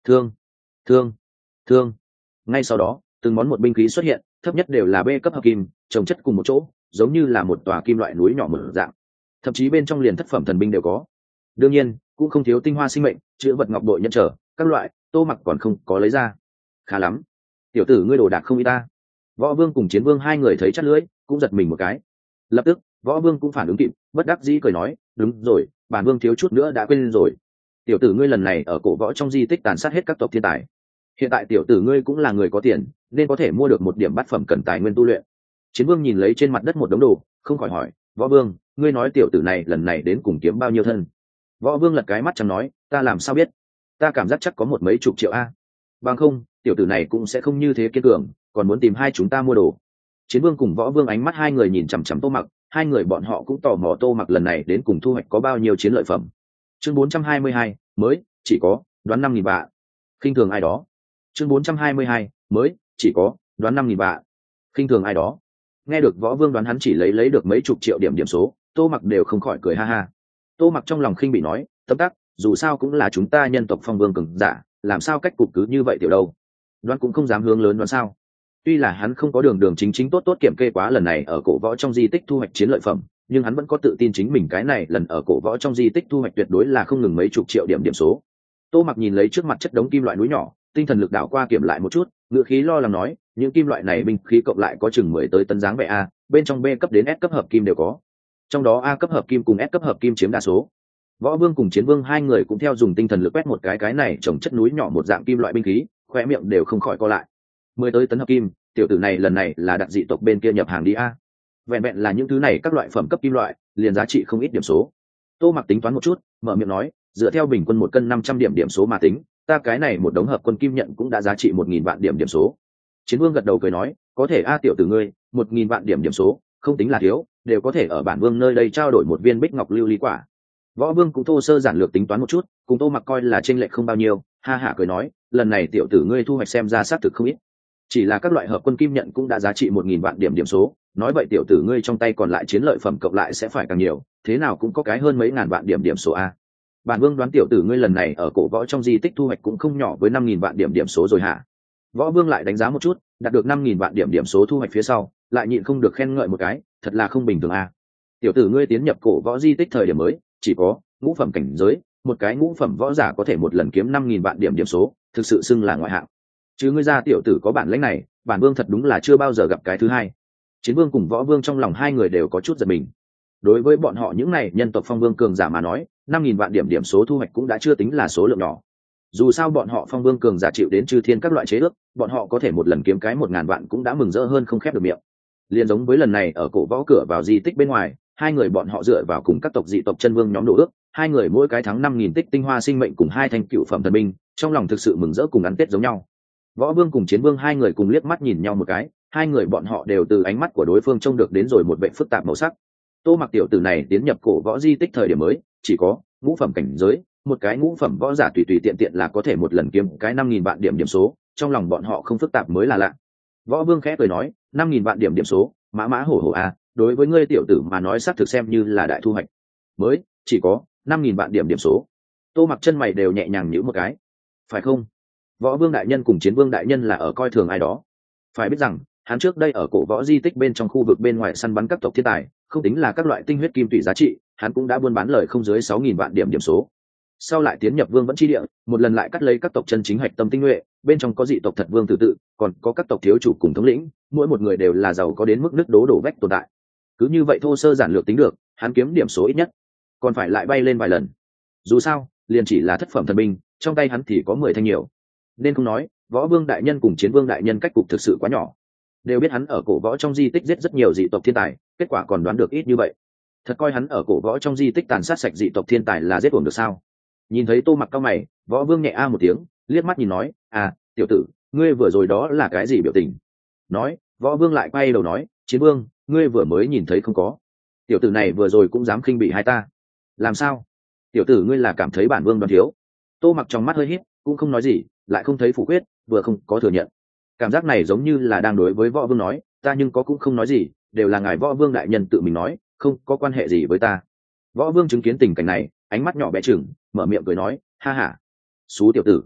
thương thương thương. Ngay sau đó từng món một binh khí xuất hiện, thấp nhất đều là B cấp hợp kim, chồng chất cùng một chỗ, giống như là một tòa kim loại núi nhỏ mở dạng, thậm chí bên trong liền thất phẩm thần binh đều có. Đương nhiên cũng không thiếu tinh hoa sinh mệnh, chữ vật ngọc bội nhân trở các loại. Tô Mặc còn không có lấy ra. Khá lắm, tiểu tử ngươi đồ đạc không y ta. Võ Vương cùng Chiến Vương hai người thấy chắt lưỡi cũng giật mình một cái. Lập tức Võ Vương cũng phản ứng kịp, bất đắc dĩ cười nói, đúng rồi, bản vương thiếu chút nữa đã quên rồi. Tiểu tử ngươi lần này ở cổ võ trong di tích tàn sát hết các tộc thiên tài, hiện tại tiểu tử ngươi cũng là người có tiền, nên có thể mua được một điểm bát phẩm cần tài nguyên tu luyện. Chiến Vương nhìn lấy trên mặt đất một đống đồ, không khỏi hỏi, Võ Vương, ngươi nói tiểu tử này lần này đến cùng kiếm bao nhiêu thân? Võ Vương lật cái mắt chẳng nói, ta làm sao biết, ta cảm giác chắc có một mấy chục triệu a. Bằng không tiểu tử này cũng sẽ không như thế kiên cường, còn muốn tìm hai chúng ta mua đồ. Chiến Vương cùng Võ Vương ánh mắt hai người nhìn chằm chằm Tô Mặc, hai người bọn họ cũng tò mò Tô Mặc lần này đến cùng thu hoạch có bao nhiêu chiến lợi phẩm. Chương 422, mới chỉ có đoán 5.000 bạ. Khinh thường ai đó. Chương 422, mới chỉ có đoán 5.000 bạ. Khinh thường ai đó. Nghe được Võ Vương đoán hắn chỉ lấy được mấy chục triệu điểm số, Tô Mặc đều không khỏi cười ha ha. Tô Mặc trong lòng khinh bị nói, tấm tắc, dù sao cũng là chúng ta nhân tộc phong vương cường giả, làm sao cách cục cứ như vậy tiểu đâu. Đoán cũng không dám hướng lớn đoán sao. Tuy là hắn không có đường chính tốt kiểm kê quá lần này ở cổ võ trong di tích thu hoạch chiến lợi phẩm, nhưng hắn vẫn có tự tin chính mình cái này lần ở cổ võ trong di tích thu hoạch tuyệt đối là không ngừng mấy chục triệu điểm số. Tô Mặc nhìn lấy trước mặt chất đống kim loại núi nhỏ, tinh thần lực đảo qua kiểm lại một chút, ngựa khí lo lắng nói, những kim loại này binh khí cộng lại có chừng 10 tới tấn dáng vẻ a, bên trong B cấp đến S cấp hợp kim đều có. Trong đó A cấp hợp kim cùng S cấp hợp kim chiếm đa số. Võ Vương cùng Chiến Vương hai người cũng theo dùng tinh thần lực quét một cái này trồng chất núi nhỏ một dạng kim loại binh khí, khóe miệng đều không khỏi co lại. 10 tới tấn hợp kim, tiểu tử này lần này là đặc dị tộc bên kia nhập hàng đi a. Vẹn vẹn là những thứ này các loại phẩm cấp kim loại, liền giá trị không ít điểm số. Tô Mặc tính toán một chút, mở miệng nói, dựa theo bình quân một cân 500 điểm số mà tính, ta cái này một đống hợp quân kim nhận cũng đã giá trị 1.000 vạn điểm số. Chiến Vương gật đầu cười nói, có thể a tiểu tử ngươi, 1.000 vạn điểm số, không tính là thiếu, đều có thể ở bản vương nơi đây trao đổi một viên bích ngọc lưu ly quả. Võ Vương cũng thô sơ giản lược tính toán một chút, cùng Tô Mặc coi là chênh lệch không bao nhiêu, ha hả cười nói, lần này tiểu tử ngươi thu hoạch xem ra xác thực không ít. Chỉ là các loại hợp quân kim nhận cũng đã giá trị 1.000 vạn điểm số, nói vậy tiểu tử ngươi trong tay còn lại chiến lợi phẩm cộng lại sẽ phải càng nhiều, thế nào cũng có cái hơn mấy ngàn vạn điểm số a. Bản vương đoán tiểu tử ngươi lần này ở cổ võ trong di tích thu hoạch cũng không nhỏ với 5.000 vạn điểm số rồi hả? Võ Vương lại đánh giá một chút, đạt được 5.000 vạn điểm số thu hoạch phía sau, lại nhịn không được khen ngợi một cái, thật là không bình thường a. Tiểu tử ngươi tiến nhập cổ võ di tích thời điểm mới, chỉ có ngũ phẩm cảnh giới, một cái ngũ phẩm võ giả có thể một lần kiếm 5.000 vạn điểm số, thực sự xưng là ngoại hạng. Chứ ngươi ra tiểu tử có bản lĩnh này, bản vương thật đúng là chưa bao giờ gặp cái thứ hai. Chiến Vương cùng Võ Vương trong lòng hai người đều có chút giật mình. Đối với bọn họ những này nhân tộc phong vương cường giả mà nói, 5.000 vạn điểm số thu hoạch cũng đã chưa tính là số lượng nhỏ. Dù sao bọn họ phong vương cường giả chịu đến chư thiên các loại chế ước, bọn họ có thể một lần kiếm cái 1.000 vạn cũng đã mừng rỡ hơn không khép được miệng. Liên giống với lần này ở cổ võ cửa vào di tích bên ngoài, hai người bọn họ dựa vào cùng các tộc dị tộc chân vương nhóm đổ ước, hai người mỗi cái thắng 5.000 tích tinh hoa sinh mệnh cùng 2 thanh cựu phẩm thần binh, trong lòng thực sự mừng rỡ cùng ăn tết giống nhau. Võ Vương cùng Chiến Vương hai người cùng liếc mắt nhìn nhau một cái, hai người bọn họ đều từ ánh mắt của đối phương trông được đến rồi một vẻ phức tạp màu sắc. Tô Mặc tiểu tử này tiến nhập cổ võ di tích thời điểm mới, chỉ có ngũ phẩm cảnh giới, một cái ngũ phẩm võ giả tùy tiện là có thể một lần kiếm cái 5.000 vạn điểm số, trong lòng bọn họ không phức tạp mới là lạ. Võ Vương khẽ cười nói, 5.000 vạn điểm số, mã hổ à, đối với ngươi tiểu tử mà nói xác thực xem như là đại thu hoạch. Mới chỉ có 5.000 vạn điểm số. Tô Mặc chân mày đều nhẹ nhàng nhíu một cái. Phải không? Võ Vương đại nhân cùng Chiến Vương đại nhân là ở coi thường ai đó. Phải biết rằng, hắn trước đây ở cổ võ di tích bên trong khu vực bên ngoài săn bắn các tộc thiên tài, không tính là các loại tinh huyết kim tụy giá trị, hắn cũng đã buôn bán lời không dưới 6.000 vạn điểm số. Sau lại tiến nhập Vương vẫn chi địa, một lần lại cắt lấy các tộc chân chính hạch tâm tinh nhuệ, bên trong có dị tộc thật vương tự, còn có các tộc thiếu chủ cùng thống lĩnh, mỗi một người đều là giàu có đến mức nứt đổ vách tồn tại. Cứ như vậy thô sơ giản lược tính được, hắn kiếm điểm số ít nhất, còn phải lại bay lên vài lần. Dù sao, liền chỉ là thất phẩm thần binh, trong tay hắn thì có 10 thanh nhiều. Nên không nói, Võ Vương đại nhân cùng Chiến Vương đại nhân cách cục thực sự quá nhỏ. Đều biết hắn ở cổ võ trong di tích giết rất nhiều dị tộc thiên tài, kết quả còn đoán được ít như vậy. Thật coi hắn ở cổ võ trong di tích tàn sát sạch dị tộc thiên tài là giết uổng được sao? Nhìn thấy Tô Mặc cau mày, Võ Vương nhẹ a một tiếng, liếc mắt nhìn nói, à, tiểu tử, ngươi vừa rồi đó là cái gì biểu tình? Nói, Võ Vương lại quay đầu nói, Chiến Vương, ngươi vừa mới nhìn thấy không có? Tiểu tử này vừa rồi cũng dám khinh bị hai ta. Làm sao? Tiểu tử ngươi là cảm thấy bản vương đoán thiếu? Tô Mặc trong mắt hơi híp, cũng không nói gì, lại không thấy phủ quyết, vừa không có thừa nhận. Cảm giác này giống như là đang đối với Võ Vương nói, ta nhưng có cũng không nói gì, đều là ngài Võ Vương đại nhân tự mình nói, không có quan hệ gì với ta. Võ Vương chứng kiến tình cảnh này, ánh mắt nhỏ bé chừng, mở miệng cười nói, ha ha, xú tiểu tử,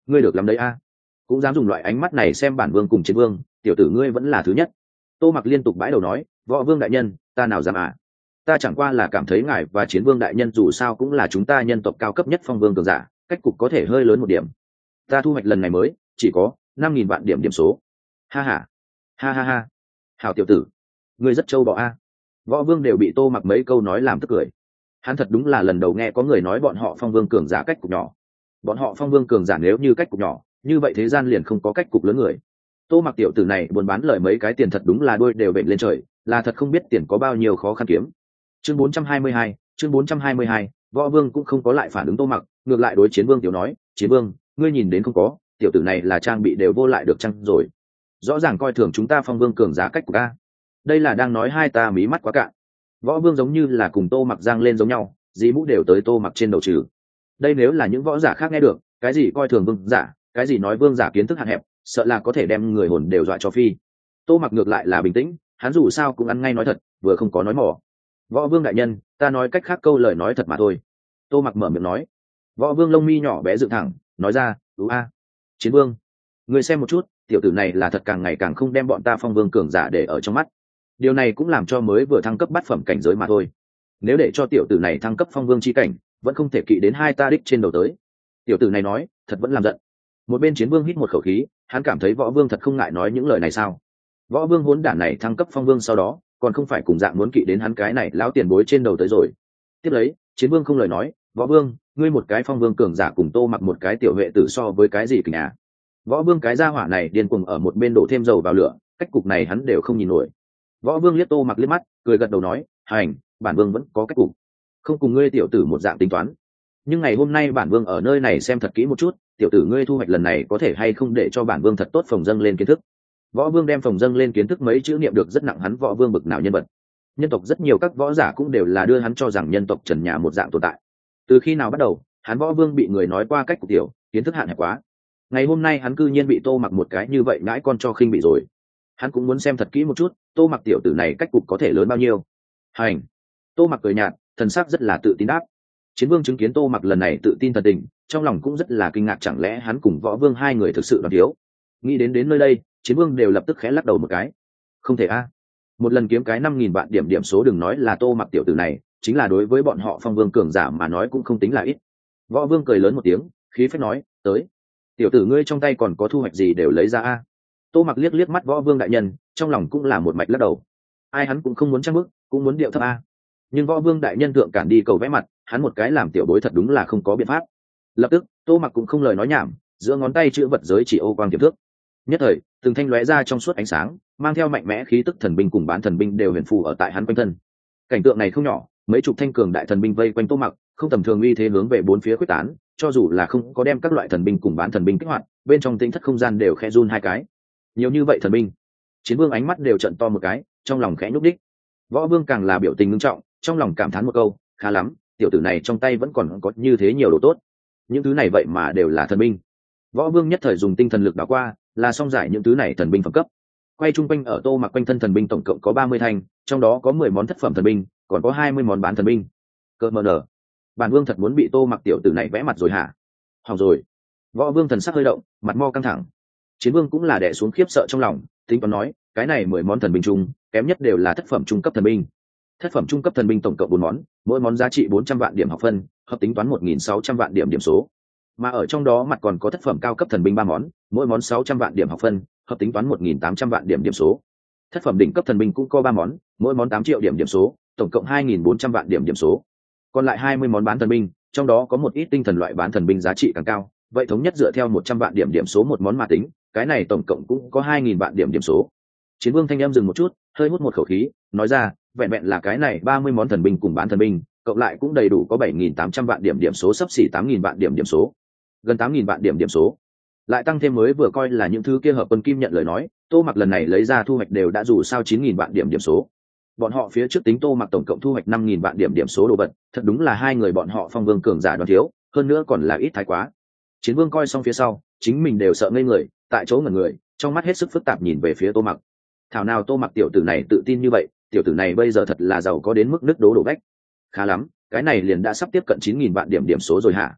ngươi được lắm đấy a, cũng dám dùng loại ánh mắt này xem bản vương cùng chiến vương, tiểu tử ngươi vẫn là thứ nhất. Tô Mặc liên tục bãi đầu nói, võ vương đại nhân, ta nào dám à, ta chẳng qua là cảm thấy ngài và chiến vương đại nhân dù sao cũng là chúng ta nhân tộc cao cấp nhất phong vương cường giả, cách cục có thể hơi lớn một điểm. Ta thu hoạch lần này mới chỉ có 5.000 vạn điểm điểm số. Ha ha ha ha ha, hảo tiểu tử, ngươi rất trâu bọ a. Võ vương đều bị Tô Mặc mấy câu nói làm tức cười. Hắn thật đúng là lần đầu nghe có người nói bọn họ phong vương cường giả cách cục nhỏ. Bọn họ phong vương cường giả nếu như cách cục nhỏ, như vậy thế gian liền không có cách cục lớn người. Tô Mặc tiểu tử này buồn bán lời mấy cái tiền thật đúng là đôi đều bệnh lên trời, là thật không biết tiền có bao nhiêu khó khăn kiếm. Chương 422, chương 422, Võ Vương cũng không có lại phản ứng Tô Mặc, ngược lại đối Chiến Vương tiểu nói, "Chiến Vương, ngươi nhìn đến không có, tiểu tử này là trang bị đều vô lại được chăng rồi? Rõ ràng coi thường chúng ta phong vương cường giá cách của ta. Đây là đang nói hai ta mí mắt quá cạn." Võ Vương giống như là cùng Tô Mặc giang lên giống nhau, dí mũ đều tới Tô Mặc trên đầu trừ. Đây nếu là những võ giả khác nghe được, cái gì coi thường vương giả, cái gì nói vương giả kiến thức hạn hẹp, sợ là có thể đem người hồn đều dọa cho phi. Tô Mặc ngược lại là bình tĩnh, hắn dù sao cũng ăn ngay nói thật, vừa không có nói mỏ. "Võ Vương đại nhân, ta nói cách khác câu lời nói thật mà thôi." Tô Mặc mở miệng nói. Võ Vương lông mi nhỏ bé dựng thẳng, nói ra, a, Chiến Vương, người xem một chút, tiểu tử này là thật càng ngày càng không đem bọn ta phong vương cường giả để ở trong mắt. Điều này cũng làm cho mới vừa thăng cấp bát phẩm cảnh giới mà thôi. Nếu để cho tiểu tử này thăng cấp phong vương chi cảnh, vẫn không thể kỵ đến hai ta đích trên đầu tới." Tiểu tử này nói, thật vẫn làm giận. Một bên Chiến Vương hít một khẩu khí, hắn cảm thấy Võ Vương thật không ngại nói những lời này sao? Võ Vương hỗn đản này thăng cấp phong vương sau đó, còn không phải cùng dạng muốn kỵ đến hắn cái này lão tiền bối trên đầu tới rồi. Tiếp lấy, Chiến Vương không lời nói, "Võ Vương, ngươi một cái phong vương cường giả cùng Tô Mặc một cái tiểu vệ tử so với cái gì kìa?" Võ Vương cái gia hỏa này điên cuồng ở một bên đổ thêm dầu vào lửa, cách cục này hắn đều không nhìn nổi. Võ Vương liếc Tô Mặc liếc mắt, cười gật đầu nói, "Hành, bản vương vẫn có cách cục, không cùng ngươi tiểu tử một dạng tính toán. Nhưng ngày hôm nay bản vương ở nơi này xem thật kỹ một chút, tiểu tử ngươi thu hoạch lần này có thể hay không để cho bản vương thật tốt phòng dâng lên kiến thức." Võ Vương đem phòng dâng lên kiến thức mấy chữ niệm được rất nặng, hắn Võ Vương bực nào nhân vật. Nhân tộc rất nhiều các võ giả cũng đều là đưa hắn cho rằng nhân tộc trần nhà một dạng tồn tại. Từ khi nào bắt đầu, hắn Võ Vương bị người nói qua cách cục tiểu, kiến thức hạn hẹp quá. Ngày hôm nay hắn cư nhiên bị Tô Mặc một cái như vậy ngãi con cho khinh bị rồi. Hắn cũng muốn xem thật kỹ một chút, Tô Mặc tiểu tử này cách cục có thể lớn bao nhiêu. Hành. Tô Mặc cười nhạt, thần sắc rất là tự tin đáp. Chiến Vương chứng kiến Tô Mặc lần này tự tin thật tình, trong lòng cũng rất là kinh ngạc, chẳng lẽ hắn cùng Võ Vương hai người thực sự đoàn thiếu. Nghĩ đến nơi đây, Chiến Vương đều lập tức khẽ lắc đầu một cái. Không thể a. Một lần kiếm cái 5.000 vạn điểm điểm số, đừng nói là Tô Mặc tiểu tử này, chính là đối với bọn họ phong vương cường giả mà nói cũng không tính là ít. Võ Vương cười lớn một tiếng, khí phách nói, "Tới, tiểu tử ngươi trong tay còn có thu hoạch gì đều lấy ra a." Tô Mặc liếc liếc mắt Võ Vương đại nhân, trong lòng cũng là một mạch lắc đầu. Ai hắn cũng không muốn trang bức, cũng muốn điệu thấp a. Nhưng Võ Vương đại nhân thượng cản đi cầu vẽ mặt, hắn một cái làm tiểu bối thật đúng là không có biện pháp. Lập tức, Tô Mặc cũng không lời nói nhảm, giữa ngón tay chữ vật giới chỉ ô quang tiềm thước. Nhất thời, từng thanh lóe ra trong suốt ánh sáng, mang theo mạnh mẽ khí tức thần binh cùng bán thần binh đều huyền phù ở tại hắn quanh thân. Cảnh tượng này không nhỏ, mấy chục thanh cường đại thần binh vây quanh Tô Mặc, không tầm thường uy thế hướng về bốn phía quyết tán, cho dù là không có đem các loại thần binh cùng bán thần binh kích hoạt, bên trong tinh thất không gian đều khẽ run hai cái. Nhiều như vậy thần binh, Chiến Vương ánh mắt đều trợn to một cái, trong lòng khẽ nhúc đích. Võ Vương càng là biểu tình nghiêm trọng, trong lòng cảm thán một câu, khá lắm, tiểu tử này trong tay vẫn còn có như thế nhiều đồ tốt. Những thứ này vậy mà đều là thần binh. Võ Vương nhất thời dùng tinh thần lực đảo qua, là xong giải những thứ này thần binh phẩm cấp. Quay trung quanh ở Tô Mặc quanh thân thần binh tổng cộng có 30 thanh, trong đó có 10 món thất phẩm thần binh, còn có 20 món bán thần binh. Cơ mờ nở, bản vương thật muốn bị Tô Mặc tiểu tử này vẽ mặt rồi hả? Hỏng rồi. Võ Vương thần sắc hơi động, mặt mo căng thẳng. Chiến Vương cũng là đè xuống khiếp sợ trong lòng, tính toán nói, cái này 10 món thần binh chung, kém nhất đều là thất phẩm trung cấp thần binh. Thất phẩm trung cấp thần binh tổng cộng 4 món, mỗi món giá trị 400 vạn điểm học phân, hợp tính toán 1.600 vạn điểm điểm số. Mà ở trong đó mặt còn có thất phẩm cao cấp thần binh 3 món, mỗi món 600 vạn điểm học phân, hợp tính toán 1.800 vạn điểm điểm số. Thất phẩm đỉnh cấp thần binh cũng có 3 món, mỗi món 8 triệu điểm điểm số, tổng cộng 2.400 vạn điểm điểm số. Còn lại 20 món bán thần binh, trong đó có một ít tinh thần loại bán thần binh giá trị càng cao, vậy thống nhất dựa theo 100 vạn điểm điểm số một món mà tính, cái này tổng cộng cũng có 2.000 vạn điểm điểm số. Chiến Vương thanh em dừng một chút, hơi hút một khẩu khí, nói ra, vẹn vẹn là cái này 30 món thần binh cùng bán thần binh, cộng lại cũng đầy đủ có 7.800 vạn điểm điểm số, xấp xỉ 8.000 vạn điểm điểm số. Gần 8.000 vạn điểm điểm số. Lại tăng thêm mới vừa coi là những thứ kia hợp quân kim nhận lời nói, Tô Mặc lần này lấy ra thu hoạch đều đã dù sao 9.000 vạn điểm điểm số. Bọn họ phía trước tính Tô Mặc tổng cộng thu hoạch 5.000 vạn điểm điểm số đồ vật, thật đúng là hai người bọn họ phong vương cường giả đoán thiếu, hơn nữa còn là ít thái quá. Chiến Vương coi xong phía sau, chính mình đều sợ ngây người, tại chỗ ngẩn người, trong mắt hết sức phức tạp nhìn về phía Tô Mặc. Thảo nào Tô Mặc tiểu tử này tự tin như vậy, tiểu tử này bây giờ thật là giàu có đến mức nứt đố đổ vách. Khá lắm, cái này liền đã sắp tiếp cận 9.000 vạn điểm điểm số rồi hả?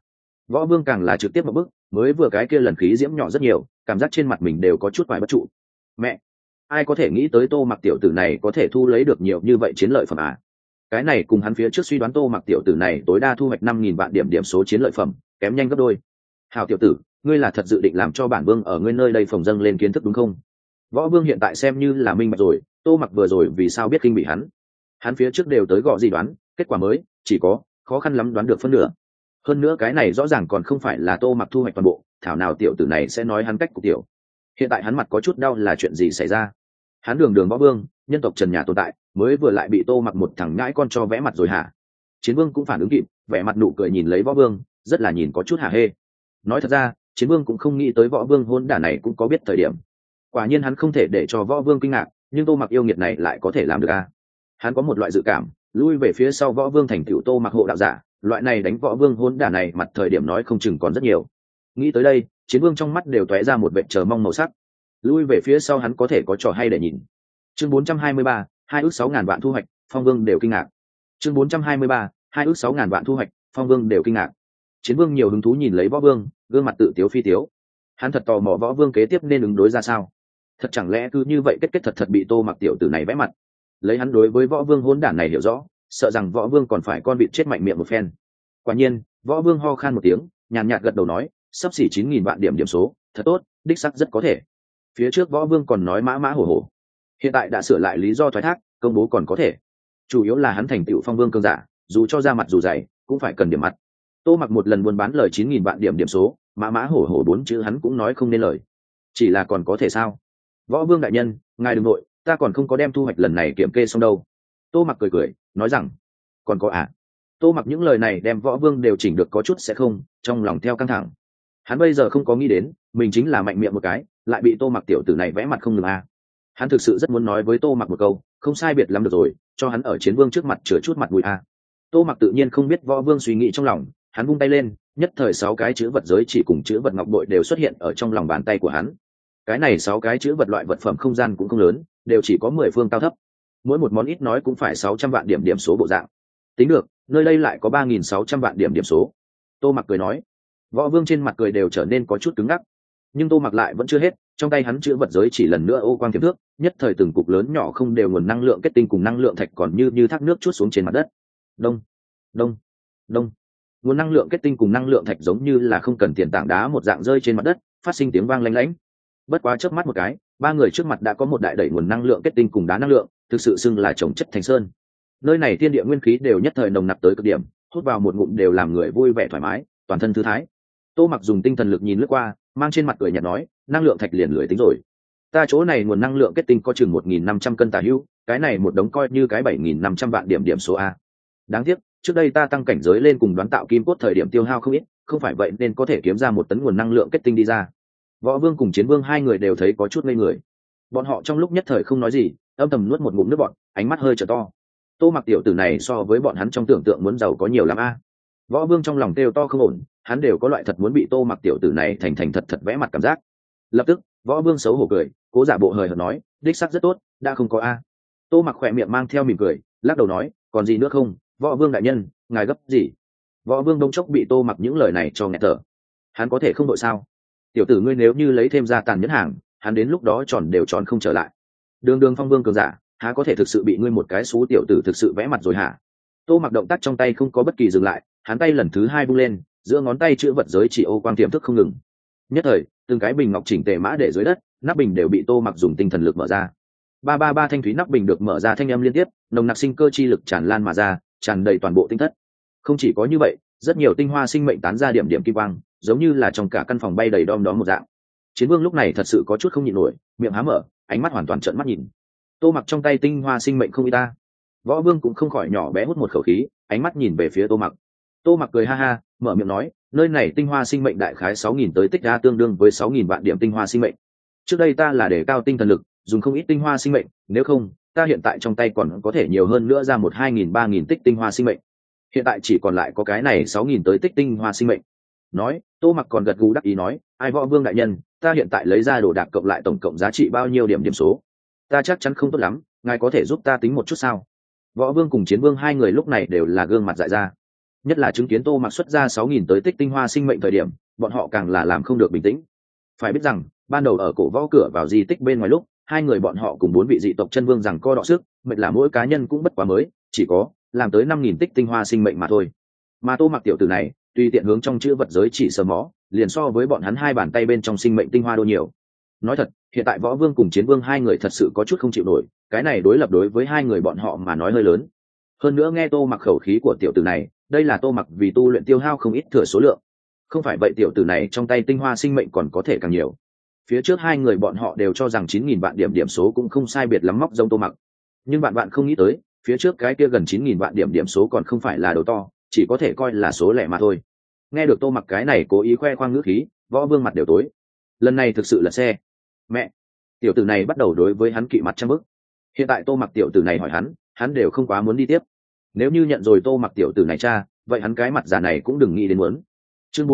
Võ Vương càng là trực tiếp một bước, mới vừa cái kia lần khí diễm nhỏ rất nhiều, cảm giác trên mặt mình đều có chút vài bất trụ. Mẹ, ai có thể nghĩ tới Tô Mặc tiểu tử này có thể thu lấy được nhiều như vậy chiến lợi phẩm à? Cái này cùng hắn phía trước suy đoán Tô Mặc tiểu tử này tối đa thu hoạch 5.000 vạn điểm điểm số chiến lợi phẩm, kém nhanh gấp đôi. Hào tiểu tử, ngươi là thật dự định làm cho bản vương ở ngươi nơi đây phồng dâng lên kiến thức đúng không? Võ Vương hiện tại xem như là minh bạch rồi, Tô Mặc vừa rồi vì sao biết kinh bị hắn phía trước đều tới gõ gì đoán, kết quả mới chỉ có khó khăn lắm đoán được phân nửa. Hơn nữa cái này rõ ràng còn không phải là Tô Mặc thu hoạch toàn bộ, thảo nào tiểu tử này sẽ nói hắn cách cục tiểu. Hiện tại hắn mặt có chút đau là chuyện gì xảy ra? Hắn đường đường Võ Vương, nhân tộc Trần nhà tồn tại, mới vừa lại bị Tô Mặc một thằng nhãi con cho vẽ mặt rồi hả? Chiến Vương cũng phản ứng kịp, vẻ mặt nụ cười nhìn lấy Võ Vương, rất là nhìn có chút hả hê. Nói thật ra, Chiến Vương cũng không nghĩ tới Võ Vương hôn đản này cũng có biết thời điểm. Quả nhiên hắn không thể để cho Võ Vương kinh ngạc, nhưng Tô Mặc yêu nghiệt này lại có thể làm được a. Hắn có một loại dự cảm, lui về phía sau Võ Vương thành tựu Tô Mặc hộ đạo giả, loại này đánh Võ Vương hôn đản này mặt thời điểm nói không chừng còn rất nhiều. Nghĩ tới đây, Chiến Vương trong mắt đều tóe ra một vẻ chờ mong màu sắc. Lui về phía sau hắn có thể có trò hay để nhìn. Chương 423, 2.600.000 vạn thu hoạch, Phong Vương đều kinh ngạc. Chương 423, 2.600.000 vạn thu hoạch, Phong Vương đều kinh ngạc. Chiến Vương nhiều hứng thú nhìn lấy Võ Vương, gương mặt tự tiếu phi tiếu. Hắn thật tò mò Võ Vương kế tiếp nên ứng đối ra sao. Thật chẳng lẽ cứ như vậy kết thật bị Tô Mặc tiểu tử này vẽ mặt. Lấy hắn đối với Võ Vương hỗn đản này hiểu rõ, sợ rằng Võ Vương còn phải con vịt chết mạnh miệng một phen. Quả nhiên, Võ Vương ho khan một tiếng, nhàn nhạt gật đầu nói, sắp xỉ 9.000 vạn điểm điểm số, thật tốt, đích sắc rất có thể. Phía trước Võ Vương còn nói mã mã hổ hổ, hiện tại đã sửa lại lý do thoái thác, công bố còn có thể. Chủ yếu là hắn thành tựu Phong Vương cương giả, dù cho ra mặt dù dày, cũng phải cần điểm mặt. Tô Mặc một lần buôn bán lời 9.000 vạn điểm điểm số, mã mã hổ hổ 4 chữ hắn cũng nói không nên lời. Chỉ là còn có thể sao? Võ Vương đại nhân, ngài đừng nội, ta còn không có đem thu hoạch lần này kiểm kê xong đâu. Tô Mặc cười cười, nói rằng, còn có à? Tô Mặc những lời này đem Võ Vương đều chỉnh được có chút sẽ không, trong lòng theo căng thẳng. Hắn bây giờ không có nghĩ đến, mình chính là mạnh miệng một cái, lại bị Tô Mặc tiểu tử này vẽ mặt không ngừng à. Hắn thực sự rất muốn nói với Tô Mặc một câu, không sai biệt lắm được rồi, cho hắn ở Chiến Vương trước mặt chừa chút mặt mũi à. Tô Mặc tự nhiên không biết Võ Vương suy nghĩ trong lòng, hắn vung tay lên, nhất thời 6 cái chữ vật giới chỉ cùng chữ vật ngọc bội đều xuất hiện ở trong lòng bàn tay của hắn. Cái này 6 cái chữ vật loại vật phẩm không gian cũng không lớn, đều chỉ có 10 phương cao thấp. Mỗi một món ít nói cũng phải 600 vạn điểm điểm số bộ dạng. Tính được, nơi đây lại có 3.600 vạn điểm điểm số. Tô Mặc cười nói. Võ Vương trên mặt cười đều trở nên có chút cứng ngắc. Nhưng Tô Mặc lại vẫn chưa hết, trong tay hắn chữ vật giới chỉ lần nữa ô quang tiềm thước, nhất thời từng cục lớn nhỏ không đều nguồn năng lượng kết tinh cùng năng lượng thạch còn như thác nước chuốt xuống trên mặt đất. Đông, đông, đông. Nguồn năng lượng kết tinh cùng năng lượng thạch giống như là không cần tiền tảng đá một dạng rơi trên mặt đất, phát sinh tiếng vang lanh lảnh. Bất quá chớp mắt một cái, ba người trước mặt đã có một đại đẩy nguồn năng lượng kết tinh cùng đá năng lượng, thực sự xưng là trồng chất thành sơn. Nơi này thiên địa nguyên khí đều nhất thời nồng nặc tới cực điểm, hút vào một ngụm đều làm người vui vẻ thoải mái, toàn thân thư thái. Tô Mặc dùng tinh thần lực nhìn lướt qua, mang trên mặt cười nhạt nói, năng lượng thạch liền lười tính rồi. Ta chỗ này nguồn năng lượng kết tinh có chừng 1.500 cân tà hữu, cái này một đống coi như cái 7.500 vạn điểm điểm số a. Đáng tiếc, trước đây ta tăng cảnh giới lên cùng đoán tạo kim cốt thời điểm tiêu hao không ít, không phải vậy nên có thể kiếm ra 1 tấn nguồn năng lượng kết tinh đi ra. Võ Vương cùng Chiến Vương hai người đều thấy có chút ngây người. Bọn họ trong lúc nhất thời không nói gì, âm thầm nuốt một ngụm nước bọt, ánh mắt hơi trở to. Tô Mặc tiểu tử này so với bọn hắn trong tưởng tượng muốn giàu có nhiều lắm a. Võ Vương trong lòng kêu to không ổn, hắn đều có loại thật muốn bị Tô Mặc tiểu tử này thành thật vẽ mặt cảm giác. Lập tức, Võ Vương xấu hổ cười, cố giả bộ hời hợt nói, đích xác rất tốt, đã không có a. Tô Mặc khỏe miệng mang theo mỉm cười, lắc đầu nói, còn gì nữa không, Võ Vương đại nhân, ngài gấp gì? Võ Vương đông chốc bị Tô Mặc những lời này cho nghẹt thở. Hắn có thể không đội sao? Tiểu tử ngươi nếu như lấy thêm ra tàn nhẫn hàng, hắn đến lúc đó tròn đều tròn không trở lại. Đường Phong Vương cường giả, há có thể thực sự bị ngươi một cái xú tiểu tử thực sự vẽ mặt rồi hả? Tô Mặc động tác trong tay không có bất kỳ dừng lại, hắn tay lần thứ 2 bung lên, giữa ngón tay chữ vật giới chỉ ô quang tiềm thức không ngừng. Nhất thời, từng cái bình ngọc chỉnh tề mã để dưới đất, nắp bình đều bị Tô Mặc dùng tinh thần lực mở ra. Ba thanh thúy nắp bình được mở ra thanh âm liên tiếp, nồng nặc sinh cơ chi lực tràn lan mà ra, tràn đầy toàn bộ tinh thất. Không chỉ có như vậy, rất nhiều tinh hoa sinh mệnh tán ra điểm điểm kim quang, giống như là trong cả căn phòng bay đầy đom đóm một dạng. Chiến Vương lúc này thật sự có chút không nhịn nổi, miệng há mở, ánh mắt hoàn toàn trợn mắt nhìn. Tô Mặc trong tay tinh hoa sinh mệnh không ít ta. Võ Vương cũng không khỏi nhỏ bé hút một khẩu khí, ánh mắt nhìn về phía Tô Mặc. Tô Mặc cười ha ha, mở miệng nói, nơi này tinh hoa sinh mệnh đại khái 6.000 tới tích ra tương đương với 6.000 vạn điểm tinh hoa sinh mệnh. Trước đây ta là để cao tinh thần lực, dùng không ít tinh hoa sinh mệnh, nếu không, ta hiện tại trong tay còn có thể nhiều hơn nữa ra 2.000-3.000 tích tinh hoa sinh mệnh. Hiện tại chỉ còn lại có cái này 6.000 tới tích tinh hoa sinh mệnh. Nói, Tô Mặc còn gật gù đắc ý nói, ai Võ Vương đại nhân, ta hiện tại lấy ra đồ đạc cộng lại tổng cộng giá trị bao nhiêu điểm điểm số? Ta chắc chắn không tốt lắm, ngài có thể giúp ta tính một chút sao? Võ Vương cùng Chiến Vương hai người lúc này đều là gương mặt dại ra. nhất là chứng kiến Tô Mặc xuất ra 6.000 tới tích tinh hoa sinh mệnh thời điểm, bọn họ càng là làm không được bình tĩnh. Phải biết rằng ban đầu ở cổ võ cửa vào di tích bên ngoài lúc, hai người bọn họ cùng 4 vị dị tộc chân vương rằng co đọ sức, mệt là mỗi cá nhân cũng bất quá mới chỉ có làm tới 5.000 tích tinh hoa sinh mệnh mà thôi. Mà Tô Mặc tiểu tử này tùy tiện hướng trong chữ vật giới chỉ sờ mó, liền so với bọn hắn hai bàn tay bên trong sinh mệnh tinh hoa đô nhiều. Nói thật, hiện tại võ vương cùng chiến vương hai người thật sự có chút không chịu nổi, cái này đối lập đối với hai người bọn họ mà nói hơi lớn. Hơn nữa nghe Tô Mặc khẩu khí của tiểu tử này, đây là Tô Mặc vì tu luyện tiêu hao không ít thừa số lượng. Không phải vậy tiểu tử này trong tay tinh hoa sinh mệnh còn có thể càng nhiều. Phía trước hai người bọn họ đều cho rằng 9.000 vạn điểm điểm số cũng không sai biệt lắm móc giống Tô Mặc. Nhưng bạn không nghĩ tới, phía trước cái kia gần 9.000 vạn điểm điểm số còn không phải là đầu to, chỉ có thể coi là số lẻ mà thôi. Nghe được Tô Mặc cái này cố ý khoe khoang ngữ khí, võ vương mặt đều tối. Lần này thực sự là xe. Mẹ, tiểu tử này bắt đầu đối với hắn kỵ mặt trăm bức. Hiện tại Tô Mặc tiểu tử này hỏi hắn đều không quá muốn đi tiếp. Nếu như nhận rồi Tô Mặc tiểu tử này cha, vậy hắn cái mặt già này cũng đừng nghĩ đến muốn. Chương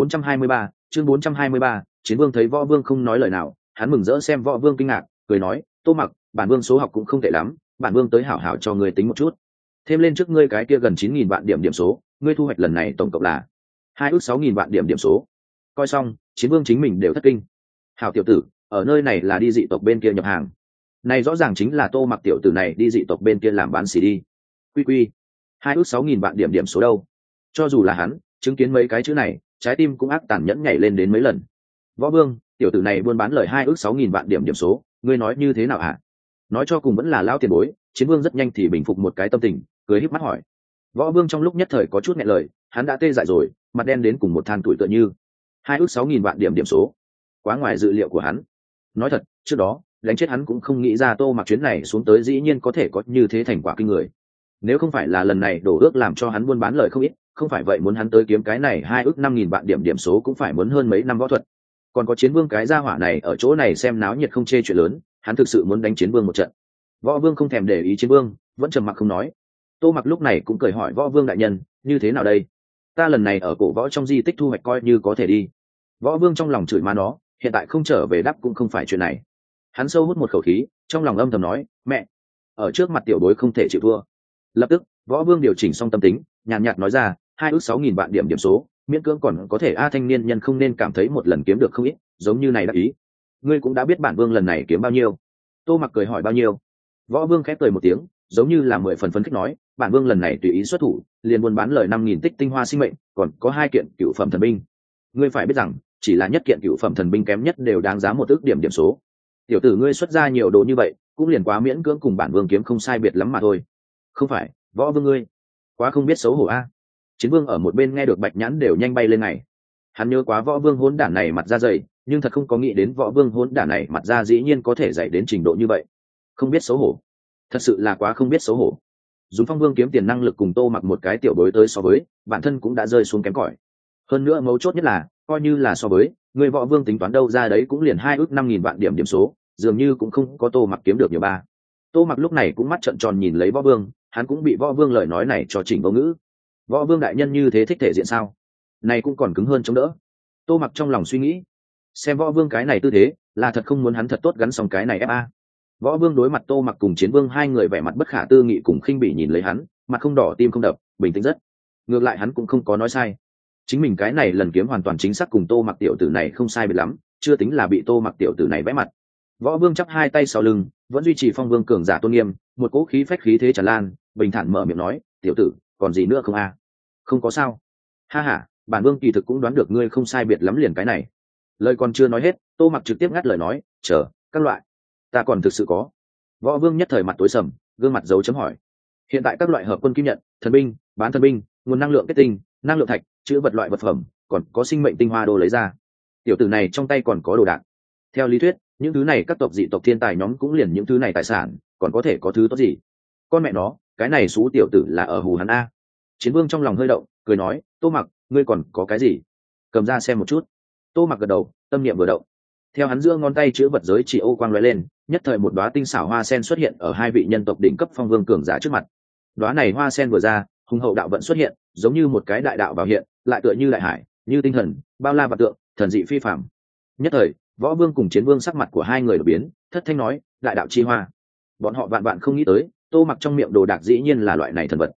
423, chiến vương thấy võ vương không nói lời nào, hắn mừng rỡ xem võ vương kinh ngạc, cười nói, Tô Mặc, bản vương số học cũng không tệ lắm, bản vương tới hảo hảo cho ngươi tính một chút. Thêm lên trước ngươi cái kia gần 9.000 vạn điểm điểm số, ngươi thu hoạch lần này tổng cộng là 2.600.000 vạn điểm điểm số. Coi xong, chiến vương chính mình đều thất kinh. Hảo tiểu tử, ở nơi này là đi dị tộc bên kia nhập hàng. Này rõ ràng chính là Tô Mặc tiểu tử này đi dị tộc bên kia làm bán xỉ đi. Quy, 2.600.000 vạn điểm điểm số đâu? Cho dù là hắn, chứng kiến mấy cái chữ này, trái tim cũng ác tàn nhẫn nhảy lên đến mấy lần. Võ vương, tiểu tử này buôn bán lời 2.600.000 vạn điểm điểm số, ngươi nói như thế nào hả? Nói cho cùng vẫn là lão tiền bối. Chiến vương rất nhanh thì bình phục một cái tâm tình, cười híp mắt hỏi. Võ vương trong lúc nhất thời có chút nghẹn lời, hắn đã tê dại rồi, mặt đen đến cùng một than tuổi tựa như. 2.600.000 vạn điểm điểm số, quá ngoài dự liệu của hắn. Nói thật, trước đó đánh chết hắn cũng không nghĩ ra Tô Mặc chuyến này xuống tới dĩ nhiên có thể có như thế thành quả kinh người. Nếu không phải là lần này đổ ước làm cho hắn buôn bán lời không ít, không phải vậy muốn hắn tới kiếm cái này 2.500.000 vạn điểm điểm số cũng phải muốn hơn mấy năm võ thuật. Còn có chiến vương cái gia hỏa này ở chỗ này xem náo nhiệt không chê chuyện lớn, hắn thực sự muốn đánh chiến vương một trận. Võ vương không thèm để ý chiến vương, vẫn trầm mặc không nói. Tô Mặc lúc này cũng cười hỏi võ vương đại nhân, như thế nào đây? Ta lần này ở cổ võ trong di tích thu hoạch coi như có thể đi. Võ vương trong lòng chửi má nó, hiện tại không trở về đáp cũng không phải chuyện này. Hắn sâu hút một khẩu khí, trong lòng âm thầm nói, mẹ, ở trước mặt tiểu bối không thể chịu thua. Lập tức võ vương điều chỉnh xong tâm tính, nhàn nhạt nói ra, 2.600.000 vạn điểm điểm số, miễn cưỡng còn có thể. Thanh niên nhân không nên cảm thấy một lần kiếm được không ít, giống như này đắc ý. Ngươi cũng đã biết bản vương lần này kiếm bao nhiêu. Tô Mặc cười hỏi bao nhiêu. Võ vương khép cười một tiếng, giống như là 10 phần phấn khích nói, bản vương lần này tùy ý xuất thủ, liền buôn bán lời 5.000 tích tinh hoa sinh mệnh, còn có 2 kiện cựu phẩm thần binh. Ngươi phải biết rằng chỉ là nhất kiện cựu phẩm thần binh kém nhất đều đáng giá 1 ức điểm điểm số. Tiểu tử ngươi xuất ra nhiều đồ như vậy, cũng liền quá miễn cưỡng cùng bản vương kiếm không sai biệt lắm mà thôi. Không phải, võ vương ngươi quá không biết xấu hổ a. Chiến vương ở một bên nghe được bạch nhãn đều nhanh bay lên này. Hắn nhớ quá võ vương hỗn đản này mặt da dày, nhưng thật không có nghĩ đến võ vương hỗn đản này mặt da dĩ nhiên có thể dày đến trình độ như vậy. Không biết xấu hổ, thật sự là quá không biết xấu hổ. Dùng phong vương kiếm tiền năng lực cùng Tô Mặc một cái tiểu bối tới so với, bản thân cũng đã rơi xuống kém cỏi. Hơn nữa mấu chốt nhất là, coi như là so với, người võ vương tính toán đâu ra đấy cũng liền 2.500.000 vạn điểm điểm số, dường như cũng không có Tô Mặc kiếm được nhiều ba. Tô Mặc lúc này cũng mắt trợn tròn nhìn lấy võ vương, hắn cũng bị võ vương lời nói này cho chỉnh vô ngữ. Võ vương đại nhân như thế thích thể diện sao? Này cũng còn cứng hơn chống đỡ. Tô Mặc trong lòng suy nghĩ, xem võ vương cái này tư thế, là thật không muốn hắn thật tốt gắn xong cái này fa. Võ vương đối mặt Tô Mặc cùng chiến vương hai người vẻ mặt bất khả tư nghị cùng khinh bỉ nhìn lấy hắn, mặt không đỏ tim không đập, bình tĩnh rất. Ngược lại hắn cũng không có nói sai. Chính mình cái này lần kiếm hoàn toàn chính xác cùng Tô Mặc tiểu tử này không sai biệt lắm, chưa tính là bị Tô Mặc tiểu tử này vẽ mặt. Võ vương chắp hai tay sau lưng, vẫn duy trì phong vương cường giả tôn nghiêm, một cỗ khí phách khí thế tràn lan, bình thản mở miệng nói, tiểu tử, còn gì nữa không a? Không có sao. Ha ha, bản vương kỳ thực cũng đoán được ngươi không sai biệt lắm liền cái này. Lời còn chưa nói hết, Tô Mặc trực tiếp ngắt lời nói, chờ, các loại, ta còn thực sự có. Võ vương nhất thời mặt tối sầm, gương mặt dấu chấm hỏi. Hiện tại các loại hợp quân kim nhận, thần binh, bán thần binh, nguồn năng lượng kết tinh, năng lượng thạch, chữ vật loại vật phẩm, còn có sinh mệnh tinh hoa đồ lấy ra. Tiểu tử này trong tay còn có đồ đạc. Theo lý thuyết, những thứ này các tộc dị tộc thiên tài nhóm cũng liền những thứ này tài sản, còn có thể có thứ tốt gì? Con mẹ nó, cái này xú tiểu tử là ở hù hắn a. Chiến vương trong lòng hơi động, cười nói, Tô Mặc, ngươi còn có cái gì? Cầm ra xem một chút. Tô Mặc gật đầu, tâm niệm vừa động. Theo hắn giữa ngón tay chứa vật giới chỉ ô quang lóe lên, nhất thời một đóa tinh xảo hoa sen xuất hiện ở hai vị nhân tộc đỉnh cấp phong vương cường giả trước mặt. Đóa này hoa sen vừa ra, hùng hậu đạo vận xuất hiện, giống như một cái đại đạo vào hiện, lại tựa như đại hải, như tinh thần, bao la và tượng, thần dị phi phàm. Nhất thời, võ vương cùng chiến vương sắc mặt của hai người đổi biến, thất thanh nói, đại đạo chi hoa. Bọn họ vạn vạn không nghĩ tới, Tô Mặc trong miệng đồ đạc dĩ nhiên là loại này thần vật.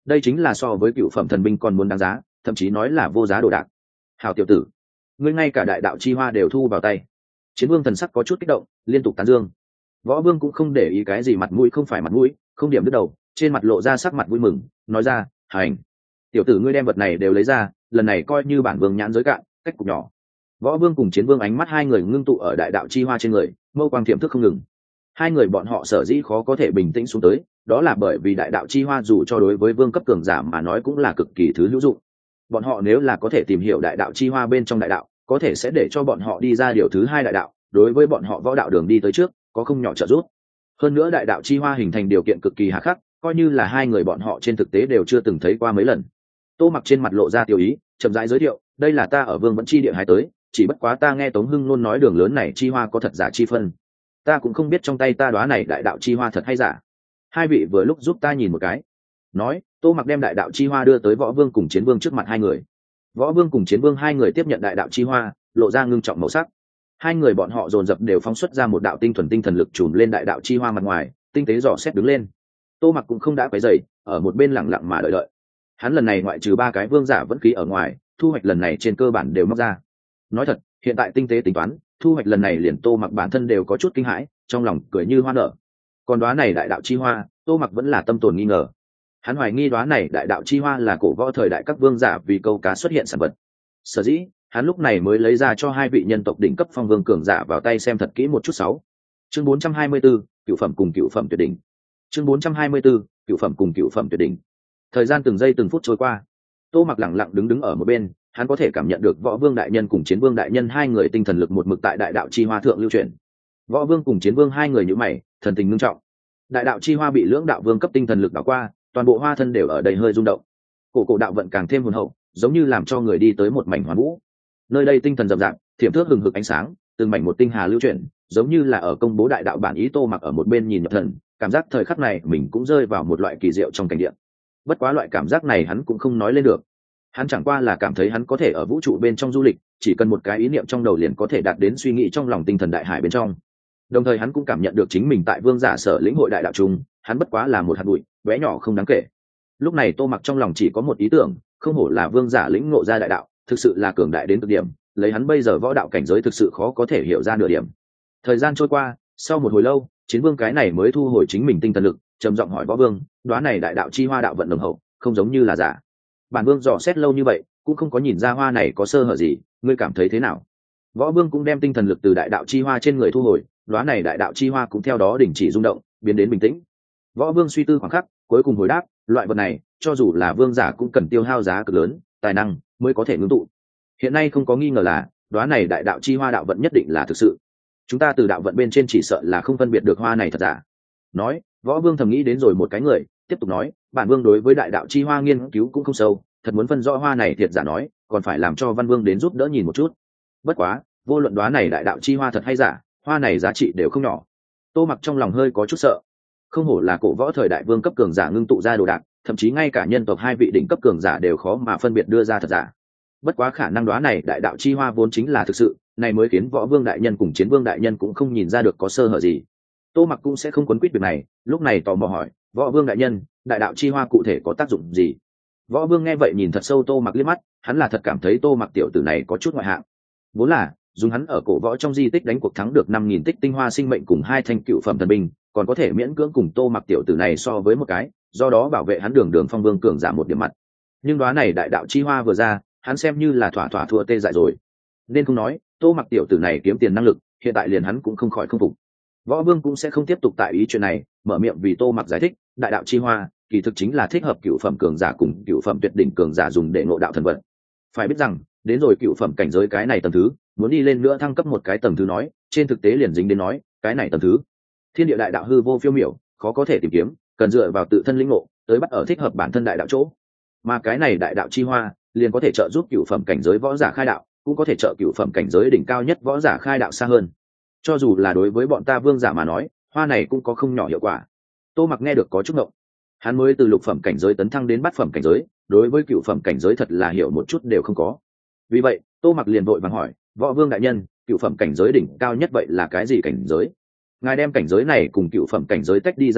đây chính là so với cựu phẩm thần binh còn muốn đáng giá, thậm chí nói là vô giá đồ đạc. Hào tiểu tử, ngươi ngay cả đại đạo chi hoa đều thu vào tay. Chiến vương thần sắc có chút kích động, liên tục tán dương. Võ vương cũng không để ý cái gì mặt mũi không phải mặt mũi, không điểm đứt đầu, trên mặt lộ ra sắc mặt vui mừng, nói ra, hành, tiểu tử ngươi đem vật này đều lấy ra, lần này coi như bản vương nhãn giới cạn, cách cục nhỏ. Võ vương cùng chiến vương ánh mắt hai người ngưng tụ ở đại đạo chi hoa trên người, mâu quang thiểm thức không ngừng. Hai người bọn họ sở dĩ khó có thể bình tĩnh xuống tới, đó là bởi vì đại đạo chi hoa dù cho đối với vương cấp cường giả mà nói cũng là cực kỳ thứ hữu dụng. Bọn họ nếu là có thể tìm hiểu đại đạo chi hoa bên trong đại đạo, có thể sẽ để cho bọn họ đi ra điều thứ hai đại đạo, đối với bọn họ võ đạo đường đi tới trước có không nhỏ trợ giúp. Hơn nữa đại đạo chi hoa hình thành điều kiện cực kỳ hà khắc, coi như là hai người bọn họ trên thực tế đều chưa từng thấy qua mấy lần. Tô Mặc trên mặt lộ ra tiêu ý, chậm rãi giới thiệu, đây là ta ở Vương Vẫn Chi Địa hái tới, chỉ bất quá ta nghe Tống Hưng luôn nói đường lớn này chi hoa có thật giả chi phân, ta cũng không biết trong tay ta đóa này đại đạo chi hoa thật hay giả. Hai vị vừa lúc giúp ta nhìn một cái. Nói, Tô Mặc đem đại đạo chi hoa đưa tới Võ Vương cùng Chiến Vương trước mặt hai người. Võ Vương cùng Chiến Vương hai người tiếp nhận đại đạo chi hoa, lộ ra ngưng trọng màu sắc. Hai người bọn họ dồn dập đều phóng xuất ra một đạo tinh thuần tinh thần lực trùm lên đại đạo chi hoa mặt ngoài, tinh tế dò xét đứng lên. Tô Mặc cũng không đã quấy rầy, ở một bên lặng lặng mà đợi đợi. Hắn lần này ngoại trừ ba cái vương giả vẫn khí ở ngoài, thu hoạch lần này trên cơ bản đều móc ra. Nói thật, hiện tại tinh tế tính toán, thu hoạch lần này liền Tô Mặc bản thân đều có chút kinh hãi, trong lòng cười như hoa nở. Còn đóa này đại đạo chi hoa, Tô Mặc vẫn là tâm tồn nghi ngờ. Hắn hoài nghi đóa này đại đạo chi hoa là cổ võ thời đại các vương giả vì câu cá xuất hiện sản vật. Sở dĩ, hắn lúc này mới lấy ra cho hai vị nhân tộc đỉnh cấp phong vương cường giả vào tay xem thật kỹ một chút. Sáu. Chương 424, cửu phẩm cùng cửu phẩm tuyệt đỉnh. Chương 424, cửu phẩm cùng cửu phẩm tuyệt đỉnh. Thời gian từng giây từng phút trôi qua, Tô Mặc lặng lặng đứng ở một bên, hắn có thể cảm nhận được Võ Vương đại nhân cùng Chiến Vương đại nhân hai người tinh thần lực một mực tại đại đạo chi hoa thượng lưu chuyển. Võ Vương cùng Chiến Vương hai người nhíu mày, thần tình nghiêm trọng. Đại đạo chi hoa bị lưỡng đạo vương cấp tinh thần lực đảo qua, toàn bộ hoa thân đều ở đây hơi rung động. Cổ đạo vận càng thêm hồn hậu, giống như làm cho người đi tới một mảnh hoàn vũ. Nơi đây tinh thần rậm rạp, thiểm thước hừng hực ánh sáng, từng mảnh một tinh hà lưu chuyển, giống như là ở công bố đại đạo bản ý. Tô Mặc ở một bên nhìn nhập thần, cảm giác thời khắc này mình cũng rơi vào một loại kỳ diệu trong cảnh địa. Bất quá loại cảm giác này hắn cũng không nói lên được. Hắn chẳng qua là cảm thấy hắn có thể ở vũ trụ bên trong du lịch, chỉ cần một cái ý niệm trong đầu liền có thể đạt đến suy nghĩ trong lòng tinh thần đại hải bên trong. Đồng thời hắn cũng cảm nhận được chính mình tại vương giả sở lĩnh hội đại đạo trung, hắn bất quá là một hạt bụi, bé nhỏ không đáng kể. Lúc này Tô Mặc trong lòng chỉ có một ý tưởng, không hổ là vương giả lĩnh ngộ ra đại đạo, thực sự là cường đại đến cực điểm, lấy hắn bây giờ võ đạo cảnh giới thực sự khó có thể hiểu ra nửa điểm. Thời gian trôi qua, sau một hồi lâu, Chiến Vương cái này mới thu hồi chính mình tinh thần lực, trầm giọng hỏi Võ Vương, đóa này đại đạo chi hoa đạo vận đồng hậu, không giống như là giả. Bản Vương dò xét lâu như vậy, cũng không có nhìn ra hoa này có sơ hở gì, ngươi cảm thấy thế nào? Võ Vương cũng đem tinh thần lực từ đại đạo chi hoa trên người thu hồi, đóa này đại đạo chi hoa cũng theo đó đình chỉ rung động, biến đến bình tĩnh. Võ Vương suy tư khoảng khắc, cuối cùng hồi đáp, loại vật này, cho dù là vương giả cũng cần tiêu hao giá cực lớn, tài năng mới có thể ngưng tụ. Hiện nay không có nghi ngờ là, đóa này đại đạo chi hoa đạo vận nhất định là thực sự. Chúng ta từ đạo vận bên trên chỉ sợ là không phân biệt được hoa này thật giả. Nói, Võ Vương thầm nghĩ đến rồi một cái người, tiếp tục nói, bản vương đối với đại đạo chi hoa nghiên cứu cũng không sâu, thật muốn phân rõ hoa này thiệt giả nói, còn phải làm cho Văn Vương đến giúp đỡ nhìn một chút. Bất quá, vô luận đóa này đại đạo chi hoa thật hay giả, hoa này giá trị đều không nhỏ. Tô Mặc trong lòng hơi có chút sợ. Không hổ là cổ võ thời đại vương cấp cường giả ngưng tụ ra đồ đạc, thậm chí ngay cả nhân tộc hai vị đỉnh cấp cường giả đều khó mà phân biệt đưa ra thật giả. Bất quá khả năng đóa này đại đạo chi hoa vốn chính là thực sự, này mới khiến Võ Vương đại nhân cùng Chiến Vương đại nhân cũng không nhìn ra được có sơ hở gì. Tô Mặc cũng sẽ không quấn quýt việc này, lúc này tò mò hỏi, Võ Vương đại nhân, đại đạo chi hoa cụ thể có tác dụng gì? Võ Vương nghe vậy nhìn thật sâu Tô Mặc liếc mắt, hắn là thật cảm thấy Tô Mặc tiểu tử này có chút ngoại hạng. Vốn là dùng hắn ở cổ võ trong di tích đánh cuộc thắng được 5.000 tích tinh hoa sinh mệnh cùng 2 thanh cựu phẩm thần binh, còn có thể miễn cưỡng cùng Tô Mặc tiểu tử này so với một cái, do đó bảo vệ hắn đường phong vương cường giảm một điểm mặt. Nhưng đóa này đại đạo chi hoa vừa ra, hắn xem như là thỏa thua tê dại rồi. Nên không nói, Tô Mặc tiểu tử này kiếm tiền năng lực, hiện tại liền hắn cũng không khỏi không phục. Võ Vương cũng sẽ không tiếp tục tại ý chuyện này, mở miệng vì Tô Mặc giải thích, đại đạo chi hoa kỳ thực chính là thích hợp cựu phẩm cường giả cùng cựu phẩm tuyệt đỉnh cường giả dùng để ngộ đạo thần vật. Phải biết rằng, đến rồi cựu phẩm cảnh giới cái này tầng thứ, muốn đi lên nữa thăng cấp một cái tầng thứ nói, trên thực tế liền dính đến nói, cái này tầng thứ, thiên địa đại đạo hư vô phiêu miểu, khó có thể tìm kiếm, cần dựa vào tự thân lĩnh ngộ, tới bắt ở thích hợp bản thân đại đạo chỗ. Mà cái này đại đạo chi hoa, liền có thể trợ giúp cựu phẩm cảnh giới võ giả khai đạo, cũng có thể trợ cựu phẩm cảnh giới đỉnh cao nhất võ giả khai đạo xa hơn. Cho dù là đối với bọn ta vương giả mà nói, hoa này cũng có không nhỏ hiệu quả. Tô Mặc nghe được có chút ngộng. Hắn mới từ lục phẩm cảnh giới tấn thăng đến bát phẩm cảnh giới, đối với cựu phẩm cảnh giới thật là hiểu một chút đều không có. Vì vậy, Tô Mặc liền vội vàng hỏi, Võ Vương đại nhân, cựu phẩm cảnh giới đỉnh cao nhất vậy là cái gì cảnh giới? Ngài đem cảnh giới này cùng cựu phẩm cảnh giới tách đi ra nói,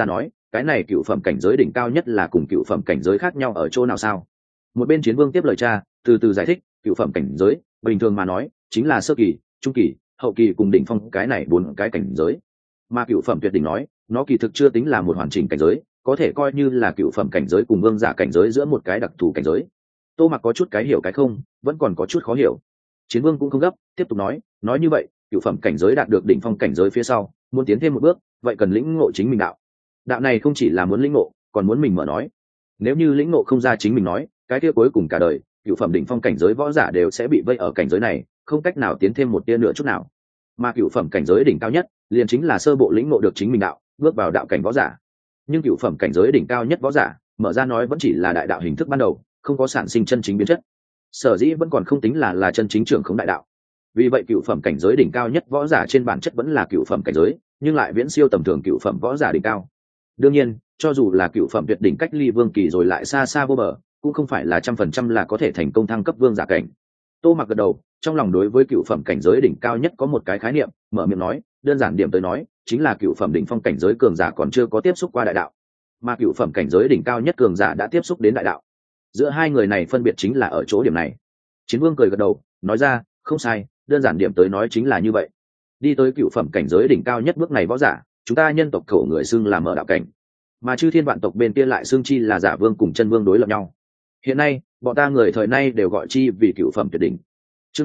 cái này cựu phẩm cảnh giới đỉnh cao nhất là cùng cựu phẩm cảnh giới khác nhau ở chỗ nào sao? Một bên Chiến Vương tiếp lời cha, từ từ giải thích, cựu phẩm cảnh giới bình thường mà nói chính là sơ kỳ, trung kỳ, hậu kỳ cùng đỉnh phong cái này bốn cái cảnh giới. Mà cựu phẩm tuyệt đỉnh nói, nó kỳ thực chưa tính là một hoàn chỉnh cảnh giới, có thể coi như là cựu phẩm cảnh giới cùng vương giả cảnh giới giữa một cái đặc thù cảnh giới. Tô Mặc có chút cái hiểu cái không, vẫn còn có chút khó hiểu. Chiến Vương cũng không gấp, tiếp tục nói như vậy, cựu phẩm cảnh giới đạt được đỉnh phong cảnh giới phía sau, muốn tiến thêm một bước, vậy cần lĩnh ngộ chính mình đạo. Đạo này không chỉ là muốn lĩnh ngộ, còn muốn mình mở nói. Nếu như lĩnh ngộ không ra chính mình nói, cái kia cuối cùng cả đời, cựu phẩm đỉnh phong cảnh giới võ giả đều sẽ bị vây ở cảnh giới này, không cách nào tiến thêm một tia nữa chút nào. Mà cựu phẩm cảnh giới đỉnh cao nhất, liền chính là sơ bộ lĩnh ngộ được chính mình đạo, bước vào đạo cảnh võ giả. Nhưng cựu phẩm cảnh giới đỉnh cao nhất võ giả, mở ra nói vẫn chỉ là đại đạo hình thức ban đầu, không có sản sinh chân chính biến chất. Sở dĩ vẫn còn không tính là chân chính trưởng khống đại đạo. Vì vậy cựu phẩm cảnh giới đỉnh cao nhất võ giả trên bản chất vẫn là cựu phẩm cảnh giới, nhưng lại viễn siêu tầm thường cựu phẩm võ giả đỉnh cao. Đương nhiên, cho dù là cựu phẩm tuyệt đỉnh cách ly vương kỳ rồi lại xa xa vô bờ, cũng không phải là 100% là có thể thành công thăng cấp vương giả cảnh. Tô Mặc gật đầu, trong lòng đối với cựu phẩm cảnh giới đỉnh cao nhất có một cái khái niệm, mở miệng nói, đơn giản điểm tới nói, chính là cựu phẩm đỉnh phong cảnh giới cường giả còn chưa có tiếp xúc qua đại đạo, mà cựu phẩm cảnh giới đỉnh cao nhất cường giả đã tiếp xúc đến đại đạo. Giữa hai người này phân biệt chính là ở chỗ điểm này. Chiến Vương cười gật đầu, nói ra, không sai, đơn giản điểm tới nói chính là như vậy. Đi tới cựu phẩm cảnh giới đỉnh cao nhất bước này võ giả, chúng ta nhân tộc khẩu người xưng là mở đạo cảnh, mà chư thiên vạn tộc bên kia lại xưng chi là giả vương cùng chân vương đối lập nhau. Hiện nay bọn ta người thời nay đều gọi chi vì cựu phẩm tuyệt đỉnh. Chương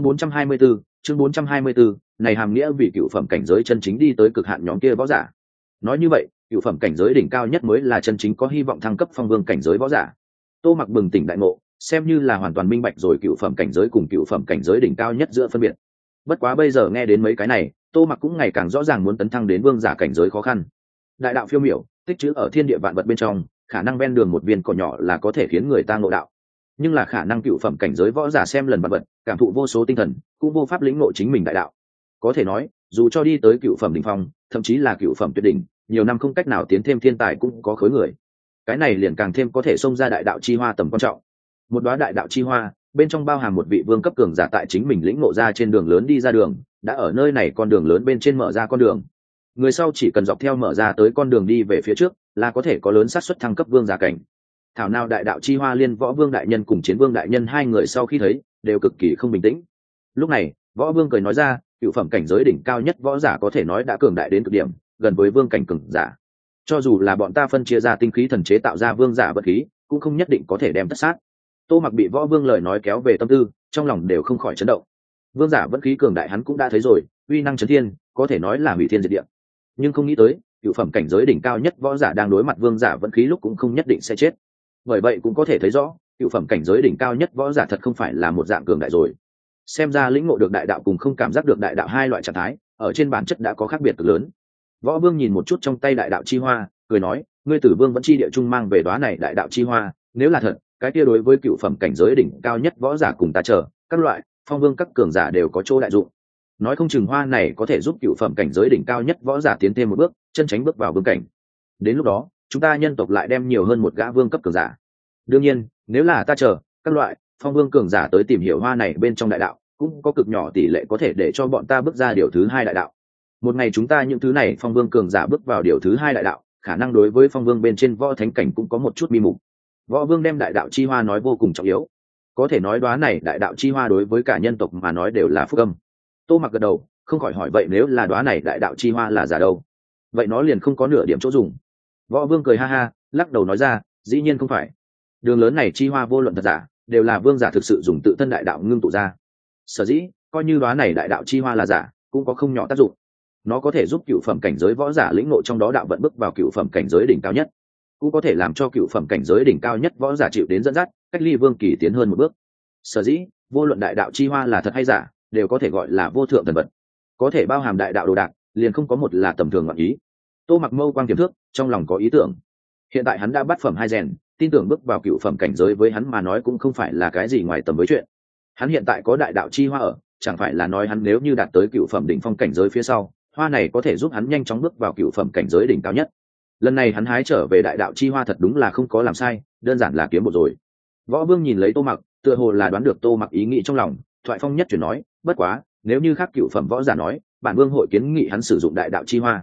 424, này hàm nghĩa vì cựu phẩm cảnh giới chân chính đi tới cực hạn nhóm kia võ giả. Nói như vậy, cựu phẩm cảnh giới đỉnh cao nhất mới là chân chính có hy vọng thăng cấp phong vương cảnh giới võ giả. Tô Mặc bừng tỉnh đại ngộ, xem như là hoàn toàn minh bạch rồi cựu phẩm cảnh giới cùng cựu phẩm cảnh giới đỉnh cao nhất giữa phân biệt. Bất quá bây giờ nghe đến mấy cái này, Tô Mặc cũng ngày càng rõ ràng muốn tấn thăng đến vương giả cảnh giới khó khăn. Đại đạo phiêu miểu, tích trữ ở thiên địa vạn vật bên trong, khả năng ven đường một viên cỏ nhỏ là có thể khiến người ta ngộ đạo. Nhưng là khả năng cựu phẩm cảnh giới võ giả xem lần vạn vật, cảm thụ vô số tinh thần, cũng vô pháp lĩnh ngộ chính mình đại đạo. Có thể nói, dù cho đi tới cựu phẩm đỉnh phong, thậm chí là cựu phẩm tuyệt đỉnh, nhiều năm không cách nào tiến thêm thiên tài cũng có khối người. Cái này liền càng thêm có thể xông ra đại đạo chi hoa tầm quan trọng. Một đóa đại đạo chi hoa, bên trong bao hàm một vị vương cấp cường giả tại chính mình lĩnh ngộ ra trên đường lớn đi ra đường, đã ở nơi này con đường lớn bên trên mở ra con đường. Người sau chỉ cần dọc theo mở ra tới con đường đi về phía trước, là có thể có lớn xác suất thăng cấp vương giả cảnh. Thảo nào đại đạo chi hoa liên Võ Vương đại nhân cùng Chiến Vương đại nhân hai người sau khi thấy đều cực kỳ không bình tĩnh. Lúc này Võ Vương cười nói ra, cựu phẩm cảnh giới đỉnh cao nhất võ giả có thể nói đã cường đại đến cực điểm, gần với vương cảnh cường giả. Cho dù là bọn ta phân chia ra tinh khí thần chế tạo ra vương giả vật khí, cũng không nhất định có thể đem tất sát. Tô Mặc bị Võ Vương lời nói kéo về tâm tư, trong lòng đều không khỏi chấn động. Vương giả vật khí cường đại hắn cũng đã thấy rồi, uy năng chấn thiên, có thể nói là hủy thiên diệt địa. Nhưng không nghĩ tới, cựu phẩm cảnh giới đỉnh cao nhất võ giả đang đối mặt vương giả vật khí lúc cũng không nhất định sẽ chết. Bởi vậy cũng có thể thấy rõ, cựu phẩm cảnh giới đỉnh cao nhất võ giả thật không phải là một dạng cường đại rồi. Xem ra lĩnh ngộ được đại đạo cùng không cảm giác được đại đạo hai loại trạng thái, ở trên bản chất đã có khác biệt cực lớn. Võ Vương nhìn một chút trong tay đại đạo chi hoa, cười nói, ngươi Tử Vương vẫn chi địa trung mang về đóa này đại đạo chi hoa, nếu là thật, cái kia đối với cựu phẩm cảnh giới đỉnh cao nhất võ giả cùng ta chờ, các loại phong vương các cường giả đều có chỗ đại dụng. Nói không chừng hoa này có thể giúp cựu phẩm cảnh giới đỉnh cao nhất võ giả tiến thêm một bước, chân tránh bước vào vương cảnh. Đến lúc đó, chúng ta nhân tộc lại đem nhiều hơn một gã vương cấp cường giả. Đương nhiên, nếu là ta chờ, các loại phong vương cường giả tới tìm hiểu hoa này bên trong đại đạo, cũng có cực nhỏ tỷ lệ có thể để cho bọn ta bước ra điều thứ hai đại đạo. Một ngày chúng ta những thứ này phong vương cường giả bước vào điều thứ hai đại đạo, khả năng đối với phong vương bên trên võ thánh cảnh cũng có một chút bi mục. Võ Vương đem đại đạo chi hoa nói vô cùng trọng yếu, có thể nói đóa này đại đạo chi hoa đối với cả nhân tộc mà nói đều là phúc âm. Tô Mặc gật đầu, không khỏi hỏi, vậy nếu là đóa này đại đạo chi hoa là giả đâu, vậy nó liền không có nửa điểm chỗ dùng. Võ Vương cười ha ha, lắc đầu nói ra, dĩ nhiên không phải. Đường lớn này chi hoa vô luận thật giả, đều là vương giả thực sự dùng tự thân đại đạo ngưng tụ ra. Sở dĩ, coi như đóa này đại đạo chi hoa là giả, cũng có không nhỏ tác dụng. Nó có thể giúp cựu phẩm cảnh giới võ giả lĩnh ngộ trong đó đạo vận bước vào cựu phẩm cảnh giới đỉnh cao nhất, cũng có thể làm cho cựu phẩm cảnh giới đỉnh cao nhất võ giả chịu đến dẫn dắt, cách ly vương kỳ tiến hơn một bước. Sở dĩ, vô luận đại đạo chi hoa là thật hay giả, đều có thể gọi là vô thượng thần vật, có thể bao hàm đại đạo đồ đạc, liền không có một là tầm thường ngọn ý. Tô Mặc mâu quang tiềm thước, trong lòng có ý tưởng. Hiện tại hắn đã bắt phẩm hai rèn, tin tưởng bước vào cựu phẩm cảnh giới với hắn mà nói cũng không phải là cái gì ngoài tầm với chuyện. Hắn hiện tại có đại đạo chi hoa ở, chẳng phải là nói hắn nếu như đạt tới cựu phẩm đỉnh phong cảnh giới phía sau, hoa này có thể giúp hắn nhanh chóng bước vào cựu phẩm cảnh giới đỉnh cao nhất. Lần này hắn hái trở về đại đạo chi hoa thật đúng là không có làm sai, đơn giản là kiếm một rồi. Võ Vương nhìn lấy Tô Mặc, tựa hồ là đoán được Tô Mặc ý nghĩ trong lòng, thoại phong nhất chuyển nói, bất quá nếu như khác cựu phẩm võ giả nói, bản vương hội kiến nghị hắn sử dụng đại đạo chi hoa.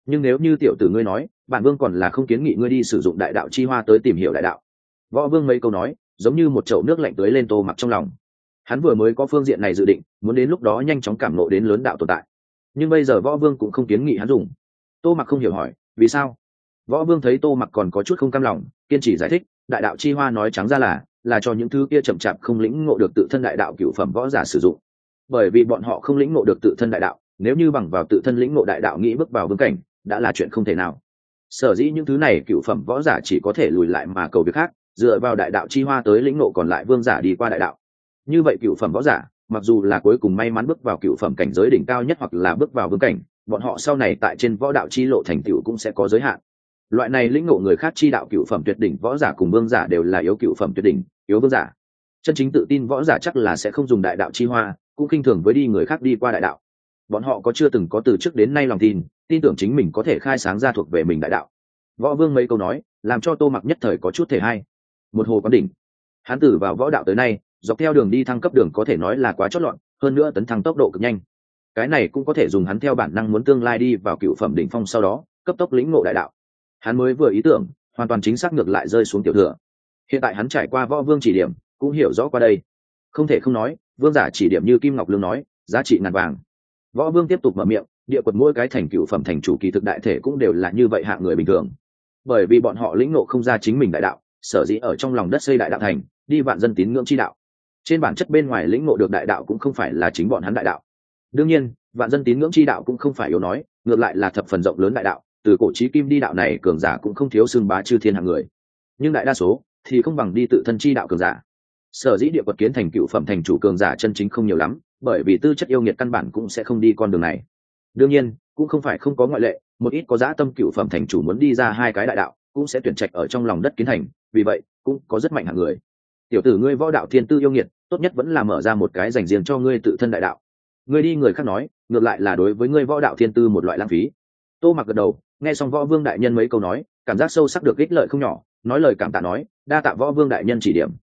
Nhưng nếu như tiểu tử ngươi nói, bản vương còn là không kiến nghị ngươi đi sử dụng đại đạo chi hoa tới tìm hiểu đại đạo. Võ vương mấy câu nói giống như một chậu nước lạnh tưới lên Tô Mặc trong lòng. Hắn vừa mới có phương diện này dự định, muốn đến lúc đó nhanh chóng cảm ngộ đến lớn đạo tồn tại, nhưng bây giờ võ vương cũng không kiến nghị hắn dùng. Tô Mặc không hiểu hỏi vì sao. Võ vương thấy Tô Mặc còn có chút không cam lòng, kiên trì giải thích, đại đạo chi hoa nói trắng ra là cho những thứ kia chậm chạp không lĩnh ngộ được tự thân đại đạo cửu phẩm võ giả sử dụng, bởi vì bọn họ không lĩnh ngộ được tự thân đại đạo, nếu như bằng vào tự thân lĩnh ngộ đại đạo nghĩ bước vào vương cảnh đã là chuyện không thể nào. Sở dĩ những thứ này cửu phẩm võ giả chỉ có thể lùi lại mà cầu việc khác, dựa vào đại đạo chi hoa tới lĩnh ngộ còn lại vương giả đi qua đại đạo. Như vậy cửu phẩm võ giả mặc dù là cuối cùng may mắn bước vào cửu phẩm cảnh giới đỉnh cao nhất hoặc là bước vào vương cảnh, bọn họ sau này tại trên võ đạo chi lộ thành tựu cũng sẽ có giới hạn. Loại này lĩnh ngộ người khác chi đạo cửu phẩm tuyệt đỉnh võ giả cùng vương giả đều là yếu cửu phẩm tuyệt đỉnh, yếu vương giả. Chân chính tự tin võ giả chắc là sẽ không dùng đại đạo chi hoa, cũng khinh thường với đi người khác đi qua đại đạo. Bọn họ có chưa từng có từ trước đến nay lòng tin tưởng chính mình có thể khai sáng ra thuộc về mình đại đạo. Võ vương mấy câu nói làm cho Tô Mặc nhất thời có chút thể hay. Một hồ quán đỉnh, hắn từ vào võ đạo tới nay dọc theo đường đi thăng cấp đường có thể nói là quá chót lọt, hơn nữa tấn thăng tốc độ cực nhanh. Cái này cũng có thể dùng hắn theo bản năng muốn tương lai đi vào cựu phẩm đỉnh phong, sau đó cấp tốc lĩnh ngộ đại đạo. Hắn mới vừa ý tưởng hoàn toàn chính xác ngược lại rơi xuống tiểu thừa. Hiện tại hắn trải qua võ vương chỉ điểm cũng hiểu rõ qua đây, không thể không nói vương giả chỉ điểm như Kim Ngọc Lương nói giá trị ngàn vàng. Võ vương tiếp tục mở miệng, địa quật mỗi cái thành cựu phẩm thành chủ kỳ thực đại thể cũng đều là như vậy hạng người bình thường, bởi vì bọn họ lĩnh ngộ không ra chính mình đại đạo, sở dĩ ở trong lòng đất xây đại đạo thành, đi vạn dân tín ngưỡng chi đạo. Trên bản chất bên ngoài lĩnh ngộ được đại đạo cũng không phải là chính bọn hắn đại đạo. Đương nhiên vạn dân tín ngưỡng chi đạo cũng không phải yếu nói, ngược lại là thập phần rộng lớn đại đạo, từ cổ chí kim đi đạo này cường giả cũng không thiếu xưng bá chư thiên hạng người, nhưng đại đa số thì không bằng đi tự thân chi đạo cường giả. Sở dĩ địa quật kiến thành cựu phẩm thành chủ cường giả chân chính không nhiều lắm, bởi vì tư chất yêu nghiệt căn bản cũng sẽ không đi con đường này. Đương nhiên cũng không phải không có ngoại lệ, một ít có dã tâm cựu phẩm thành chủ muốn đi ra hai cái đại đạo cũng sẽ tuyển trạch ở trong lòng đất kiến thành, vì vậy cũng có rất mạnh hạng người. Tiểu tử ngươi võ đạo thiên tư yêu nghiệt, tốt nhất vẫn là mở ra một cái dành riêng cho ngươi tự thân đại đạo. Ngươi đi người khác nói, ngược lại là đối với ngươi võ đạo thiên tư một loại lãng phí. Tô Mặc gật đầu, nghe xong võ vương đại nhân mấy câu nói, cảm giác sâu sắc được ích lợi không nhỏ, nói lời cảm tạ nói, đa tạ võ vương đại nhân chỉ điểm.